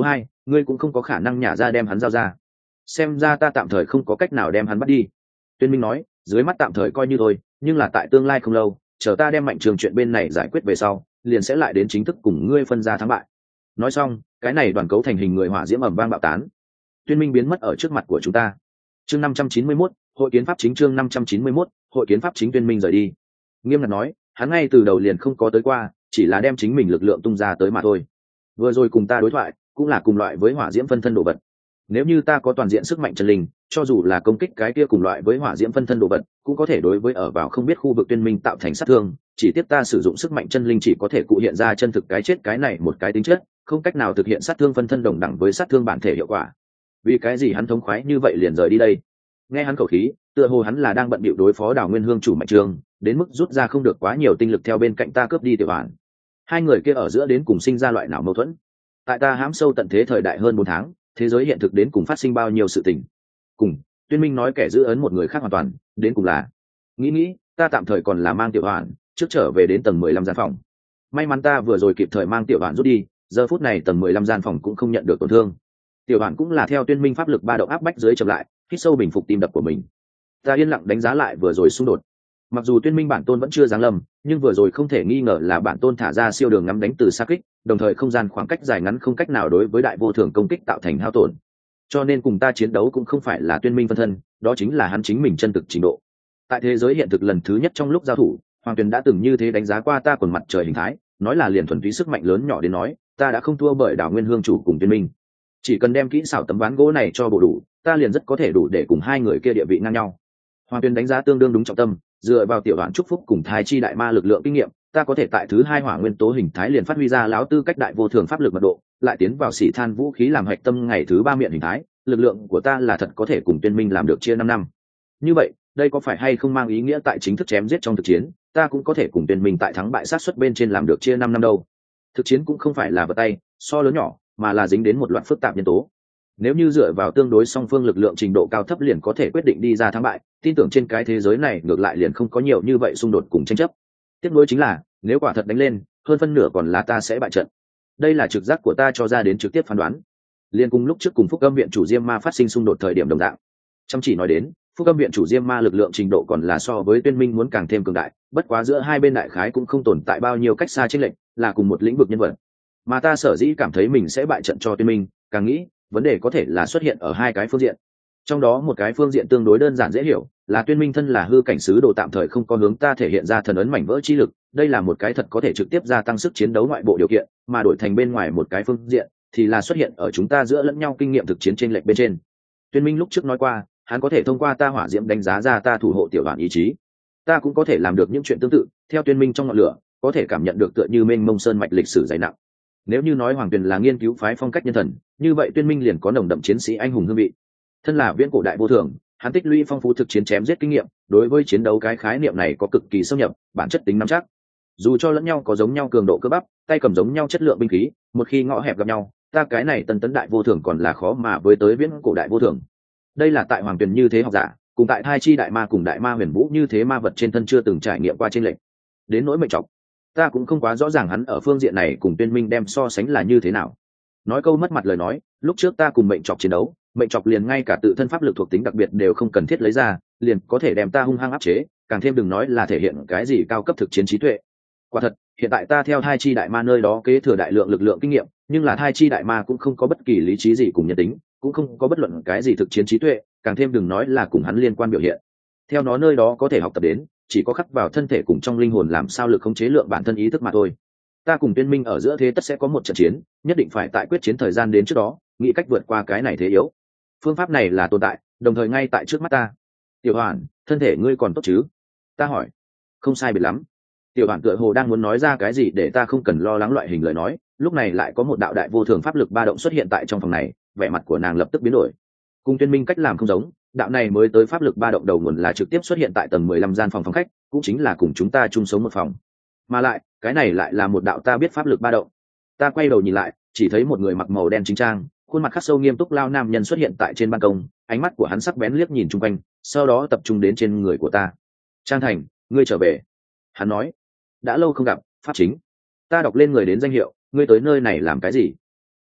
ngươi cũng không có khả năng nhả ra đem hắn giao ra. Xem ra ta tạm thời không có cách nào đem hắn bắt đi. Tuyên Minh nói, dưới mắt tạm thời coi như thôi, nhưng là tại tương lai không lâu, chờ ta đem Mạnh Trường chuyện bên này giải quyết về sau, liền sẽ lại đến chính thức cùng ngươi phân ra thắng bại. Nói xong, cái này đoàn cấu thành hình người hỏa diễm ầm vang bạo tán. Tuyên Minh biến mất ở trước mặt của chúng ta. Chương năm trăm chín mươi mốt, hội kiến pháp chính. Chương năm trăm chín mươi mốt, hội kiến pháp chính. Tuyên Minh rời đi. Nghiêm ngặt nói, hắn ngay từ đầu liền không có tới qua, chỉ là đem chính mình lực lượng tung ra tới mà thôi. Vừa rồi cùng ta đối thoại, cũng là cùng loại với hỏa diễm phân thân đồ vật. Nếu như ta có toàn diện sức mạnh chân linh, cho dù là công kích cái kia cùng loại với hỏa diễm phân thân đồ vật, cũng có thể đối với ở vào không biết khu vực Tuyên Minh tạo thành sát thương. Chỉ tiếp ta sử dụng sức mạnh chân linh chỉ có thể cụ hiện ra chân thực cái chết cái này một cái tính chất, không cách nào thực hiện sát thương phân thân đồng đẳng với sát thương bản thể hiệu quả. Vì cái gì hắn thống khoái như vậy liền rời đi đây? Nghe hắn khẩu khí, tựa hồ hắn là đang bận bịu đối phó Đào Nguyên Hương chủ Mạnh Trường, đến mức rút ra không được quá nhiều tinh lực theo bên cạnh ta cướp đi Tiểu Hoàn. Hai người kia ở giữa đến cùng sinh ra loại nào mâu thuẫn? Tại ta hãm sâu tận thế thời đại hơn bốn tháng, thế giới hiện thực đến cùng phát sinh bao nhiêu sự tình? Cùng Tuyên Minh nói kẻ giữ ấn một người khác hoàn toàn, đến cùng là nghĩ nghĩ, ta tạm thời còn là mang Tiểu Hoàn trước trở về đến tầng mười lăm gian phòng. May mắn ta vừa rồi kịp thời mang Tiểu Hoàn rút đi, giờ phút này tầng mười lăm gian phòng cũng không nhận được tổn thương. Tiểu Hoàn cũng là theo Tuyên Minh pháp lực ba động áp bách dưới chậm lại, hít sâu bình phục tim đập của mình. Ta yên lặng đánh giá lại vừa rồi xung đột. Mặc dù Tuyên Minh bản tôn vẫn chưa giáng lâm, nhưng vừa rồi không thể nghi ngờ là bản tôn thả ra siêu đường ngắm đánh từ xa kích, đồng thời không gian khoảng cách dài ngắn không cách nào đối với đại vô thường công kích tạo thành hao tổn. Cho nên cùng ta chiến đấu cũng không phải là Tuyên Minh phân thân, đó chính là hắn chính mình chân thực trình độ. Tại thế giới hiện thực lần thứ nhất trong lúc giao thủ, Hoàng Tuyền đã từng như thế đánh giá qua ta quần mặt trời hình thái, nói là liền thuần túy sức mạnh lớn nhỏ đến nói, ta đã không thua bởi Đào Nguyên Hương chủ cùng Tuyên Minh. Chỉ cần đem kỹ xảo tấm ván gỗ này cho bộ đủ, ta liền rất có thể đủ để cùng hai người kia địa vị ngang nhau. Hoàng Tuyền đánh giá tương đương đúng trọng tâm, dựa vào tiểu đoạn chúc phúc cùng thái chi đại ma lực lượng kinh nghiệm, ta có thể tại thứ hai hỏa nguyên tố hình thái liền phát huy ra lão tư cách đại vô thường pháp lực mật độ, lại tiến vào xỉ than vũ khí làm hạch tâm ngày thứ ba miệng hình thái, lực lượng của ta là thật có thể cùng Tuyên Minh làm được chia năm năm. Như vậy, đây có phải hay không mang ý nghĩa tại chính thức chém giết trong thực chiến, ta cũng có thể cùng Tuyên Minh tại thắng bại sát suất bên trên làm được chia năm năm đâu? Thực chiến cũng không phải là vật tay, so lớn nhỏ, mà là dính đến một loạt phức tạp nhân tố. Nếu như dựa vào tương đối song phương lực lượng trình độ cao thấp liền có thể quyết định đi ra thắng bại, tin tưởng trên cái thế giới này ngược lại liền không có nhiều như vậy xung đột cùng tranh chấp. Tiếc nuối chính là, nếu quả thật đánh lên, hơn phân nửa còn là ta sẽ bại trận. Đây là trực giác của ta cho ra đến trực tiếp phán đoán. Liên cùng lúc trước cùng Phúc Âm viện chủ Diêm Ma phát sinh xung đột thời điểm đồng dạng. Chăm chỉ nói đến, Phúc Âm viện chủ Diêm Ma lực lượng trình độ còn là so với Tuyên Minh muốn càng thêm cường đại, bất quá giữa hai bên đại khái cũng không tồn tại bao nhiêu cách xa chênh lệch, là cùng một lĩnh vực nhân vật. Mà ta sở dĩ cảm thấy mình sẽ bại trận cho Tuyên Minh, càng nghĩ, vấn đề có thể là xuất hiện ở hai cái phương diện. Trong đó một cái phương diện tương đối đơn giản dễ hiểu, là Tuyên Minh thân là hư cảnh sứ đồ tạm thời không có hướng ta thể hiện ra thần ấn mảnh vỡ chi lực, đây là một cái thật có thể trực tiếp gia tăng sức chiến đấu ngoại bộ điều kiện, mà đổi thành bên ngoài một cái phương diện thì là xuất hiện ở chúng ta giữa lẫn nhau kinh nghiệm thực chiến trên lệch bên trên. Tuyên Minh lúc trước nói qua, hắn có thể thông qua ta hỏa diễm đánh giá ra ta thủ hộ tiểu đoàn ý chí. Ta cũng có thể làm được những chuyện tương tự, theo Tuyên Minh trong ngọn lửa, có thể cảm nhận được tựa như mênh mông sơn mạch lịch sử dày nặng. Nếu như nói Hoàng Tuyền là nghiên cứu phái phong cách nhân thần, như vậy Tuyên Minh liền có nồng đậm chiến sĩ anh hùng hương vị. Thân là viễn cổ đại vô thường, hắn tích lũy phong phú thực chiến chém giết kinh nghiệm, đối với chiến đấu cái khái niệm này có cực kỳ sâu nhập, bản chất tính nắm chắc. Dù cho lẫn nhau có giống nhau cường độ cơ bắp, tay cầm giống nhau chất lượng binh khí, một khi ngõ hẹp gặp nhau, ta cái này tần tấn đại vô thường còn là khó mà với tới viễn cổ đại vô thường. Đây là tại Hoàng Tuyền như thế học giả, cùng tại Thai Chi đại ma cùng đại ma huyền vũ như thế ma vật trên thân chưa từng trải nghiệm qua trên lệnh. Đến nỗi mệnh trọc, ta cũng không quá rõ ràng hắn ở phương diện này cùng Tuyên Minh đem so sánh là như thế nào. Nói câu mất mặt lời nói, lúc trước ta cùng mệnh trọc chiến đấu, mệnh trọc liền ngay cả tự thân pháp lực thuộc tính đặc biệt đều không cần thiết lấy ra, liền có thể đem ta hung hăng áp chế, càng thêm đừng nói là thể hiện cái gì cao cấp thực chiến trí tuệ. Quả thật, hiện tại ta theo Thai Chi đại ma nơi đó kế thừa đại lượng lực lượng kinh nghiệm, nhưng là Thai Chi đại ma cũng không có bất kỳ lý trí gì cùng nhân tính, cũng không có bất luận cái gì thực chiến trí tuệ, càng thêm đừng nói là cùng hắn liên quan biểu hiện. Theo nó nơi đó có thể học tập đến, chỉ có khắc vào thân thể cùng trong linh hồn làm sao lực khống chế lượng bản thân ý thức mà thôi. Ta cùng Tuyên Minh ở giữa thế tất sẽ có một trận chiến, nhất định phải tại quyết chiến thời gian đến trước đó, nghĩ cách vượt qua cái này thế yếu. Phương pháp này là tồn tại, đồng thời ngay tại trước mắt ta. Tiểu Hoàn, thân thể ngươi còn tốt chứ? Ta hỏi. Không sai biệt lắm. Tiểu Hoàn tựa hồ đang muốn nói ra cái gì để ta không cần lo lắng loại hình lời nói, lúc này lại có một đạo đại vô thường pháp lực ba động xuất hiện tại trong phòng này, vẻ mặt của nàng lập tức biến đổi. Cùng Tuyên Minh cách làm không giống, đạo này mới tới pháp lực ba động đầu nguồn là trực tiếp xuất hiện tại tầng mười lăm gian phòng phòng khách, cũng chính là cùng chúng ta chung sống một phòng. Mà lại, cái này lại là một đạo ta biết pháp lực ba động. Ta quay đầu nhìn lại, chỉ thấy một người mặc màu đen chính trang, khuôn mặt khắc sâu nghiêm túc lao nam nhân xuất hiện tại trên ban công, ánh mắt của hắn sắc bén liếc nhìn chung quanh, sau đó tập trung đến trên người của ta. Trang Thành, ngươi trở về. Hắn nói, đã lâu không gặp, pháp chính. Ta đọc lên người đến danh hiệu, ngươi tới nơi này làm cái gì?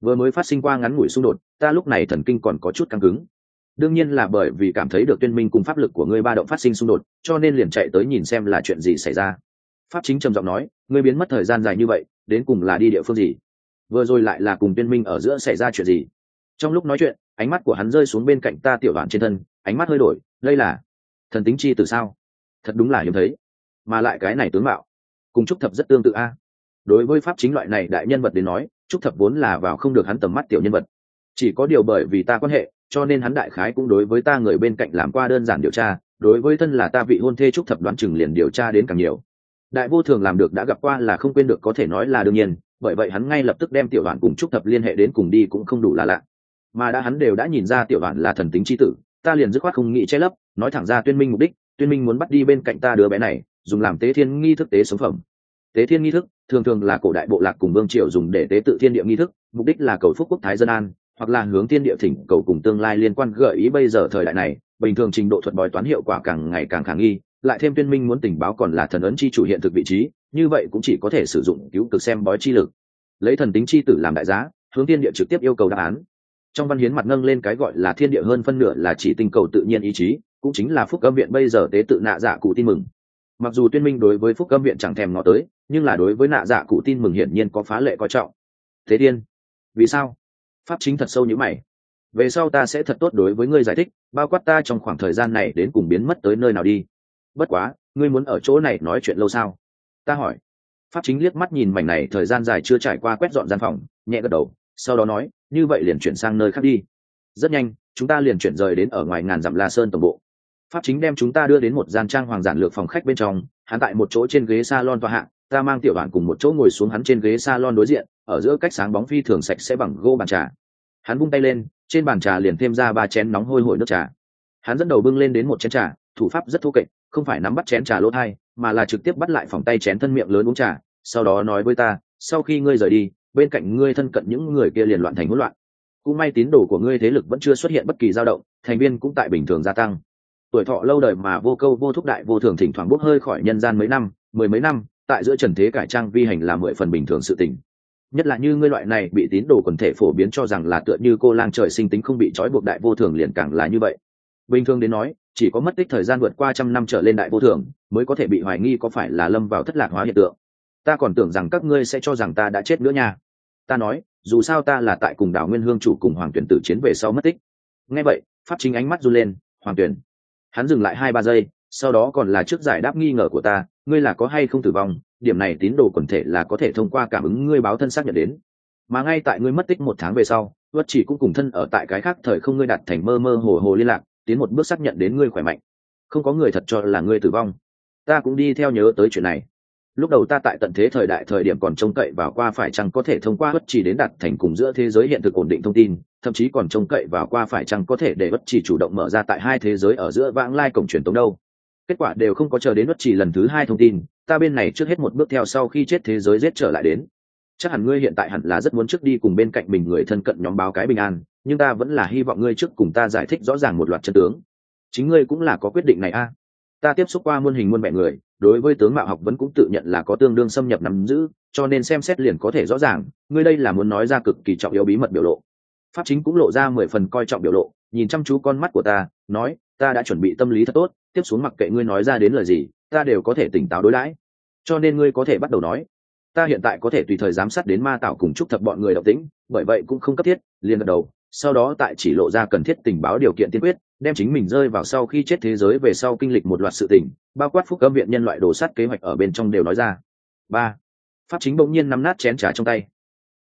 vừa mới phát sinh qua ngắn ngủi xung đột, ta lúc này thần kinh còn có chút căng cứng. Đương nhiên là bởi vì cảm thấy được tuyên minh cùng pháp lực của ngươi ba động phát sinh xung đột, cho nên liền chạy tới nhìn xem là chuyện gì xảy ra. Pháp chính trầm giọng nói, ngươi biến mất thời gian dài như vậy, đến cùng là đi địa phương gì? Vừa rồi lại là cùng tuyên minh ở giữa xảy ra chuyện gì? Trong lúc nói chuyện, ánh mắt của hắn rơi xuống bên cạnh ta tiểu đoạn trên thân, ánh mắt hơi đổi, đây là thần tính chi từ sao? Thật đúng là hiếm thấy, mà lại cái này tướng mạo cùng trúc thập rất tương tự a. Đối với pháp chính loại này đại nhân vật đến nói, trúc thập vốn là vào không được hắn tầm mắt tiểu nhân vật, chỉ có điều bởi vì ta quan hệ, cho nên hắn đại khái cũng đối với ta người bên cạnh làm qua đơn giản điều tra, đối với thân là ta vị hôn thê trúc thập đoán chừng liền điều tra đến càng nhiều. Đại vô thường làm được đã gặp qua là không quên được, có thể nói là đương nhiên, bởi vậy hắn ngay lập tức đem tiểu đoạn cùng trúc thập liên hệ đến cùng đi cũng không đủ là lạ. Mà đã hắn đều đã nhìn ra tiểu đoạn là thần tính chi tử, ta liền dứt khoát không nghĩ che lấp, nói thẳng ra tuyên minh mục đích. Tuyên minh muốn bắt đi bên cạnh ta đứa bé này, dùng làm tế thiên nghi thức tế sống phẩm. Tế thiên nghi thức thường thường là cổ đại bộ lạc cùng vương triều dùng để tế tự thiên địa nghi thức, mục đích là cầu phúc quốc thái dân an, hoặc là hướng thiên địa thỉnh cầu cùng tương lai liên quan. Gợi ý bây giờ thời đại này, bình thường trình độ thuật bói toán hiệu quả càng ngày càng khả nghi, lại thêm tuyên minh muốn tình báo còn là thần ấn chi chủ hiện thực vị trí, như vậy cũng chỉ có thể sử dụng cứu cực xem bói chi lực, lấy thần tính chi tử làm đại giá, hướng thiên địa trực tiếp yêu cầu đáp án. Trong văn hiến mặt nâng lên cái gọi là thiên địa hơn phân nửa là chỉ tinh cầu tự nhiên ý chí, cũng chính là phúc âm viện bây giờ tế tự nạ dạ cụ tin mừng. Mặc dù tuyên minh đối với phúc âm viện chẳng thèm ngó tới, nhưng là đối với nạ dạ cụ tin mừng hiển nhiên có phá lệ coi trọng. Thế tiên, vì sao? Pháp chính thật sâu như mày. Về sau ta sẽ thật tốt đối với ngươi giải thích, bao quát ta trong khoảng thời gian này đến cùng biến mất tới nơi nào đi. Bất quá, ngươi muốn ở chỗ này nói chuyện lâu sao? Ta hỏi. Pháp chính liếc mắt nhìn mảnh này thời gian dài chưa trải qua quét dọn gian phòng, nhẹ gật đầu, sau đó nói, như vậy liền chuyển sang nơi khác đi. Rất nhanh, chúng ta liền chuyển rời đến ở ngoài ngàn dặm La Sơn tổng bộ. Pháp chính đem chúng ta đưa đến một gian trang hoàng giản lược phòng khách bên trong, hắn tại một chỗ trên ghế salon tọa hạ, ta mang tiểu bản cùng một chỗ ngồi xuống hắn trên ghế salon đối diện, ở giữa cách sáng bóng phi thường sạch sẽ bằng gỗ bàn trà. Hắn vung tay lên, trên bàn trà liền thêm ra ba chén nóng hôi hổi nước trà. Hắn dẫn đầu bưng lên đến một chén trà, thủ pháp rất thô kệch, không phải nắm bắt chén trà lỗ hai, mà là trực tiếp bắt lại phòng tay chén thân miệng lớn uống trà, sau đó nói với ta, sau khi ngươi rời đi, bên cạnh ngươi thân cận những người kia liền loạn thành hỗn loạn. Cũng may tín đồ của ngươi thế lực vẫn chưa xuất hiện bất kỳ dao động, thành viên cũng tại bình thường gia tăng. Tuổi thọ lâu đời mà vô câu vô thúc đại vô thường thỉnh thoảng bốc hơi khỏi nhân gian mấy năm, mười mấy năm, tại giữa trần thế cải trang vi hành là mười phần bình thường sự tình. Nhất là như ngươi loại này bị tín đồ quần thể phổ biến cho rằng là tựa như cô lang trời sinh tính không bị trói buộc đại vô thường liền càng là như vậy. Bình thường đến nói, chỉ có mất tích thời gian vượt qua trăm năm trở lên đại vô thường mới có thể bị hoài nghi có phải là lâm vào thất lạc hóa hiện tượng. Ta còn tưởng rằng các ngươi sẽ cho rằng ta đã chết nữa nha. Ta nói, dù sao ta là tại cùng đảo Nguyên Hương chủ cùng Hoàng Tuyển tử chiến về sau mất tích. Nghe vậy, pháp chính ánh mắt run lên, Hoàng Tuyển. Hắn dừng lại hai ba giây, sau đó còn là trước giải đáp nghi ngờ của ta, ngươi là có hay không tử vong, điểm này tín đồ quần thể là có thể thông qua cảm ứng ngươi báo thân xác nhận đến. Mà ngay tại ngươi mất tích một tháng về sau, Uất Chỉ cũng cùng thân ở tại cái khác thời không ngươi đặt thành mơ mơ hồ hồ liên lạc, tiến một bước xác nhận đến ngươi khỏe mạnh. Không có người thật cho là ngươi tử vong. Ta cũng đi theo nhớ tới chuyện này. Lúc đầu ta tại tận thế thời đại thời điểm còn trông cậy vào qua phải chăng có thể thông qua Uất Chỉ đến đặt thành cùng giữa thế giới hiện thực ổn định thông tin, thậm chí còn trông cậy vào qua phải chăng có thể để Uất Chỉ chủ động mở ra tại hai thế giới ở giữa vãng lai cổng truyền tống đâu. Kết quả đều không có, chờ đến Uất Chỉ lần thứ hai thông tin, ta bên này trước hết một bước theo sau khi chết thế giới giết trở lại đến. Chắc hẳn ngươi hiện tại hẳn là rất muốn trước đi cùng bên cạnh mình người thân cận nhóm báo cái bình an, nhưng ta vẫn là hy vọng ngươi trước cùng ta giải thích rõ ràng một loạt chân tướng. Chính ngươi cũng là có quyết định này a. Ta tiếp xúc qua muôn hình muôn vẻ người, đối với tướng mạo học vẫn cũng tự nhận là có tương đương xâm nhập nắm giữ, cho nên xem xét liền có thể rõ ràng, ngươi đây là muốn nói ra cực kỳ trọng yếu bí mật biểu lộ. Pháp chính cũng lộ ra mười phần coi trọng biểu lộ, nhìn chăm chú con mắt của ta, nói, ta đã chuẩn bị tâm lý thật tốt, tiếp xuống mặc kệ ngươi nói ra đến lời gì, ta đều có thể tỉnh táo đối đãi. Cho nên ngươi có thể bắt đầu nói. Ta hiện tại có thể tùy thời giám sát đến ma tạo cùng trúc thập bọn người động tĩnh, bởi vậy cũng không cấp thiết, liền gật đầu, sau đó tại chỉ lộ ra cần thiết tình báo điều kiện tiên quyết, đem chính mình rơi vào sau khi chết thế giới về sau kinh lịch một loạt sự tình, bao quát phúc âm viện nhân loại đồ sát kế hoạch ở bên trong đều nói ra. Ba. Pháp chính bỗng nhiên nắm nát chén trà trong tay.